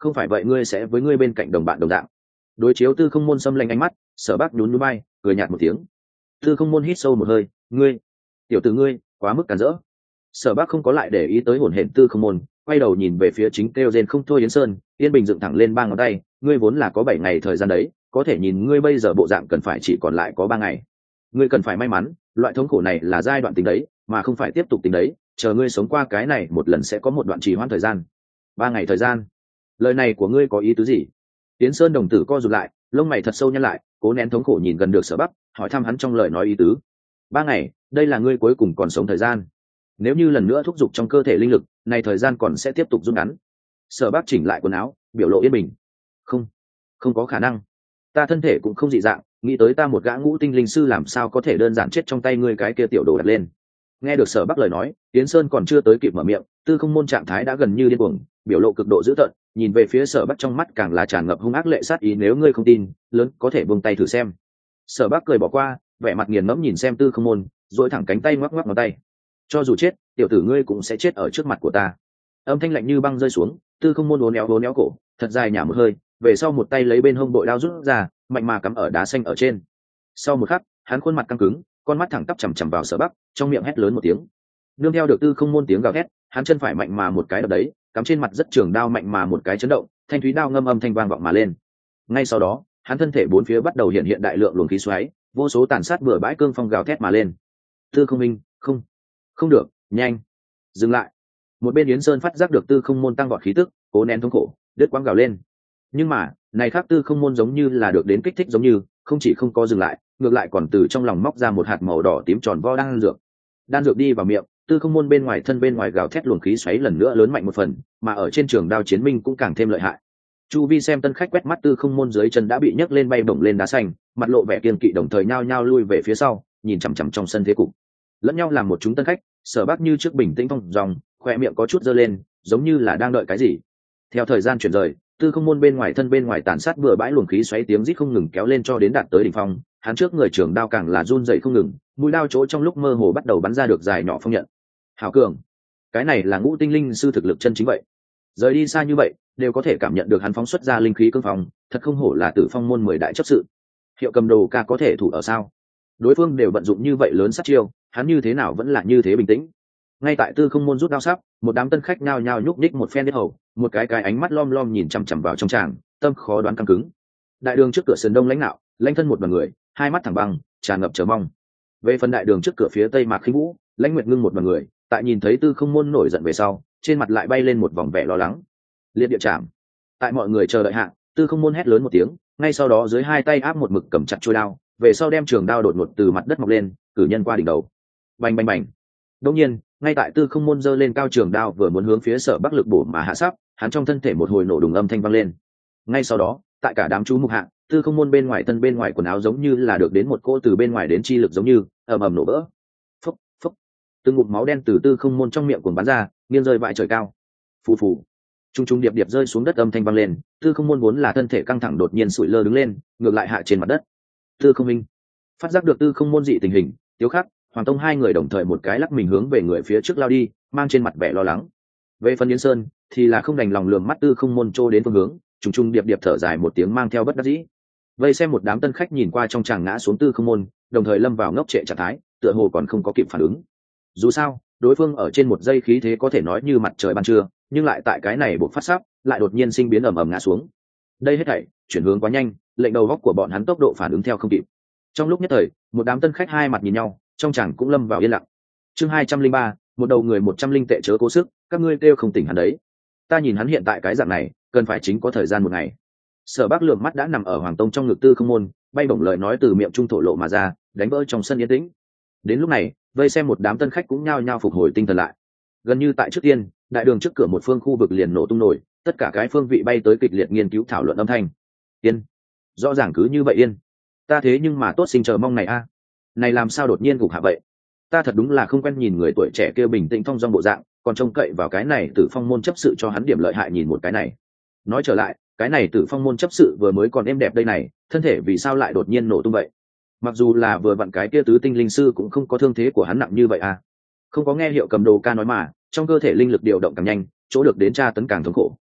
không phải vậy ngươi sẽ với ngươi bên cạnh đồng bạn đồng dạng. Đối chiếu Tư Không Môn xâm lanh ánh mắt, Sở Bắc nhún nhún vai, cười nhạt một tiếng. Tư Không Môn hít sâu một hơi, ngươi, tiểu tử ngươi, quá mức cản rỡ. Sở Bắc không có lại để ý tới hổn hển Tư Không Môn, quay đầu nhìn về phía chính kêu rên không thôi Yến Sơn. Yên Bình dựng thẳng lên ba ngón tay, ngươi vốn là có bảy ngày thời gian đấy, có thể nhìn ngươi bây giờ bộ dạng cần phải chỉ còn lại có ba ngày. Ngươi cần phải may mắn, loại thống khổ này là giai đoạn tính đấy, mà không phải tiếp tục tính đấy, chờ ngươi sống qua cái này một lần sẽ có một đoạn trì hoãn thời gian. Ba ngày thời gian. Lời này của ngươi có ý tứ gì? Yến Sơn đồng tử co rụt lại, lông mày thật sâu nhăn lại, cố nén thống khổ nhìn gần được Sở Bắc, hỏi thăm hắn trong lời nói ý tứ. Ba ngày, đây là ngươi cuối cùng còn sống thời gian. Nếu như lần nữa thúc giục trong cơ thể linh lực, này thời gian còn sẽ tiếp tục rút ngắn. Sở Bắc chỉnh lại quần áo, biểu lộ yên bình. Không, không có khả năng. Ta thân thể cũng không dị dạng, nghĩ tới ta một gã ngũ tinh linh sư làm sao có thể đơn giản chết trong tay ngươi cái kia tiểu đồ đặt lên. Nghe được Sở Bắc lời nói, Yến Sơn còn chưa tới kịp mở miệng, Tư Không Môn trạng thái đã gần như điên cuồng, biểu lộ cực độ dữ tợn, nhìn về phía Sở Bắc trong mắt càng là tràn ngập hung ác lệ sát ý, nếu ngươi không tin, lớn có thể buông tay thử xem. Sở Bắc cười bỏ qua, vẻ mặt nghiền ngẫm nhìn xem Tư Không Môn, duỗi thẳng cánh tay ngoắc ngoắc ngón tay. Cho dù chết, tiểu tử ngươi cũng sẽ chết ở trước mặt của ta. Âm thanh lạnh như băng rơi xuống, Tư Không Môn uốn éo uốn éo cổ, thật dài nhả một hơi, về sau một tay lấy bên hông bội đao rút ra, mạnh mà cắm ở đá xanh ở trên. Sau một khắc, hắn khuôn mặt căng cứng, con mắt thẳng tắp chằm chằm vào Sở Bắc, trong miệng hét lớn một tiếng. Nương theo được Tư Không Môn tiếng gào thét, hắn chân phải mạnh mà một cái đập đấy, cắm trên mặt rất trường đao mạnh mà một cái chấn động, thanh thúy đao ngâm âm thanh vang vọng mà lên. Ngay sau đó, hắn thân thể bốn phía bắt đầu hiện hiện đại lượng luồng khí xoáy, vô số tàn sát bừa bãi cương phong gào thét mà lên. Tư Không Minh, không, không được, nhanh, dừng lại. Một bên Yến Sơn phát giác được Tư Không Môn tăng vọt khí tức, cố nén thống khổ, đứt quãng gào lên. Nhưng mà, này khác Tư Không Môn giống như là được đến kích thích giống như, không chỉ không có dừng lại, ngược lại còn từ trong lòng móc ra một hạt màu đỏ tím tròn vo đan dược. Đan dược đi vào miệng, Tư Không Môn bên ngoài thân bên ngoài gào thét luồng khí xoáy lần nữa lớn mạnh một phần, mà ở trên trường đao chiến minh cũng càng thêm lợi hại. Chu vi xem tân khách quét mắt Tư Không Môn dưới chân đã bị nhấc lên bay bổng lên đá xanh, mặt lộ vẻ kiên kỵ đồng thời nhao nhao lui về phía sau, nhìn chằm chằm trong sân thế cục. Lẫn nhau làm một chúng tân khách, Sở Bắc như trước bình tĩnh phong dòng, khoe miệng có chút giơ lên, giống như là đang đợi cái gì. Theo thời gian chuyển rời, Tư Không Môn bên ngoài thân bên ngoài tàn sát bừa bãi luồng khí xoáy tiếng rít không ngừng kéo lên cho đến đạt tới đỉnh phong, hắn trước người trường đao càng là run dậy không ngừng, mũi đao chỗ trong lúc mơ hồ bắt đầu bắn ra được dài nhỏ phong nhận. Hảo cường, cái này là ngũ tinh linh sư thực lực chân chính vậy. Rời đi xa như vậy, đều có thể cảm nhận được hắn phóng xuất ra linh khí cương phong, thật không hổ là Tử Phong môn mười đại chấp sự. Hiệu Cầm Đồ ca có thể thủ ở sao? Đối phương đều vận dụng như vậy lớn sát chiêu, hắn như thế nào vẫn là như thế bình tĩnh. Ngay tại Tư Không Môn rút đao sắp, một đám tân khách nhao nhao nhúc nhích một phen đến hầu, một cái cái ánh mắt lom lom nhìn chằm chằm vào trong tràng, tâm khó đoán căng cứng. Đại đường trước cửa sườn đông lãnh nạo, lãnh thân một đoàn người, hai mắt thẳng băng, tràn ngập chờ mong. Về phần đại đường trước cửa phía tây Mạc Khinh Vũ, lãnh nguyệt ngưng một đoàn người, tại nhìn thấy Tư Không Môn nổi giận về sau, trên mặt lại bay lên một vòng vẻ lo lắng. Liệt địa chạm. Tại mọi người chờ đợi hạ, Tư Không Môn hét lớn một tiếng, ngay sau đó dưới hai tay áp một mực cầm chặt chuôi đao, về sau đem trường đao đột ngột từ mặt đất mọc lên, cử nhân qua đỉnh đầu. Bành bành bành. Đương nhiên, ngay tại Tư Không Môn giơ lên cao trường đao vừa muốn hướng phía Sở Bắc lực bổ mà hạ sắp, hắn trong thân thể một hồi nổ đùng âm thanh vang lên. Ngay sau đó, tại cả đám chú mục hạ, Tư Không Môn bên ngoài thân bên ngoài quần áo giống như là được đến một cô từ bên ngoài đến chi lực giống như ầm ầm nổ vỡ. Phốc phốc. Từng ngụm máu đen từ Tư Không Môn trong miệng cuồng bắn ra, nghiêng rơi vãi trời cao. Phù phù. Trung trung điệp điệp rơi xuống đất âm thanh vang lên, Tư Không Môn vốn là thân thể căng thẳng đột nhiên sụi lơ đứng lên, ngược lại hạ trên mặt đất. Tư Không Minh phát giác được Tư Không Môn dị tình hình, Tiếu Khắc, Hoàng Tông hai người đồng thời một cái lắc mình hướng về người phía trước lao đi, mang trên mặt vẻ lo lắng. Về phần Yến Sơn thì là không đành lòng lườm mắt Tư Không Môn trô đến phương hướng, trùng trùng điệp điệp thở dài một tiếng mang theo bất đắc dĩ. Vây xem một đám tân khách nhìn qua trong tràng ngã xuống Tư Không Môn, đồng thời lâm vào ngốc trệ trạng thái, tựa hồ còn không có kịp phản ứng. Dù sao, đối phương ở trên một giây khí thế có thể nói như mặt trời ban trưa, nhưng lại tại cái này buộc phát sắp, lại đột nhiên sinh biến ầm ầm ngã xuống. Đây hết thảy chuyển hướng quá nhanh, lệnh đầu góc của bọn hắn tốc độ phản ứng theo không kịp. Trong lúc nhất thời, một đám tân khách hai mặt nhìn nhau, trong tràng cũng lâm vào yên lặng. Chương hai trăm linh ba, một đầu người một trăm linh tệ chớ cố sức, các ngươi kêu không tỉnh hắn đấy. Ta nhìn hắn hiện tại cái dạng này, cần phải chính có thời gian một ngày. Sở Bắc lườm mắt đã nằm ở Hoàng Tông trong ngực Tư Không Môn, bay bổng lời nói từ miệng trung thổ lộ mà ra, đánh vỡ trong sân yên tĩnh. Đến lúc này, vây xem một đám tân khách cũng nhao nhao phục hồi tinh thần lại. Gần như tại trước tiên, đại đường trước cửa một phương khu vực liền nổ tung nổi, tất cả cái phương vị bay tới kịch liệt nghiên cứu thảo luận âm thanh. Yên, rõ ràng cứ như vậy yên. Ta thế nhưng mà tốt sinh chờ mong này a, này làm sao đột nhiên gục hạ vậy? Ta thật đúng là không quen nhìn người tuổi trẻ kia bình tĩnh thong dong bộ dạng, còn trông cậy vào cái này Tử Phong môn chấp sự cho hắn điểm lợi hại nhìn một cái này. Nói trở lại, cái này Tử Phong môn chấp sự vừa mới còn êm đẹp đây này, thân thể vì sao lại đột nhiên nổ tung vậy? Mặc dù là vừa vặn cái kia tứ tinh linh sư cũng không có thương thế của hắn nặng như vậy à? Không có nghe Hiệu Cầm Đồ ca nói mà, trong cơ thể linh lực điều động càng nhanh, chỗ được đến tra tấn càng thống khổ.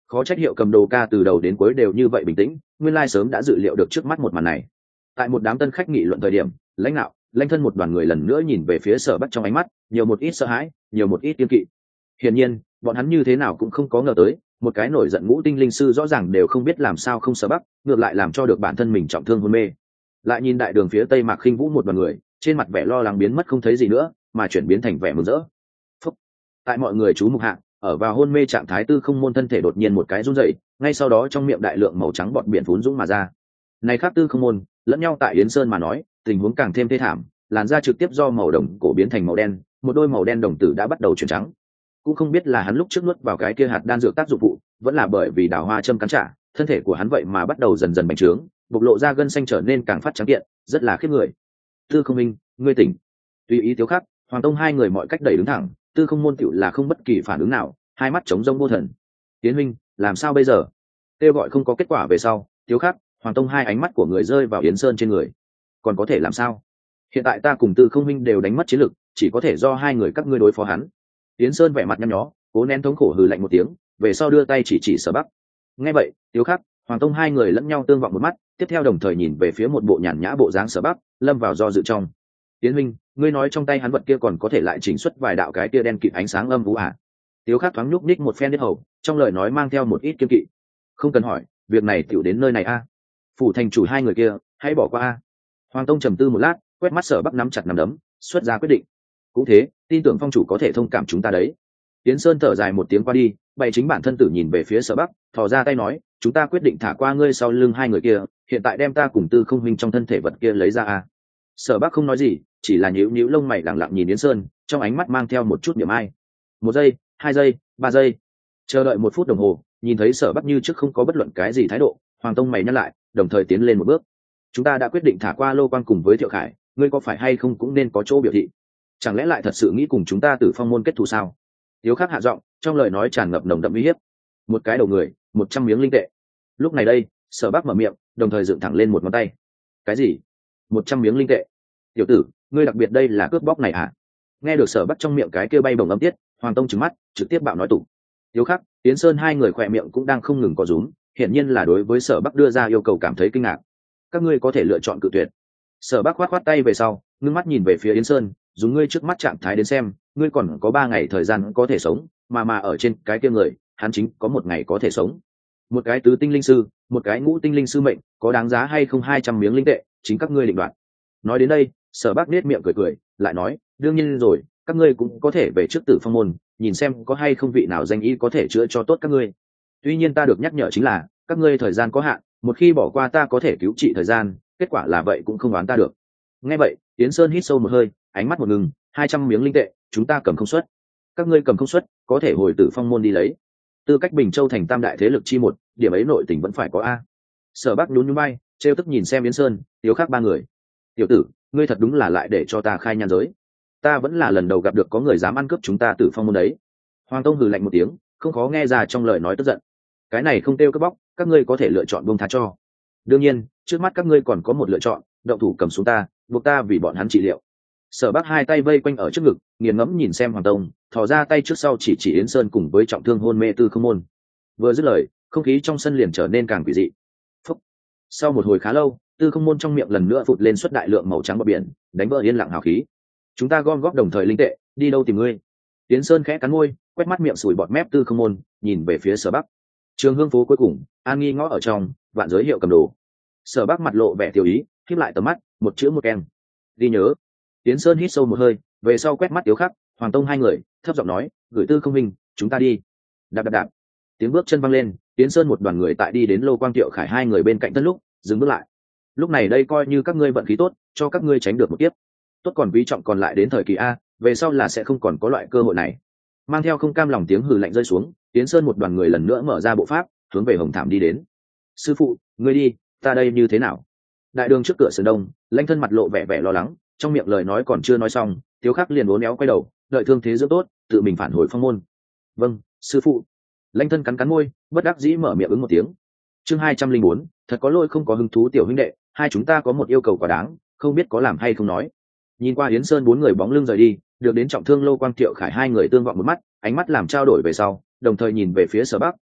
Khó trách Hiệu Cầm Đồ ca từ đầu đến cuối đều như vậy bình tĩnh, nguyên lai sớm đã dự liệu được trước mắt một màn này. Tại một đám tân khách nghị luận thời điểm, lãnh đạo lãnh thân một đoàn người lần nữa nhìn về phía Sở Bắc, trong ánh mắt nhiều một ít sợ hãi, nhiều một ít kiêng kỵ. Hiển nhiên bọn hắn như thế nào cũng không có ngờ tới, một cái nổi giận ngũ tinh linh sư rõ ràng đều không biết làm sao không Sở Bắc, ngược lại làm cho được bản thân mình trọng thương hôn mê. Lại nhìn đại đường phía tây Mạc Khinh Vũ một đoàn người, trên mặt vẻ lo lắng biến mất không thấy gì nữa, mà chuyển biến thành vẻ mừng rỡ. Phúc. Tại mọi người chú mục hạ, ở vào hôn mê trạng thái Tư Không Môn thân thể đột nhiên một cái run rẩy, ngay sau đó trong miệng đại lượng màu trắng bọt biển phún dũng mà ra. Này khác Tư Không Môn lẫn nhau tại Yến Sơn mà nói, tình huống càng thêm thê thảm, làn da trực tiếp do màu đồng cổ biến thành màu đen, một đôi màu đen đồng tử đã bắt đầu chuyển trắng. Cũng không biết là hắn lúc trước nuốt vào cái kia hạt đan dược tác dụng phụ, vẫn là bởi vì đào hoa châm cắn trả, thân thể của hắn vậy mà bắt đầu dần dần bành trướng, bộc lộ ra gân xanh trở nên càng phát trắng kiện, rất là khiếp người. Tư Không Minh, ngươi tỉnh. Tùy ý Tiếu Khắc, Hoàng Tông hai người mọi cách đẩy đứng thẳng, Tư Không Môn tựu là không bất kỳ phản ứng nào, hai mắt trống rỗng vô thần. Tiến huynh, làm sao bây giờ? Kêu gọi không có kết quả về sau, Tiếu Khắc, Hoàng Tông hai ánh mắt của người rơi vào Yến Sơn trên người. Còn có thể làm sao? Hiện tại ta cùng Tư Không Minh đều đánh mất chiến lực, chỉ có thể do hai người các ngươi đối phó hắn. Yến Sơn vẻ mặt nhăn nhó, cố nén thống khổ hừ lạnh một tiếng, về sau đưa tay chỉ chỉ Sở Bắc. Nghe vậy, Tiếu Khắc, Hoàng Tông hai người lẫn nhau tương vọng một mắt, tiếp theo đồng thời nhìn về phía một bộ nhàn nhã bộ dáng Sở Bắc, lâm vào do dự trong. Tiến huynh, ngươi nói trong tay hắn vật kia còn có thể lại chỉnh xuất vài đạo cái kia đen kịt ánh sáng âm u à? Tiếu Khắc thoáng nhúc nhích một phen đít hầu, trong lời nói mang theo một ít kiêng kỵ. Không cần hỏi, việc này tiểu đến nơi này a. À? Phủ thành chủ hai người kia, hãy bỏ qua a. À? Hoàng Tông trầm tư một lát, quét mắt Sở Bắc nắm chặt nắm đấm, xuất ra quyết định. Cũng thế, tin tưởng phong chủ có thể thông cảm chúng ta đấy. Tiến Sơn thở dài một tiếng qua đi, bày chính bản thân tử nhìn về phía Sở Bắc, thò ra tay nói, chúng ta quyết định thả qua ngươi sau lưng hai người kia, hiện tại đem ta cùng Tư Không Huynh trong thân thể vật kia lấy ra a. À? Sở Bắc không nói gì, chỉ là nhíu nhíu lông mày lặng lặng nhìn Yến Sơn, trong ánh mắt mang theo một chút niềm ai. Một giây, hai giây, ba giây, chờ đợi một phút đồng hồ, nhìn thấy Sở Bắc như trước không có bất luận cái gì thái độ, Hoàng Tông mày nhăn lại, đồng thời tiến lên một bước. Chúng ta đã quyết định thả qua Lô Quang cùng với Thiệu Khải, ngươi có phải hay không cũng nên có chỗ biểu thị. Chẳng lẽ lại thật sự nghĩ cùng chúng ta Tử Phong môn kết thù sao? Tiếu Khắc hạ giọng, trong lời nói tràn ngập nồng đậm uy hiếp. Một cái đầu người, một trăm miếng linh tệ. Lúc này đây, Sở Bắc mở miệng, đồng thời dựng thẳng lên một ngón tay. Cái gì? Một trăm miếng linh tệ? Tiểu tử, ngươi đặc biệt đây là cướp bóc này à? Nghe được Sở Bắc trong miệng cái kia bay bổng âm tiết, Hoàng Tông trừng mắt, trực tiếp bạo nói tủ. Tiếu Khắc, Tiến Sơn hai người khỏe miệng cũng đang không ngừng có rúm, hiển nhiên là đối với Sở Bắc đưa ra yêu cầu cảm thấy kinh ngạc. Các ngươi có thể lựa chọn cự tuyệt. Sở Bắc khoát khoát tay về sau, ngưng mắt nhìn về phía Yến Sơn, dùng ngươi trước mắt trạng thái đến xem, ngươi còn có ba ngày thời gian có thể sống, mà mà ở trên cái kia người, hắn chính có một ngày có thể sống. Một cái tứ tinh linh sư, một cái ngũ tinh linh sư mệnh, có đáng giá hay không hai trăm miếng linh tệ, chính các ngươi định đoạt. Nói đến đây, Sở Bắc nết miệng cười cười, lại nói, đương nhiên rồi, các ngươi cũng có thể về trước Tử Phong môn, nhìn xem có hay không vị nào danh y có thể chữa cho tốt các ngươi. Tuy nhiên ta được nhắc nhở chính là, các ngươi thời gian có hạn, một khi bỏ qua ta có thể cứu trị thời gian, kết quả là vậy cũng không đoán ta được. Nghe vậy, Yến Sơn hít sâu một hơi, ánh mắt một ngừng, hai trăm miếng linh tệ, chúng ta cầm không xuất. Các ngươi cầm không xuất, có thể hồi Tử Phong môn đi lấy. Tư cách Bình Châu thành tam đại thế lực chi một, điểm ấy nội tình vẫn phải có a. Sở Bắc nhún nhún vai, trêu tức nhìn xem Yến Sơn, Tiếu Khắc ba người. Tiểu tử, ngươi thật đúng là lại để cho ta khai nhan giới. Ta vẫn là lần đầu gặp được có người dám ăn cướp chúng ta Tử Phong môn đấy. Hoàng Tông hừ lạnh một tiếng, không khó nghe ra trong lời nói tức giận. Cái này không tiêu cướp bóc, các ngươi có thể lựa chọn buông tha cho. Đương nhiên, trước mắt các ngươi còn có một lựa chọn, động thủ cầm xuống ta, buộc ta vì bọn hắn trị liệu. Sở Bắc hai tay vây quanh ở trước ngực, nghiền ngẫm nhìn xem Hoàng Tông, thò ra tay trước sau chỉ chỉ Yến Sơn cùng với trọng thương hôn mê Tư Không môn. Vừa dứt lời, không khí trong sân liền trở nên càng quỷ dị. Phúc. Sau một hồi khá lâu, Tư Không môn trong miệng lần nữa phụt lên xuất đại lượng màu trắng bọt biển, đánh vỡ yên lặng hào khí. Chúng ta gom góp đồng thời linh tệ, đi đâu tìm ngươi? Yến Sơn khẽ cắn môi, quét mắt miệng sùi bọt mép Tư Không môn, nhìn về phía Sở Bắc. Trường Hương phố cuối cùng, An Nghi ngõ ở trong, vạn giới hiệu cầm đồ. Sở Bắc mặt lộ vẻ tiêu ý, khép lại tầm mắt, một chữ một em. Đi nhớ. Yến Sơn hít sâu một hơi, về sau quét mắt Tiếu Khắc, Hoàng Tông hai người, thấp giọng nói, gửi Tư Không Minh, chúng ta đi. Đạp đạp đạp. Tiếng bước chân văng lên, Yến Sơn một đoàn người tại đi đến Lô Quang Tiệu Khải hai người bên cạnh tân lúc, dừng bước lại. Lúc này đây coi như các ngươi vận khí tốt, cho các ngươi tránh được một kiếp. Tốt còn quý trọng còn lại đến thời kỳ a, về sau là sẽ không còn có loại cơ hội này. Mang theo không cam lòng tiếng hừ lạnh rơi xuống, Yến Sơn một đoàn người lần nữa mở ra bộ pháp, hướng về Hồng Thảm đi đến. Sư phụ, ngươi đi, ta đây như thế nào? Đại đường trước cửa sườn đông, Lãnh Thân mặt lộ vẻ vẻ lo lắng, trong miệng lời nói còn chưa nói xong, Tiếu Khắc liền uốn éo quay đầu, đợi thương thế dưỡng tốt, tự mình phản hồi phong môn. Vâng, sư phụ. Lãnh Thân cắn cắn môi, bất đắc dĩ mở miệng ứng một tiếng. Chương hai trăm linh bốn, thật có lỗi không có hứng thú tiểu huynh đệ, hai chúng ta có một yêu cầu quá đáng, không biết có làm hay không nói. Nhìn qua Yến Sơn bốn người bóng lưng rời đi, được đến trọng thương Lô Quang Tiệu Khải hai người tương vọng một mắt, ánh mắt làm trao đổi về sau, đồng thời nhìn về phía Sở Bắc,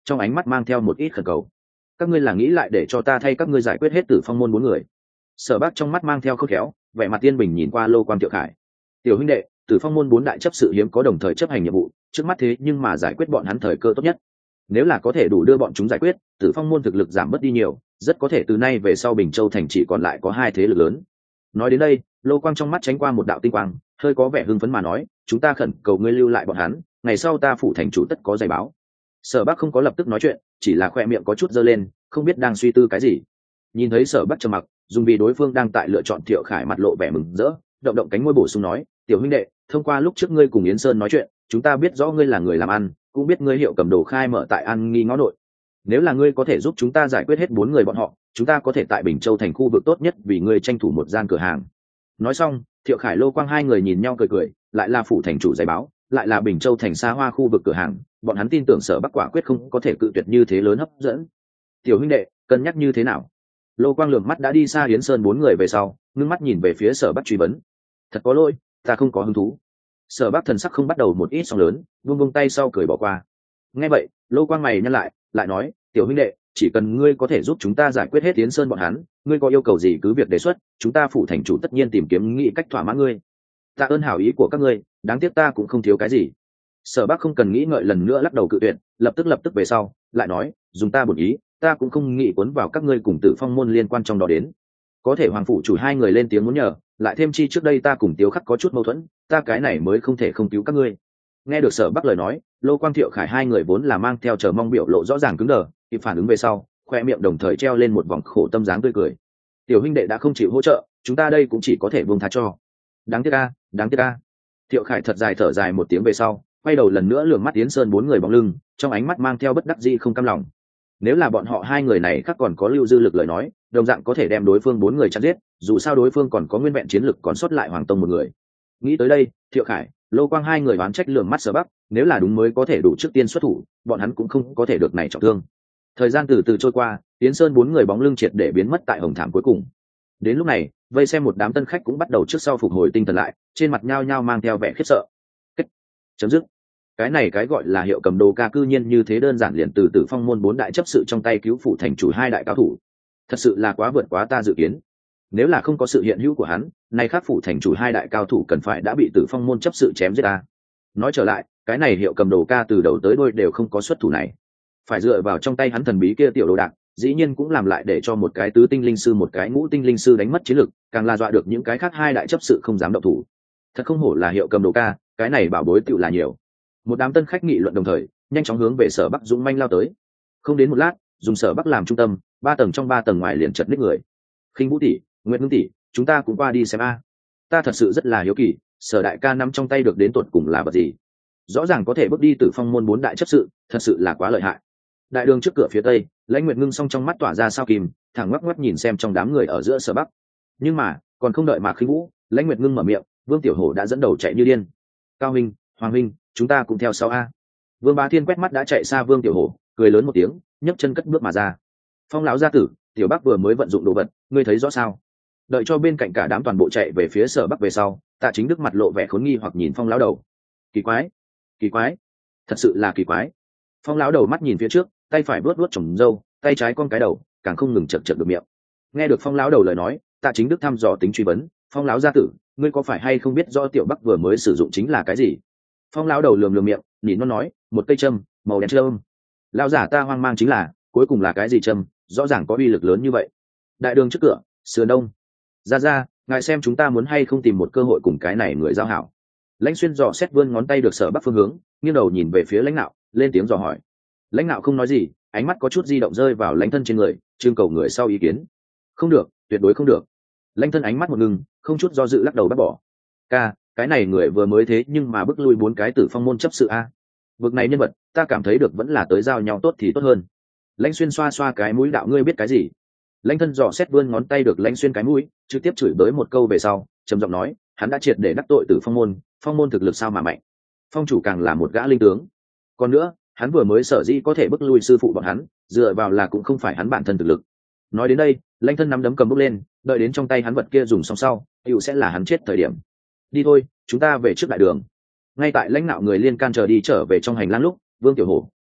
trong ánh mắt mang theo một ít khẩn cầu. Các ngươi là nghĩ lại để cho ta thay các ngươi giải quyết hết Tử Phong môn bốn người? Sở Bác trong mắt mang theo khôn khéo, vẻ mặt tiên bình nhìn qua Lô Quang Thiệu Khải. Tiểu huynh đệ, Tử Phong môn bốn đại chấp sự hiếm có đồng thời chấp hành nhiệm vụ, trước mắt thế nhưng mà giải quyết bọn hắn thời cơ tốt nhất. Nếu là có thể đủ đưa bọn chúng giải quyết, Tử Phong môn thực lực giảm bớt đi nhiều, rất có thể từ nay về sau Bình Châu thành chỉ còn lại có hai thế lực lớn. Nói đến đây, Lô Quang trong mắt tránh qua một đạo tinh quang, hơi có vẻ hưng phấn mà nói, chúng ta khẩn cầu ngươi lưu lại bọn hắn, ngày sau ta phủ thành chủ tất có giày báo. Sở Bắc không có lập tức nói chuyện, chỉ là khoe miệng có chút giơ lên, không biết đang suy tư cái gì. Nhìn thấy Sở Bắc trầm mặc, dùng vì đối phương đang tại lựa chọn Thiệu Khải mặt lộ vẻ mừng rỡ, động động cánh môi bổ sung nói, tiểu huynh đệ, thông qua lúc trước ngươi cùng Yến Sơn nói chuyện, chúng ta biết rõ ngươi là người làm ăn, cũng biết ngươi hiệu cầm đồ khai mở tại An Nghi ngõ nội. Nếu là ngươi có thể giúp chúng ta giải quyết hết bốn người bọn họ, chúng ta có thể tại Bình Châu thành khu vực tốt nhất vì ngươi tranh thủ một gian cửa hàng. Nói xong, Thiệu Khải Lô Quang hai người nhìn nhau cười cười, lại là phủ thành chủ giày báo, lại là Bình Châu thành xa hoa khu vực cửa hàng, bọn hắn tin tưởng Sở Bắc quả quyết không có thể cự tuyệt như thế lớn hấp dẫn. Tiểu huynh đệ, cân nhắc như thế nào? Lô Quang lườm mắt đã đi xa Yến Sơn bốn người về sau, ngưng mắt nhìn về phía Sở Bắc truy vấn. Thật có lỗi, ta không có hứng thú. Sở Bắc thần sắc không bắt đầu một ít sóng lớn, buông buông tay sau cười bỏ qua. Nghe vậy, Lô Quang mày nhăn lại, lại nói, tiểu huynh đệ, chỉ cần ngươi có thể giúp chúng ta giải quyết hết Yến Sơn bọn hắn, ngươi có yêu cầu gì cứ việc đề xuất, chúng ta phủ thành chủ tất nhiên tìm kiếm nghĩ cách thỏa mãn ngươi. Tạ ơn hảo ý của các ngươi, đáng tiếc ta cũng không thiếu cái gì. Sở Bắc không cần nghĩ ngợi lần nữa lắc đầu cự tuyệt, lập tức lập tức về sau, lại nói, dùng ta bổn ý, ta cũng không nghĩ cuốn vào các ngươi cùng Tử Phong môn liên quan trong đó đến. Có thể hoàng phủ chủ hai người lên tiếng muốn nhờ, lại thêm chi trước đây ta cùng Tiếu Khắc có chút mâu thuẫn, ta cái này mới không thể không cứu các ngươi. Nghe được Sở Bắc lời nói, Lô Quang Thiệu Khải hai người vốn là mang theo chờ mong biểu lộ rõ ràng cứng đờ, kịp phản ứng về sau, khoe miệng đồng thời treo lên một vòng khổ tâm dáng tươi cười. Tiểu huynh đệ đã không chịu hỗ trợ, chúng ta đây cũng chỉ có thể buông tha cho. Đáng tiếc a, đáng tiếc a. Thiệu Khải thật dài thở dài một tiếng về sau, quay đầu lần nữa lườm mắt Yến Sơn bốn người bóng lưng, trong ánh mắt mang theo bất đắc dĩ không cam lòng. Nếu là bọn họ hai người này khác còn có lưu dư lực lời nói, đồng dạng có thể đem đối phương bốn người chặt giết, dù sao đối phương còn có nguyên vẹn chiến lực còn sót lại Hoàng Tông một người. Nghĩ tới đây, Thiệu Khải, Lô Quang hai người oán trách lườm mắt Sở Bắc, nếu là đúng mới có thể đủ trước tiên xuất thủ, bọn hắn cũng không có thể được này trọng thương. Thời gian từ từ trôi qua, Yến Sơn bốn người bóng lưng triệt để biến mất tại hồng thảm cuối cùng. Đến lúc này, vây xem một đám tân khách cũng bắt đầu trước sau phục hồi tinh thần lại, trên mặt nhao nhao mang theo vẻ khiếp sợ. Kết, chấm dứt. Cái này cái gọi là hiệu cầm đồ ca cư nhiên như thế đơn giản liền từ Tử Phong môn bốn đại chấp sự trong tay cứu phụ thành chủ hai đại cao thủ. Thật sự là quá vượt quá ta dự kiến. Nếu là không có sự hiện hữu của hắn, nay khác phụ thành chủ hai đại cao thủ cần phải đã bị Tử Phong môn chấp sự chém giết ta. Nói trở lại, cái này hiệu cầm đồ ca từ đầu tới đuôi đều không có xuất thủ này. Phải dựa vào trong tay hắn thần bí kia tiểu đồ đạc, dĩ nhiên cũng làm lại để cho một cái tứ tinh linh sư một cái ngũ tinh linh sư đánh mất chiến lực, càng là dọa được những cái khác hai đại chấp sự không dám động thủ. Thật không hổ là hiệu cầm đồ ca, cái này bảo bối tựu là nhiều. Một đám tân khách nghị luận đồng thời, nhanh chóng hướng về Sở Bắc dũng manh lao tới. Không đến một lát, dùng Sở Bắc làm trung tâm, ba tầng trong ba tầng ngoài liền chật ních người. Khinh Vũ tỷ, Nguyệt Ngưng tỷ, chúng ta cũng qua đi xem a. Ta thật sự rất là hiếu kỳ, Sở đại ca nắm trong tay được đến tột cùng là vật gì? Rõ ràng có thể bước đi Tử Phong môn bốn đại chấp sự, thật sự là quá lợi hại. Đại đường trước cửa phía tây, Lãnh Nguyệt Ngưng song trong mắt tỏa ra sao kim, thẳng ngoắc ngoắc nhìn xem trong đám người ở giữa Sở Bắc. Nhưng mà, còn không đợi Mạc Khinh Vũ, Lãnh Nguyệt Ngưng mở miệng, Vương Tiểu Hổ đã dẫn đầu chạy như điên. Cao huynh, Hoàng huynh, chúng ta cũng theo sau a. Vương Bá Thiên quét mắt đã chạy xa Vương Tiểu Hổ, cười lớn một tiếng, nhấc chân cất bước mà ra. Phong lão gia tử, Tiểu Bắc vừa mới vận dụng đồ vật, ngươi thấy rõ sao? Đợi cho bên cạnh cả đám toàn bộ chạy về phía Sở Bắc về sau, Tạ Chính Đức mặt lộ vẻ khốn nghi hoặc nhìn Phong lão đầu. Kỳ quái, kỳ quái, thật sự là kỳ quái. Phong lão đầu mắt nhìn phía trước, tay phải vuốt vuốt chồng râu, tay trái con cái đầu, càng không ngừng chật chật được miệng. Nghe được Phong lão đầu lời nói, Tạ Chính Đức thăm dò tính truy vấn, Phong lão gia tử, ngươi có phải hay không biết do Tiểu Bắc vừa mới sử dụng chính là cái gì? Phong lão đầu lườm lườm miệng, nhìn nó nói, một cây châm màu đen châm. Lão giả ta hoang mang chính là, cuối cùng là cái gì châm, rõ ràng có uy lực lớn như vậy. Đại đường trước cửa, sườn đông. Ra ra, ngài xem chúng ta muốn hay không tìm một cơ hội cùng cái này người giao hảo. Lãnh Xuyên dò xét vươn ngón tay được Sở Bắc phương hướng, nghiêng đầu nhìn về phía Lãnh Nạo, lên tiếng dò hỏi. Lãnh Nạo không nói gì, ánh mắt có chút di động rơi vào Lãnh Thân trên người, trưng cầu người sau ý kiến. Không được, tuyệt đối không được. Lãnh Thân ánh mắt một ngừng, không chút do dự lắc đầu bác bỏ. Ca, cái này người vừa mới thế nhưng mà bức lui bốn cái Tử Phong môn chấp sự a. Vực này nhân vật, ta cảm thấy được vẫn là tới giao nhau tốt thì tốt hơn. Lãnh Xuyên xoa xoa cái mũi, đạo ngươi biết cái gì? Lãnh Thân dò xét vươn ngón tay được Lãnh Xuyên cái mũi, trực tiếp chửi bới một câu về sau, trầm giọng nói, hắn đã triệt để đắc tội Tử Phong môn, Phong môn thực lực sao mà mạnh. Phong chủ càng là một gã linh tướng. Còn nữa, hắn vừa mới sở dĩ có thể bức lui sư phụ bọn hắn, dựa vào là cũng không phải hắn bản thân thực lực. Nói đến đây, Lãnh Thân nắm đấm cầm bút lên, đợi đến trong tay hắn vật kia dùng xong sau, hữu sẽ là hắn chết thời điểm. Đi thôi, chúng ta về trước đại đường. Ngay tại Lãnh Nạo người liên can chờ đi trở về trong hành lang lúc, Vương Tiểu Hổ,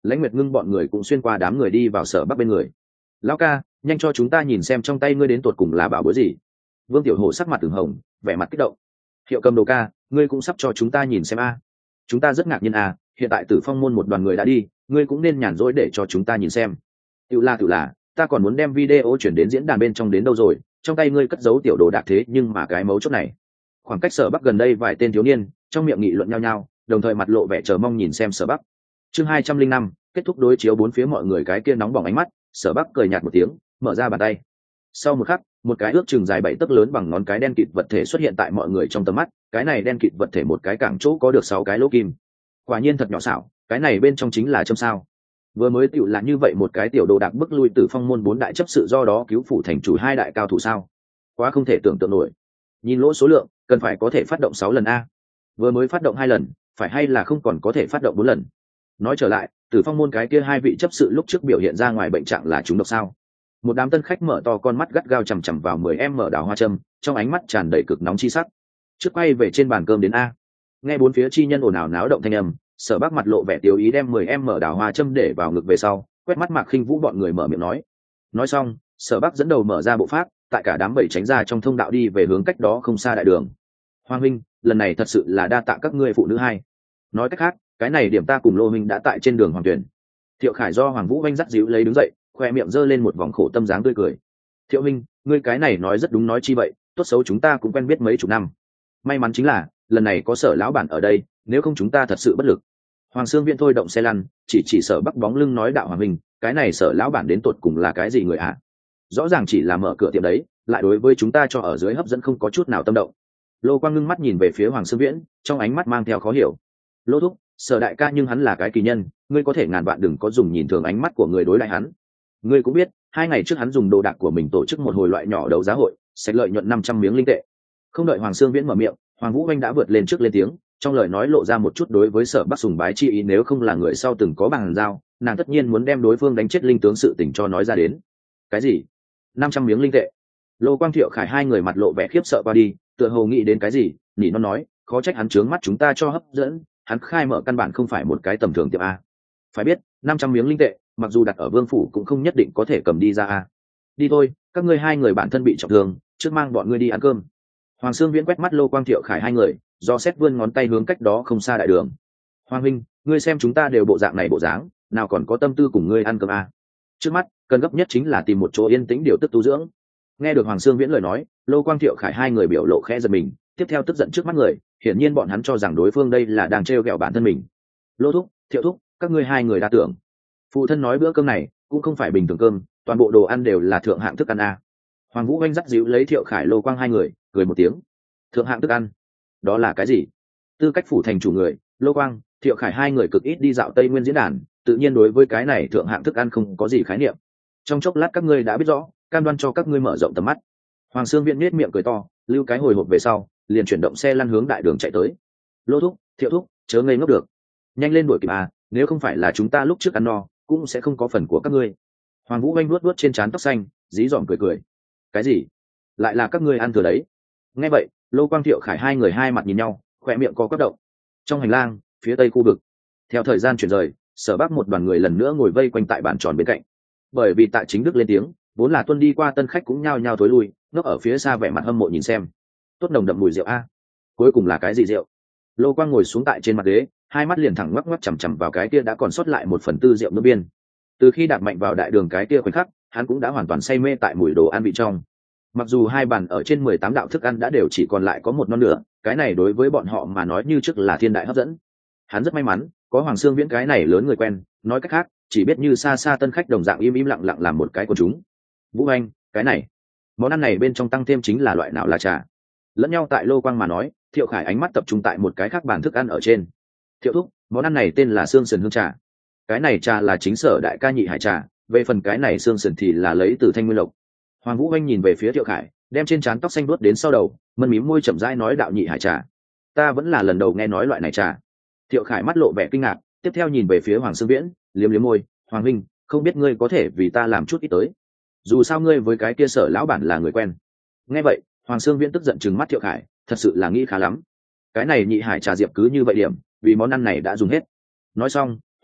Lãnh Nguyệt Ngưng bọn người cũng xuyên qua đám người đi vào Sở Bắc bên người. Lão ca, nhanh cho chúng ta nhìn xem trong tay ngươi đến tuột cùng là bảo bối gì. Vương Tiểu Hổ sắc mặt từng hồng, vẻ mặt kích động. Hiệu Cầm Đồ ca, ngươi cũng sắp cho chúng ta nhìn xem a. Chúng ta rất ngạc nhiên a, hiện tại Tử Phong môn một đoàn người đã đi, ngươi cũng nên nhàn rỗi để cho chúng ta nhìn xem. Tự là tự là, ta còn muốn đem video chuyển đến diễn đàn bên trong đến đâu rồi, trong tay ngươi cất giấu tiểu đồ đạc thế nhưng mà cái mấu chốt này. Khoảng cách Sở Bắc gần đây vài tên thiếu niên, trong miệng nghị luận nhau nhau, đồng thời mặt lộ vẻ chờ mong nhìn xem Sở Bắc. Chương hai trăm linh năm, kết thúc đối chiếu bốn phía mọi người cái kia nóng bỏng ánh mắt, Sở Bắc cười nhạt một tiếng, mở ra bàn tay. Sau một khắc, một cái ước chừng dài bảy tấc lớn bằng ngón cái đen kịt vật thể xuất hiện tại mọi người trong tầm mắt, cái này đen kịt vật thể một cái cảng chỗ có được sáu cái lỗ kim. Quả nhiên thật nhỏ xảo, cái này bên trong chính là châm sao. Vừa mới tựu là như vậy một cái tiểu đồ đạc bức lui Tử Phong môn bốn đại chấp sự do đó cứu phủ thành chủ hai đại cao thủ sao? Quá không thể tưởng tượng nổi. Nhìn lỗ số lượng, cần phải có thể phát động sáu lần a. Vừa mới phát động hai lần, phải hay là không còn có thể phát động bốn lần. Nói trở lại, Tử Phong môn cái kia hai vị chấp sự lúc trước biểu hiện ra ngoài bệnh trạng là chúng độc sao? Một đám tân khách mở to con mắt gắt gao chằm chằm vào mười em mở đào hoa châm, trong ánh mắt tràn đầy cực nóng chi sắc. Trước quay về trên bàn cơm đến a. Nghe bốn phía chi nhân ồn ào náo động thanh âm, Sở Bắc mặt lộ vẻ tiêu ý đem mười em mở đào hoa châm để vào ngực về sau, quét mắt Mạc Khinh Vũ bọn người mở miệng nói. Nói xong, Sở Bắc dẫn đầu mở ra bộ pháp, tại cả đám bầy tránh ra trong thông đạo đi về hướng cách đó không xa đại đường. Hoàng huynh, lần này thật sự là đa tạ các ngươi phụ nữ hai. Nói cách khác, cái này điểm ta cùng Lô huynh đã tại trên đường Hoàng Tuyển. Thiệu Khải do Hoàng Vũ vanh dắt díu lấy đứng dậy, khoe miệng giơ lên một vòng khổ tâm dáng tươi cười. Thiệu huynh, ngươi cái này nói rất đúng nói chi vậy, tốt xấu chúng ta cũng quen biết mấy chục năm. May mắn chính là lần này có Sở lão bản ở đây, nếu không chúng ta thật sự bất lực. Hoàng Sương Viễn thôi động xe lăn, chỉ chỉ Sở Bắc bóng lưng nói đạo Hoàng huynh, cái này Sở lão bản đến tột cùng là cái gì người ạ? À? Rõ ràng chỉ là mở cửa tiệm đấy, lại đối với chúng ta cho ở dưới hấp dẫn không có chút nào tâm động. Lô Quang ngưng mắt nhìn về phía Hoàng Sương Viễn, trong ánh mắt mang theo khó hiểu. Lô thúc, Sở đại ca nhưng hắn là cái kỳ nhân, ngươi có thể ngàn vạn đừng có dùng nhìn thường ánh mắt của người đối lại hắn. Ngươi cũng biết, hai ngày trước hắn dùng đồ đạc của mình tổ chức một hồi loại nhỏ đấu giá hội, sẽ lợi nhuận năm trăm miếng linh tệ. Không đợi Hoàng Sương Viễn mở miệng, Hoàng Vũ Anh đã vượt lên trước lên tiếng, trong lời nói lộ ra một chút đối với Sở Bắc sùng bái chi ý, nếu không là người sau từng có bằng giao, nàng tất nhiên muốn đem đối phương đánh chết linh tướng sự tình cho nói ra đến. Cái gì? năm trăm miếng linh tệ? Lô Quang Thiệu Khải hai người mặt lộ vẻ khiếp sợ qua đi, tựa hồ nghĩ đến cái gì, nhỉ nó nói, khó trách hắn trướng mắt chúng ta cho hấp dẫn, hắn khai mở căn bản không phải một cái tầm thường tiệm a. Phải biết, năm trăm miếng linh tệ, mặc dù đặt ở Vương phủ cũng không nhất định có thể cầm đi ra a. Đi thôi, các ngươi hai người bản thân bị trọng thương, trước mang bọn ngươi đi ăn cơm. Hoàng Sương Viễn quét mắt Lô Quang Thiệu Khải hai người, do xét vươn ngón tay hướng cách đó không xa đại đường. Hoàng huynh, ngươi xem chúng ta đều bộ dạng này bộ dáng, nào còn có tâm tư cùng ngươi ăn cơm a? Trước mắt, cần gấp nhất chính là tìm một chỗ yên tĩnh điều tức tu dưỡng. Nghe được Hoàng Sương Viễn lời nói, Lô Quang Thiệu Khải hai người biểu lộ khẽ giật mình, tiếp theo tức giận trước mắt người, hiển nhiên bọn hắn cho rằng đối phương đây là đang trêu ghẹo bản thân mình. Lô thúc, Thiệu thúc, các ngươi hai người đa tưởng. Phụ thân nói bữa cơm này cũng không phải bình thường cơm, toàn bộ đồ ăn đều là thượng hạng thức ăn a. Hoàng Vũ Anh dắt dịu lấy Thiệu Khải Lô Quang hai người, cười một tiếng. Thượng hạng thức ăn? Đó là cái gì? Tư cách phủ thành chủ người, Lô Quang, Thiệu Khải hai người cực ít đi dạo Tây Nguyên diễn đàn, tự nhiên đối với cái này thượng hạng thức ăn không có gì khái niệm. Trong chốc lát các ngươi đã biết rõ, cam đoan cho các ngươi mở rộng tầm mắt. Hoàng Sương Viễn nhếch miệng cười to, lưu cái hồi hộp về sau, liền chuyển động xe lăn hướng đại đường chạy tới. Lô thúc, Thiệu thúc, chớ ngây ngốc được, nhanh lên đuổi kịp à, nếu không phải là chúng ta lúc trước ăn no, cũng sẽ không có phần của các ngươi. Hoàng Vũ Anh vuốt vuốt trên trán tóc xanh, dí dỏm cười cười. Cái gì? Lại là các ngươi ăn thừa đấy? Nghe vậy, Lô Quang Thiệu Khải hai người hai mặt nhìn nhau, khỏe miệng co quắp động. Trong hành lang, phía tây khu vực, theo thời gian chuyển rời, Sở Bắc một đoàn người lần nữa ngồi vây quanh tại bàn tròn bên cạnh. Bởi vì tại chính đức lên tiếng, vốn là tuân đi qua tân khách cũng nhao nhao thối lui, nấp ở phía xa vẻ mặt hâm mộ nhìn xem. Tốt nồng đậm mùi rượu a. Cuối cùng là cái gì rượu? Lô Quang ngồi xuống tại trên mặt ghế, hai mắt liền thẳng ngoắc ngoắc chằm chằm vào cái kia đã còn sót lại một phần tư rượu nước biên. Từ khi đạp mạnh vào đại đường cái kia khoảnh khắc, hắn cũng đã hoàn toàn say mê tại mùi đồ ăn vị trong. Mặc dù hai bàn ở trên mười tám đạo thức ăn đã đều chỉ còn lại có một non nửa, cái này đối với bọn họ mà nói như trước là thiên đại hấp dẫn. Hắn rất may mắn, có Hoàng Sương Viễn cái này lớn người quen, nói cách khác, chỉ biết như xa xa tân khách đồng dạng im im lặng lặng làm một cái của chúng. Vũ Anh, cái này, món ăn này bên trong tăng thêm chính là loại nào là trà. Lẫn nhau tại Lô Quang mà nói, Thiệu Khải ánh mắt tập trung tại một cái khác bàn thức ăn ở trên. Thiệu thúc, món ăn này tên là xương sườn hương trà. Cái này trà là chính Sở đại ca nhị hải trà, về phần cái này xương sườn thì là lấy từ Thanh Nguyên Lộc. Hoàng Vũ Anh nhìn về phía Thiệu Khải, đem trên trán tóc xanh vuốt đến sau đầu, mân mím môi chậm rãi nói đạo nhị hải trà. Ta vẫn là lần đầu nghe nói loại này trà. Thiệu Khải mắt lộ vẻ kinh ngạc, tiếp theo nhìn về phía Hoàng Sương Viễn, liếm liếm môi, Hoàng huynh, không biết ngươi có thể vì ta làm chút ít tới. Dù sao ngươi với cái kia Sở lão bản là người quen. Nghe vậy, Hoàng Sương Viễn tức giận trừng mắt Thiệu Khải, thật sự là nghĩ khá lắm. Cái này nhị hải trà diệp cứ như vậy điểm, vì món ăn này đã dùng hết. Nói xong,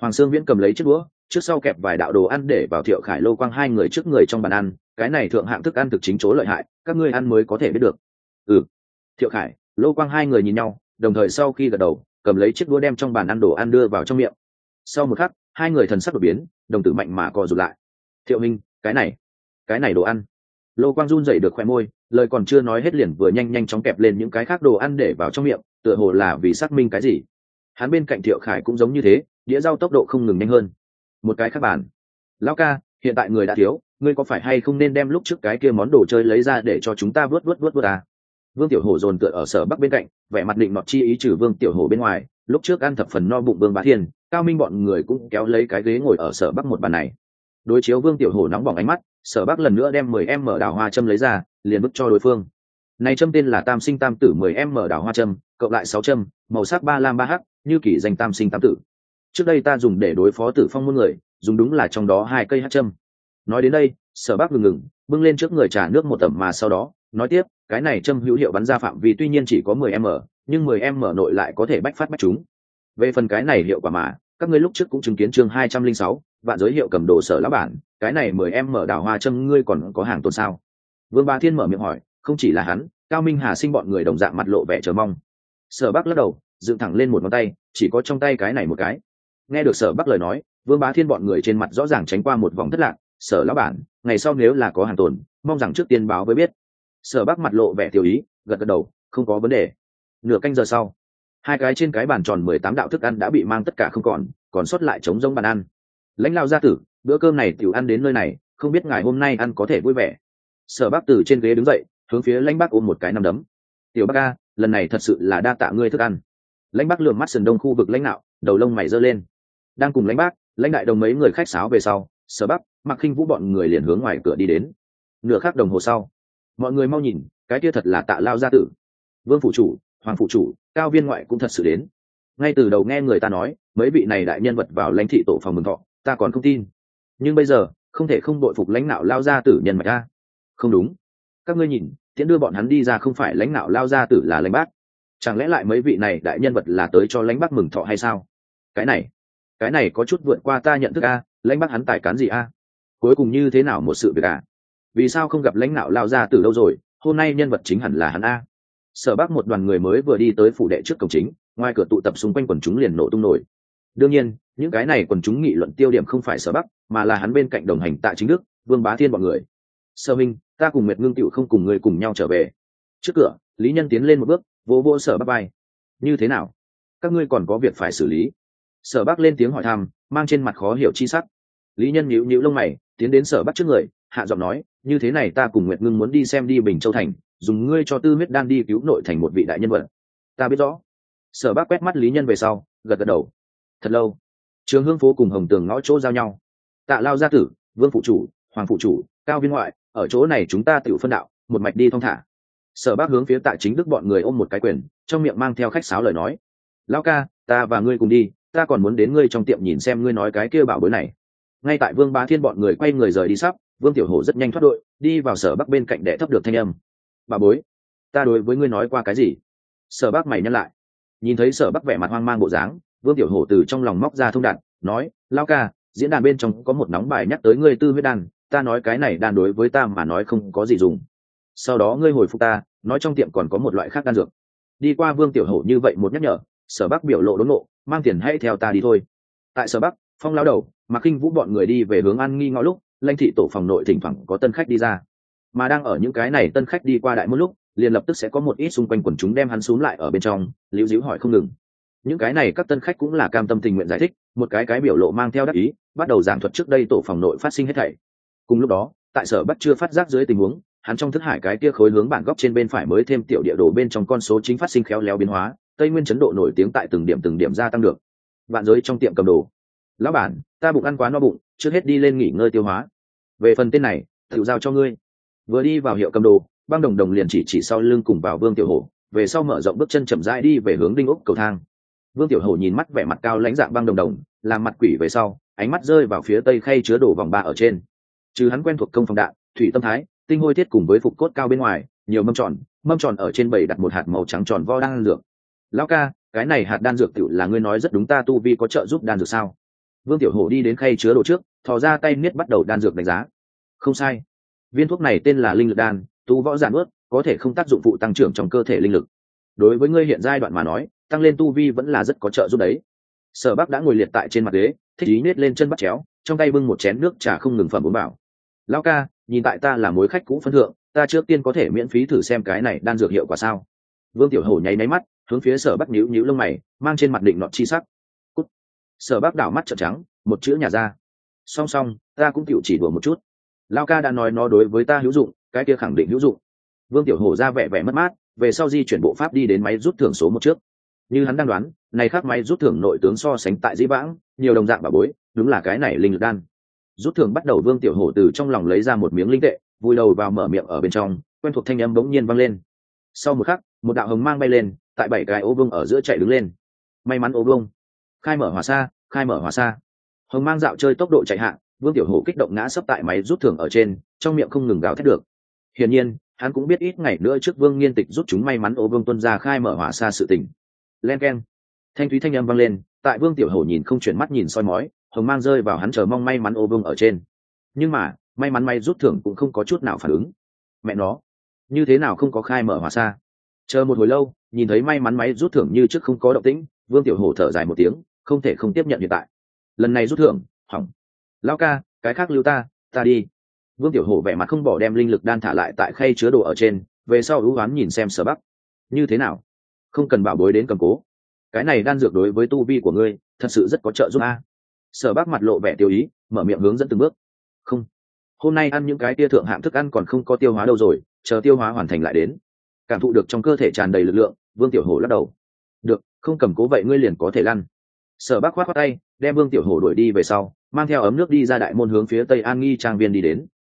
Hoàng Sương Viễn cầm lấy chiếc đũa, trước sau kẹp vài đạo đồ ăn để vào Thiệu Khải, Lô Quang hai người trước người trong bàn ăn. Cái này thượng hạng thức ăn thực chính chỗ lợi hại, các ngươi ăn mới có thể biết được. Ừ. Thiệu Khải, Lô Quang hai người nhìn nhau, đồng thời sau khi gật đầu, cầm lấy chiếc đũa đem trong bàn ăn đồ ăn đưa vào trong miệng. Sau một khắc, hai người thần sắc đột biến, đồng tử mạnh mà co rụt lại. Thiệu Minh, cái này, cái này đồ ăn. Lô Quang run rẩy được khoe môi, lời còn chưa nói hết liền vừa nhanh nhanh chóng kẹp lên những cái khác đồ ăn để vào trong miệng, tựa hồ là vì xác minh cái gì. Hắn bên cạnh Thiệu Khải cũng giống như thế, đĩa rau tốc độ không ngừng nhanh hơn. Một cái khác bàn. Lão ca, hiện tại người đã thiếu, ngươi có phải hay không nên đem lúc trước cái kia món đồ chơi lấy ra để cho chúng ta vớt vớt vớt vớt à? Vương Tiểu Hổ dồn tựa ở Sở Bắc bên cạnh, vẻ mặt định nọt chi ý trừ Vương Tiểu Hổ bên ngoài, lúc trước ăn thập phần no bụng Vương Bá Thiên, Cao Minh bọn người cũng kéo lấy cái ghế ngồi ở Sở Bắc một bàn này. Đối chiếu Vương Tiểu Hổ nóng bỏng ánh mắt, Sở Bắc lần nữa đem mười em mở đào hoa châm lấy ra, liền vứt cho đối phương. Này châm tên là Tam Sinh Tam Tử mười em mở đào hoa châm, cộng lại sáu châm, màu sắc ba lam ba hắc, như kỳ danh Tam Sinh Tam Tử. Trước đây ta dùng để đối phó Tử Phong môn người, dùng đúng là trong đó hai cây hắc châm. Nói đến đây, Sở Bắc ngừng ngừng, bưng lên trước người trà nước một tẩm mà sau đó, nói tiếp, cái này châm hữu hiệu bắn ra phạm vi tuy nhiên chỉ có mười em mở, nhưng mười em mở nội lại có thể bách phát bách trúng. Về phần cái này hiệu quả mà, các ngươi lúc trước cũng chứng kiến chương hai trăm linh sáu, vạn giới hiệu cầm đồ Sở lão bản, cái này mười em mở đào hoa châm ngươi còn có hàng tồn sao? Vương Bá Thiên mở miệng hỏi, không chỉ là hắn, Cao Minh Hà Sinh bọn người đồng dạng mặt lộ vẻ chờ mong. Sở Bắc lắc đầu, dựng thẳng lên một ngón tay, chỉ có trong tay cái này một cái. Nghe được Sở Bắc lời nói, Vương Bá Thiên bọn người trên mặt rõ ràng tránh qua một vòng thất lạc. Sở lão bản, ngày sau nếu là có hàng tồn, mong rằng trước tiên báo với biết. Sở Bắc mặt lộ vẻ tiểu ý, gật gật đầu, không có vấn đề. Nửa canh giờ sau, hai cái trên cái bàn tròn mười tám đạo thức ăn đã bị mang tất cả không còn, còn sót lại trống rỗng bàn ăn. Lãnh Lão gia tử, bữa cơm này tiểu ăn đến nơi này, không biết ngài hôm nay ăn có thể vui vẻ. Sở Bắc từ trên ghế đứng dậy, hướng phía Lãnh Bắc ôm một cái nắm đấm. Tiểu Bắc a, lần này thật sự là đa tạ ngươi thức ăn. Lãnh Bắc lườm mắt sườn đông khu vực lãnh đạo, đầu lông mày giơ lên. Đang cùng Lãnh Bắc, Lãnh đại đồng mấy người khách sáo về sau, Sở Bắc, Mạc Khinh Vũ bọn người liền hướng ngoài cửa đi đến. Nửa khắc đồng hồ sau, mọi người mau nhìn, cái kia thật là Tạ Lao gia tử. Vương phụ chủ, Hoàng phụ chủ, Cao viên ngoại cũng thật sự đến. Ngay từ đầu nghe người ta nói, mấy vị này đại nhân vật vào lãnh thị tổ phòng mừng thọ, ta còn không tin. Nhưng bây giờ, không thể không đội phục lãnh đạo Lao gia tử nhân mạch a. Không đúng. Các ngươi nhìn, tiễn đưa bọn hắn đi ra không phải lãnh đạo Lao gia tử là Lãnh Bác. Chẳng lẽ lại mấy vị này đại nhân vật là tới cho Lãnh Bác mừng thọ hay sao? Cái này, cái này có chút vượt qua ta nhận thức a, Lãnh Bác hắn tài cán gì a? Cuối cùng như thế nào một sự việc à? Vì sao không gặp lãnh đạo Lao gia tử đâu rồi? Hôm nay nhân vật chính hẳn là hắn a. Sở Bắc một đoàn người mới vừa đi tới phủ đệ trước cổng chính, ngoài cửa tụ tập xung quanh quần chúng liền nổ tung nổi. Đương nhiên, những cái này quần chúng nghị luận tiêu điểm không phải Sở Bắc, mà là hắn bên cạnh đồng hành Tạ Chính Đức, Vương Bá Thiên bọn người. Sở Minh, ta cùng Nguyệt Ngưng Cựu không cùng người cùng nhau trở về. Trước cửa, Lý Nhân tiến lên một bước, vỗ vỗ Sở Bắc vai. Như thế nào? Các ngươi còn có việc phải xử lý. Sở Bắc lên tiếng hỏi thăm, mang trên mặt khó hiểu chi sắc. Lý Nhân nhíu nhíu lông mày, tiến đến Sở Bắc trước người, hạ giọng nói, như thế này ta cùng Nguyệt Ngưng muốn đi xem đi Bình Châu thành, dùng ngươi cho Tư Huyết Đan đi cứu nội thành một vị đại nhân vật. Ta biết rõ. Sở Bắc quét mắt Lý Nhân về sau, gật gật đầu. Thật lâu, Trường Hương phố cùng Hồng Tường ngõ chỗ giao nhau. Tạ Lao gia tử, Vương phụ chủ, Hoàng phụ chủ, Cao viên ngoại, ở chỗ này chúng ta tự phân đạo, một mạch đi thong thả. Sở Bắc hướng phía Tạ Chính Đức bọn người ôm một cái quyền, trong miệng mang theo khách sáo lời nói. Lão ca, ta và ngươi cùng đi, ta còn muốn đến ngươi trong tiệm nhìn xem ngươi nói cái kia bảo bối này. Ngay tại Vương Bá Thiên bọn người quay người rời đi sắp, Vương Tiểu Hổ rất nhanh thoát đội, đi vào Sở Bắc bên cạnh để thấp được thanh âm. Bà bối, ta đối với ngươi nói qua cái gì? Sở Bắc mày nhăn lại, nhìn thấy Sở Bắc vẻ mặt hoang mang bộ dáng, Vương Tiểu Hổ từ trong lòng móc ra thông đạn, nói, Lão ca, diễn đàn bên trong có một nóng bài nhắc tới ngươi Tư Huyết Đan, ta nói cái này đan đối với ta mà nói không có gì dùng. Sau đó ngươi hồi phục ta, nói trong tiệm còn có một loại khác đan dược. Đi qua Vương Tiểu Hổ như vậy một nhắc nhở, Sở Bắc biểu lộ đốn nộ, mang tiền hãy theo ta đi thôi. Tại Sở Bắc, Phong lão đầu, Mạc Khinh Vũ bọn người đi về hướng An Nghi ngõ lúc, lãnh thị tổ phòng nội thỉnh thoảng có tân khách đi ra, mà đang ở những cái này tân khách đi qua đại một lúc, liền lập tức sẽ có một ít xung quanh quần chúng đem hắn xuống lại ở bên trong, liễu díu hỏi không ngừng. Những cái này các tân khách cũng là cam tâm tình nguyện giải thích, một cái cái biểu lộ mang theo đắc ý, bắt đầu giảng thuật trước đây tổ phòng nội phát sinh hết thảy. Cùng lúc đó, tại Sở Bắc chưa phát giác dưới tình huống, hắn trong thức hải cái kia khối hướng bản góc trên bên phải mới thêm tiểu địa đồ bên trong con số chính phát sinh khéo léo biến hóa, Tây Nguyên chấn độ nổi tiếng tại từng điểm từng điểm gia tăng được. Vạn giới trong tiệm cầm đồ. Lão bản, ta bụng ăn quá no bụng, trước hết đi lên nghỉ ngơi tiêu hóa. Về phần tên này, tự giao cho ngươi. Vừa đi vào hiệu cầm đồ, Băng Đồng Đồng liền chỉ chỉ sau lưng cùng vào Vương Tiểu Hổ, về sau mở rộng bước chân chậm rãi đi về hướng đinh ốc cầu thang. Vương Tiểu Hổ nhìn mắt vẻ mặt cao lãnh dạng Băng Đồng Đồng, làm mặt quỷ về sau, ánh mắt rơi vào phía tây khay chứa đồ vòng ba ở trên. Trừ hắn quen thuộc công phòng đạn, thủy tâm thái, tinh hôi thiết cùng với phục cốt cao bên ngoài, nhiều mâm tròn, mâm tròn ở trên bầy đặt một hạt màu trắng tròn vo đan dược. Lão ca, cái này hạt đan dược tiểu là ngươi nói rất đúng, ta tu vi có trợ giúp đan dược sao? Vương Tiểu Hổ đi đến khay chứa đồ trước, thò ra tay niết bắt đầu đan dược đánh giá. Không sai, viên thuốc này tên là linh lực đan, tu võ giản ướt, có thể không tác dụng phụ tăng trưởng trong cơ thể linh lực. Đối với ngươi hiện giai đoạn mà nói, tăng lên tu vi vẫn là rất có trợ giúp đấy. Sở Bắc đã ngồi liệt tại trên mặt ghế, thích ý nết lên chân bắt chéo, trong tay bưng một chén nước trà không ngừng phẩm uống bảo. Lão ca, nhìn tại ta là mối khách cũ phân thượng, ta trước tiên có thể miễn phí thử xem cái này đan dược hiệu quả sao? Vương Tiểu Hổ nháy nháy mắt, hướng phía Sở Bắc nhíu nhíu lông mày, mang trên mặt định nọ chi sắc. Cút. Sở Bắc đảo mắt trợn trắng, một chữ nhà ra. Song song, ta cũng tiểu chỉ đùa một chút. Lão ca đã nói nó đối với ta hữu dụng, cái kia khẳng định hữu dụng. Vương Tiểu Hổ ra vẻ vẻ mất mát, về sau di chuyển bộ pháp đi đến máy rút thưởng số một trước. Như hắn đang đoán, này khác máy rút thưởng nội tướng so sánh tại dĩ vãng, nhiều đồng dạng bà bối, đúng là cái này linh lực đan. Rút thưởng bắt đầu, Vương Tiểu Hổ từ trong lòng lấy ra một miếng linh tệ, vùi đầu vào mở miệng ở bên trong, quen thuộc thanh âm bỗng nhiên vang lên. Sau một khắc, một đạo hồng mang bay lên, tại bảy cái ô vương ở giữa chạy đứng lên. May mắn ô vương, khai mở hỏa xa, khai mở hỏa xa. Hồng mang dạo chơi tốc độ chạy hạ, Vương Tiểu Hổ kích động ngã sấp tại máy rút thưởng ở trên, trong miệng không ngừng gào thét được. Hiển nhiên, hắn cũng biết ít ngày nữa trước Vương Nghiên Tịch rút chúng may mắn ô vương tuân ra khai mở hỏa xa sự tình. Len keng, thanh thúy thanh âm vang lên, tại Vương Tiểu Hổ nhìn không chuyển mắt nhìn soi mói, hồng mang rơi vào hắn chờ mong may mắn ô vương ở trên. Nhưng mà, may mắn may rút thưởng cũng không có chút nào phản ứng. Mẹ nó, như thế nào không có khai mở hỏa xa? Chờ một hồi lâu, nhìn thấy may mắn máy rút thưởng như trước không có động tĩnh, Vương Tiểu Hổ thở dài một tiếng, không thể không tiếp nhận hiện tại. Lần này rút thưởng, hỏng. Lão ca, cái khác lưu ta, ta đi. Vương Tiểu Hổ vẻ mặt không bỏ đem linh lực đan thả lại tại khay chứa đồ ở trên, về sau ưu ám nhìn xem Sở Bắc. Như thế nào? Không cần bảo bối đến cầm cố. Cái này đan dược đối với tu vi của ngươi, thật sự rất có trợ giúp a. Sở Bắc mặt lộ vẻ tiêu ý, mở miệng hướng dẫn từng bước. Không, hôm nay ăn những cái tia thượng hạng thức ăn còn không có tiêu hóa đâu rồi, chờ tiêu hóa hoàn thành lại đến. Cảm thụ được trong cơ thể tràn đầy lực lượng, Vương Tiểu Hổ lắc đầu. Được, không cầm cố vậy ngươi liền có thể lăn. Sở Bắc khoát khoát tay, đem Vương Tiểu Hổ đuổi đi về sau, mang theo ấm nước đi ra đại môn hướng phía Tây An Nghi trang viên đi đến.